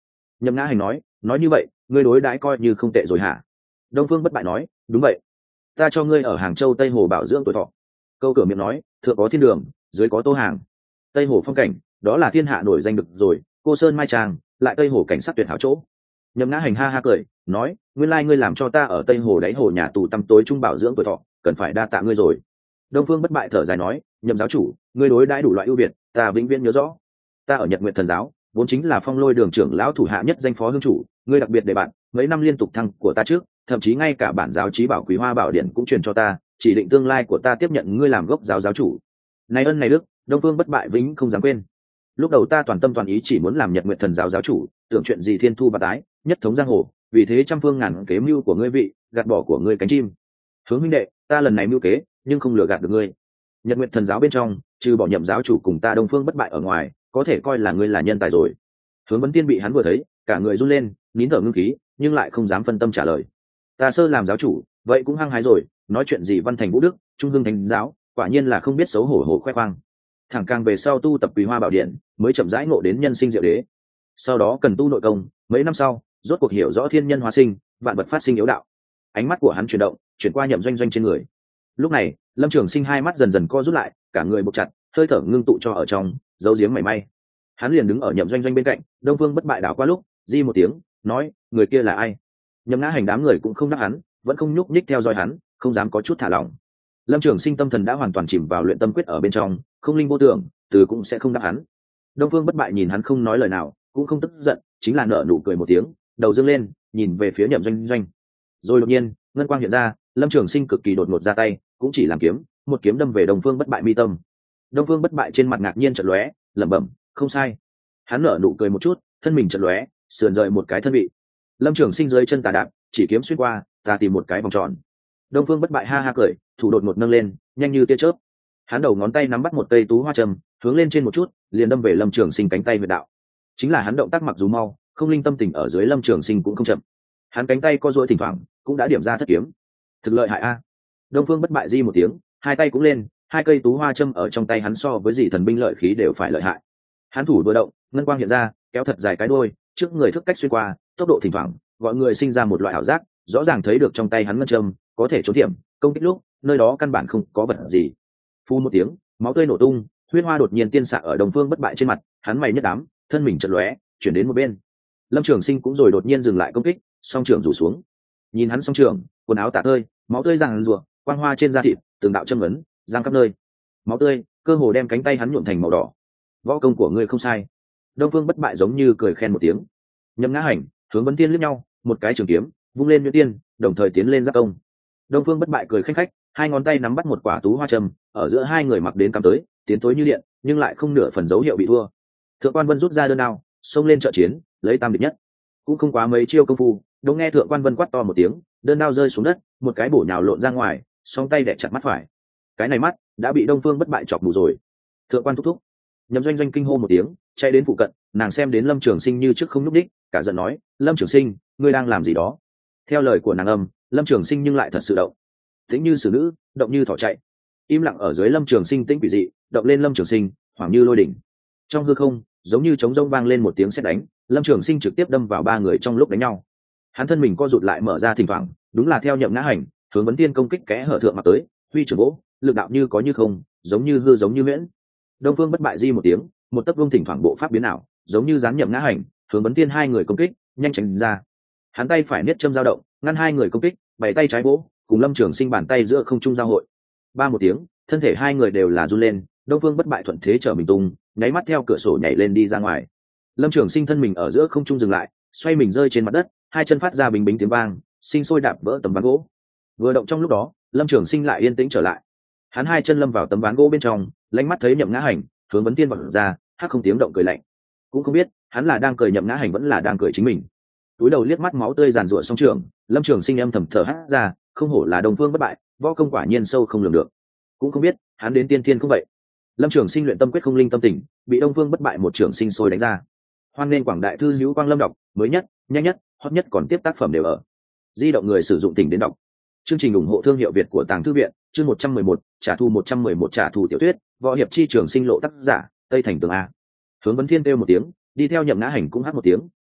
Speaker 1: Nhậm ngã hành nói, nói như vậy ngươi đối đãi coi như không tệ rồi hả? Đông Phương Bất Bại nói, đúng vậy, ta cho ngươi ở Hàng Châu Tây Hồ bảo dưỡng tuổi thọ. Câu cửa miệng nói, thượng có thiên đường, dưới có Tô Hàng. Tây Hồ phong cảnh, đó là thiên hạ nổi danh được rồi, cô sơn mai tràng, lại Tây Hồ cảnh sắc tuyệt hảo chỗ. Nhậm ngã hành ha ha cười, nói, nguyên lai ngươi làm cho ta ở Tây Hồ đáy hồ nhà tù tăm tối trung bảo dưỡng tuổi thọ, cần phải đa tạ ngươi rồi. Đông Phương Bất Bại thở dài nói, Nhậm giáo chủ, ngươi đối đãi đủ loại ưu việt, ta vĩnh viễn nhớ rõ. Ta ở Nhật Nguyện Thần giáo vốn chính là Phong Lôi đường trưởng lão thủ hạ nhất danh phó hương chủ, ngươi đặc biệt để bạn mấy năm liên tục thăng của ta trước, thậm chí ngay cả bản giáo chí bảo Quý Hoa Bảo Điện cũng truyền cho ta, chỉ định tương lai của ta tiếp nhận ngươi làm gốc giáo giáo chủ. Này ân này đức, Đông Phương Bất Bại vĩnh không dám quên. Lúc đầu ta toàn tâm toàn ý chỉ muốn làm Nhật Nguyện Thần giáo giáo chủ, tưởng chuyện gì thiên thu và tái, nhất thống giang hồ, vì thế trăm phương ngàn kế mưu của ngươi vị, gạt bỏ của ngươi cánh chim. Hướng huynh đệ, ta lần này mưu kế, nhưng không lừa gạt được ngươi. Nhật Nguyện Thần giáo bên trong, trừ bỏ Nhậm giáo chủ cùng ta Đông Phương Bất Bại ở ngoài, có thể coi là ngươi là nhân tài rồi. Hướng Vấn Tiên bị hắn vừa thấy, cả người run lên, nín thở ngưng khí, nhưng lại không dám phân tâm trả lời. Ta sơ làm giáo chủ, vậy cũng hăng hái rồi, nói chuyện gì văn thành vũ đức, trung hưng thánh giáo, quả nhiên là không biết xấu hổ hổ khoe khoang. Thẳng càng về sau tu tập Quý Hoa Bảo Điện, mới chậm rãi ngộ đến nhân sinh diệu đế. Sau đó cần tu nội công, mấy năm sau, rốt cuộc hiểu rõ thiên nhân hóa sinh, vạn vật phát sinh yếu đạo. Ánh mắt của hắn chuyển động, chuyển qua Nhậm Doanh Doanh trên người. Lúc này, Lâm Trường Sinh hai mắt dần dần co rút lại, cả người buộc chặt, hơi thở ngưng tụ cho ở trong, giấu giếm mảy may. Hắn liền đứng ở Nhậm Doanh Doanh bên cạnh, Đông Phương Bất Bại đảo qua lúc, di một tiếng, nói, người kia là ai? Nhậm ngã hành đám người cũng không đáp hắn, vẫn không nhúc nhích theo dõi hắn, không dám có chút thả lỏng. Lâm Trường Sinh tâm thần đã hoàn toàn chìm vào luyện tâm quyết ở bên trong, không linh vô tưởng, từ cũng sẽ không đáp hắn. Đông Phương Bất Bại nhìn hắn không nói lời nào, cũng không tức giận, chính là nở nụ cười một tiếng, đầu dương lên, nhìn về phía Nhậm Doanh Doanh. Rồi đột nhiên, ngân quang hiện ra, Lâm Trường Sinh cực kỳ đột ngột ra tay, cũng chỉ làm kiếm, một kiếm đâm về Đông Phương Bất Bại mi tâm. Đông Phương Bất Bại trên mặt ngạc nhiên chợt lóe, lẩm bẩm, không sai. Hắn nở nụ cười một chút, thân mình chợt lóe, sườn rời một cái thân vị. Lâm Trường Sinh dưới chân tà đạp, chỉ kiếm xuyên qua, ta tìm một cái vòng tròn. Đông Phương Bất Bại ha ha cười, thủ đột ngột nâng lên, nhanh như tia chớp. Hắn đầu ngón tay nắm bắt một cây tú hoa trầm, hướng lên trên một chút, liền đâm về Lâm Trường Sinh cánh tay huyệt đạo. Chính là hắn động tác mặc dù mau, không linh tâm tình ở dưới Lâm Trường Sinh cũng không chậm. Hắn cánh tay co duỗi thỉnh thoảng, cũng đã điểm ra thất kiếm. Thực lợi hại a. Đông Phương Bất Bại di một tiếng, hai tay cũng lên, hai cây tú hoa châm ở trong tay hắn so với gì thần binh lợi khí đều phải lợi hại. Hắn thủ vừa động, ngân quang hiện ra, kéo thật dài cái đuôi, trước người thức cách xuyên qua, tốc độ thỉnh thoảng, gọi người sinh ra một loại ảo giác, rõ ràng thấy được trong tay hắn ngân châm, có thể trốn điểm, công kích lúc, nơi đó căn bản không có vật gì. Phun một tiếng, máu tươi nổ tung, huyết hoa đột nhiên tiên xạ ở Đông Phương Bất Bại trên mặt, hắn mày nhất đám, thân mình chợt lóe, chuyển đến một bên. Lâm Trường Sinh cũng rồi đột nhiên dừng lại công kích, song trưởng rủ xuống. Nhìn hắn song trưởng, quần áo tả tơi, máu tươi ràng rụa, quang hoa trên da thịt, từng đạo châm ấn, giang khắp nơi. Máu tươi, cơ hồ đem cánh tay hắn nhuộm thành màu đỏ. Võ công của ngươi không sai. Đông Phương Bất Bại giống như cười khen một tiếng. Nhậm ngã hành, Hướng Vấn Tiên liếc nhau, một cái trường kiếm, vung lên nhuyễn tiên, đồng thời tiến lên giáp công. Đông Phương Bất Bại cười khanh khách, hai ngón tay nắm bắt một quả tú hoa trầm, ở giữa hai người mặc đến cắm tới, tiến tối như điện, nhưng lại không nửa phần dấu hiệu bị thua. Thượng Quan Vân rút ra đơn đao, xông lên trợ chiến, lấy tam địch nhất. Cũng không quá mấy chiêu công phu, đột nghe Thượng Quan Vân quát to một tiếng, đơn đao rơi xuống đất, một cái bổ nhào lộn ra ngoài, song tay đè chặt mắt phải. Cái này mắt đã bị Đông Phương Bất Bại chọc mù rồi. Thượng Quan thúc thúc. Nhậm Doanh Doanh kinh hô một tiếng, chạy đến phụ cận, nàng xem đến Lâm Trường Sinh như trước không nhúc đích, cả giận nói, Lâm Trường Sinh, ngươi đang làm gì đó? Theo lời của nàng âm, Lâm Trường Sinh nhưng lại thật sự động. Tĩnh như xử nữ, động như thỏ chạy. Im lặng ở dưới Lâm Trường Sinh tĩnh quỷ dị, động lên Lâm Trường Sinh, hoảng như lôi đỉnh. Trong hư không, giống như trống rông vang lên một tiếng sét đánh, Lâm Trường Sinh trực tiếp đâm vào ba người trong lúc đánh nhau. Hắn thân mình co rụt lại mở ra thỉnh thoảng, đúng là theo Nhậm ngã hành, Hướng Vấn Tiên công kích kẽ hở thượng mặt tới, huy trưởng gỗ, lực đạo như có như không, giống như hư giống như huyễn. Đông Phương Bất Bại di một tiếng, một tấc vung thỉnh thoảng bộ pháp biến ảo, giống như gián Nhậm ngã hành, Hướng Vấn Tiên hai người công kích, nhanh tránh ra. Hắn tay phải niết châm dao động, ngăn hai người công kích, bảy tay trái vỗ, cùng Lâm Trường Sinh bàn tay giữa không trung giao hội. Ba một tiếng, thân thể hai người đều là run lên, Đông Phương Bất Bại thuận thế trở mình tung, nháy mắt theo cửa sổ nhảy lên đi ra ngoài. Lâm Trường Sinh thân mình ở giữa không trung dừng lại, xoay mình rơi trên mặt đất, hai chân phát ra bình bình tiếng vang, sinh sôi đạp vỡ tấm ván gỗ. Vừa động trong lúc đó, Lâm Trường Sinh lại yên tĩnh trở lại. Hắn hai chân lâm vào tấm ván gỗ bên trong, lánh mắt thấy Nhậm ngã hành, Hướng Vấn Tiên vọt ra, hắc không tiếng động cười lạnh. Cũng không biết, hắn là đang cười Nhậm ngã hành vẫn là đang cười chính mình. Túi đầu liếc mắt máu tươi giàn rủa song trường, Lâm Trường Sinh âm thầm thở hắt ra, không hổ là Đông Phương Bất Bại, võ công quả nhiên sâu không lường được. Cũng không biết, hắn đến tiên thiên không vậy. Lâm Trường Sinh luyện tâm quyết không linh tâm tình, bị Đông Phương Bất Bại một trường sinh sôi đánh ra. Hoan nên quảng đại thư hữu quang lâm đọc, mới nhất, nhanh nhất, hot nhất còn tiếp tác phẩm đều ở. Di động người sử dụng tỉnh đến đọc. Chương trình ủng hộ thương hiệu Việt của Tàng Thư viện, chương một trăm mười một, trả thù một trăm mười một trả thù tiểu thuyết, võ hiệp chi trường sinh lộ tác giả, Tây Thành Tường A. Hướng Vấn Thiên kêu một tiếng, đi theo Nhậm ngã hành cũng hát một tiếng,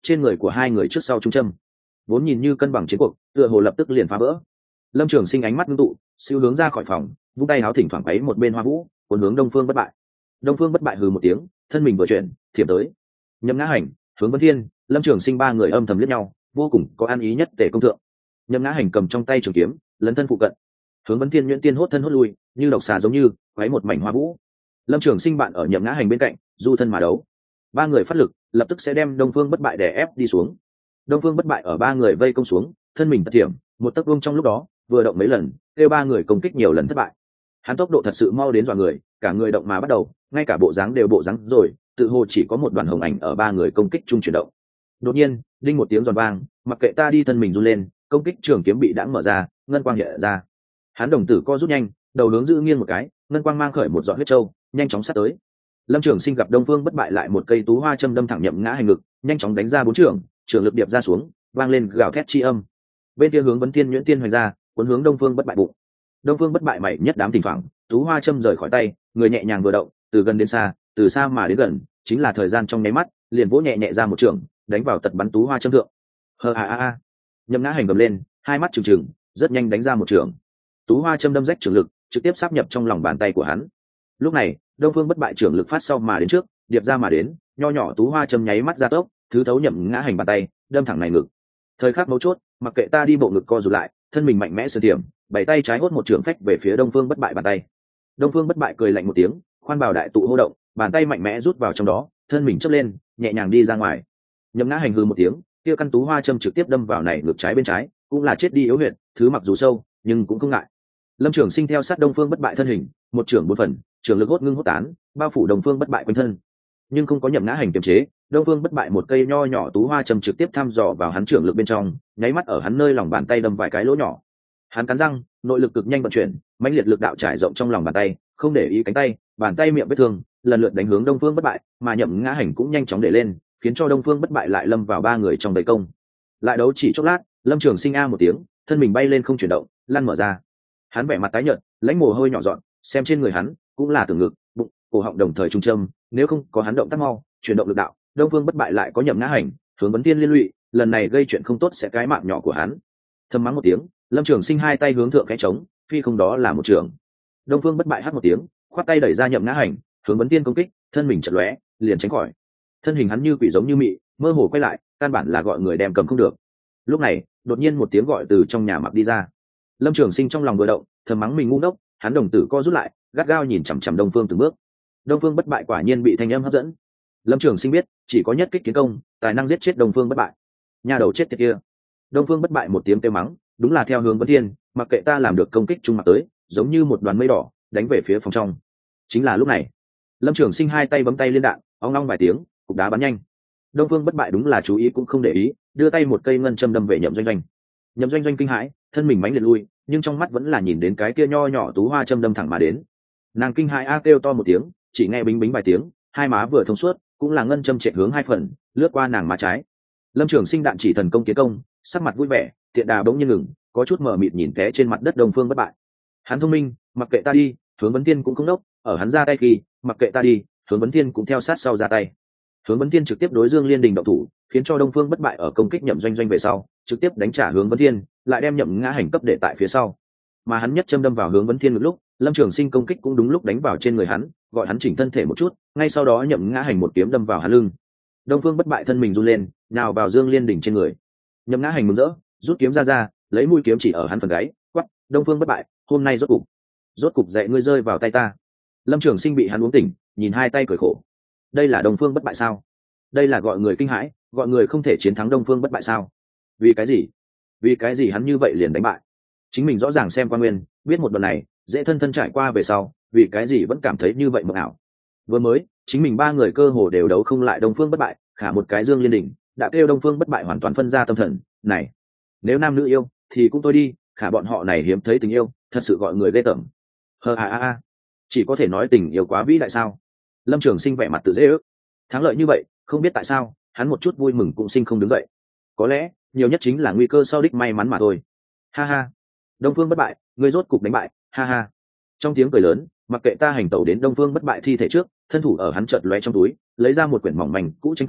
Speaker 1: trên người của hai người trước sau trung châm vốn nhìn như cân bằng chiến cuộc tựa hồ lập tức liền phá vỡ. Lâm Trường Sinh ánh mắt ngưng tụ, siêu hướng ra khỏi phòng, vung tay háo thỉnh thoảng quấy một bên hoa vũ, cuốn hướng Đông Phương Bất Bại. Đông Phương Bất Bại hừ một tiếng, thân mình vừa chuyển, thiểm tới. Nhậm Ngã Hành, Hướng Vấn Thiên, Lâm Trường Sinh ba người âm thầm liếc nhau, vô cùng có ăn ý nhất tể công thượng. Nhậm Ngã Hành cầm trong tay trường kiếm, lấn thân phụ cận. Hướng Vấn Thiên nhuyễn tiên hốt thân hốt lui, như độc xà giống như quấy một mảnh hoa vũ. Lâm Trường Sinh bạn ở Nhậm Ngã Hành bên cạnh, du thân mà đấu. Ba người phát lực, lập tức sẽ đem Đông Phương Bất Bại đè ép đi xuống. Đông Phương Bất Bại ở ba người vây công xuống, thân mình tật thiểm, một tấc vuông trong lúc đó, vừa động mấy lần, kêu ba người công kích nhiều lần thất bại. Hắn tốc độ thật sự mau đến dọa người, cả người động mà bắt đầu, ngay cả bộ dáng đều bộ dáng rồi, tự hồ chỉ có một đoàn hồng ảnh ở ba người công kích chung chuyển động. Đột nhiên, đinh một tiếng giòn vang, mặc kệ ta đi thân mình run lên, công kích trường kiếm bị đãng mở ra, ngân quang hiện ra. Hắn đồng tử co rút nhanh, đầu hướng giữ nghiêng một cái, ngân quang mang khởi một giọt huyết châu, nhanh chóng sát tới. Lâm Trường Sinh gặp Đông Phương Bất Bại lại một cây tú hoa châm đâm thẳng Nhậm Ngã Hành ngực, nhanh chóng đánh ra bốn trường, trường lực điệp ra xuống, vang lên gào thét chi âm. Bên kia Hướng Vấn Thiên nhuyễn tiên hoành ra, cuốn hướng Đông Phương Bất Bại bụng. Đông Phương Bất Bại mảy nhất đám thỉnh thoảng, tú hoa châm rời khỏi tay, người nhẹ nhàng vừa động, từ gần đến xa, từ xa mà đến gần, chính là thời gian trong nháy mắt, liền vỗ nhẹ nhẹ ra một trường, đánh vào tật bắn tú hoa châm thượng. Hờ a a a. Nhậm Ngã Hành gầm lên, hai mắt trừng trừng, rất nhanh đánh ra một trường. Tú hoa châm đâm rách trường lực, trực tiếp sáp nhập trong lòng bàn tay của hắn. Lúc này, Đông Phương Bất Bại trường lực phát sau mà đến trước, điệp ra mà đến, nho nhỏ tú hoa châm nháy mắt ra tốc, thứ thấu Nhậm Ngã Hành bàn tay, đâm thẳng này ngực. Thời khắc mấu chốt, mặc kệ ta đi bộ ngực co rụt lại, thân mình mạnh mẽ sờ tiệm, bảy tay trái hốt một trường phách về phía Đông Phương Bất Bại bàn tay. Đông Phương Bất Bại cười lạnh một tiếng, khoan bảo đại tụ hô động, bàn tay mạnh mẽ rút vào trong đó, thân mình chớp lên, nhẹ nhàng đi ra ngoài. Nhậm Ngã Hành hừ một tiếng, kia căn tú hoa châm trực tiếp đâm vào này ngực trái bên trái, cũng là chết đi yếu huyệt, thứ mặc dù sâu, nhưng cũng không ngại. Lâm Trường Sinh theo sát Đông Phương Bất Bại thân hình, một trường bốn phần, trường lực hốt ngưng hốt tán, bao phủ Đông Phương Bất Bại quanh thân. Nhưng không có Nhậm Ngã Hành kiềm chế, Đông Phương Bất Bại một cây nho nhỏ tú hoa châm trực tiếp thăm dò vào hắn trường lực bên trong, nháy mắt ở hắn nơi lòng bàn tay đâm vài cái lỗ nhỏ. Hắn cắn răng, nội lực cực nhanh vận chuyển, mãnh liệt lực đạo trải rộng trong lòng bàn tay, không để ý cánh tay, bàn tay miệng vết thương, lần lượt đánh hướng Đông Phương Bất Bại, mà Nhậm Ngã Hành cũng nhanh chóng để lên, khiến cho Đông Phương Bất Bại lại lâm vào ba người trong vây công. Lại đấu chỉ chốc lát, Lâm Trường Sinh a một tiếng, thân mình bay lên không chuyển động, lăn mở ra. Hắn vẻ mặt tái nhợt, lãnh mồ hôi nhỏ giọt, xem trên người hắn cũng là tưởng ngực, bụng, cổ họng đồng thời trung châm, nếu không có hắn động tác mau, chuyển động lực đạo, Đông Phương Bất Bại lại có Nhậm Ngã Hành, Hướng Vấn Thiên liên lụy, lần này gây chuyện không tốt sẽ cái mạng nhỏ của hắn. Thầm mắng một tiếng, Lâm Trường Sinh hai tay hướng thượng cái trống, phi không đó là một trường. Đông Phương Bất Bại hắt một tiếng, khoát tay đẩy ra Nhậm Ngã Hành, Hướng Vấn Thiên công kích, thân mình chợt lóe, liền tránh khỏi. Thân hình hắn như quỷ giống như mị, mơ hồ quay lại, căn bản là gọi người đem cầm không được. Lúc này, đột nhiên một tiếng gọi từ trong nhà mặc đi ra. Lâm Trường Sinh trong lòng vừa động, thầm mắng mình ngu ngốc, hắn đồng tử co rút lại, gắt gao nhìn chằm chằm Đông Phương từng bước. Đông Phương Bất Bại quả nhiên bị thanh âm hấp dẫn. Lâm Trường Sinh biết, chỉ có nhất kích kiến công, tài năng giết chết Đông Phương Bất Bại. Nhà đầu chết tiệt kia. Đông Phương Bất Bại một tiếng kêu mắng, đúng là theo Hướng Vấn Thiên, mặc kệ ta làm được công kích trung mặt tới, giống như một đoàn mây đỏ, đánh về phía phòng trong. Chính là lúc này, Lâm Trường Sinh hai tay bấm tay liên đạn, ong ong vài tiếng, cục đá bắn nhanh. Đông Phương Bất Bại đúng là chú ý cũng không để ý, đưa tay một cây ngân châm đâm về Nhậm Doanh Doanh. Nhậm Doanh Doanh kinh hãi, thân mình mánh liệt lui, nhưng trong mắt vẫn là nhìn đến cái kia nho nhỏ tú hoa châm đâm thẳng mà đến. Nàng kinh hãi a kêu to một tiếng, chỉ nghe bính bính vài tiếng, hai má vừa thông suốt, cũng là ngân châm chạy hướng hai phần, lướt qua nàng má trái. Lâm Trường Sinh đạn chỉ thần công kiến công, sắc mặt vui vẻ, tiện đà bỗng nhiên ngừng, có chút mờ mịt nhìn té trên mặt đất Đông Phương Bất Bại. Hắn thông minh, mặc kệ ta đi, Hướng Vấn Thiên cũng không đốc, ở hắn ra tay khi, mặc kệ ta đi, Hướng Vấn Thiên cũng theo sát sau ra tay. Hướng Vấn Thiên trực tiếp đối Dương Liên Đình động thủ, khiến cho Đông Phương Bất Bại ở công kích Nhậm Doanh Doanh về sau, trực tiếp đánh trả Hướng Vấn Thiên, lại đem Nhậm Ngã Hành cấp để tại phía sau. Mà hắn nhất châm đâm vào Hướng Vấn Thiên một lúc, Lâm Trường Sinh công kích cũng đúng lúc đánh vào trên người hắn, gọi hắn chỉnh thân thể một chút, ngay sau đó Nhậm Ngã Hành một kiếm đâm vào hắn lưng. Đông Phương Bất Bại thân mình run lên, nào vào Dương Liên Đình trên người. Nhậm Ngã Hành mừng rỡ, rút kiếm ra ra, lấy mũi kiếm chỉ ở hắn phần gáy, quát: "Đông Phương Bất Bại, hôm nay rốt cục, rốt cục dạy ngươi rơi vào tay ta." Lâm Trường Sinh bị hắn uống tỉnh, nhìn hai tay cười khổ. Đây là Đông Phương Bất Bại sao? Đây là gọi người kinh hãi, gọi người không thể chiến thắng Đông Phương Bất Bại sao? Vì cái gì? Vì cái gì hắn như vậy liền đánh bại? Chính mình rõ ràng xem qua nguyên, biết một đoạn này, dễ thân thân trải qua về sau, vì cái gì vẫn cảm thấy như vậy mộng ảo. Vừa mới, chính mình ba người cơ hồ đều đấu không lại Đông Phương Bất Bại, khả một cái Dương Liên Đình, đã kêu Đông Phương Bất Bại hoàn toàn phân ra tâm thần, này, nếu nam nữ yêu thì cũng tôi đi, khả bọn họ này hiếm thấy tình yêu, thật sự gọi người ghê tởm. Hờ a a a, chỉ có thể nói tình yêu quá vĩ đại sao? Lâm Trường Sinh vẻ mặt tự dễ ước. Thắng lợi như vậy, không biết tại sao, hắn một chút vui mừng cũng sinh không đứng dậy. Có lẽ, nhiều nhất chính là nguy cơ sau đích may mắn mà thôi. Ha ha, Đông Phương Bất Bại, ngươi rốt cục đánh bại, ha ha. Trong tiếng cười lớn, mặc kệ ta hành tẩu đến Đông Phương Bất Bại thi thể trước, thân thủ ở hắn chợt lóe trong túi, lấy ra một quyển mỏng manh cũ tranh tờ,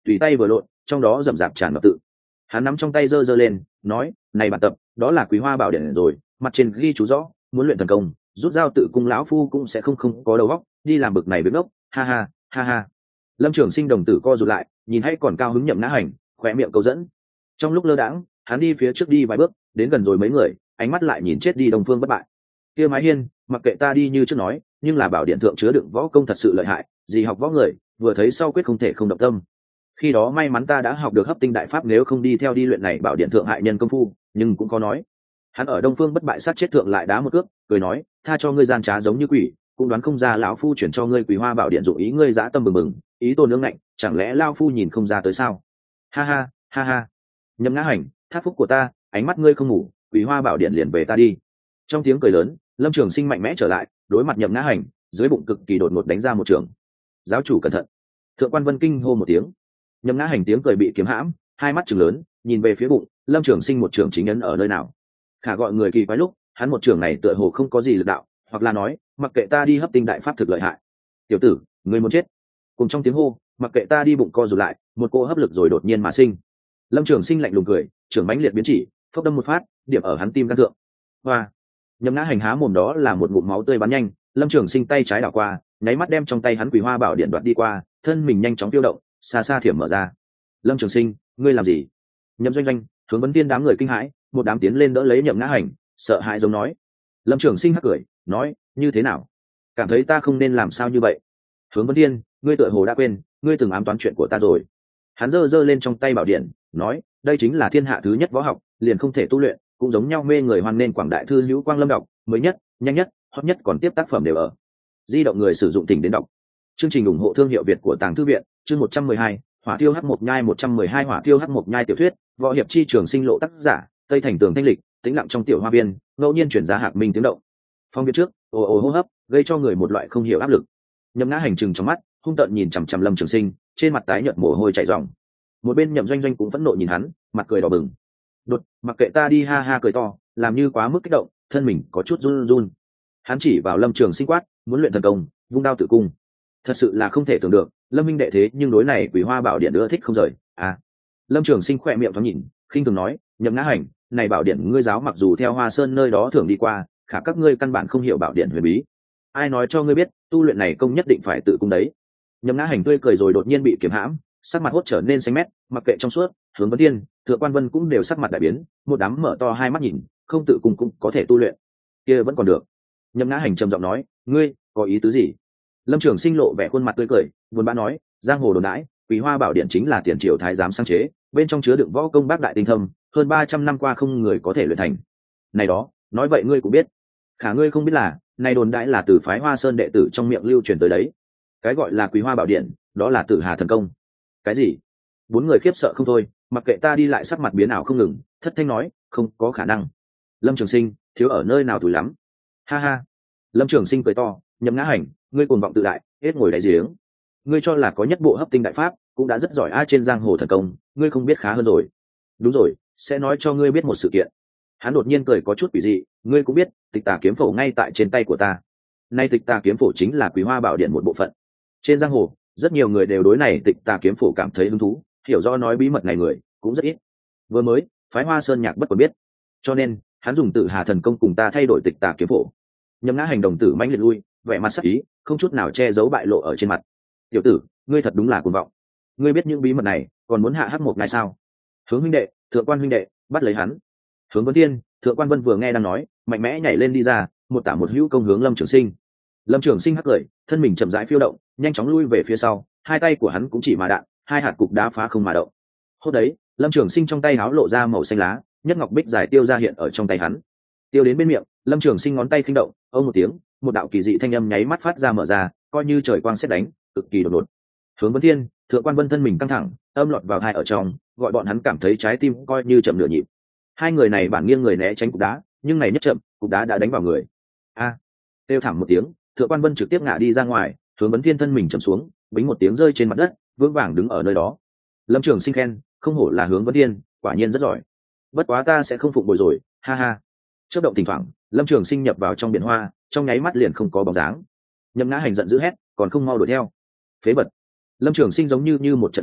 Speaker 1: tùy tay vừa lộn, trong đó rậm rạp tràn ngập tự. Hắn nắm trong tay giơ giơ lên, nói, này bản tập, đó là Quý Hoa Bảo Điện rồi, mặt trên ghi chú rõ, muốn luyện thần công, rút dao tự cung lão phu cũng sẽ không không có đầu óc, đi làm bực này với ngốc, ha ha, ha ha. Lâm Trường Sinh đồng tử co rụt lại, nhìn hay còn cao hứng Nhậm Ngã Hành, khóe miệng câu dẫn. Trong lúc lơ đãng, hắn đi phía trước đi vài bước, đến gần rồi mấy người, ánh mắt lại nhìn chết đi Đông Phương Bất Bại. Kia Mái Hiên, mặc kệ ta đi như trước nói, nhưng là bảo điện thượng chứa đựng võ công thật sự lợi hại, gì học võ người, vừa thấy sau quyết không thể không động tâm. Khi đó may mắn ta đã học được hấp tinh đại pháp, nếu không đi theo đi luyện này bảo điện thượng hại nhân công phu, nhưng cũng có nói. Hắn ở Đông Phương Bất Bại sát chết thượng lại đá một cước, cười nói, tha cho ngươi gian trá giống như quỷ, cũng đoán không ra lão phu chuyển cho ngươi Quý Hoa Bảo Điện dụng ý ngươi dã tâm bừng bừng, ý tôn nương ngạnh, chẳng lẽ lao phu nhìn không ra tới sao? Ha ha, ha ha. Nhậm Ngã Hành, thác phúc của ta, ánh mắt ngươi không ngủ, Quý Hoa Bảo Điện liền về ta đi. Trong tiếng cười lớn, Lâm Trường Sinh mạnh mẽ trở lại, đối mặt Nhậm Ngã Hành, dưới bụng cực kỳ đột ngột đánh ra một trường. Giáo chủ cẩn thận. Thượng quan Vân kinh hô một tiếng. Nhậm Ngã Hành tiếng cười bị kiếm hãm, hai mắt trừng lớn, nhìn về phía bụng, Lâm Trường Sinh một trường chính ấn ở nơi nào. Khả gọi người kỳ quái lúc, hắn một trường này tựa hồ không có gì lực đạo, hoặc là nói, mặc kệ ta đi hấp tinh đại pháp thực lợi hại. Tiểu tử, ngươi muốn chết. Cùng trong tiếng hô, mặc kệ ta đi bụng co rụt lại, một cô hấp lực rồi đột nhiên mà sinh. Lâm Trường Sinh lạnh lùng cười, trưởng mãnh liệt biến chỉ, phốc đâm một phát, điểm ở hắn tim gan thượng. Hoa. Nhậm Ngã Hành há mồm đó là một ngụm máu tươi bắn nhanh, Lâm Trường Sinh tay trái đảo qua, nháy mắt đem trong tay hắn Quý Hoa Bảo Điện đoạt đi qua, thân mình nhanh chóng tiêu động, xa xa thiểm mở ra. Lâm Trường Sinh, ngươi làm gì? Nhậm Doanh Doanh, Hướng Vấn Tiên đám người kinh hãi, một đám tiến lên đỡ lấy Nhậm Ngã Hành, sợ hãi giống nói. Lâm Trường Sinh hắc cười, nói, như thế nào? Cảm thấy ta không nên làm sao như vậy? Hướng Vấn Tiên, ngươi tựa hồ đã quên, ngươi từng ám toán chuyện của ta rồi. Hắn giơ giơ lên trong tay bảo điện, nói, đây chính là thiên hạ thứ nhất võ học, liền không thể tu luyện, cũng giống nhau mê người hoan nên quảng đại thư hữu Quang Lâm đọc, mới nhất, nhanh nhất, hot nhất còn tiếp tác phẩm đều ở. Di động người sử dụng tỉnh đến đọc. Chương trình ủng hộ thương hiệu Việt của Tàng Thư viện, chương một trăm mười hai, Hỏa Thiêu Hắc Mộc Nhai một trăm mười hai Hỏa Thiêu Hắc Mộc Nhai tiểu thuyết, võ hiệp chi trường sinh lộ tác giả, Tây Thành Tường Thanh Lịch, tĩnh lặng trong tiểu hoa viên, ngẫu nhiên chuyển giá hạc minh tiếng động. Phong viện trước, ồ ồ hô hấp, gây cho người một loại không hiểu áp lực. Nhậm Ngã Hành trừng trong mắt, hung tợn nhìn chằm chằm Lâm Trường Sinh, trên mặt tái nhợt mồ hôi chảy ròng. Một bên Nhậm Doanh Doanh cũng phẫn nộ nhìn hắn, mặt cười đỏ bừng. Đột, mặc kệ ta đi, ha ha cười to, làm như quá mức kích động, thân mình có chút run run. Hắn chỉ vào Lâm Trường Sinh quát, muốn luyện thần công, vung đao tự cung. Thật sự là không thể tưởng được, Lâm minh đệ thế nhưng đối này Quý Hoa Bảo Điện ưa thích không rời. À. Lâm Trường Sinh khỏe miệng thoáng nhìn, khinh thường nói, Nhậm Ngã Hành, này bảo điện ngươi giáo mặc dù theo Hoa Sơn nơi đó thường đi qua, khả các ngươi căn bản không hiểu bảo điện huyền bí. Ai nói cho ngươi biết, tu luyện này công nhất định phải tự cung đấy. Nhậm Ngã Hành tươi cười rồi đột nhiên bị kiềm hãm, sắc mặt hốt trở nên xanh mét, mặc kệ trong suốt, Hướng Vấn Tiên, Thượng Quan Vân cũng đều sắc mặt đại biến, một đám mở to hai mắt nhìn, không tự cung cũng có thể tu luyện, kia vẫn còn được. Nhậm Ngã Hành trầm giọng nói, ngươi có ý tứ gì? Lâm Trường Sinh lộ vẻ khuôn mặt tươi cười, buồn bã nói, giang hồ đồn đãi, Quý Hoa Bảo Điện chính là tiền triều thái giám sáng chế, bên trong chứa đựng võ công bác đại tinh thâm, hơn ba trăm năm qua không người có thể luyện thành. Này đó, nói vậy ngươi cũng biết. Khả ngươi không biết là, này đồn đãi là từ phái Hoa Sơn đệ tử trong miệng lưu truyền tới đấy. Cái gọi là Quý Hoa Bảo Điện, đó là Tử Hà thần công. Cái gì? Bốn người khiếp sợ không thôi, mặc kệ ta đi lại sắc mặt biến ảo không ngừng, thất thanh nói, không có khả năng. Lâm Trường Sinh, thiếu ở nơi nào tủi lắm. Ha ha. Lâm Trường Sinh cười to, Nhậm Ngã Hành, ngươi cuồng vọng tự đại, hết ngồi đáy giếng. Ngươi cho là có nhất bộ hấp tinh đại pháp, cũng đã rất giỏi a trên giang hồ thần công, ngươi không biết khá hơn rồi. Đúng rồi, sẽ nói cho ngươi biết một sự kiện. Hắn đột nhiên cười có chút quỷ dị, ngươi cũng biết, Tịch Tà kiếm phổ ngay tại trên tay của ta. Nay Tịch Tà kiếm phổ chính là Quý Hoa Bảo Điện một bộ phận. Trên giang hồ, rất nhiều người đều đối này Tịch Tà kiếm phổ cảm thấy hứng thú, hiểu rõ nói bí mật này người cũng rất ít. Vừa mới, phái Hoa Sơn Nhạc bất còn biết, cho nên hắn dùng Tử Hà thần công cùng ta thay đổi Tịch Tà kiếm phổ. Nhậm Ngã Hành đồng tử mãnh liệt lui, vẻ mặt sắc ý, không chút nào che giấu bại lộ ở trên mặt. Tiểu tử, ngươi thật đúng là cuồng vọng. Ngươi biết những bí mật này, còn muốn hạ hắc một ngày sao? Hướng huynh đệ, Thượng Quan huynh đệ, bắt lấy hắn. Hướng Vấn Tiên, Thượng Quan Vân vừa nghe đang nói, mạnh mẽ nhảy lên đi ra, một tả một hữu công hướng Lâm Trường Sinh. Lâm Trường Sinh hắc cười, thân mình chậm rãi phiêu động, nhanh chóng lui về phía sau, hai tay của hắn cũng chỉ mà đạn, hai hạt cục đá phá không mà động. Hốt đấy, Lâm Trường Sinh trong tay háo lộ ra màu xanh lá, nhất ngọc bích dài tiêu ra hiện ở trong tay hắn. Tiêu đến bên miệng, Lâm Trường Sinh ngón tay khinh động, ông một tiếng, một đạo kỳ dị thanh âm nháy mắt phát ra mở ra, coi như trời quang sét đánh, cực kỳ đột ngột. Hướng Vấn Thiên, Thượng Quan Vân thân mình căng thẳng, âm lọt vào hai ở trong, gọi bọn hắn cảm thấy trái tim coi như chậm nửa nhịp. Hai người này bản nghiêng người né tránh cục đá, nhưng này nhất chậm, cục đá đã đánh vào người. A! À, kêu thảm một tiếng, Thượng Quan Vân trực tiếp ngã đi ra ngoài, Hướng Vấn Thiên thân mình chầm xuống, bính một tiếng rơi trên mặt đất, vững vàng đứng ở nơi đó. Lâm Trường Sinh khen, không hổ là Hướng Vấn Thiên, quả nhiên rất giỏi. Bất quá ta sẽ không phụng bồi rồi, ha ha. Chớp động thỉnh thoảng, Lâm Trường Sinh nhập vào trong biển hoa, trong nháy mắt liền không có bóng dáng. Nhậm Ngã Hành giận dữ hét, còn không mau đuổi theo. Phế vật. Lâm Trường Sinh giống như như một trận gió,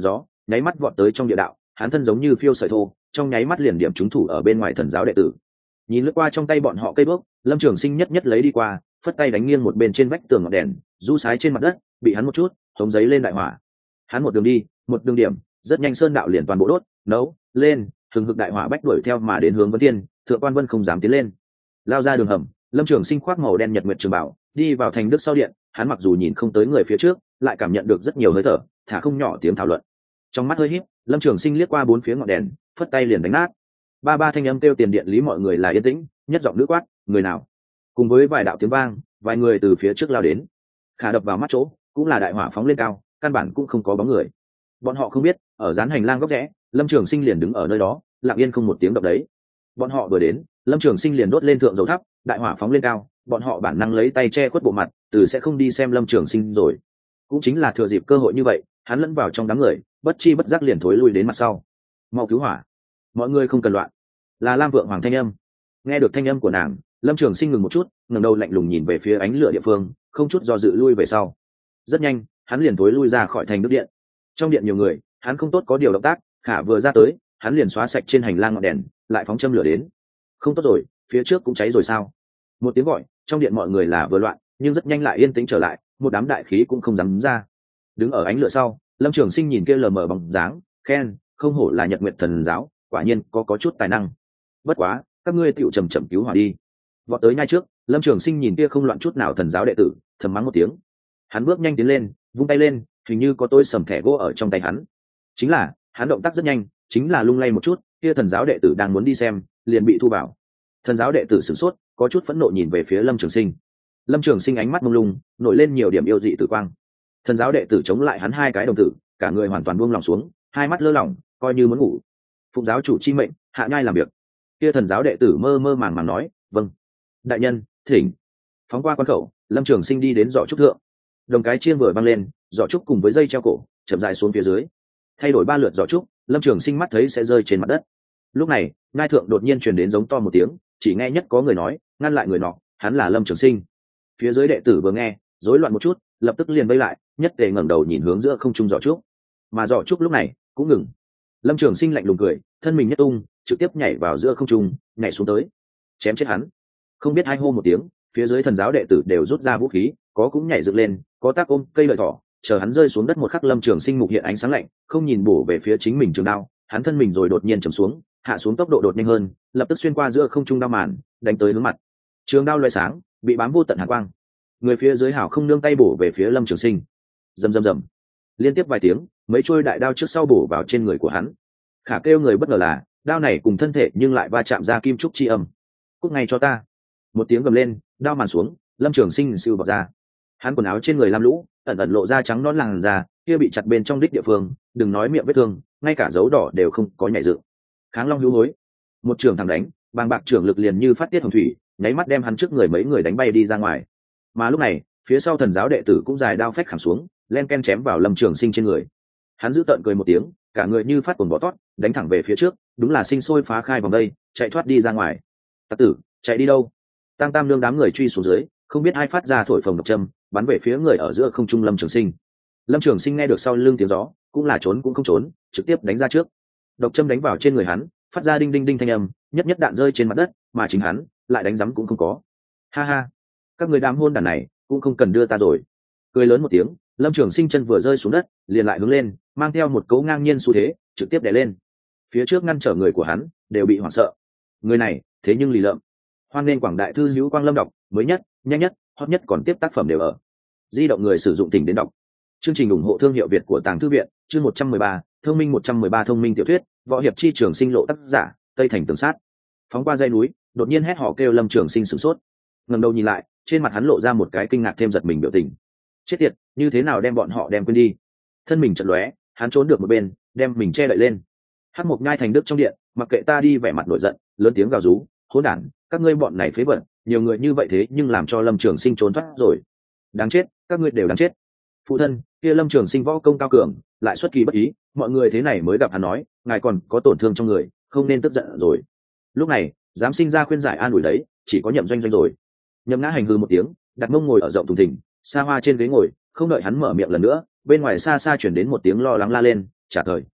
Speaker 1: nháy mắt vọt tới trong địa đạo, hắn thân giống như phiêu sợi thô, trong nháy mắt liền điểm trúng thủ ở bên ngoài thần giáo đệ tử. Nhìn lướt qua trong tay bọn họ cây bước, Lâm Trường Sinh nhất nhất lấy đi qua, phất tay đánh nghiêng một bên trên vách tường ngọn đèn, du sái trên mặt đất, bị hắn một chút, hống giấy lên đại hỏa. Hắn một đường đi, một đường điểm, rất nhanh sơn đạo liền toàn bộ đốt, nấu lên, hừng hực đại hỏa bách đuổi theo mà đến hướng Vân Thiên, Thượng Quan Vân không dám tiến lên. Lao ra đường hầm, Lâm Trường Sinh khoác màu đen nhật nguyệt trường bảo, đi vào thành đức sau điện, hắn mặc dù nhìn không tới người phía trước, lại cảm nhận được rất nhiều hơi thở, thả không nhỏ tiếng thảo luận. Trong mắt hơi híp, Lâm Trường Sinh liếc qua bốn phía ngọn đèn, phất tay liền đánh nát. Ba ba thanh âm kêu tiền điện lý mọi người là yên tĩnh, nhất giọng nữ quát, người nào? Cùng với vài đạo tiếng vang, vài người từ phía trước lao đến. Khả đập vào mắt chỗ, cũng là đại hỏa phóng lên cao, căn bản cũng không có bóng người. Bọn họ không biết, ở dán hành lang góc rẽ, Lâm Trường Sinh liền đứng ở nơi đó, lặng yên không một tiếng động đấy. Bọn họ vừa đến, Lâm Trường Sinh liền đốt lên thượng dầu thắp, đại hỏa phóng lên cao, bọn họ bản năng lấy tay che khuất bộ mặt, từ sẽ không đi xem Lâm Trường Sinh rồi. Cũng chính là thừa dịp cơ hội như vậy, hắn lẫn vào trong đám người, bất chi bất giác liền thối lui đến mặt sau. Mau cứu hỏa, mọi người không cần loạn. Là Lam Vượng Hoàng thanh âm. Nghe được thanh âm của nàng, Lâm Trường Sinh ngừng một chút, ngẩng đầu lạnh lùng nhìn về phía ánh lửa địa phương, không chút do dự lui về sau. Rất nhanh, hắn liền thối lui ra khỏi thành đức điện. Trong điện nhiều người, hắn không tốt có điều động tác, khả vừa ra tới, hắn liền xóa sạch trên hành lang ngọn đèn, lại phóng châm lửa đến. Không tốt rồi, phía trước cũng cháy rồi sao? Một tiếng gọi, trong điện mọi người là vừa loạn, nhưng rất nhanh lại yên tĩnh trở lại, một đám đại khí cũng không dám ra. Đứng ở ánh lửa sau, Lâm Trường Sinh nhìn kia lờ mờ bóng dáng, khen, không hổ là Nhật Nguyệt Thần giáo, quả nhiên có có chút tài năng. Bất quá, các ngươi tựu chậm chậm cứu hỏa đi. Vọt tới ngay trước, Lâm Trường Sinh nhìn kia không loạn chút nào thần giáo đệ tử, thầm mắng một tiếng. Hắn bước nhanh tiến lên, vung tay lên, hình như có tối sầm thẻ gỗ ở trong tay hắn. Chính là, hắn động tác rất nhanh, chính là lung lay một chút, kia thần giáo đệ tử đang muốn đi xem, liền bị thu vào. Thần giáo đệ tử sửng sốt, có chút phẫn nộ nhìn về phía Lâm Trường Sinh. Lâm Trường Sinh ánh mắt mông lung, nổi lên nhiều điểm yêu dị tử quang. Thần giáo đệ tử chống lại hắn hai cái đồng tử, cả người hoàn toàn buông lòng xuống, hai mắt lơ lỏng, coi như muốn ngủ. Phụng giáo chủ chi mệnh, hạ nhai làm việc. Kia thần giáo đệ tử mơ mơ màng màng nói, vâng, đại nhân, thỉnh. Phóng qua quan khẩu, Lâm Trường Sinh đi đến giỏ trúc thượng. Đồng cái chiên vừa văng lên, giỏ trúc cùng với dây treo cổ chậm dài xuống phía dưới. Thay đổi ba lượt giỏ trúc, Lâm Trường Sinh mắt thấy sẽ rơi trên mặt đất. Lúc này, ngai thượng đột nhiên truyền đến giống to một tiếng, chỉ nghe nhất có người nói, ngăn lại người nọ, hắn là Lâm Trường Sinh. Phía dưới đệ tử vừa nghe, rối loạn một chút, lập tức liền vây lại, nhất tề ngẩng đầu nhìn hướng giữa không trung giỏ trúc. Mà giỏ trúc lúc này cũng ngừng. Lâm Trường Sinh lạnh lùng cười, thân mình nhất tung, trực tiếp nhảy vào giữa không trung, nhảy xuống tới, chém chết hắn. Không biết hai hô một tiếng, phía dưới thần giáo đệ tử đều rút ra vũ khí, có cũng nhảy dựng lên, có tác ôm cây lợi thỏ, chờ hắn rơi xuống đất một khắc, Lâm Trường Sinh mục hiện ánh sáng lạnh, không nhìn bổ về phía chính mình trường đao, hắn thân mình rồi đột nhiên trầm xuống, hạ xuống tốc độ đột nhanh hơn, lập tức xuyên qua giữa không trung đao màn, đánh tới hướng mặt. Trường đao loé sáng, bị bám vô tận hàn quang. Người phía dưới hảo không nương tay bổ về phía Lâm Trường Sinh. Rầm rầm rầm. Liên tiếp vài tiếng, mấy chuôi đại đao trước sau bổ vào trên người của hắn. Khả kêu người bất ngờ là, đao này cùng thân thể nhưng lại va chạm ra kim trúc chi âm. Cút ngay cho ta. Một tiếng gầm lên, đao màn xuống, Lâm Trường Sinh siêu vào ra. Hắn quần áo trên người lam lũ, ẩn ẩn lộ ra trắng nõn làn da, kia bị chặt bên trong đích địa phương, đừng nói miệng vết thương, ngay cả dấu đỏ đều không có nhảy dựng. Kháng Long hữu hối, một trường thẳng đánh, bàng bạc trưởng lực liền như phát tiết hồng thủy, nháy mắt đem hắn trước người mấy người đánh bay đi ra ngoài. Mà lúc này, phía sau thần giáo đệ tử cũng dài đao phách khảm xuống, len ken chém vào Lâm Trường Sinh trên người. Hắn giữ tợn cười một tiếng, cả người như phát cuồng bọ tót, đánh thẳng về phía trước, đúng là sinh sôi phá khai vòng đây, chạy thoát đi ra ngoài. Tặc tử, chạy đi đâu? Tăng Tam Lương đám người truy xuống dưới, không biết ai phát ra thổi phồng độc châm, bắn về phía người ở giữa không trung Lâm Trường Sinh. Lâm Trường Sinh nghe được sau lưng tiếng gió, cũng là trốn cũng không trốn, trực tiếp đánh ra trước. Độc châm đánh vào trên người hắn, phát ra đinh đinh đinh thanh âm, nhất nhất đạn rơi trên mặt đất, mà chính hắn lại đánh rắm cũng không có. Ha ha, các người đám hôn đàn này cũng không cần đưa ta rồi. Cười lớn một tiếng, Lâm Trường Sinh chân vừa rơi xuống đất, liền lại hướng lên, mang theo một cấu ngang nhiên xu thế, trực tiếp đè lên. Phía trước ngăn trở người của hắn đều bị hoảng sợ. Người này, thế nhưng lì lợm. Hoan nên quảng đại thư hữu Quang Lâm đọc, mới nhất, nhanh nhất, hot nhất còn tiếp tác phẩm đều ở. Di động người sử dụng tỉnh đến đọc. Chương trình ủng hộ thương hiệu Việt của Tàng Thư viện, chương một trăm mười ba, thông minh một trăm mười ba thông minh tiểu thuyết, võ hiệp chi trường sinh lộ tác giả, Tây Thành Tường Sát. Phóng qua dãy núi, đột nhiên hét họ kêu Lâm Trường Sinh sửng sốt. Ngẩng đầu nhìn lại, trên mặt hắn lộ ra một cái kinh ngạc thêm giật mình biểu tình. Chết tiệt, như thế nào đem bọn họ đem quên đi? Thân mình chợt lóe, hắn trốn được một bên, đem mình che đậy lên. Hắc Mộc Nhai thành đức trong điện, mặc kệ ta đi vẻ mặt nổi giận, lớn tiếng gào rú, hỗn đản, các ngươi bọn này phế vật, nhiều người như vậy thế nhưng làm cho Lâm Trường Sinh trốn thoát rồi. Đáng chết, các ngươi đều đáng chết. Phụ thân, kia Lâm Trường Sinh võ công cao cường, lại xuất kỳ bất ý, mọi người thế này mới gặp hắn nói, ngài còn có tổn thương trong người, không nên tức giận rồi. Lúc này, dám sinh ra khuyên giải an ủi đấy, chỉ có Nhậm Doanh Doanh rồi. Nhậm Ngã Hành hừ một tiếng, đặt mông ngồi ở rộng thùng thình, xa hoa trên ghế ngồi, không đợi hắn mở miệng lần nữa, bên ngoài xa xa chuyển đến một tiếng lo lắng la lên, trả thời,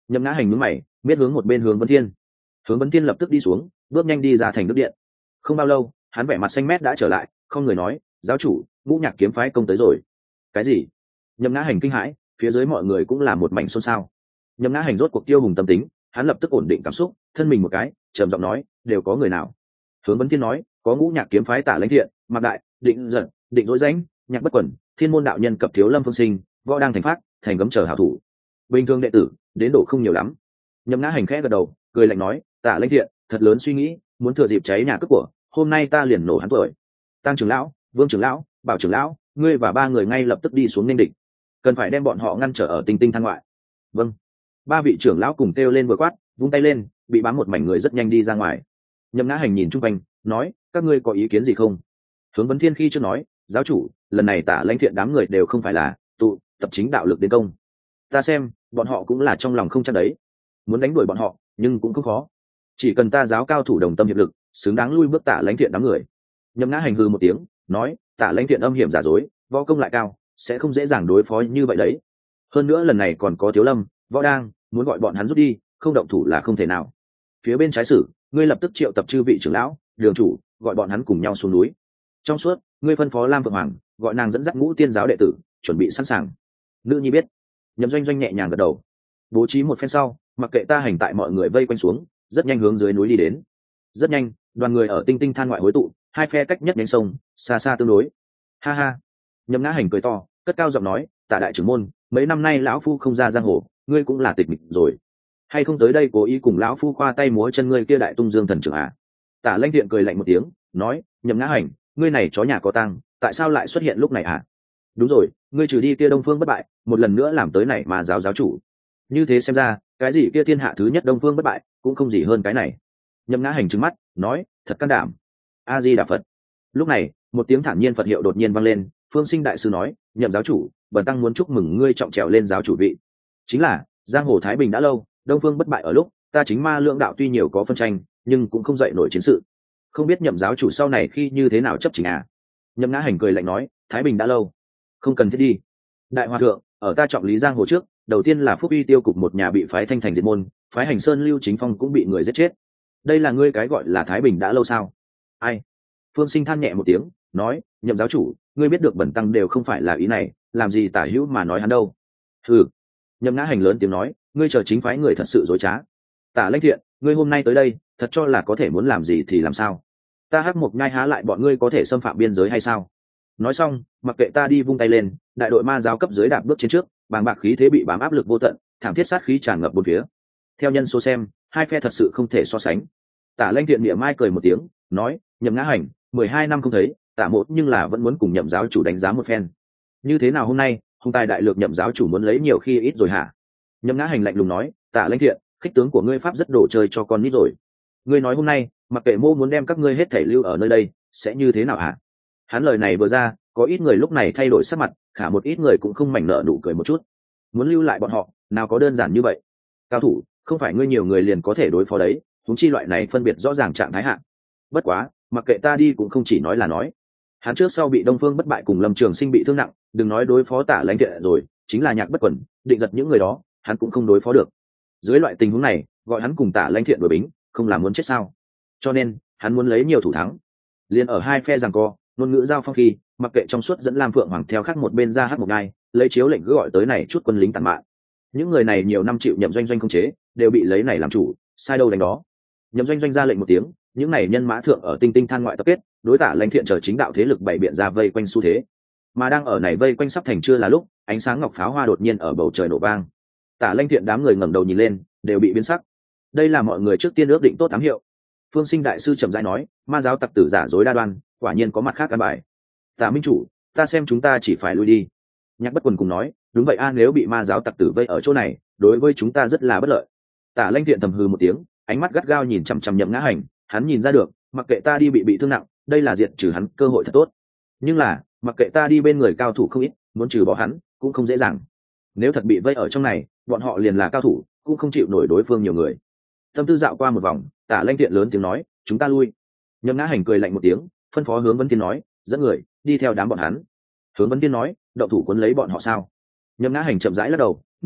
Speaker 1: Nhậm Ngã Hành nhướng mày, biết hướng một bên Hướng Vấn Thiên. Hướng Vấn Thiên lập tức đi xuống, bước nhanh đi ra thành đức điện. Không bao lâu, hắn vẻ mặt xanh mét đã trở lại, không người nói, giáo chủ, Ngũ Nhạc kiếm phái công tới rồi. Cái gì? Nhậm Ngã Hành kinh hãi, phía dưới mọi người cũng là một mảnh xôn xao. Nhậm Ngã Hành rốt cuộc tiêu hùng tâm tính, hắn lập tức ổn định cảm xúc, thân mình một cái, trầm giọng nói, đều có người nào? Hướng Vấn Thiên nói, có Ngũ Nhạc kiếm phái Tả Lãnh Thiện, Mạc Đại, Định Giật, Định Dối Rãnh, Nhạc Bất Quẩn, Thiên Môn đạo nhân Cập Thiếu Lâm Phương Sinh, Võ Đang Thành Phát, Thành Gấm chờ hảo thủ. Bình thường đệ tử, đến độ không nhiều lắm. Nhậm Ngã Hành khẽ gật đầu, cười lạnh nói, Tả Lãnh Thiện, thật lớn suy nghĩ, muốn thừa dịp cháy nhà cướp của, hôm nay ta liền nổ hắn tuổi. Tăng trưởng lão, Vương trưởng lão, Bảo trưởng lão, ngươi và ba người ngay lập tức đi xuống nên địch, cần phải đem bọn họ ngăn trở ở Tinh Tinh Thang ngoại. Vâng. Ba vị trưởng lão cùng kêu lên vừa quát, vung tay lên, bị bám một mảnh người rất nhanh đi ra ngoài. Nhậm Ngã Hành nhìn chung quanh, nói, các ngươi có ý kiến gì không? Hướng Vấn Thiên khi chưa nói, giáo chủ, lần này Tả Lãnh Thiện đám người đều không phải là tụ tập chính đạo lực đến công. Ta xem, bọn họ cũng là trong lòng không chắc đấy, muốn đánh đuổi bọn họ, nhưng cũng không khó. Chỉ cần ta giáo cao thủ đồng tâm hiệp lực, xứng đáng lui bước Tả Lãnh Thiện đám người. Nhậm Ngã Hành hừ một tiếng, nói, Tả Lãnh Thiện âm hiểm giả dối, võ công lại cao, sẽ không dễ dàng đối phó như vậy đấy. Hơn nữa lần này còn có Thiếu Lâm, Võ Đang, muốn gọi bọn hắn rút đi, không động thủ là không thể nào. Phía bên trái sử, ngươi lập tức triệu tập chư vị trưởng lão, đường chủ, gọi bọn hắn cùng nhau xuống núi. Trong suốt, ngươi phân phó Lam Phượng Hoàng, gọi nàng dẫn dắt Ngũ Tiên giáo đệ tử, chuẩn bị sẵn sàng. Nữ nhi biết. Nhậm Doanh Doanh nhẹ nhàng gật đầu. Bố trí một phen sau, mặc kệ ta hành tại mọi người vây quanh xuống, rất nhanh hướng dưới núi đi đến. Rất nhanh, đoàn người ở Tinh Tinh Than ngoại hối tụ, hai phe cách nhất nhánh sông, xa xa tương đối. Ha ha. Nhậm Ngã Hành cười to, cất cao giọng nói, Tả đại trưởng môn, mấy năm nay lão phu không ra giang hồ, ngươi cũng là tịch mịch rồi, hay không tới đây cố ý cùng lão phu khoa tay múa chân ngươi kia đại tung dương thần trưởng à? Tả Lãnh Thiện cười lạnh một tiếng, nói, Nhậm Ngã Hành, ngươi này chó nhà có tăng, tại sao lại xuất hiện lúc này à? Đúng rồi, ngươi trừ đi kia Đông Phương bất bại, một lần nữa làm tới này mà giáo giáo chủ. Như thế xem ra, cái gì kia thiên hạ thứ nhất Đông Phương bất bại, cũng không gì hơn cái này. Nhậm Ngã Hành trừng mắt, nói, thật can đảm. A Di Đà Phật. Lúc này, một tiếng thản nhiên Phật hiệu đột nhiên vang lên, Phương Sinh đại sư nói, Nhậm giáo chủ, bần tăng muốn chúc mừng ngươi trọng trèo lên giáo chủ vị. Chính là, giang hồ thái bình đã lâu, Đông Phương bất bại ở lúc, ta chính ma lượng đạo tuy nhiều có phân tranh, nhưng cũng không dậy nổi chiến sự. Không biết Nhậm giáo chủ sau này khi như thế nào chấp chính à? Nhậm Ngã Hành cười lạnh nói, thái bình đã lâu, không cần thiết đi. Đại hòa thượng, ở ta trọng lý giang hồ trước, đầu tiên là Phúc Uy tiêu cục một nhà bị phái Thanh Thành diệt môn, phái Hành Sơn Lưu Chính Phong cũng bị người giết chết. Đây là ngươi cái gọi là thái bình đã lâu sao? Ai? Phương Sinh than nhẹ một tiếng, nói, Nhậm giáo chủ, ngươi biết được bẩn tăng đều không phải là ý này, làm gì tả hữu mà nói hắn đâu? Hừ. Nhậm Ngã Hành lớn tiếng nói, ngươi chờ chính phái người thật sự dối trá. Tả Lãnh Thiện, ngươi hôm nay tới đây, thật cho là có thể muốn làm gì thì làm sao? Ta Hắc Mộc Nhai há lại bọn ngươi có thể xâm phạm biên giới hay sao? Nói xong, mặc kệ ta đi vung tay lên, đại đội ma giáo cấp dưới đạp bước trên trước, bàng bạc khí thế bị bám áp lực vô tận, thảm thiết sát khí tràn ngập bốn phía. Theo nhân số xem, hai phe thật sự không thể so sánh. Tả Lãnh Thiện miệng mai cười một tiếng, nói, Nhậm Ngã Hành, mười hai năm không thấy, Tả Mộ nhưng là vẫn muốn cùng Nhậm giáo chủ đánh giá một phen. Như thế nào hôm nay, hung tài đại lược Nhậm giáo chủ muốn lấy nhiều khi ít rồi hả? Nhậm Ngã Hành lạnh lùng nói, Tả Lãnh Thiện, khích tướng của ngươi pháp rất đổ chơi cho con nít rồi. Ngươi nói hôm nay, mặc kệ mô muốn đem các ngươi hết thảy lưu ở nơi đây, sẽ như thế nào hả? Hắn lời này vừa ra, có ít người lúc này thay đổi sắc mặt, khả một ít người cũng không mảnh nợ nụ cười một chút. Muốn lưu lại bọn họ, nào có đơn giản như vậy. Cao thủ, không phải ngươi nhiều người liền có thể đối phó đấy, huống chi loại này phân biệt rõ ràng trạng thái hạ. Bất quá, mặc kệ ta đi cũng không chỉ nói là nói. Hắn trước sau bị Đông Phương bất bại cùng Lâm Trường Sinh bị thương nặng, đừng nói đối phó Tả Lãnh Thiện rồi, chính là Nhạc Bất Quẩn, Định Giật những người đó, hắn cũng không đối phó được. Dưới loại tình huống này, gọi hắn cùng Tả Lãnh Thiện đối bính, không làm muốn chết sao? Cho nên, hắn muốn lấy nhiều thủ thắng. Liên ở hai phe giằng co, ngôn ngữ giao phong khi, mặc kệ trong suốt dẫn Lam Phượng Hoàng theo khác một bên ra Hắc Mộc Nhai, lấy chiếu lệnh cứ gọi tới này chút quân lính tàn mạng. Những người này nhiều năm chịu Nhậm Doanh Doanh khống chế, đều bị lấy này làm chủ, sai đâu đánh đó. Nhậm Doanh Doanh ra lệnh một tiếng, những này nhân mã thượng ở Tinh Tinh Than ngoại tập kết, đối Tả Lãnh Thiện chờ chính đạo thế lực bảy biện ra vây quanh xu thế. Mà đang ở này vây quanh sắp thành trưa là lúc, ánh sáng ngọc pháo hoa đột nhiên ở bầu trời nổ vang. Tả Lãnh Thiện đám người ngẩng đầu nhìn lên, đều bị biến sắc. Đây là mọi người trước tiên ước định tốt ám hiệu. Phương Sinh đại sư trầm rãi nói, ma giáo tặc tử giả dối đa đoan, quả nhiên có mặt khác căn bài. Tả minh chủ, ta xem chúng ta chỉ phải lui đi. Nhạc Bất Quần cùng nói, đúng vậy a, nếu bị ma giáo tặc tử vây ở chỗ này, đối với chúng ta rất là bất lợi. Tả Lãnh Thiện thầm hừ một tiếng, ánh mắt gắt gao nhìn chằm chằm Nhậm Ngã Hành, hắn nhìn ra được, mặc kệ ta đi bị bị thương nặng, đây là diệt trừ hắn cơ hội thật tốt. Nhưng là, mặc kệ ta đi bên người cao thủ không ít, muốn trừ bỏ hắn cũng không dễ dàng. Nếu thật bị vây ở trong này, bọn họ liền là cao thủ, cũng không chịu nổi đối phương nhiều người. Tâm tư dạo qua một vòng, Tả Lãnh Thiện lớn tiếng nói, chúng ta lui. Nhậm Ngã Hành cười lạnh một tiếng, phân phó Hướng Vấn Tiên nói, dẫn người đi theo đám bọn hắn. Hướng Vấn Tiên nói, động thủ cuốn lấy bọn họ sao? Nhậm Ngã Hành chậm rãi lắc đầu, nói,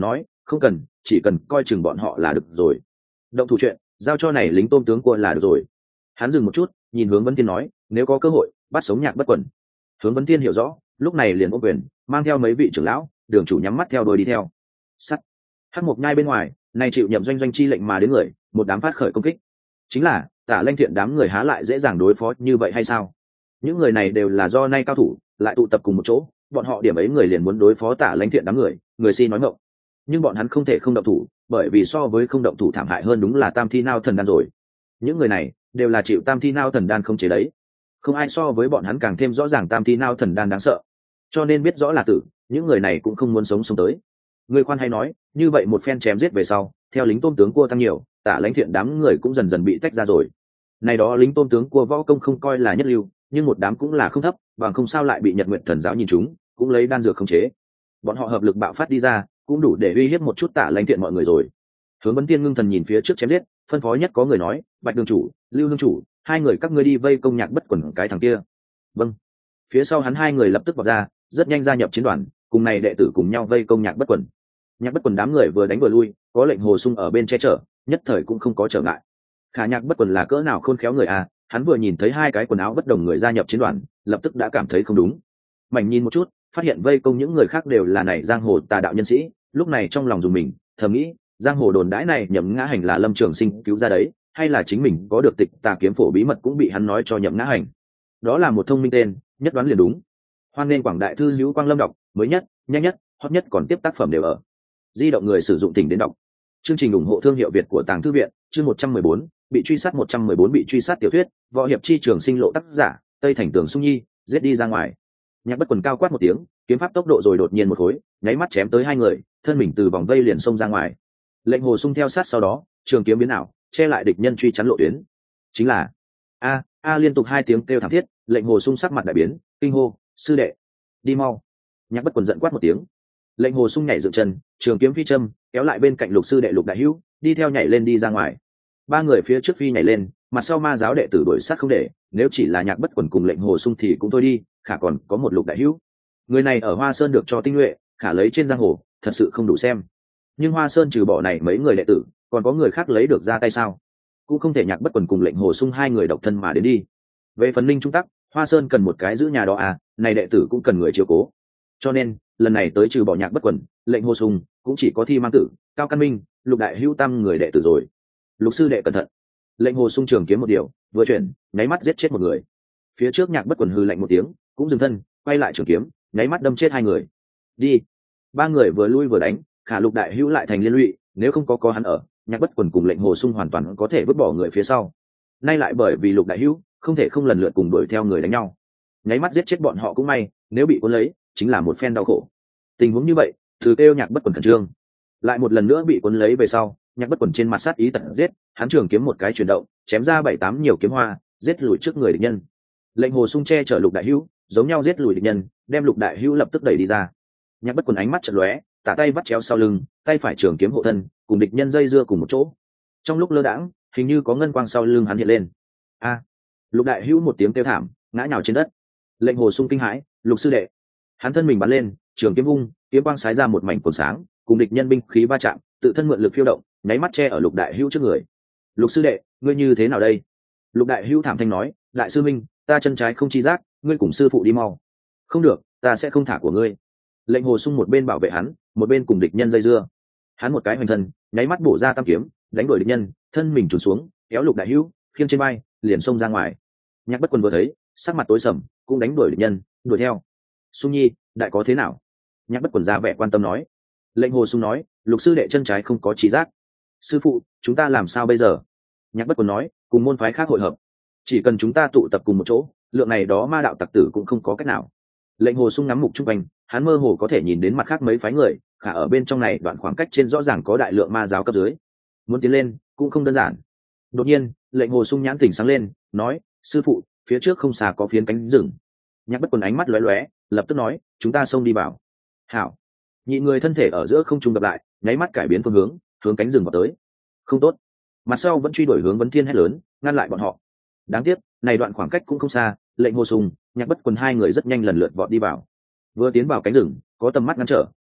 Speaker 1: không cần, chỉ cần coi chừng bọn họ là được rồi. Động thủ chuyện giao cho này lính tôm tướng cua là được rồi. Hắn dừng một chút, nhìn Hướng Vấn Thiên nói, nếu có cơ hội bắt sống Nhạc Bất Quần. Hướng Vấn Thiên hiểu rõ, lúc này liền ôm quyền, mang theo mấy vị trưởng lão, đường chủ nhắm mắt theo đuôi đi theo. Sắt. Hắc Mộc Nhai bên ngoài, này chịu nhậm doanh doanh chi lệnh mà đến người, một đám phát khởi công kích. Chính là Tả Lanh Thiện đám người há lại dễ dàng đối phó như vậy hay sao? Những người này đều là do nay cao thủ, lại tụ tập cùng một chỗ, bọn họ điểm ấy người liền muốn đối phó Tả Lanh Thiện đám người, người si nói ngọng. Nhưng bọn hắn không thể không động thủ, bởi vì so với không động thủ thảm hại hơn đúng là Tam Thi Nao Thần Đan rồi. Những người này đều là chịu Tam Thi Nao Thần Đan không chế đấy, không ai so với bọn hắn càng thêm rõ ràng Tam Thi Nao Thần Đan đáng sợ, cho nên biết rõ là tử, những người này cũng không muốn sống sống tới. Người khoan hay nói, như vậy một phen chém giết về sau, theo lính tôm tướng cua tăng nhiều, Tả Lãnh Thiện đám người cũng dần dần bị tách ra rồi. Này đó lính tôm tướng cua võ công không coi là nhất lưu, nhưng một đám cũng là không thấp, bằng không sao lại bị Nhật Nguyệt Thần giáo nhìn chúng, cũng lấy đan dược khống chế. Bọn họ hợp lực bạo phát đi ra, cũng đủ để uy hiếp một chút Tả Lãnh Thiện mọi người rồi. Hướng Vấn Tiên ngưng thần nhìn phía trước chém giết, phân phó nhất có người nói, Bạch đường chủ, Lưu Hương chủ, hai người các ngươi đi vây công Nhạc Bất Quần cái thằng kia. Vâng. Phía sau hắn hai người lập tức vào ra, rất nhanh gia nhập chiến đoàn, cùng này đệ tử cùng nhau vây công Nhạc Bất Quần. Nhạc Bất Quần đám người vừa đánh vừa lui, có lệnh Hồ Sung ở bên che chở, nhất thời cũng không có trở ngại. Khả Nhạc Bất Quần là cỡ nào khôn khéo người à, hắn vừa nhìn thấy hai cái quần áo bất đồng người gia nhập chiến đoàn, lập tức đã cảm thấy không đúng. Mảnh nhìn một chút, phát hiện vây công những người khác đều là này giang hồ tà đạo nhân sĩ, lúc này trong lòng dùng mình, thầm nghĩ, giang hồ đồn đãi này Nhậm Ngã Hành là Lâm Trường Sinh cứu ra đấy, hay là chính mình có được tịch tà kiếm phổ bí mật cũng bị hắn nói cho Nhậm Ngã Hành. Đó là một thông minh tên, nhất đoán liền đúng. Hoan nên quảng đại thư hữu Quang Lâm đọc, mới nhất, nhanh nhất, hot nhất còn tiếp tác phẩm đều ở. Di động người sử dụng tỉnh đến đọc. Chương trình ủng hộ thương hiệu Việt của Tàng Thư viện, chương một trăm mười bốn, bị truy sát một trăm mười bốn bị truy sát tiểu thuyết, võ hiệp chi trường sinh lộ tác giả, Tây Thành Tường Sung Nhi, giết đi ra ngoài. Nhạc Bất Quần cao quát một tiếng, kiếm pháp tốc độ rồi đột nhiên một khối, nháy mắt chém tới hai người, thân mình từ vòng vây liền xông ra ngoài. Lệnh Hồ Sung theo sát sau đó, trường kiếm biến ảo, che lại địch nhân truy chắn lộ tuyến. Chính là a a liên tục hai tiếng kêu thảm thiết, Lệnh Hồ Sung sắc mặt đại biến, kinh hô, sư đệ, đi mau. Nhạc Bất Quần giận quát một tiếng. Lệnh Hồ Sung nhảy dựng chân, trường kiếm phi châm, kéo lại bên cạnh Lục sư đệ Lục Đại Hữu, đi theo nhảy lên đi ra ngoài. Ba người phía trước phi nhảy lên, mặt sau ma giáo đệ tử đuổi sát không để, nếu chỉ là Nhạc Bất Quần cùng Lệnh Hồ Sung thì cũng thôi đi, khả còn có một Lục Đại Hữu. Người này ở Hoa Sơn được cho tinh nhuệ, khả lấy trên giang hồ, thật sự không đủ xem. Nhưng Hoa Sơn trừ bỏ này mấy người đệ tử, còn có người khác lấy được ra tay sao? Cũng không thể Nhạc Bất Quần cùng Lệnh Hồ Sung hai người độc thân mà đến đi. Về phần Ninh Trung Tắc, Hoa Sơn cần một cái giữ nhà đó à, này đệ tử cũng cần người chiếu cố. Cho nên, lần này tới trừ bỏ Nhạc Bất Quần, Lệnh Hồ Sung cũng chỉ có Thi Mang Tử, Cao Căn Minh, Lục Đại Hữu tam người đệ tử rồi. Lục sư đệ cẩn thận. Lệnh Hồ Sung trường kiếm một điều, vừa chuyển, nháy mắt giết chết một người. Phía trước Nhạc Bất Quần hừ lạnh một tiếng, cũng dừng thân, quay lại trường kiếm, nháy mắt đâm chết hai người. Đi. Ba người vừa lui vừa đánh, khả Lục Đại Hữu lại thành liên lụy, nếu không có có hắn ở, Nhạc Bất Quần cùng Lệnh Hồ Sung hoàn toàn có thể vứt bỏ người phía sau. Nay lại bởi vì Lục Đại Hữu không thể không lần lượt cùng đuổi theo người đánh nhau, nháy mắt giết chết bọn họ cũng may, nếu bị cuốn lấy chính là một phen đau khổ. Tình huống như vậy, từ kêu Nhạc Bất Quần khẩn trương. Lại một lần nữa bị cuốn lấy về sau, Nhạc Bất Quần trên mặt sát ý tận giết, hắn trường kiếm một cái chuyển động, chém ra bảy tám nhiều kiếm hoa, giết lùi trước người địch nhân. Lệnh Hồ Sung che chở Lục Đại Hữu, giống nhau giết lùi địch nhân, đem Lục Đại Hữu lập tức đẩy đi ra. Nhạc Bất Quần ánh mắt chợt lóe, tả tay vắt chéo sau lưng, tay phải trường kiếm hộ thân, cùng địch nhân dây dưa cùng một chỗ. Trong lúc lơ đãng, hình như có ngân quang sau lưng hắn hiện lên. A! Lục Đại Hữu một tiếng kêu thảm, ngã nhào trên đất. Lệnh Hồ Sung kinh hãi, Lục sư đệ. Hắn thân mình bắn lên, trường kiếm vung, kiếm quang sái ra một mảnh cột sáng, cùng địch nhân binh khí va chạm, tự thân mượn lực phiêu động, nháy mắt che ở Lục Đại Hữu trước người. Lục sư đệ, ngươi như thế nào đây? Lục Đại Hữu thảm thanh nói, đại sư minh, ta chân trái không chi giác, ngươi cùng sư phụ đi mau. Không được, ta sẽ không thả của ngươi. Lệnh Hồ Sung một bên bảo vệ hắn, một bên cùng địch nhân dây dưa. Hắn một cái hoành thân, nháy mắt bổ ra tam kiếm, đánh đuổi địch nhân, thân mình trùn xuống, kéo Lục Đại Hữu khiêng trên vai, liền xông ra ngoài. Nhạc Bất Quần vừa thấy, sắc mặt tối sầm, cũng đánh đuổi địch nhân, đuổi theo. Sung Nhi, đại có thế nào? Nhạc Bất Quần ra vẻ quan tâm nói. Lệnh Hồ Sung nói, Lục sư đệ chân trái không có trí giác. Sư phụ, chúng ta làm sao bây giờ? Nhạc Bất Quần nói, cùng môn phái khác hội hợp, chỉ cần chúng ta tụ tập cùng một chỗ, lượng này đó ma đạo tặc tử cũng không có cách nào. Lệnh Hồ Sung ngắm mục chung quanh, hắn mơ hồ có thể nhìn đến mặt khác mấy phái người, khả ở bên trong này đoạn khoảng cách trên rõ ràng có đại lượng ma giáo cấp dưới, muốn tiến lên cũng không đơn giản. Đột nhiên, Lệnh Hồ Sung nhãn tỉnh sáng lên, nói, sư phụ, phía trước không xa có phiến cánh rừng. Nhạc Bất Quần ánh mắt lóe lóe, lập tức nói, chúng ta xông đi vào. Hảo. Nhị người thân thể ở giữa không trung gặp lại, nháy mắt cải biến phương hướng, hướng cánh rừng vào tới. Không tốt. Mặt sau vẫn truy đuổi hướng Vấn Thiên hét lớn, ngăn lại bọn họ. Đáng tiếc, này đoạn khoảng cách cũng không xa, Lệnh Hồ Sung, Nhạc Bất Quần hai người rất nhanh lần lượt vọt đi vào. Vừa tiến vào cánh rừng, có tầm mắt ngăn trở,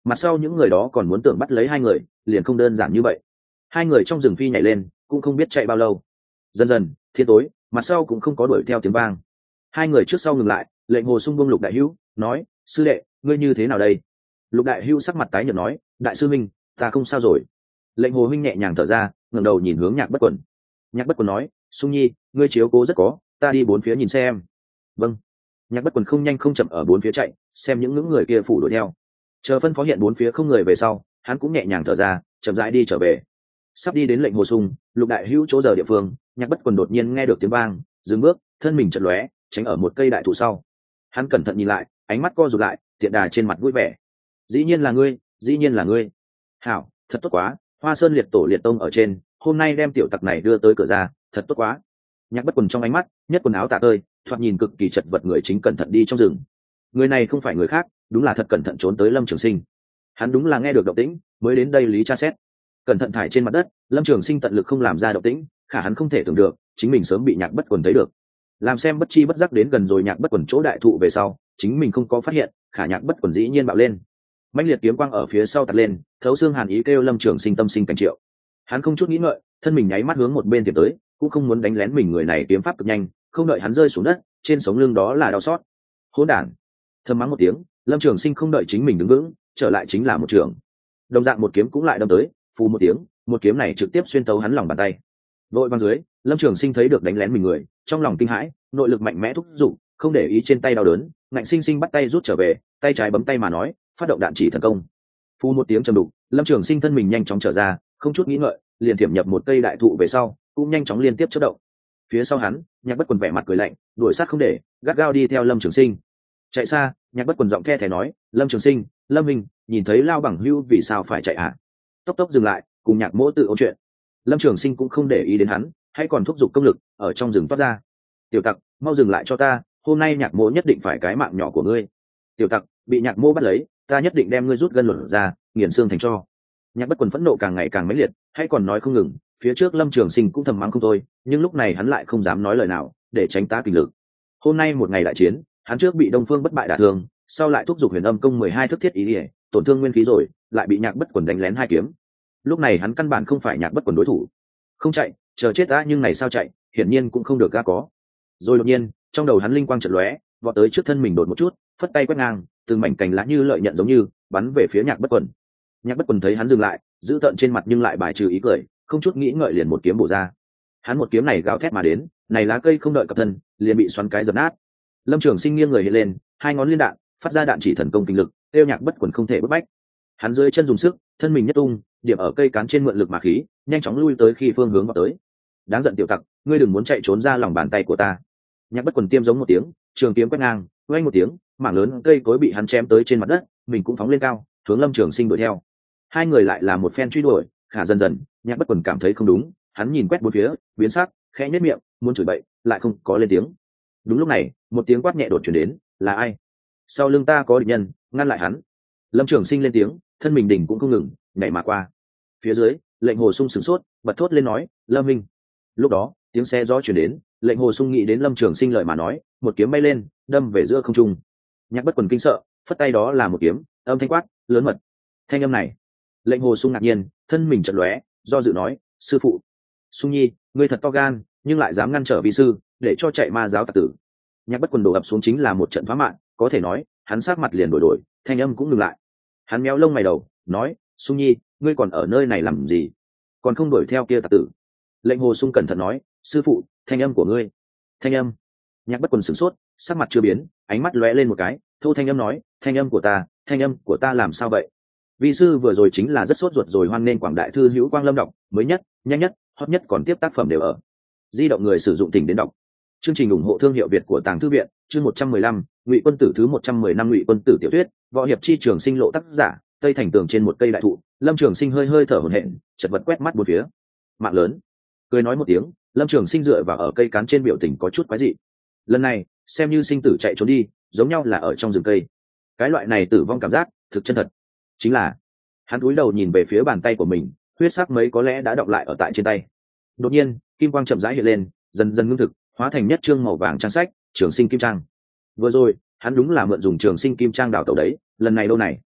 Speaker 1: mặt sau những người đó còn muốn tưởng bắt lấy hai người, liền không đơn giản như vậy. Hai người trong rừng phi nhảy lên, cũng không biết chạy bao lâu. Dần dần thiên tối, mặt sau cũng không có đuổi theo tiếng vang. Hai người trước sau ngừng lại, Lệnh Hồ Sung buông Lục Đại Hữu, nói: sư đệ, ngươi như thế nào đây? Lục Đại Hữu sắc mặt tái nhợt nói: đại sư minh, ta không sao rồi. Lệnh Hồ huynh nhẹ nhàng thở ra, ngẩng đầu nhìn hướng Nhạc Bất Quần. Nhạc Bất Quần nói: Sung nhi, ngươi chiếu cố rất có, ta đi bốn phía nhìn xem. Vâng. Nhạc Bất Quần không nhanh không chậm ở bốn phía chạy, xem những ngưỡng người kia phủ đuổi theo. Chờ phân phó hiện bốn phía không người về sau, hắn cũng nhẹ nhàng thở ra, chậm rãi đi trở về. Sắp đi đến Lệnh Hồ Sung, Lục Đại Hữu chỗ giờ địa phương, Nhạc Bất Quần đột nhiên nghe được tiếng vang, dừng bước, thân mình chợt lóe, tránh ở một cây đại thụ sau. Hắn cẩn thận nhìn lại, ánh mắt co rụt lại, tiện đà trên mặt vui vẻ. Dĩ nhiên là ngươi, dĩ nhiên là ngươi. Hảo, thật tốt quá, Hoa Sơn liệt tổ liệt tông ở trên, hôm nay đem tiểu tặc này đưa tới cửa ra, thật tốt quá. Nhạc Bất Quần trong ánh mắt, nhất quần áo tả tơi, thoạt nhìn cực kỳ chật vật người chính cẩn thận đi trong rừng. Người này không phải người khác, đúng là thật cẩn thận trốn tới Lâm Trường Sinh. Hắn đúng là nghe được động tĩnh, mới đến đây lý tra xét. Cẩn thận thải trên mặt đất, Lâm Trường Sinh tận lực không làm ra động tĩnh, khả hắn không thể tưởng được, chính mình sớm bị Nhạc Bất Quần thấy được. Làm xem bất chi bất giác đến gần rồi Nhạc Bất Quần chỗ đại thụ về sau, chính mình không có phát hiện, khả Nhạc Bất Quần dĩ nhiên bạo lên. Mãnh liệt kiếm quang ở phía sau tạt lên, thấu xương hàn ý kêu Lâm Trường Sinh tâm sinh cảnh triệu. Hắn không chút nghĩ ngợi, thân mình nháy mắt hướng một bên tìm tới, cũng không muốn đánh lén mình. Người này kiếm pháp cực nhanh, không đợi hắn rơi xuống đất, trên sống lưng đó là đau xót. Hỗn đản! Thầm mắng một tiếng, Lâm Trường Sinh không đợi chính mình đứng vững, trở lại chính là một trường. Đồng dạng một kiếm cũng lại đâm tới, phù một tiếng, một kiếm này trực tiếp xuyên tấu hắn lòng bàn tay. Vội vàng dưới, Lâm Trường Sinh thấy được đánh lén mình người, trong lòng kinh hãi, nội lực mạnh mẽ thúc giục, không để ý trên tay đau đớn, ngạnh sinh sinh bắt tay rút trở về, tay trái bấm tay mà nói, phát động đạn chỉ thần công. Phù một tiếng trầm đục, Lâm Trường Sinh thân mình nhanh chóng trở ra, không chút nghĩ ngợi, liền thiểm nhập một cây đại thụ về sau, cũng nhanh chóng liên tiếp chớp động. Phía sau hắn, Nhạc Bất Quần vẻ mặt cười lạnh, đuổi sát không để, gắt gao đi theo Lâm Trường Sinh. Chạy xa, Nhạc Bất Quần giọng the thé nói: Lâm Trường Sinh, Lâm Minh, nhìn thấy lao bằng hưu vì sao phải chạy hả? Tốc tốc dừng lại, cùng Nhạc Mỗ tự ôn chuyện. Lâm Trường Sinh cũng không để ý đến hắn, hay còn thúc giục công lực ở trong rừng toát ra. Tiểu tặc, mau dừng lại cho ta, hôm nay Nhạc Mỗ nhất định phải cái mạng nhỏ của ngươi. Tiểu tặc, bị Nhạc Mỗ bắt lấy, ta nhất định đem ngươi rút gân lột ra, nghiền xương thành tro. Nhạc Bất Quần phẫn nộ càng ngày càng mãnh liệt, hay còn nói không ngừng. Phía trước Lâm Trường Sinh cũng thầm mắng không thôi, nhưng lúc này hắn lại không dám nói lời nào, để tránh tá kình lực. Hôm nay một ngày đại chiến, hắn trước bị Đông Phương bất bại đả thương, sau lại thúc giục Huyền Âm công mười hai thức thiết ý ỉa, tổn thương nguyên khí rồi, lại bị Nhạc Bất Quần đánh lén hai kiếm. Lúc này hắn căn bản không phải Nhạc Bất Quần đối thủ. Không chạy, chờ chết đã, nhưng này sao chạy, hiển nhiên cũng không được ga có. Rồi đột nhiên, trong đầu hắn linh quang chợt lóe, vọt tới trước thân mình đột một chút, phất tay quét ngang, từng mảnh cành lá như lợi nhận giống như bắn về phía Nhạc Bất Quần. Nhạc Bất Quần thấy hắn dừng lại, giữ tợn trên mặt nhưng lại bài trừ ý cười, không chút nghĩ ngợi liền một kiếm bổ ra. Hắn một kiếm này gào thét mà đến, này lá cây không đợi cập thân, liền bị xoắn cái dập nát. Lâm Trường Sinh nghiêng người hiện lên, hai ngón liên đạn, phát ra đạn chỉ thần công kinh lực, tiêu Nhạc Bất Quần không thể bứt bách. Hắn dưới chân dùng sức, thân mình nhất tung, điểm ở cây cán trên mượn lực mà khí, nhanh chóng lui tới khi phương hướng vào tới. Đáng giận tiểu tặc, ngươi đừng muốn chạy trốn ra lòng bàn tay của ta. Nhạc Bất Quần tiêm giống một tiếng, trường kiếm quét ngang, oanh một tiếng, mảng lớn cây cối bị hắn chém tới trên mặt đất, mình cũng phóng lên cao, hướng Lâm Trường Sinh đuổi theo. Hai người lại là một phen truy đuổi, khả dần dần, Nhạc Bất Quần cảm thấy không đúng, hắn nhìn quét bốn phía, biến sắc, khẽ nhếch miệng, muốn chửi bậy, lại không có lên tiếng. Đúng lúc này, một tiếng quát nhẹ đột truyền đến, là ai? Sau lưng ta có địch nhân, ngăn lại hắn. Lâm Trường Sinh lên tiếng, thân mình đỉnh cũng không ngừng, nhảy mà qua. Phía dưới, Lệnh Hồ Sung sửng sốt, bật thốt lên nói: Lâm Minh. Lúc đó, tiếng xe gió truyền đến, Lệnh Hồ Sung nghĩ đến Lâm Trường Sinh lời mà nói, một kiếm bay lên, đâm về giữa không trung. Nhạc Bất Quần kinh sợ, phất tay đó là một kiếm, âm thanh quát, lớn mật. Thanh âm này, Lệnh Hồ Sung ngạc nhiên, thân mình chợt lóe, do dự nói: sư phụ, Sung nhi, ngươi thật to gan, nhưng lại dám ngăn trở vi sư, để cho chạy ma giáo tặc tử. Nhạc Bất Quần đổ ập xuống chính là một trận phá mạng, có thể nói, hắn sát mặt liền đổi đổi, thanh âm cũng ngừng lại. Hắn méo lông mày đầu, nói: Sung nhi, ngươi còn ở nơi này làm gì, còn không đuổi theo kia tặc tử? Lệnh Hồ Sung cẩn thận nói: sư phụ, thanh âm của ngươi. Thanh âm? Nhạc Bất Quần sửng sốt, sắc mặt chưa biến, ánh mắt lóe lên một cái, thô thanh âm nói: thanh âm của ta, thanh âm của ta làm sao vậy? Vi sư vừa rồi chính là rất sốt ruột rồi, hoan nên quảng đại thư hữu Quang Lâm đọc mới nhất, nhanh nhất, hot nhất, còn tiếp tác phẩm đều ở di động người sử dụng tỉnh đến đọc. Chương trình ủng hộ thương hiệu Việt của Tàng Thư viện, chương một trăm mười lăm, Ngụy Quân Tử thứ một trăm mười năm Ngụy Quân Tử tiểu thuyết, võ hiệp chi trường sinh lộ tác giả, Tây Thành Tường trên một cây đại thụ, Lâm Trường Sinh hơi hơi thở hổn hển, chợt vật quét mắt bốn phía. Mạng lớn. Cười nói một tiếng, Lâm Trường Sinh dựa vào ở cây cán trên, biểu tình có chút quái dị. Lần này, xem như sinh tử chạy trốn đi, giống nhau là ở trong rừng cây. Cái loại này tử vong cảm giác, thực chân thật. Chính là, hắn cúi đầu nhìn về phía bàn tay của mình, huyết sắc mấy có lẽ đã đọng lại ở tại trên tay. Đột nhiên, kim quang chậm rãi hiện lên, dần dần ngưng thực, hóa thành nhất chương màu vàng trang sách, Trường Sinh Kim Trang. Vừa rồi, hắn đúng là mượn dùng Trường Sinh Kim Trang đào tẩu đấy, lần này đâu này,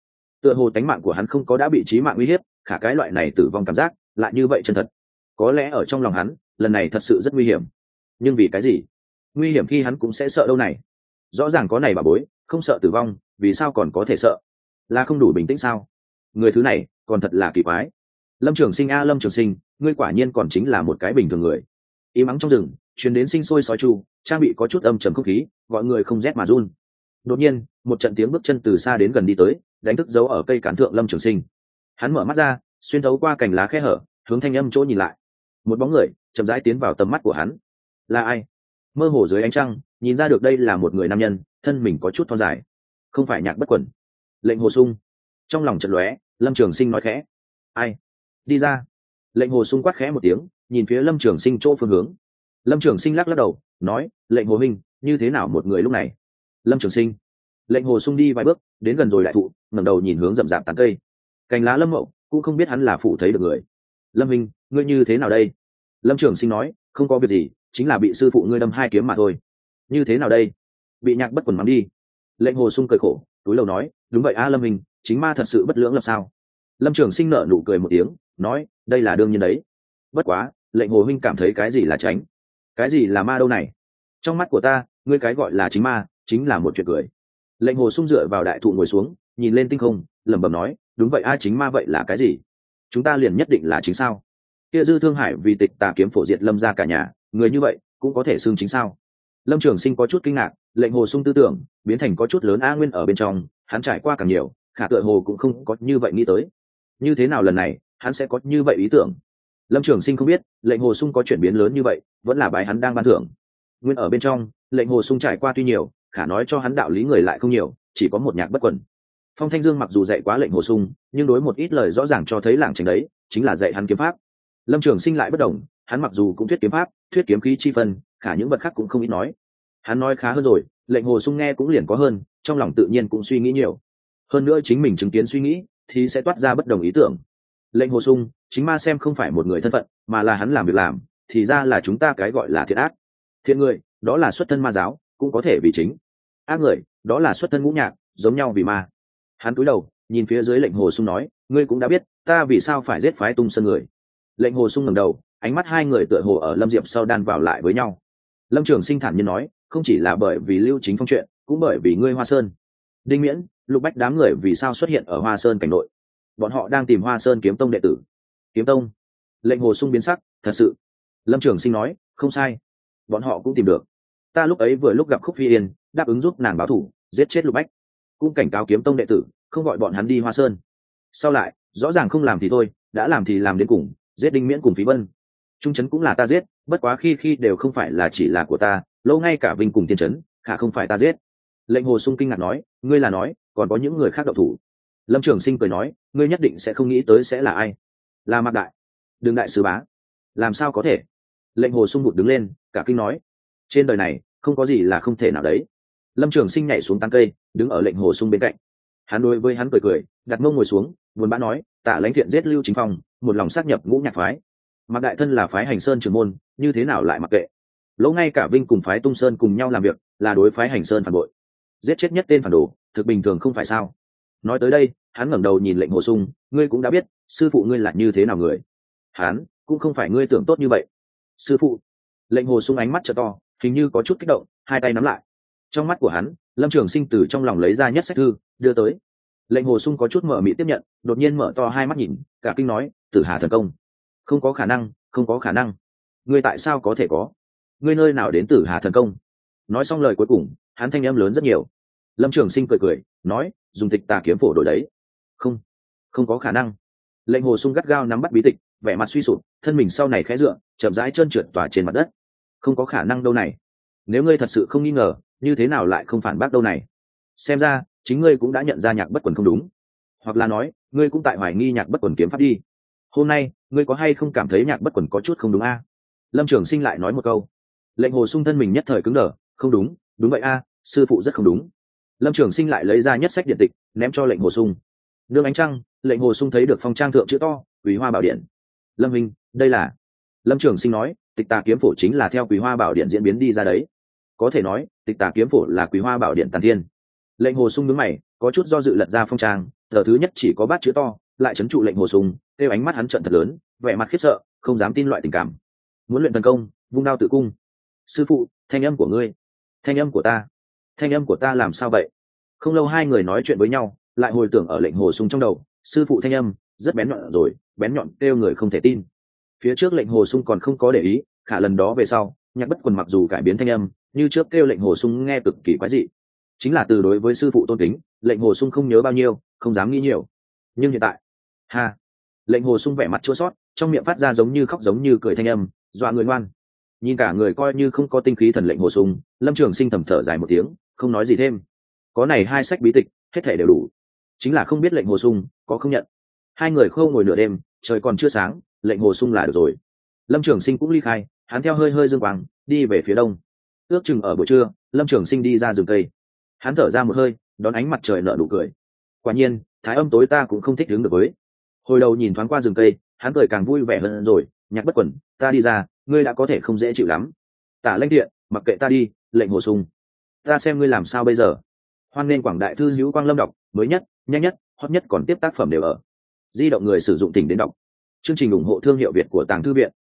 Speaker 1: tựa hồ tánh mạng của hắn không có đã bị chí mạng uy hiếp, khả cái loại này tử vong cảm giác lại như vậy chân thật. Có lẽ ở trong lòng hắn lần này thật sự rất nguy hiểm, nhưng vì cái gì nguy hiểm khi hắn cũng sẽ sợ đâu này? Rõ ràng có này bà bối không sợ tử vong, vì sao còn có thể sợ? Là không đủ bình tĩnh sao? Người thứ này còn thật là kỳ quái. Lâm Trường Sinh a Lâm Trường Sinh, ngươi quả nhiên còn chính là một cái bình thường người. Im ắng trong rừng truyền đến sinh sôi sói chu, trang bị có chút âm trầm không khí, gọi người không rét mà run. Đột nhiên một trận tiếng bước chân từ xa đến gần đi tới, đánh thức dấu ở cây cán thượng Lâm Trường Sinh. Hắn mở mắt ra, xuyên thấu qua cành lá khe hở, hướng thanh âm chỗ nhìn lại. Một bóng người chậm rãi tiến vào tầm mắt của hắn. Là ai? Mơ hồ dưới ánh trăng nhìn ra được đây là một người nam nhân, thân mình có chút thon dài. Không phải Nhạc Bất Quần. Lệnh Hồ Sung. Trong lòng chợt lóe, Lâm Trường Sinh nói khẽ. Ai? Đi ra. Lệnh Hồ Sung quát khẽ một tiếng, nhìn phía Lâm Trường Sinh chỗ phương hướng. Lâm Trường Sinh lắc lắc đầu, nói, Lệnh Hồ huynh, như thế nào một người lúc này? Lâm Trường Sinh. Lệnh Hồ Sung đi vài bước đến gần rồi đại thụ, ngẩng đầu nhìn hướng rậm rạp tán cây. Cành lá Lâm Mậu cũng không biết hắn là phụ thấy được người. Lâm huynh, ngươi như thế nào đây? Lâm Trường Sinh nói, không có việc gì, chính là bị sư phụ ngươi đâm hai kiếm mà thôi. Như thế nào đây? Bị Nhạc Bất Quần mắng đi. Lệnh Hồ Sung cười khổ, túi lầu nói, đúng vậy a Lâm huynh, chính ma thật sự bất lưỡng lập sao? Lâm Trường Sinh nở nụ cười một tiếng, nói, đây là đương nhiên đấy. Bất quá, Lệnh Hồ huynh cảm thấy cái gì là tránh, cái gì là ma đâu này? Trong mắt của ta, ngươi cái gọi là chính ma, chính là một chuyện cười. Lệnh Hồ Sung dựa vào đại thụ ngồi xuống, nhìn lên tinh không, lẩm bẩm nói, đúng vậy a chính ma vậy là cái gì? Chúng ta liền nhất định là chính sao? Kia Dư Thương Hải vì Tịch Tà kiếm phổ diệt Lâm gia cả nhà, người như vậy cũng có thể xưng chính sao? Lâm Trường Sinh có chút kinh ngạc, Lệnh Hồ Sung tư tưởng biến thành có chút lớn a nguyên ở bên trong, hắn trải qua càng nhiều, khả tựa hồ cũng không có như vậy nghĩ tới. Như thế nào lần này hắn sẽ có như vậy ý tưởng? Lâm Trường Sinh không biết Lệnh Hồ Sung có chuyển biến lớn như vậy, vẫn là bái hắn đang ban thưởng. Nguyên ở bên trong, Lệnh Hồ Sung trải qua tuy nhiều, khả nói cho hắn đạo lý người lại không nhiều, chỉ có một Nhạc Bất Quần. Phong Thanh Dương mặc dù dạy quá Lệnh Hồ Sung, nhưng đối một ít lời rõ ràng cho thấy lảng tránh đấy, chính là dạy hắn kiếm pháp. Lâm Trường Sinh lại bất đồng, hắn mặc dù cũng thuyết kiếm pháp, thuyết kiếm khí chi phân, khả những vật khác cũng không ít nói. Hắn nói khá hơn rồi, Lệnh Hồ Sung nghe cũng liền có hơn, trong lòng tự nhiên cũng suy nghĩ nhiều. Hơn nữa chính mình chứng kiến suy nghĩ, thì sẽ toát ra bất đồng ý tưởng. Lệnh Hồ Sung, chính ma xem không phải một người thân phận, mà là hắn làm việc làm, thì ra là chúng ta cái gọi là thiện ác. Thiện người, đó là xuất thân ma giáo, cũng có thể vì chính. Ác người, đó là xuất thân ngũ nhạc, giống nhau vì ma. Hắn cúi đầu, nhìn phía dưới Lệnh Hồ Sung nói, ngươi cũng đã biết, ta vì sao phải giết phái Tung Sơn người. Lệnh Hồ Sung ngẩng đầu, ánh mắt hai người tựa hồ ở Lâm Diệp sau đan vào lại với nhau. Lâm Trường Sinh thản nhiên nói, không chỉ là bởi vì Lưu Chính Phong chuyện, cũng bởi vì ngươi Hoa Sơn. Đinh Miễn, Lục Bách đám người vì sao xuất hiện ở Hoa Sơn cảnh nội? Bọn họ đang tìm Hoa Sơn kiếm tông đệ tử. Kiếm tông? Lệnh Hồ Sung biến sắc, thật sự. Lâm Trường Sinh nói, không sai, bọn họ cũng tìm được. Ta lúc ấy vừa lúc gặp Khúc Phi Yên, đáp ứng giúp nàng báo thù, giết chết Lục Bách, cũng cảnh cáo kiếm tông đệ tử không gọi bọn hắn đi Hoa Sơn. Sau lại rõ ràng không làm thì thôi, đã làm thì làm đến cùng, giết Đinh Miễn cùng Phí Vân. Trung trấn cũng là ta giết, bất quá khi khi đều không phải là chỉ là của ta, lâu ngay cả Vinh cùng Tiên trấn, khả không phải ta giết. Lệnh Hồ Sung kinh ngạc nói, ngươi là nói còn có những người khác động thủ? Lâm Trường Sinh cười nói, ngươi nhất định sẽ không nghĩ tới sẽ là ai. Là Mạc Đại, Đường đại sứ bá. Làm sao có thể? Lệnh Hồ Sung bụt đứng lên, cả kinh nói, trên đời này không có gì là không thể nào đấy. Lâm Trường Sinh nhảy xuống tán cây, đứng ở Lệnh Hồ Sung bên cạnh. Hắn đối với hắn cười cười, đặt mông ngồi xuống, buồn bã nói, Tạ Lãnh Thiện giết Lưu Chính Phong, một lòng sát nhập ngũ nhạc phái. Mạc Đại thân là phái Hành Sơn trưởng môn, như thế nào lại mặc kệ? Lỗ ngay cả Vinh cùng phái Tung Sơn cùng nhau làm việc, là đối phái Hành Sơn phản bội, giết chết nhất tên phản đồ, thực bình thường không phải sao? Nói tới đây, hắn ngẩng đầu nhìn Lệnh Hồ Sung, ngươi cũng đã biết sư phụ ngươi là như thế nào người. Hắn cũng không phải ngươi tưởng tốt như vậy. Sư phụ? Lệnh Hồ Sung ánh mắt trợ to, hình như có chút kích động, hai tay nắm lại. Trong mắt của hắn, Lâm Trường Sinh từ trong lòng lấy ra nhất sách thư, đưa tới. Lệnh Hồ Sung có chút mở mị tiếp nhận, đột nhiên mở to hai mắt nhìn, cả kinh nói, Tử Hà thần công? Không có khả năng, không có khả năng. Ngươi tại sao có thể có? Ngươi nơi nào đến Tử Hà thần công? Nói xong lời cuối cùng, hắn thanh âm lớn rất nhiều. Lâm Trường Sinh cười cười, nói, dùng Tịch Tà kiếm phổ đổi đấy. Không, không có khả năng. Lệnh Hồ Sung gắt gao nắm bắt bí tịch, vẻ mặt suy sụp, thân mình sau này khẽ dựa, chậm rãi trơn trượt tỏa trên mặt đất. Không có khả năng đâu này. Nếu ngươi thật sự không nghi ngờ, như thế nào lại không phản bác đâu này? Xem ra chính ngươi cũng đã nhận ra Nhạc Bất Quần không đúng, hoặc là nói ngươi cũng tại hoài nghi Nhạc Bất Quần kiếm pháp đi. Hôm nay ngươi có hay không cảm thấy Nhạc Bất Quần có chút không đúng a? Lâm Trường Sinh lại nói một câu. Lệnh Hồ Sung thân mình nhất thời cứng đờ, không đúng, đúng vậy a, sư phụ rất không đúng. Lâm Trường Sinh lại lấy ra nhất sách điện tịch, ném cho Lệnh Hồ Sung. Nương ánh trăng, Lệnh Hồ Sung thấy được phong trang thượng chữ to, Quý Hoa Bảo Điện. Lâm Minh, đây là... Lâm Trường Sinh nói, Tịch Tà kiếm phổ chính là theo Quý Hoa Bảo Điện diễn biến đi ra đấy. Có thể nói, Tịch Tà kiếm phổ là Quý Hoa Bảo Điện tàn thiên. Lệnh Hồ Sung nhướng mày, có chút do dự lật ra phong trang, tờ thứ nhất chỉ có bát chữ to lại trấn trụ lệnh hồ sung, kêu ánh mắt hắn trận thật lớn, vẻ mặt khiếp sợ, không dám tin loại tình cảm. Muốn luyện tấn công, vung đao tự cung. Sư phụ, thanh âm của ngươi, thanh âm của ta, thanh âm của ta làm sao vậy? Không lâu hai người nói chuyện với nhau, lại hồi tưởng ở lệnh hồ sung trong đầu, sư phụ thanh âm rất bén nhọn rồi, bén nhọn kêu người không thể tin. Phía trước lệnh hồ sung còn không có để ý, khả lần đó về sau, Nhạc Bất Quần mặc dù cải biến thanh âm, như trước kêu lệnh hồ sung nghe cực kỳ quái dị. Chính là từ đối với sư phụ tôn kính, lệnh hồ sung không nhớ bao nhiêu, không dám nghĩ nhiều. Nhưng hiện tại, ha, lệnh hồ sung vẻ mặt chua sót, trong miệng phát ra giống như khóc giống như cười thanh âm, dọa người ngoan. Nhìn cả người coi như không có tinh khí thần lệnh hồ sung, Lâm Trường Sinh thầm thở dài một tiếng, không nói gì thêm. Có này hai sách bí tịch, hết thể đều đủ. Chính là không biết lệnh hồ sung có không nhận. Hai người khâu ngồi nửa đêm, trời còn chưa sáng, lệnh hồ sung là được rồi. Lâm Trường Sinh cũng ly khai, hắn theo hơi hơi dương quang đi về phía đông. Ước chừng ở buổi trưa, Lâm Trường Sinh đi ra rừng cây, hắn thở ra một hơi, đón ánh mặt trời nở nụ cười. Quả nhiên, thái âm tối ta cũng không thích đứng được với. Hồi đầu nhìn thoáng qua rừng cây, hắn cười càng vui vẻ hơn rồi. Nhạc Bất Quần, ta đi ra, ngươi đã có thể không dễ chịu lắm. Tả Lãnh Điện, mặc kệ ta đi. Lệnh hồ sung, ta xem ngươi làm sao bây giờ. Hoan nên quảng đại thư hữu quang lâm đọc mới nhất, nhanh nhất, hot nhất, còn tiếp tác phẩm đều ở di động người sử dụng tỉnh đến đọc. Chương trình ủng hộ thương hiệu Việt của Tàng Thư Viện.